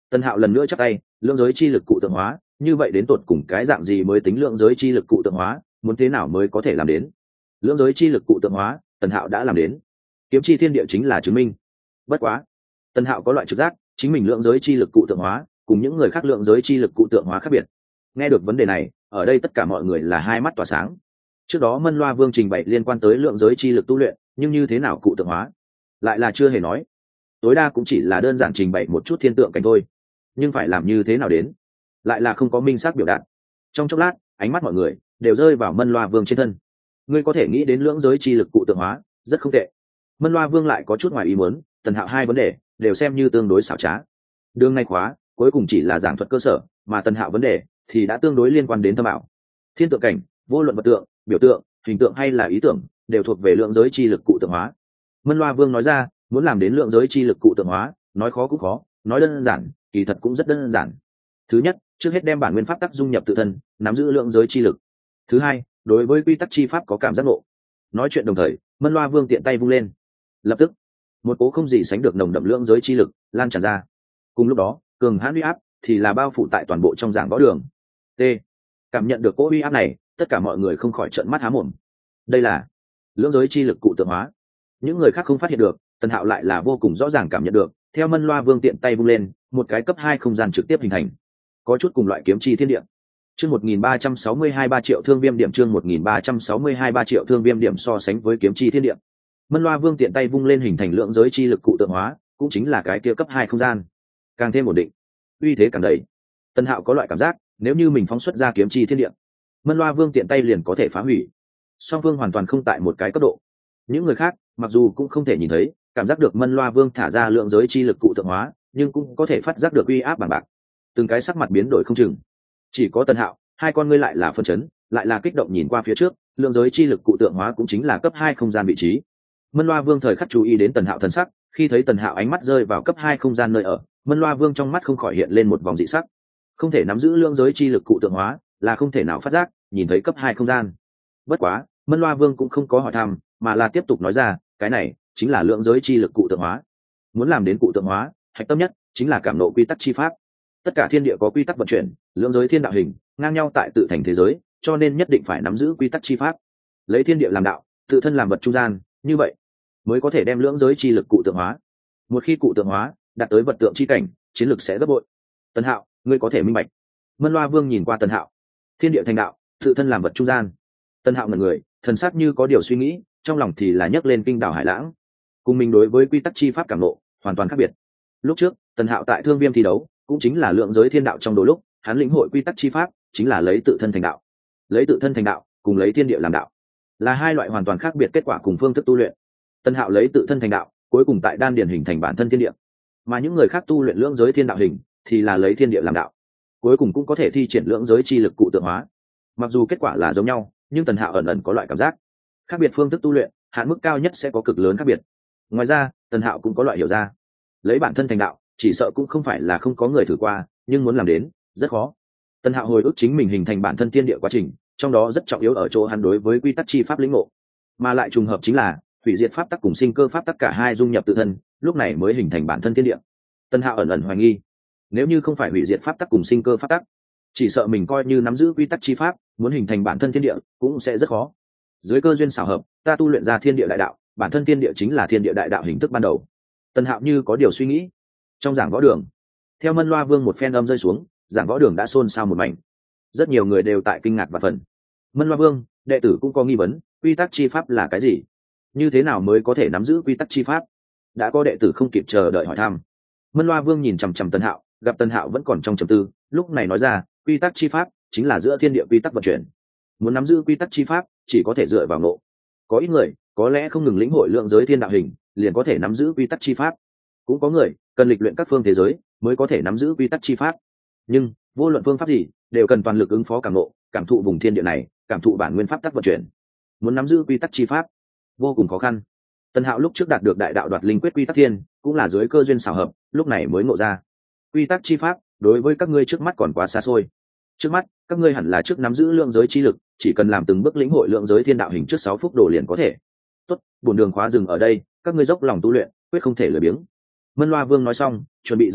Tân Hạo lần nữa chắp tay, lượng giới chi lực cụ tượng hóa, như vậy đến tột cùng cái dạng gì mới tính lượng giới chi lực cụ tượng hóa, muốn thế nào mới có thể làm đến? Lượng giới chi lực cụ tượng hóa, Tân Hạo đã làm đến. Kiếm chi thiên địa chính là chứng minh. Bất quá, Tân Hạo có loại trực giác, chính mình lượng giới chi lực cụ tượng hóa, cùng những người khác lượng giới chi lực cụ tượng hóa khác biệt. Nghe được vấn đề này, ở đây tất cả mọi người là hai mắt tỏa sáng. Trước đó Mân Loa Vương trình bày liên quan tới lượng giới chi lực tu luyện, nhưng như thế nào cụ tượng hóa, lại là chưa hề nói. Tối đa cũng chỉ là đơn giản trình bày một chút thiên tượng cảnh thôi, nhưng phải làm như thế nào đến, lại là không có minh xác biểu đạt. Trong chốc lát, ánh mắt mọi người đều rơi vào Mân Loa Vương trên thân. Ngươi có thể nghĩ đến lượng giới chi lực cụ tượng hóa, rất không tệ. Mân Loa Vương lại có chút ngoài ý muốn, Tần Hạo hai vấn đề đều xem như tương đối xảo trá. Đường này khóa cuối cùng chỉ là giảng thuật cơ sở, mà Tần Hạo vấn đề thì đã tương đối liên quan đến thâm ảo. Thiên tượng cảnh, vô luận vật tượng, biểu tượng, hình tượng hay là ý tưởng, đều thuộc về lượng giới chi lực cụ tượng hóa. Mân Loa Vương nói ra, muốn làm đến lượng giới chi lực cụ tượng hóa, nói khó cũng khó, nói đơn giản, kỳ thật cũng rất đơn giản. Thứ nhất, trước hết đem bản nguyên pháp tắc dung nhập tự thân, nắm giữ lượng giới chi lực. Thứ hai, đối với quy tắc chi pháp có cảm giác ngộ. Nói chuyện đồng thời, Mân Loa Vương tiện tay vung lên, lập tức một cố không gì sánh được nồng đậm lượng giới chi lực lan tràn ra. Cùng lúc đó, cường hãn uy áp thì là bao phủ tại toàn bộ trong giảng võ đường. T. Cảm nhận được cỗ uy áp này, tất cả mọi người không khỏi trợn mắt há mồm. Đây là lượng giới chi lực cụ tượng hóa. Những người khác không phát hiện được, Tần Hạo lại là vô cùng rõ ràng cảm nhận được. Theo Mân Loa Vương tiện tay vung lên, một cái cấp hai không gian trực tiếp hình thành, có chút cùng loại kiếm chi thiên địa. Chương một nghìn ba trăm sáu mươi hai ba triệu thương viêm điểm, chương một nghìn ba trăm sáu mươi hai ba triệu thương viêm điểm. So sánh với kiếm chi thiên địa, Mân Loa Vương tiện tay vung lên hình thành lượng giới chi lực cụ tượng hóa, cũng chính là cái kia cấp hai không gian, càng thêm ổn định, uy thế càng đầy. Tần Hạo có loại cảm giác, nếu như mình phóng xuất ra kiếm chi thiên địa, Mân Loa Vương tiện tay liền có thể phá hủy. Song Vương hoàn toàn không tại một cái cấp độ. Những người khác mặc dù cũng không thể nhìn thấy, cảm giác được Mân Loa Vương thả ra lượng giới chi lực cụ tượng hóa, nhưng cũng có thể phát giác được uy áp bằng bạc. Từng cái sắc mặt biến đổi không chừng. Chỉ có Tần Hạo, hai con ngươi lại là phân chấn, lại là kích động nhìn qua phía trước, lượng giới chi lực cụ tượng hóa cũng chính là cấp hai không gian vị trí. Mân Loa Vương thời khắc chú ý đến Tần Hạo thần sắc, khi thấy Tần Hạo ánh mắt rơi vào cấp hai không gian nơi ở, Mân Loa Vương trong mắt không khỏi hiện lên một vòng dị sắc. Không thể nắm giữ lượng giới chi lực cụ tượng hóa, là không thể nào phát giác nhìn thấy cấp hai không gian. Bất quá, Mân Loa Vương cũng không có hỏi thăm, mà là tiếp tục nói ra, cái này chính là lượng giới chi lực cụ tượng hóa. Muốn làm đến cụ tượng hóa, hạch tâm nhất chính là cảm nộ quy tắc chi pháp. Tất cả thiên địa có quy tắc vận chuyển, lượng giới thiên đạo hình ngang nhau tại tự thành thế giới, cho nên nhất định phải nắm giữ quy tắc chi pháp. Lấy thiên địa làm đạo, tự thân làm vật trung gian, như vậy mới có thể đem lượng giới chi lực cụ tượng hóa. Một khi cụ tượng hóa, đạt tới vật tượng chi cảnh, chiến lực sẽ gấp bội. Tần Hạo, ngươi có thể minh bạch. Mân Loa Vương nhìn qua Tần Hạo, thiên địa thành đạo, tự thân làm vật trung gian. Tần Hạo ngẩn người, thần sắc như có điều suy nghĩ, trong lòng thì là nhấc lên kinh đảo hải lãng. Cùng mình đối với quy tắc chi pháp cảm ngộ hoàn toàn khác biệt. Lúc trước, Tần Hạo tại Thương Viêm thi đấu, cũng chính là lượng giới thiên đạo trong đôi lúc, hắn lĩnh hội quy tắc chi pháp, chính là lấy tự thân thành đạo. Lấy tự thân thành đạo, cùng lấy thiên địa làm đạo, là hai loại hoàn toàn khác biệt kết quả cùng phương thức tu luyện. Tần Hạo lấy tự thân thành đạo, cuối cùng tại đan điển hình thành bản thân thiên địa, mà những người khác tu luyện lượng giới thiên đạo hình thì là lấy thiên địa làm đạo, cuối cùng cũng có thể thi triển lượng giới chi lực cụ tượng hóa. Mặc dù kết quả là giống nhau, nhưng Tần Hạo ẩn ẩn có loại cảm giác khác biệt, phương thức tu luyện hạn mức cao nhất sẽ có cực lớn khác biệt. Ngoài ra, Tần Hạo cũng có loại hiểu ra, lấy bản thân thành đạo chỉ sợ cũng không phải là không có người thử qua, nhưng muốn làm đến rất khó. Tần Hạo hồi ức chính mình hình thành bản thân thiên địa quá trình, trong đó rất trọng yếu ở chỗ hắn đối với quy tắc chi pháp lĩnh ngộ, mà lại trùng hợp chính là hủy diệt pháp tắc cùng sinh cơ pháp tắc cả hai dung nhập tự thân, lúc này mới hình thành bản thân thiên địa. Tần Hạo ẩn ẩn hoài nghi, nếu như không phải hủy diệt pháp tắc cùng sinh cơ pháp tắc, chỉ sợ mình coi như nắm giữ quy tắc chi pháp, muốn hình thành bản thân thiên địa cũng sẽ rất khó. Dưới cơ duyên xảo hợp, ta tu luyện ra thiên địa đại đạo, bản thân thiên địa chính là thiên địa đại đạo hình thức ban đầu. Tần Hạo như có điều suy nghĩ. Trong giảng võ đường, theo Mân Loa Vương một phen âm rơi xuống, giảng võ đường đã xôn xao một mảnh. Rất nhiều người đều tại kinh ngạc và phần. Mân Loa Vương, đệ tử cũng có nghi vấn, quy tắc chi pháp là cái gì? Như thế nào mới có thể nắm giữ quy tắc chi pháp? Đã có đệ tử không kịp chờ đợi hỏi thăm. Mân Loa Vương nhìn chằm chằm Tần Hạo, gặp Tần Hạo vẫn còn trong trầm tư, lúc này nói ra, quy tắc chi pháp chính là giữa thiên địa quy tắc vận chuyển. Muốn nắm giữ quy tắc chi pháp, chỉ có thể dựa vào ngộ. Có ít người có lẽ không ngừng lĩnh hội lượng giới thiên đạo hình, liền có thể nắm giữ quy tắc chi pháp. Cũng có người cần lịch luyện các phương thế giới mới có thể nắm giữ quy tắc chi pháp. Nhưng vô luận phương pháp gì, đều cần toàn lực ứng phó cảm ngộ, cảm thụ vùng thiên địa này, cảm thụ bản nguyên pháp tắc vận chuyển. Muốn nắm giữ quy tắc chi pháp, vô cùng khó khăn. Tần Hạo lúc trước đạt được đại đạo đoạt linh quyết quy tắc thiên, cũng là dưới cơ duyên xảo hợp, lúc này mới ngộ ra. Quy tắc chi pháp đối với các ngươi trước mắt còn quá xa xôi. Trước mắt, các ngươi hẳn là trước nắm giữ lượng giới chi lực, chỉ cần làm từng bước lĩnh hội lượng giới thiên đạo hình trước sáu phút đồ liền có thể. Tốt, bổn đường khóa dừng ở đây, các ngươi dốc lòng tu luyện, quyết không thể lười biếng. Mân Loa Vương nói xong, chuẩn bị rời đi,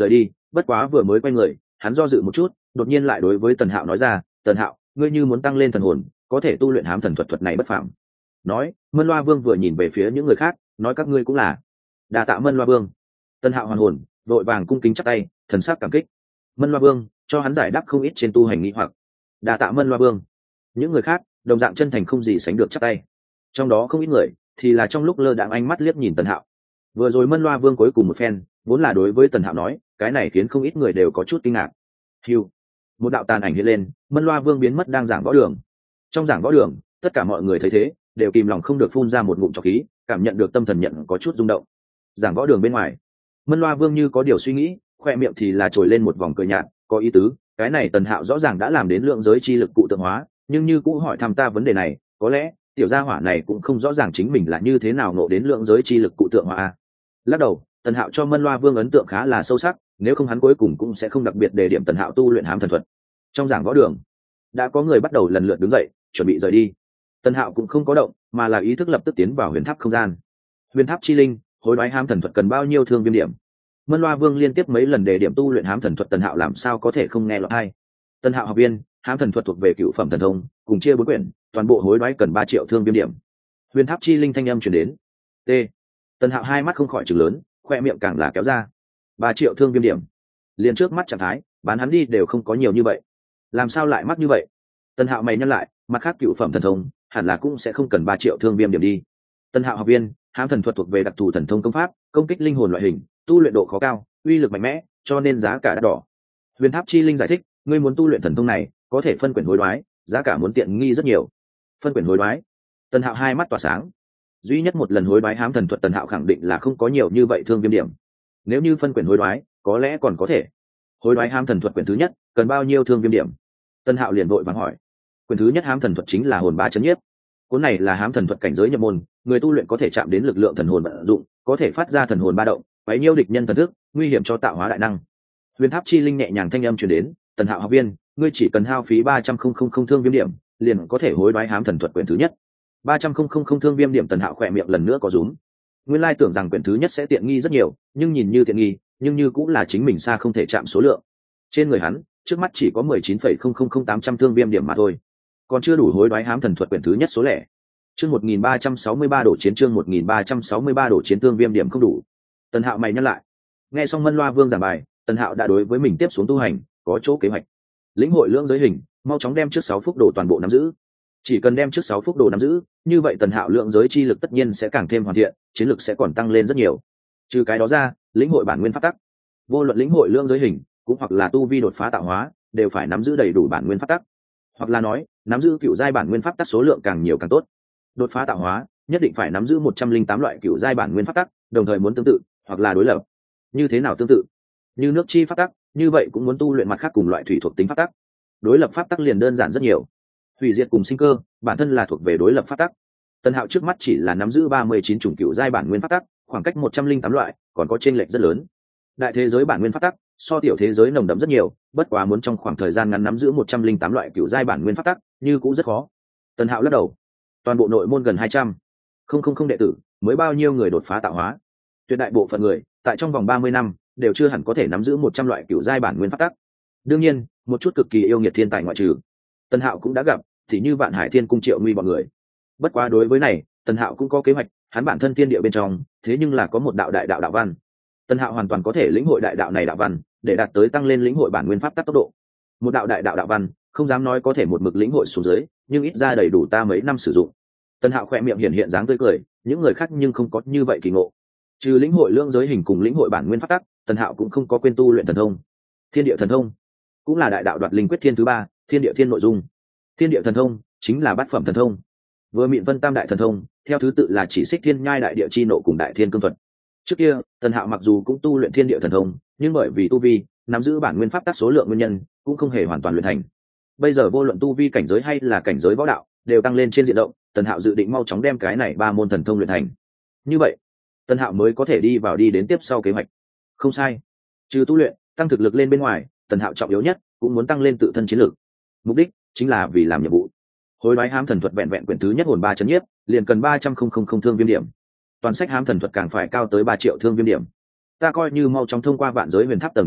bất quá vừa mới quay người hắn do dự một chút, đột nhiên lại đối với Tần Hạo nói ra, Tần Hạo, ngươi như muốn tăng lên thần hồn, có thể tu luyện hám thần thuật thuật này bất phàm. Nói, Mân Loa Vương vừa nhìn về phía những người khác, nói các ngươi cũng là. Đa tạ Mân Loa Vương. Tần Hạo hoàn hồn, vội vàng cung kính chắp tay, thần sắc cảm kích. Mân Loa Vương cho hắn giải đáp không ít trên tu hành nghi hoặc. Đa tạ Mân Loa Vương. Những người khác đồng dạng chân thành không gì sánh được chắp tay. Trong đó không ít người thì là trong lúc lơ đãng ánh mắt liếc nhìn Tần Hạo. Vừa rồi Mân Loa Vương cuối cùng một phen, vốn là đối với Tần Hạo nói, cái này khiến không ít người đều có chút kinh ngạc. Hưu, một đạo tàn ảnh hiện lên, Mân Loa Vương biến mất đang giảng võ đường. Trong giảng võ đường, tất cả mọi người thấy thế, đều kìm lòng không được phun ra một ngụm trọc khí, cảm nhận được tâm thần nhận có chút rung động. Giảng võ đường bên ngoài, Mân Loa Vương như có điều suy nghĩ, khoe miệng thì là trồi lên một vòng cười nhạt, có ý tứ, cái này Tần Hạo rõ ràng đã làm đến lượng giới chi lực cụ tượng hóa, nhưng như cũ hỏi thăm ta vấn đề này, có lẽ tiểu gia hỏa này cũng không rõ ràng chính mình là như thế nào ngộ đến lượng giới chi lực cụ tượng hóa. Lắc đầu, Tần Hạo cho Mân Loa Vương ấn tượng khá là sâu sắc, nếu không hắn cuối cùng cũng sẽ không đặc biệt đề điểm Tần Hạo tu luyện hám thần thuật. Trong giảng võ đường, đã có người bắt đầu lần lượt đứng dậy, chuẩn bị rời đi. Tần Hạo cũng không có động, mà là ý thức lập tức tiến vào huyền tháp không gian. Huyền tháp chi linh, hối đoái hám thần thuật cần bao nhiêu thương viêm điểm? Mân Loa Vương liên tiếp mấy lần đề điểm tu luyện hám thần thuật, Tần Hạo làm sao có thể không nghe lọt tai. Tần Hạo học viên, hám thần thuật thuộc về cựu phẩm thần thông, cùng chia bốn quyển, toàn bộ hối đoái cần ba triệu thương viêm điểm. Huyền tháp chi linh thanh âm truyền đến. T. Tần Hạo hai mắt không khỏi trừng lớn, khoe miệng càng là kéo ra. Ba triệu thương viêm điểm, liền trước mắt trạng thái bán hắn đi đều không có nhiều như vậy, làm sao lại mắc như vậy? Tần Hạo mày nhăn lại, mặt khác cựu phẩm thần thông hẳn là cũng sẽ không cần ba triệu thương viêm điểm đi. Tần Hạo học viên, hám thần thuật thuộc về đặc thù thần thông công pháp, công kích linh hồn loại hình, tu luyện độ khó cao, uy lực mạnh mẽ, cho nên giá cả đắt đỏ. Huyền tháp chi linh giải thích, ngươi muốn tu luyện thần thông này, có thể phân quyển hối đoái, giá cả muốn tiện nghi rất nhiều. Phân quyển hối đoái? Tần Hạo hai mắt tỏa sáng. Duy nhất một lần hối đoái hám thần thuật, Tần Hạo khẳng định là không có nhiều như vậy thương viêm điểm. Nếu như phân quyển hối đoái, có lẽ còn có thể. Hối đoái hám thần thuật quyển thứ nhất, cần bao nhiêu thương viêm điểm? Tần Hạo liền vội vàng hỏi. Quyển thứ nhất hám thần thuật chính là hồn ba chấn nhiếp. Cuốn này là hám thần thuật cảnh giới nhập môn, người tu luyện có thể chạm đến lực lượng thần hồn vận dụng, có thể phát ra thần hồn ba động, quấy nhiêu địch nhân thần thức, nguy hiểm cho tạo hóa đại năng. Huyền tháp chi linh nhẹ nhàng thanh âm truyền đến, Tần Hạo học viên, ngươi chỉ cần hao phí ba trăm không thương viêm điểm, liền có thể hối đoái hám thần thuật quyển thứ nhất. ba trăm không thương viêm điểm. Tần Hạo khỏe miệng lần nữa có rúm. Nguyên lai tưởng rằng quyển thứ nhất sẽ tiện nghi rất nhiều, nhưng nhìn như tiện nghi, nhưng như cũng là chính mình xa không thể chạm số lượng. Trên người hắn, trước mắt chỉ có mười chín phẩy không không không tám trăm thương viêm điểm mà thôi, còn chưa đủ hối đoái hám thần thuật quyển thứ nhất số lẻ. Chương một nghìn ba trăm sáu mươi ba đổ chiến chương một nghìn ba trăm sáu mươi ba đổ chiến thương viêm điểm không đủ. Tần Hạo mày nhắc lại. Nghe xong Mân Loa Vương giảng bài, Tần Hạo đã đối với mình tiếp xuống tu hành có chỗ kế hoạch. Lĩnh hội lưỡng giới hình, mau chóng đem trước sáu phúc đồ toàn bộ nắm giữ. Chỉ cần đem trước sáu phúc đồ nắm giữ, như vậy Tần Hạo lượng giới chi lực tất nhiên sẽ càng thêm hoàn thiện, chiến lực sẽ còn tăng lên rất nhiều. Trừ cái đó ra, lĩnh hội bản nguyên pháp tắc. Vô luận lĩnh hội lượng giới hình, cũng hoặc là tu vi đột phá tạo hóa, đều phải nắm giữ đầy đủ bản nguyên pháp tắc. Hoặc là nói, nắm giữ cựu giai bản nguyên pháp tắc số lượng càng nhiều càng tốt. Đột phá tạo hóa, nhất định phải nắm giữ một trăm linh tám loại cựu giai bản nguyên pháp tắc, đồng thời muốn tương tự, hoặc là đối lập. Như thế nào tương tự? Như nước chi pháp tắc, như vậy cũng muốn tu luyện mặt khác cùng loại thủy thuộc tính pháp tắc. Đối lập pháp tắc liền đơn giản rất nhiều. Hủy diệt cùng sinh cơ, bản thân là thuộc về đối lập pháp tắc. Tần Hạo trước mắt chỉ là nắm giữ ba mươi chín chủng cựu giai bản nguyên pháp tắc, khoảng cách một trăm linh tám loại, còn có chênh lệch rất lớn. Đại thế giới bản nguyên pháp tắc, so tiểu thế giới nồng đậm rất nhiều, bất quá muốn trong khoảng thời gian ngắn nắm giữ một trăm linh tám loại cựu giai bản nguyên pháp tắc, như cũng rất khó. Tần Hạo lắc đầu. Toàn bộ nội môn gần hai trăm không không không đệ tử, mới bao nhiêu người đột phá tạo hóa? Tuyệt đại bộ phận người, tại trong vòng ba mươi năm, đều chưa hẳn có thể nắm giữ một trăm loại cựu giai bản nguyên pháp tắc. Đương nhiên, một chút cực kỳ yêu nghiệt thiên tài ngoại trừ. Tần Hạo cũng đã gặp, thì như Vạn Hải Thiên Cung Triệu Nguy bọn người. Bất quá đối với này, Tần Hạo cũng có kế hoạch, hắn bản thân thiên địa bên trong, thế nhưng là có một đạo đại đạo đạo văn. Tần Hạo hoàn toàn có thể lĩnh hội đại đạo này đạo văn, để đạt tới tăng lên lĩnh hội bản nguyên pháp tắc tốc độ. Một đạo đại đạo đạo văn, không dám nói có thể một mực lĩnh hội xuống dưới, nhưng ít ra đầy đủ ta mấy năm sử dụng. Tần Hạo khỏe miệng hiện hiện dáng tươi cười, những người khác nhưng không có như vậy kỳ ngộ. Trừ lĩnh hội lưỡng giới hình cùng lĩnh hội bản nguyên pháp tắc, Tần Hạo cũng không có quên tu luyện thần thông. Thiên địa thần thông cũng là đại đạo đoạt linh quyết thiên thứ ba, thiên địa thiên nội dung. Thiên địa thần thông chính là bát phẩm thần thông. Vừa mịn vân tam đại thần thông, theo thứ tự là chỉ xích thiên nhai đại địa chi nộ cùng đại thiên cương thuật. Trước kia, Tần Hạo mặc dù cũng tu luyện thiên địa thần thông, nhưng bởi vì tu vi nắm giữ bản nguyên pháp tắc số lượng nguyên nhân, cũng không hề hoàn toàn luyện thành. Bây giờ vô luận tu vi cảnh giới hay là cảnh giới võ đạo, đều tăng lên trên diện rộng, Tần Hạo dự định mau chóng đem cái này ba môn thần thông luyện thành. Như vậy, Tần Hạo mới có thể đi vào đi đến tiếp sau kế hoạch. Không sai, trừ tu luyện, tăng thực lực lên bên ngoài, Tần Hạo trọng yếu nhất cũng muốn tăng lên tự thân chiến lược. Mục đích chính là vì làm nhiệm vụ. Hối đoái hám thần thuật vẹn vẹn quyển thứ nhất hồn ba chấn nhiếp, liền cần ba trăm không thương viêm điểm. Toàn sách hám thần thuật càng phải cao tới ba triệu thương viêm điểm. Ta coi như mau chóng thông qua vạn giới huyền tháp tầng thứ nhất,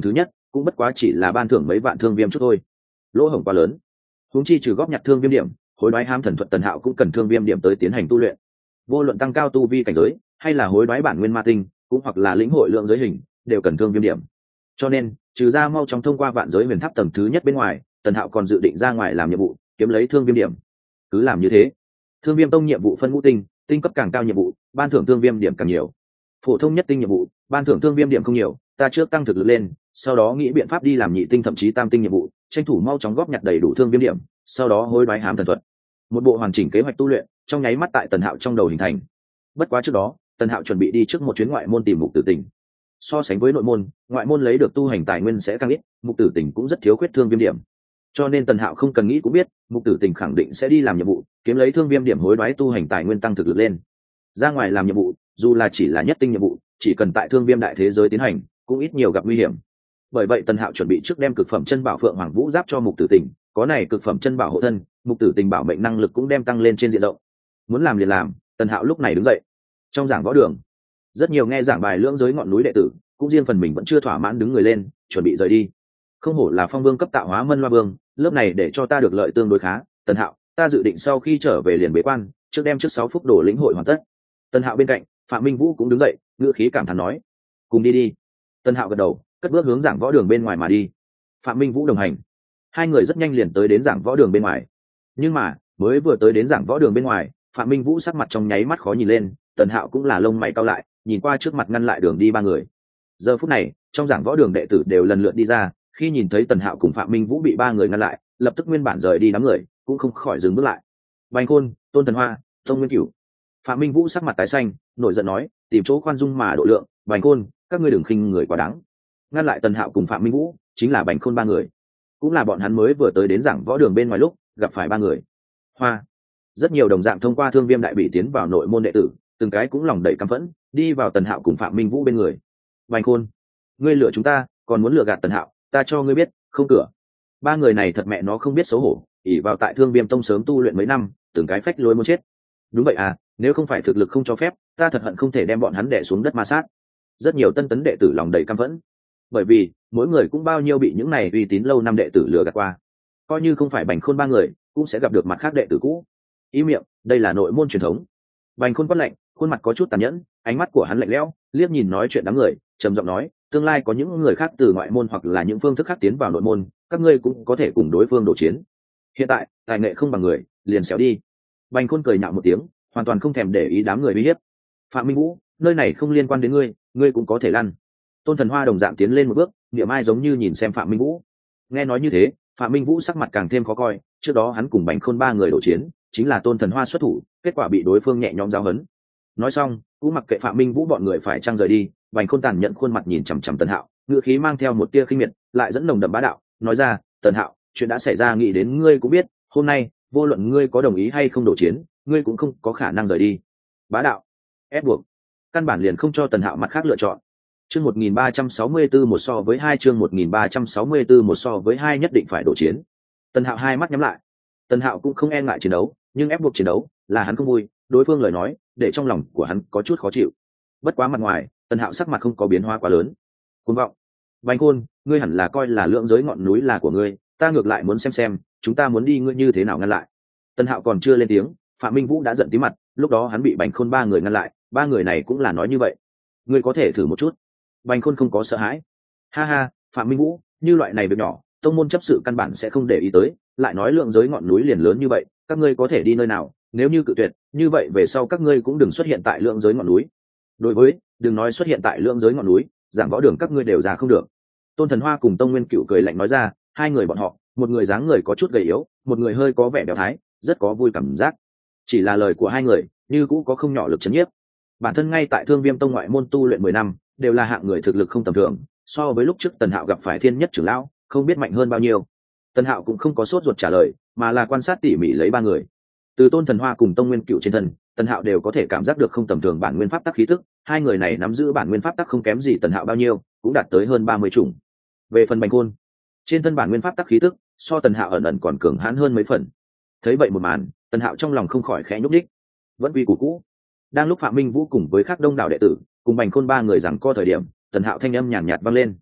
cũng bất quá chỉ là ban thưởng mấy vạn thương viêm chút thôi, lỗ hổng quá lớn. Huống chi trừ góp nhặt thương viêm điểm, hối đoái ham thần thuật tần hạo cũng cần thương viêm điểm tới tiến hành tu luyện. Vô luận tăng cao tu vi cảnh giới hay là hối đoái bản nguyên ma tinh, cũng hoặc là lĩnh hội lượng giới hình, đều cần thương viêm điểm. Cho nên trừ ra mau chóng thông qua vạn giới huyền tháp tầng thứ nhất bên ngoài, tần hạo còn dự định ra ngoài làm nhiệm vụ kiếm lấy thương viêm điểm. Cứ làm như thế, thương viêm tông nhiệm vụ phân ngũ tinh, tinh cấp càng cao nhiệm vụ ban thưởng thương viêm điểm càng nhiều. Phổ thông nhất tinh nhiệm vụ ban thưởng thương viêm điểm không nhiều, ta trước tăng thực lực lên, sau đó nghĩ biện pháp đi làm nhị tinh thậm chí tam tinh nhiệm vụ, tranh thủ mau chóng góp nhặt đầy đủ thương viêm điểm, sau đó hối đoái hám thần thuật. Một bộ hoàn chỉnh kế hoạch tu luyện trong nháy mắt tại tần hạo trong đầu hình thành. Bất quá trước đó tần hạo chuẩn bị đi trước một chuyến ngoại môn tìm mục tử tình. So sánh với nội môn, ngoại môn lấy được tu hành tài nguyên sẽ càng ít, mục tử tình cũng rất thiếu khuyết thương viêm điểm, cho nên tần hạo không cần nghĩ cũng biết mục tử tình khẳng định sẽ đi làm nhiệm vụ kiếm lấy thương viêm điểm hối đoái tu hành tài nguyên tăng thực lực lên. Ra ngoài làm nhiệm vụ dù là chỉ là nhất tinh nhiệm vụ, chỉ cần tại thương viêm đại thế giới tiến hành cũng ít nhiều gặp nguy hiểm. Bởi vậy tần hạo chuẩn bị trước đem cực phẩm chân bảo phượng hoàng vũ giáp cho mục tử tình, có này cực phẩm chân bảo hộ thân, mục tử tình bảo mệnh năng lực cũng đem tăng lên trên diện rộng. Muốn làm liền làm, tần hạo lúc này đứng dậy. Trong giảng võ đường, rất nhiều nghe giảng bài lưỡng giới ngọn núi đệ tử cũng riêng phần mình vẫn chưa thỏa mãn đứng người lên chuẩn bị rời đi. Không hổ là phong vương cấp tạo hóa mân loa vương, lớp này để cho ta được lợi tương đối khá. Tần hạo, ta dự định sau khi trở về liền bế quan, trước đem trước sáu phút đổ lĩnh hội hoàn tất. Tần hạo bên cạnh phạm minh vũ cũng đứng dậy, ngữ khí cảm thán nói: cùng đi đi. Tần hạo gật đầu, cất bước hướng giảng võ đường bên ngoài mà đi. Phạm minh vũ đồng hành, hai người rất nhanh liền tới đến giảng võ đường bên ngoài. Nhưng mà mới vừa tới đến giảng võ đường bên ngoài, phạm minh vũ sắc mặt trong nháy mắt khó nhìn lên. Tần hạo cũng là lông mày cau lại, nhìn qua trước mặt ngăn lại đường đi ba người. Giờ phút này trong giảng võ đường đệ tử đều lần lượt đi ra, khi nhìn thấy tần hạo cùng phạm minh vũ bị ba người ngăn lại, lập tức nguyên bản rời đi đám người cũng không khỏi dừng bước lại. Bành Khôn, Tôn Thần Hoa, Tông Nguyên Cửu. Phạm minh vũ sắc mặt tái xanh, nổi giận nói: tìm chỗ khoan dung mà độ lượng. Bành Khôn, các ngươi đừng khinh người quá đáng. Ngăn lại tần hạo cùng phạm minh vũ chính là Bành Khôn ba người, cũng là bọn hắn mới vừa tới đến giảng võ đường bên ngoài lúc gặp phải ba người. Hoa, rất nhiều đồng dạng thông qua thương viêm đại bị tiến vào nội môn đệ tử, từng cái cũng lòng đầy căm phẫn đi vào tần hạo cùng phạm minh vũ bên người. Bành Khôn, ngươi lừa chúng ta còn muốn lừa gạt tần hạo, ta cho ngươi biết không cửa. Ba người này thật mẹ nó không biết xấu hổ, ỉ vào tại thương viêm tông sớm tu luyện mấy năm, từng cái phách lối muốn chết. Đúng vậy à, nếu không phải thực lực không cho phép, ta thật hận không thể đem bọn hắn đẻ xuống đất ma sát. Rất nhiều tân tấn đệ tử lòng đầy căm phẫn, bởi vì mỗi người cũng bao nhiêu bị những này uy tín lâu năm đệ tử lừa gạt qua, coi như không phải Bành Khôn ba người cũng sẽ gặp được mặt khác đệ tử cũ. Ý miệng, đây là nội môn truyền thống. Bành Khôn quát lạnh, khuôn mặt có chút tàn nhẫn, ánh mắt của hắn lạnh lẽo, liếc nhìn nói chuyện đám người, trầm giọng nói: tương lai có những người khác từ ngoại môn hoặc là những phương thức khác tiến vào nội môn, các ngươi cũng có thể cùng đối phương đổ chiến. Hiện tại tài nghệ không bằng người, liền xéo đi. Bành Khôn cười nhạo một tiếng, hoàn toàn không thèm để ý đám người uy hiếp. Phạm Minh Vũ, nơi này không liên quan đến ngươi, ngươi cũng có thể lăn. Tôn Thần Hoa đồng dạng tiến lên một bước, niệm ai giống như nhìn xem Phạm Minh Vũ. Nghe nói như thế, Phạm Minh Vũ sắc mặt càng thêm khó coi, trước đó hắn cùng Bành Khôn ba người đổ chiến, chính là Tôn Thần Hoa xuất thủ, kết quả bị đối phương nhẹ nhõm giao hấn. Nói xong cũng mặc kệ Phạm Minh Vũ bọn người phải trang rời đi, Bành Khôn tàn nhận khuôn mặt nhìn chằm chằm Tần Hạo, ngữ khí mang theo một tia khinh miệt, lại dẫn nồng đậm bá đạo, nói ra: Tần Hạo, chuyện đã xảy ra nghĩ đến ngươi cũng biết, hôm nay vô luận ngươi có đồng ý hay không đổ chiến, ngươi cũng không có khả năng rời đi. Bá đạo, ép buộc, căn bản liền không cho Tần Hạo mặt khác lựa chọn. Chương một nghìn ba trăm sáu mươi tư một so với hai, chương một nghìn ba trăm sáu mươi tư một so với hai, nhất định phải đổ chiến. Tần Hạo hai mắt nhắm lại. Tần Hạo cũng không e ngại chiến đấu, nhưng ép buộc chiến đấu là hắn không vui, đối phương lời nói để trong lòng của hắn có chút khó chịu. Bất quá mặt ngoài Tần Hạo sắc mặt không có biến hóa quá lớn. Cuồng vọng, Bành Khôn, ngươi hẳn là coi là lượng giới ngọn núi là của ngươi, ta ngược lại muốn xem xem chúng ta muốn đi ngươi như thế nào ngăn lại. Tần Hạo còn chưa lên tiếng, Phạm Minh Vũ đã giận tí mặt, lúc đó hắn bị Bành Khôn ba người ngăn lại, ba người này cũng là nói như vậy. Ngươi có thể thử một chút. Bành Khôn không có sợ hãi. Ha ha, Phạm Minh Vũ, như loại này việc nhỏ tông môn chấp sự căn bản sẽ không để ý tới, lại nói lượng giới ngọn núi liền lớn như vậy, các ngươi có thể đi nơi nào, nếu như cự tuyệt, như vậy về sau các ngươi cũng đừng xuất hiện tại lượng giới ngọn núi. Đối với, đừng nói xuất hiện tại lượng giới ngọn núi, giảng võ đường các ngươi đều ra không được. Tôn Thần Hoa cùng Tông Nguyên Cựu cười lạnh nói ra, hai người bọn họ, một người dáng người có chút gầy yếu, một người hơi có vẻ béo thái, rất có vui cảm giác. Chỉ là lời của hai người, như cũ có không nhỏ lực chấn nhiếp. Bản thân ngay tại Thương Viêm Tông ngoại môn tu luyện mười năm, đều là hạng người thực lực không tầm thường, so với lúc trước Tần Hạo gặp phải Thiên Nhất trưởng lão, không biết mạnh hơn bao nhiêu. Tần Hạo cũng không có sốt ruột trả lời, mà là quan sát tỉ mỉ lấy ba người. Từ Tôn Thần Hoa cùng Tông Nguyên Cựu trên thân, Tần Hạo đều có thể cảm giác được không tầm thường bản nguyên pháp tắc khí tức, hai người này nắm giữ bản nguyên pháp tắc không kém gì Tần Hạo bao nhiêu, cũng đạt tới hơn ba mươi chủng. Về phần Bành Khôn, trên thân bản nguyên pháp tắc khí tức, so Tần Hạo ẩn ẩn còn cường hãn hơn mấy phần. Thấy vậy một màn, Tần Hạo trong lòng không khỏi khẽ nhúc nhích. Vẫn quy củ cũ. Đang lúc Phạm Minh Vũ cùng với các đông đảo đệ tử, cùng Bành Khôn ba người giằng co thời điểm, Tần Hạo thanh âm nhàn nhạt vang lên.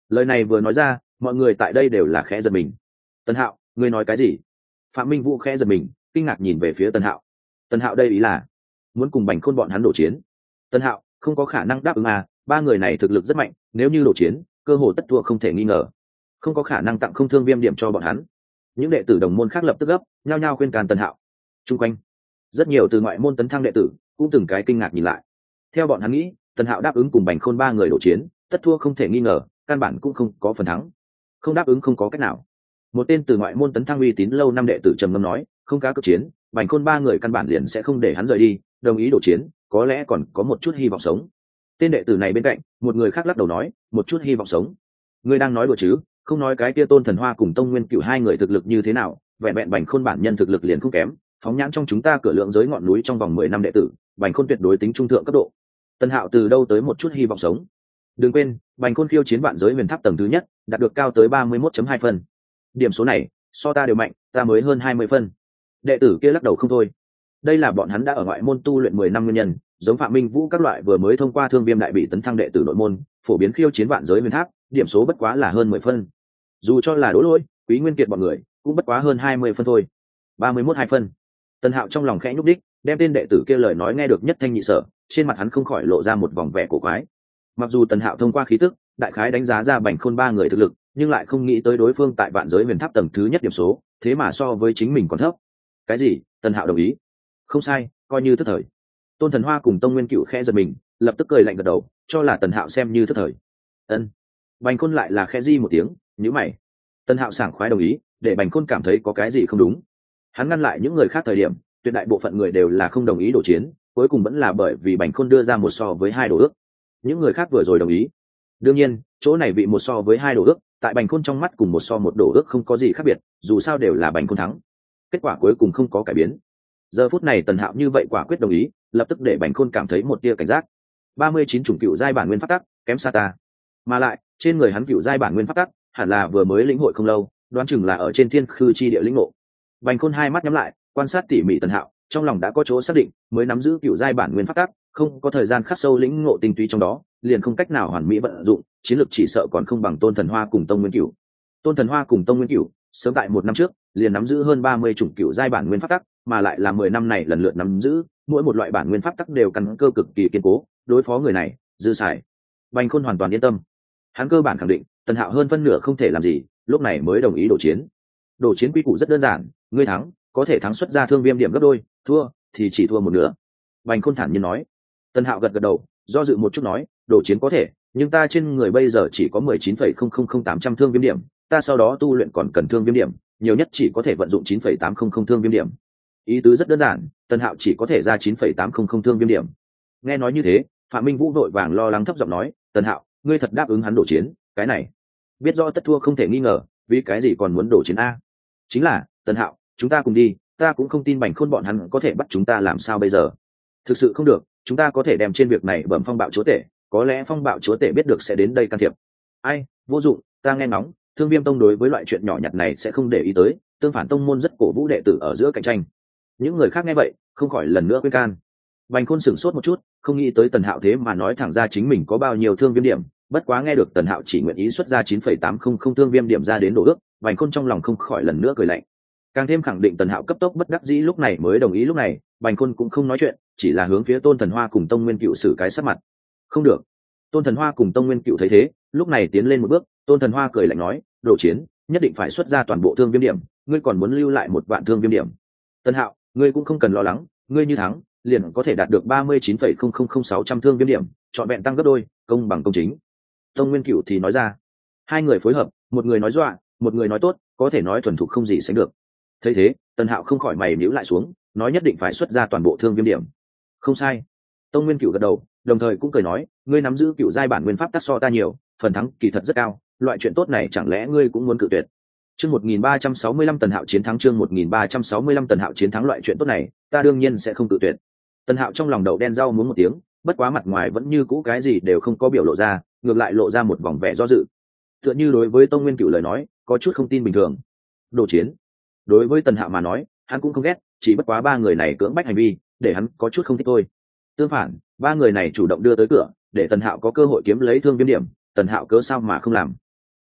Lời này vừa nói ra, mọi người tại đây đều là khẽ giật mình. Tần Hạo, ngươi nói cái gì? Phạm Minh Vũ khẽ giật mình, kinh ngạc nhìn về phía Tần Hạo. Tần Hạo đây ý là muốn cùng Bành Khôn bọn hắn đổ chiến. Tần Hạo không có khả năng đáp ứng à, ba người này thực lực rất mạnh, nếu như đổ chiến, cơ hội tất thua không thể nghi ngờ. Không có khả năng tặng không thương viêm điểm cho bọn hắn. Những đệ tử đồng môn khác lập tức gấp, nhao nhao khuyên can Tần Hạo. Trung quanh, rất nhiều từ ngoại môn tấn thăng đệ tử cũng từng cái kinh ngạc nhìn lại. Theo bọn hắn nghĩ, Tần Hạo đáp ứng cùng Bành Khôn ba người đổ chiến, tất thua không thể nghi ngờ, căn bản cũng không có phần thắng. Không đáp ứng không có cách nào. Một tên từ ngoại môn tấn thăng uy tín lâu năm đệ tử trầm ngâm nói, không cá cực chiến, Bành Khôn ba người căn bản liền sẽ không để hắn rời đi, đồng ý đổ chiến, có lẽ còn có một chút hy vọng sống. Tên đệ tử này bên cạnh, một người khác lắc đầu nói, một chút hy vọng sống. Ngươi đang nói đùa chứ? Không nói cái kia Tôn Thần Hoa cùng Tông Nguyên Cửu hai người thực lực như thế nào, vẹn vẹn Bành Khôn bản nhân thực lực liền không kém, phóng nhãn trong chúng ta cửa lượng giới ngọn núi trong vòng mười năm đệ tử, Bành Khôn tuyệt đối tính trung thượng cấp độ. Tần Hạo từ đâu tới một chút hy vọng sống? Đừng quên, Bành Khôn khiêu chiến vạn giới huyền tháp tầng thứ nhất, đạt được cao tới ba mươi mốt phẩy hai phân. Điểm số này, so ta đều mạnh, ta mới hơn hai mươi phân. Đệ tử kia lắc đầu không thôi. Đây là bọn hắn đã ở ngoại môn tu luyện mười năm nguyên nhân, giống Phạm Minh Vũ các loại vừa mới thông qua thương viêm đại bị tấn thăng đệ tử nội môn, phổ biến khiêu chiến vạn giới huyền tháp, điểm số bất quá là hơn mười phân. Dù cho là Đỗ Lỗi, Quý Nguyên Kiệt bọn người, cũng bất quá hơn hai mươi phân thôi. ba mươi mốt hai phân. Tần Hạo trong lòng khẽ nhúc đích, đem tên đệ tử kia lời nói nghe được nhất thanh nhị sở, trên mặt hắn không khỏi lộ ra một vòng vẻ cổ quái. Mặc dù Tần Hạo thông qua khí tức, đại khái đánh giá ra Bành Khôn ba người thực lực, nhưng lại không nghĩ tới đối phương tại vạn giới huyền tháp tầng thứ nhất điểm số, thế mà so với chính mình còn thấp. Cái gì? Tần Hạo đồng ý. Không sai, coi như thất thời. Tôn Thần Hoa cùng Tông Nguyên Cửu khẽ giật mình, lập tức cười lạnh gật đầu, cho là Tần Hạo xem như thất thời. Ân. Bành Khôn lại là khẽ di một tiếng, nhíu mày. Tần Hạo sảng khoái đồng ý, để Bành Khôn cảm thấy có cái gì không đúng. Hắn ngăn lại những người khác thời điểm, tuyệt đại bộ phận người đều là không đồng ý đổ chiến, cuối cùng vẫn là bởi vì Bành Khôn đưa ra một so với hai đồ ước. Những người khác vừa rồi đồng ý. Đương nhiên, chỗ này vị một so với hai đồ ước, tại Bành Khôn trong mắt cùng một so một đồ ước không có gì khác biệt, dù sao đều là Bành Khôn thắng. Kết quả cuối cùng không có cải biến. Giờ phút này Tần Hạo như vậy quả quyết đồng ý, lập tức để Bành Khôn cảm thấy một tia cảnh giác. ba mươi chín chủng cựu giai bản nguyên pháp tắc, kém xa ta. Mà lại, trên người hắn cựu giai bản nguyên pháp tắc, hẳn là vừa mới lĩnh hội không lâu, đoán chừng là ở trên thiên khư chi địa lĩnh ngộ. Bành Khôn hai mắt nhắm lại, quan sát tỉ mỉ Tần Hạo, trong lòng đã có chỗ xác định, mới nắm giữ cựu giai bản nguyên pháp tắc, không có thời gian khắc sâu lĩnh ngộ tinh túy trong đó, liền không cách nào hoàn mỹ vận dụng, chiến lược chỉ sợ còn không bằng Tôn Thần Hoa cùng Tông Nguyên Cửu. Tôn Thần Hoa cùng Tông Nguyên Cửu, sớm tại một năm trước, liền nắm giữ hơn ba mươi chủng cựu giai bản nguyên pháp tắc, mà lại là mười năm này lần lượt nắm giữ, mỗi một loại bản nguyên pháp tắc đều căn cơ cực kỳ kiên cố, đối phó người này, dư xài. Bành Khôn hoàn toàn yên tâm. Hắn cơ bản khẳng định, Tần Hạo hơn phân nửa không thể làm gì, lúc này mới đồng ý đổ chiến. Đổ chiến quy củ rất đơn giản, ngươi thắng, có thể thắng xuất ra thương viêm điểm gấp đôi, thua thì chỉ thua một nửa. Bành Khôn thản nhiên nói. Tần Hạo gật gật đầu, do dự một chút nói, đổ chiến có thể, nhưng ta trên người bây giờ chỉ có mười chín phẩy không không không tám trăm thương viêm điểm, ta sau đó tu luyện còn cần thương viêm điểm, nhiều nhất chỉ có thể vận dụng chín phẩy tám không không thương viêm điểm. Ý tứ rất đơn giản, Tần Hạo chỉ có thể ra chín phẩy tám không không thương viêm điểm. Nghe nói như thế, Phạm Minh Vũ vội vàng lo lắng thấp giọng nói, Tần Hạo, ngươi thật đáp ứng hắn đổ chiến, cái này biết rõ tất thua không thể nghi ngờ, vì cái gì còn muốn đổ chiến a? Chính là, Tần Hạo, chúng ta cùng đi, ta cũng không tin Bành Khôn bọn hắn có thể bắt chúng ta làm sao bây giờ. Thực sự không được, chúng ta có thể đem trên việc này bẩm phong bạo chúa tể, có lẽ phong bạo chúa tể biết được sẽ đến đây can thiệp. Ai, vô dụng, ta nghe ngóng, Thương Viêm Tông đối với loại chuyện nhỏ nhặt này sẽ không để ý tới, tương phản tông môn rất cổ vũ đệ tử ở giữa cạnh tranh. Những người khác nghe vậy, không khỏi lần nữa khuyên can. Bành Khôn sửng sốt một chút, không nghĩ tới Tần Hạo thế mà nói thẳng ra chính mình có bao nhiêu thương viêm điểm, bất quá nghe được Tần Hạo chỉ nguyện ý xuất ra chín phẩy tám không không thương viêm điểm ra đến đổ ước, Bành Khôn trong lòng không khỏi lần nữa cười lạnh. Càng thêm khẳng định Tần Hạo cấp tốc bất đắc dĩ lúc này mới đồng ý lúc này, Bành Khôn cũng không nói chuyện, chỉ là hướng phía Tôn Thần Hoa cùng Tông Nguyên Cựu xử cái sắc mặt. Không được. Tôn Thần Hoa cùng Tông Nguyên Cựu thấy thế, lúc này tiến lên một bước, Tôn Thần Hoa cười lạnh nói, đổ chiến, nhất định phải xuất ra toàn bộ thương viêm điểm, ngươi còn muốn lưu lại một vạn thương viêm điểm. Tần Hạo, ngươi cũng không cần lo lắng, ngươi như thắng, liền có thể đạt được ba mươi chín phẩy không không không sáu trăm thương viêm điểm, chọn vẹn tăng gấp đôi, công bằng công chính. Tông Nguyên Cựu thì nói ra. Hai người phối hợp, một người nói dọa, một người nói tốt, có thể nói thuần thục không gì sánh được. Thấy thế, Tần Hạo không khỏi mày nhíu lại xuống, nói nhất định phải xuất ra toàn bộ thương viêm điểm. Không sai. Tông Nguyên Cựu gật đầu, đồng thời cũng cười nói, ngươi nắm giữ cựu giai bản nguyên pháp tác so ta nhiều, phần thắng kỳ thật rất cao, loại chuyện tốt này chẳng lẽ ngươi cũng muốn cự tuyệt? Chương một nghìn ba trăm sáu mươi lăm Tần Hạo chiến thắng chương một nghìn ba trăm sáu mươi lăm Tần Hạo chiến thắng loại chuyện tốt này, ta đương nhiên sẽ không cự tuyệt. Tần Hạo trong lòng đậu đen rau muốn một tiếng, bất quá mặt ngoài vẫn như cũ cái gì đều không có biểu lộ ra, ngược lại lộ ra một vòng vẻ do dự. Tựa như đối với Tông Nguyên Cựu lời nói, có chút không tin bình thường. Đồ chiến. Đối với Tần Hạo mà nói, hắn cũng không ghét, chỉ bất quá ba người này cưỡng bách hành vi, để hắn có chút không thích thôi. Tương phản, ba người này chủ động đưa tới cửa, để Tần Hạo có cơ hội kiếm lấy thương viêm điểm, Tần Hạo cớ sao mà không làm.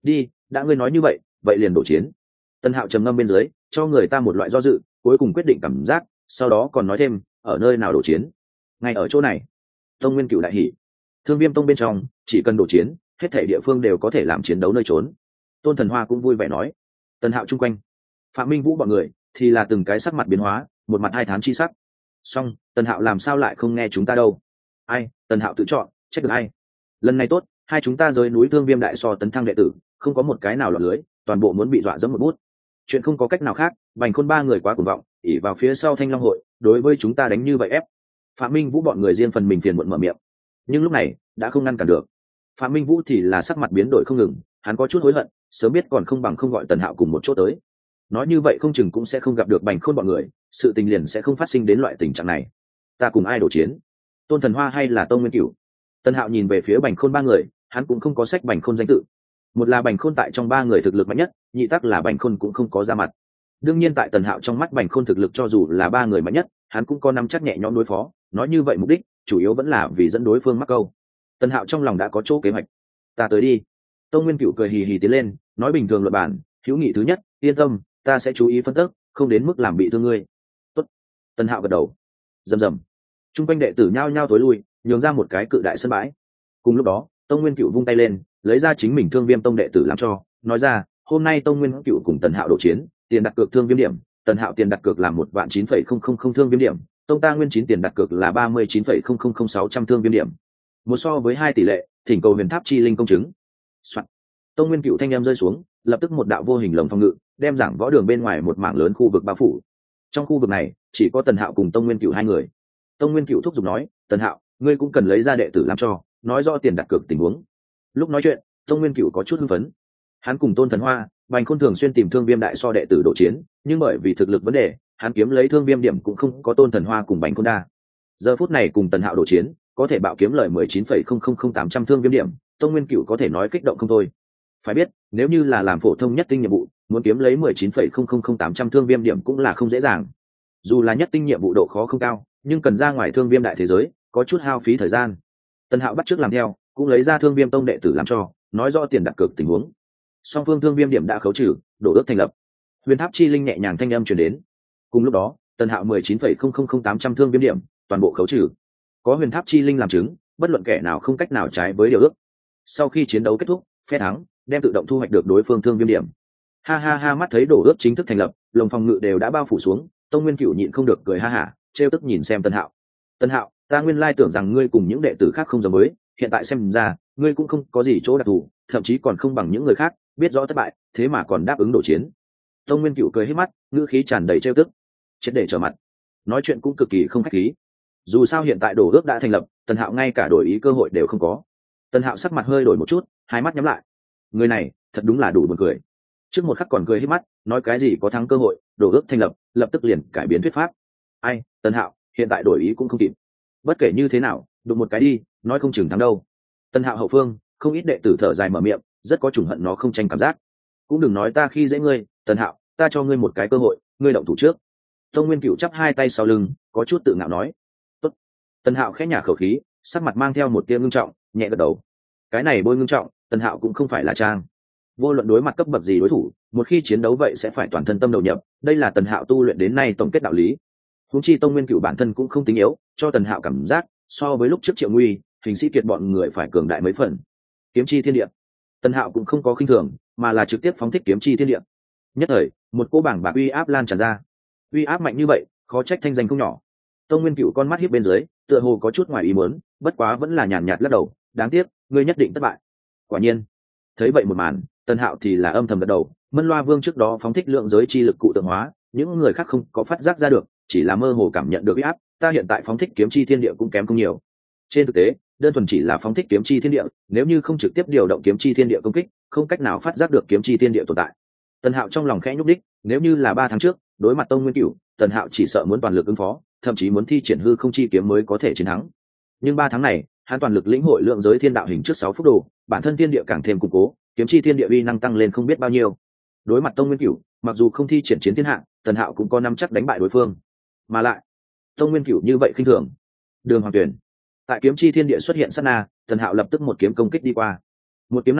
đi, đã ngươi nói như vậy vậy liền đổ chiến. Tần Hạo trầm ngâm bên dưới, cho người ta một loại do dự, cuối cùng quyết định cảm giác, sau đó còn nói thêm, ở nơi nào đổ chiến? Ngay ở chỗ này. Tông Nguyên Cửu đại hỉ. Thương Viêm Tông bên trong, chỉ cần đổ chiến, hết thảy địa phương đều có thể làm chiến đấu nơi trốn. Tôn Thần Hoa cũng vui vẻ nói. Tần Hạo chung quanh, Phạm Minh Vũ bọn người thì là từng cái sắc mặt biến hóa, một mặt hai thán chi sắc. Song, Tần Hạo làm sao lại không nghe chúng ta đâu? Ai, Tần Hạo tự chọn, trách được ai? Lần này tốt, hai chúng ta rơi núi Thương Viêm đại so tấn thăng đệ tử, không có một cái nào lọt lưới, toàn bộ muốn bị dọa dẫm một bút. Chuyện không có cách nào khác, Bành Khôn ba người quá cuồng vọng, ỷ vào phía sau Thanh Long hội, đối với chúng ta đánh như vậy ép. Phạm Minh Vũ bọn người riêng phần mình phiền muộn mở miệng, nhưng lúc này đã không ngăn cản được. Phạm Minh Vũ thì là sắc mặt biến đổi không ngừng, hắn có chút hối hận, sớm biết còn không bằng không gọi Tần Hạo cùng một chỗ tới. Nói như vậy không chừng cũng sẽ không gặp được Bành Khôn bọn người, sự tình liền sẽ không phát sinh đến loại tình trạng này. Ta cùng ai đổ chiến? Tôn Thần Hoa hay là Tông Nguyên Cửu? Tần Hạo nhìn về phía Bành Khôn ba người, hắn cũng không có sách Bành Khôn danh tự. Một là Bành Khôn tại trong ba người thực lực mạnh nhất, nhị tắc là Bành Khôn cũng không có ra mặt. Đương nhiên tại Tần Hạo trong mắt Bành Khôn thực lực cho dù là ba người mạnh nhất, hắn cũng có nắm chắc nhẹ nhõm đối phó, nói như vậy mục đích chủ yếu vẫn là vì dẫn đối phương mắc câu. Tần Hạo trong lòng đã có chỗ kế hoạch. Ta tới đi. Tông Nguyên Cửu cười hì hì tiến lên, nói bình thường luận bản, hữu nghị thứ nhất, yên tâm, ta sẽ chú ý phân tích, không đến mức làm bị thương ngươi. Tốt. Tần Hạo gật đầu. Rầm rầm. Trung quanh đệ tử nhao nhao tối lui, nhường ra một cái cự đại sân bãi. Cùng lúc đó, Tông Nguyên Cửu vung tay lên, lấy ra chính mình Thương Viêm Tông đệ tử làm cho, nói ra, hôm nay Tông Nguyên Cửu cùng Tần Hạo đổ chiến, tiền đặt cược Thương Viêm điểm, Tần Hạo tiền đặt cược là một vạn chín phẩy không không không Thương Viêm điểm, Tông ta Nguyên chín tiền đặt cược là ba mươi chín phẩy không không không sáu trăm Thương Viêm điểm. Một so với hai tỷ lệ, thỉnh cầu Huyền Tháp chi linh công chứng. Soạn. Tông Nguyên Cửu thanh em rơi xuống, lập tức một đạo vô hình lồng phòng ngự, đem giảng võ đường bên ngoài một mảng lớn khu vực bao phủ. Trong khu vực này, chỉ có Tần Hạo cùng Tông Nguyên Cửu hai người. Tông Nguyên Cửu thúc giục nói, Tần Hạo, ngươi cũng cần lấy ra đệ tử làm cho, nói rõ tiền đặt cược tình huống. Lúc nói chuyện, Tông Nguyên Cửu có chút hưng phấn. Hắn cùng Tôn Thần Hoa, Bành Khôn thường xuyên tìm Thương Viêm đại so đệ tử đổ chiến, nhưng bởi vì thực lực vấn đề, hắn kiếm lấy Thương Viêm điểm cũng không có Tôn Thần Hoa cùng Bành Khôn đa. Giờ phút này cùng Tần Hạo đổ chiến, có thể bạo kiếm lời mười chín phẩy không không không tám trăm Thương Viêm điểm, Tông Nguyên Cửu có thể nói kích động không thôi. Phải biết, nếu như là làm phổ thông nhất tinh nhiệm vụ, muốn kiếm lấy mười chín phẩy không không không tám trăm Thương Viêm điểm cũng là không dễ dàng. Dù là nhất tinh nhiệm vụ độ khó không cao, nhưng cần ra ngoài Thương Viêm đại thế giới, có chút hao phí thời gian. Tần Hạo bắt chước làm theo, cũng lấy ra Thương Viêm Tông đệ tử làm cho, nói rõ tiền đặt cược tình huống. Song phương Thương Viêm điểm đã khấu trừ, đổ ước thành lập. Huyền Tháp chi linh nhẹ nhàng thanh âm truyền đến. Cùng lúc đó, Tần Hạo mười chín phẩy không không không tám trăm Thương Viêm điểm, toàn bộ khấu trừ. Có Huyền Tháp chi linh làm chứng, bất luận kẻ nào không cách nào trái với điều ước. Sau khi chiến đấu kết thúc, phe thắng đem tự động thu hoạch được đối phương Thương Viêm điểm. Ha ha ha, mắt thấy đổ ước chính thức thành lập, lồng phòng ngự đều đã bao phủ xuống, Tông Nguyên Cửu nhịn không được cười ha hả, trêu tức nhìn xem Tần Hạo. Tần Hạo, ta nguyên lai tưởng rằng ngươi cùng những đệ tử khác không giống với, hiện tại xem ra, ngươi cũng không có gì chỗ đặc thù, thậm chí còn không bằng những người khác, biết rõ thất bại, thế mà còn đáp ứng đổ chiến. Tông Nguyên Cửu cười hết mắt, ngữ khí tràn đầy trêu tức, chết để trở mặt. Nói chuyện cũng cực kỳ không khách khí. Dù sao hiện tại đổ ước đã thành lập, Tần Hạo ngay cả đổi ý cơ hội đều không có. Tần Hạo sắc mặt hơi đổi một chút, hai mắt nhắm lại. Người này, thật đúng là đủ buồn cười. Trước một khắc còn cười hết mắt, nói cái gì có thắng cơ hội, đổ ước thành lập, lập tức liền cải biến thuyết pháp. Ai, Tần Hạo, hiện tại đổi ý cũng không kịp. Bất kể như thế nào, đụng một cái đi, nói không chừng thắng đâu. Tần Hạo hậu phương, không ít đệ tử thở dài mở miệng, rất có chủng hận nó không tranh cảm giác. Cũng đừng nói ta khi dễ ngươi, Tần Hạo, ta cho ngươi một cái cơ hội, ngươi động thủ trước. Tông Nguyên Cửu chắp hai tay sau lưng, có chút tự ngạo nói. Tốt. Tần Hạo khẽ nhả khẩu khí, sắc mặt mang theo một tia ngưng trọng, nhẹ gật đầu. Cái này bôi ngưng trọng, Tần Hạo cũng không phải là trang. Vô luận đối mặt cấp bậc gì đối thủ, một khi chiến đấu vậy sẽ phải toàn thân tâm đầu nhập, đây là Tần Hạo tu luyện đến nay tổng kết đạo lý. Huống chi Tông Nguyên Cửu bản thân cũng không tính yếu, cho Tần Hạo cảm giác so với lúc trước Triệu Nguy, Hình Sĩ Kiệt bọn người phải cường đại mấy phần. Kiếm chi thiên địa. Tần Hạo cũng không có khinh thường, mà là trực tiếp phóng thích kiếm chi thiên địa. Nhất thời, một cô bảng bạc uy áp lan tràn ra. Uy áp mạnh như vậy, khó trách thanh danh không nhỏ. Tông Nguyên Cửu con mắt hiếp bên dưới, tựa hồ có chút ngoài ý muốn, bất quá vẫn là nhàn nhạt lắc đầu, đáng tiếc, ngươi nhất định thất bại. Quả nhiên, thấy vậy một màn, Tần Hạo thì là âm thầm gật đầu, Mân Loa Vương trước đó phóng thích lượng giới chi lực cụ tượng hóa, những người khác không có phát giác ra được, chỉ là mơ hồ cảm nhận được uy áp, ta hiện tại phóng thích kiếm chi thiên địa cũng kém không nhiều. Trên thực tế, đơn thuần chỉ là phóng thích kiếm chi thiên địa, nếu như không trực tiếp điều động kiếm chi thiên địa công kích, không cách nào phát giác được kiếm chi thiên địa tồn tại. Tần Hạo trong lòng khẽ nhúc đích, nếu như là ba tháng trước, đối mặt Tông Nguyên Cửu, Tần Hạo chỉ sợ muốn toàn lực ứng phó, thậm chí muốn thi triển hư không chi kiếm mới có thể chiến thắng. Nhưng ba tháng này, hắn toàn lực lĩnh hội lượng giới thiên đạo hình trước sáu phút đồ, bản thân thiên địa càng thêm củng cố, kiếm chi thiên địa uy năng tăng lên không biết bao nhiêu. Đối mặt Tông Nguyên Cửu, mặc dù không thi triển chiến thiên hạ, Tần Hạo cũng có nắm chắc đánh bại đối phương. Mà lại, Tông Nguyên Cửu như vậy khinh thường. Đường Hoàng Tuyển, tại kiếm chi thiên địa xuất hiện sát na, Tần Hạo lập tức một kiếm công kích đi qua. Một kiếm này,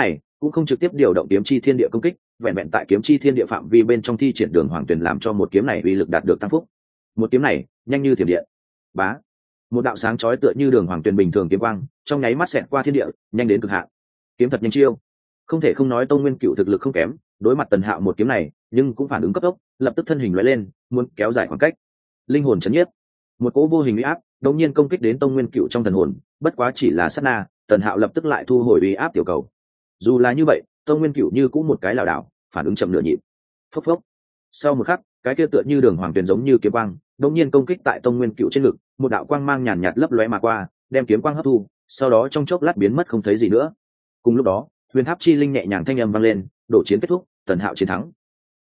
cũng không trực tiếp điều động kiếm chi thiên địa công kích, vẹn vẹn tại kiếm chi thiên địa phạm vi bên trong thi triển đường hoàng tuyền làm cho một kiếm này uy lực đạt được tăng phúc. Một kiếm này nhanh như thiểm điện, bá, một đạo sáng chói tựa như đường hoàng tuyền bình thường kiếm quang trong nháy mắt xẹt qua thiên địa, nhanh đến cực hạn. Kiếm thật nhanh chiêu, không thể không nói Tông Nguyên Cựu thực lực không kém, đối mặt Tần Hạo một kiếm này nhưng cũng phản ứng cấp tốc, lập tức thân hình lóe lên muốn kéo dài khoảng cách. Linh hồn chấn nhiếp, một cỗ vô hình uy áp đột nhiên công kích đến Tông Nguyên Cựu trong thần hồn, bất quá chỉ là sát na, Tần Hạo lập tức lại thu hồi uy áp tiểu cầu. Dù là như vậy, Tông Nguyên Cựu như cũng một cái lảo đảo, phản ứng chậm nửa nhịp. Phốc phốc. Sau một khắc, cái kia tựa như đường hoàng tuyền giống như kiếm quang, đột nhiên công kích tại Tông Nguyên Cựu trên ngực, một đạo quang mang nhàn nhạt lấp lóe mà qua, đem kiếm quang hấp thu, sau đó trong chốc lát biến mất không thấy gì nữa. Cùng lúc đó, Huyền Tháp chi linh nhẹ nhàng thanh âm vang lên, đổ chiến kết thúc, Tần Hạo chiến thắng.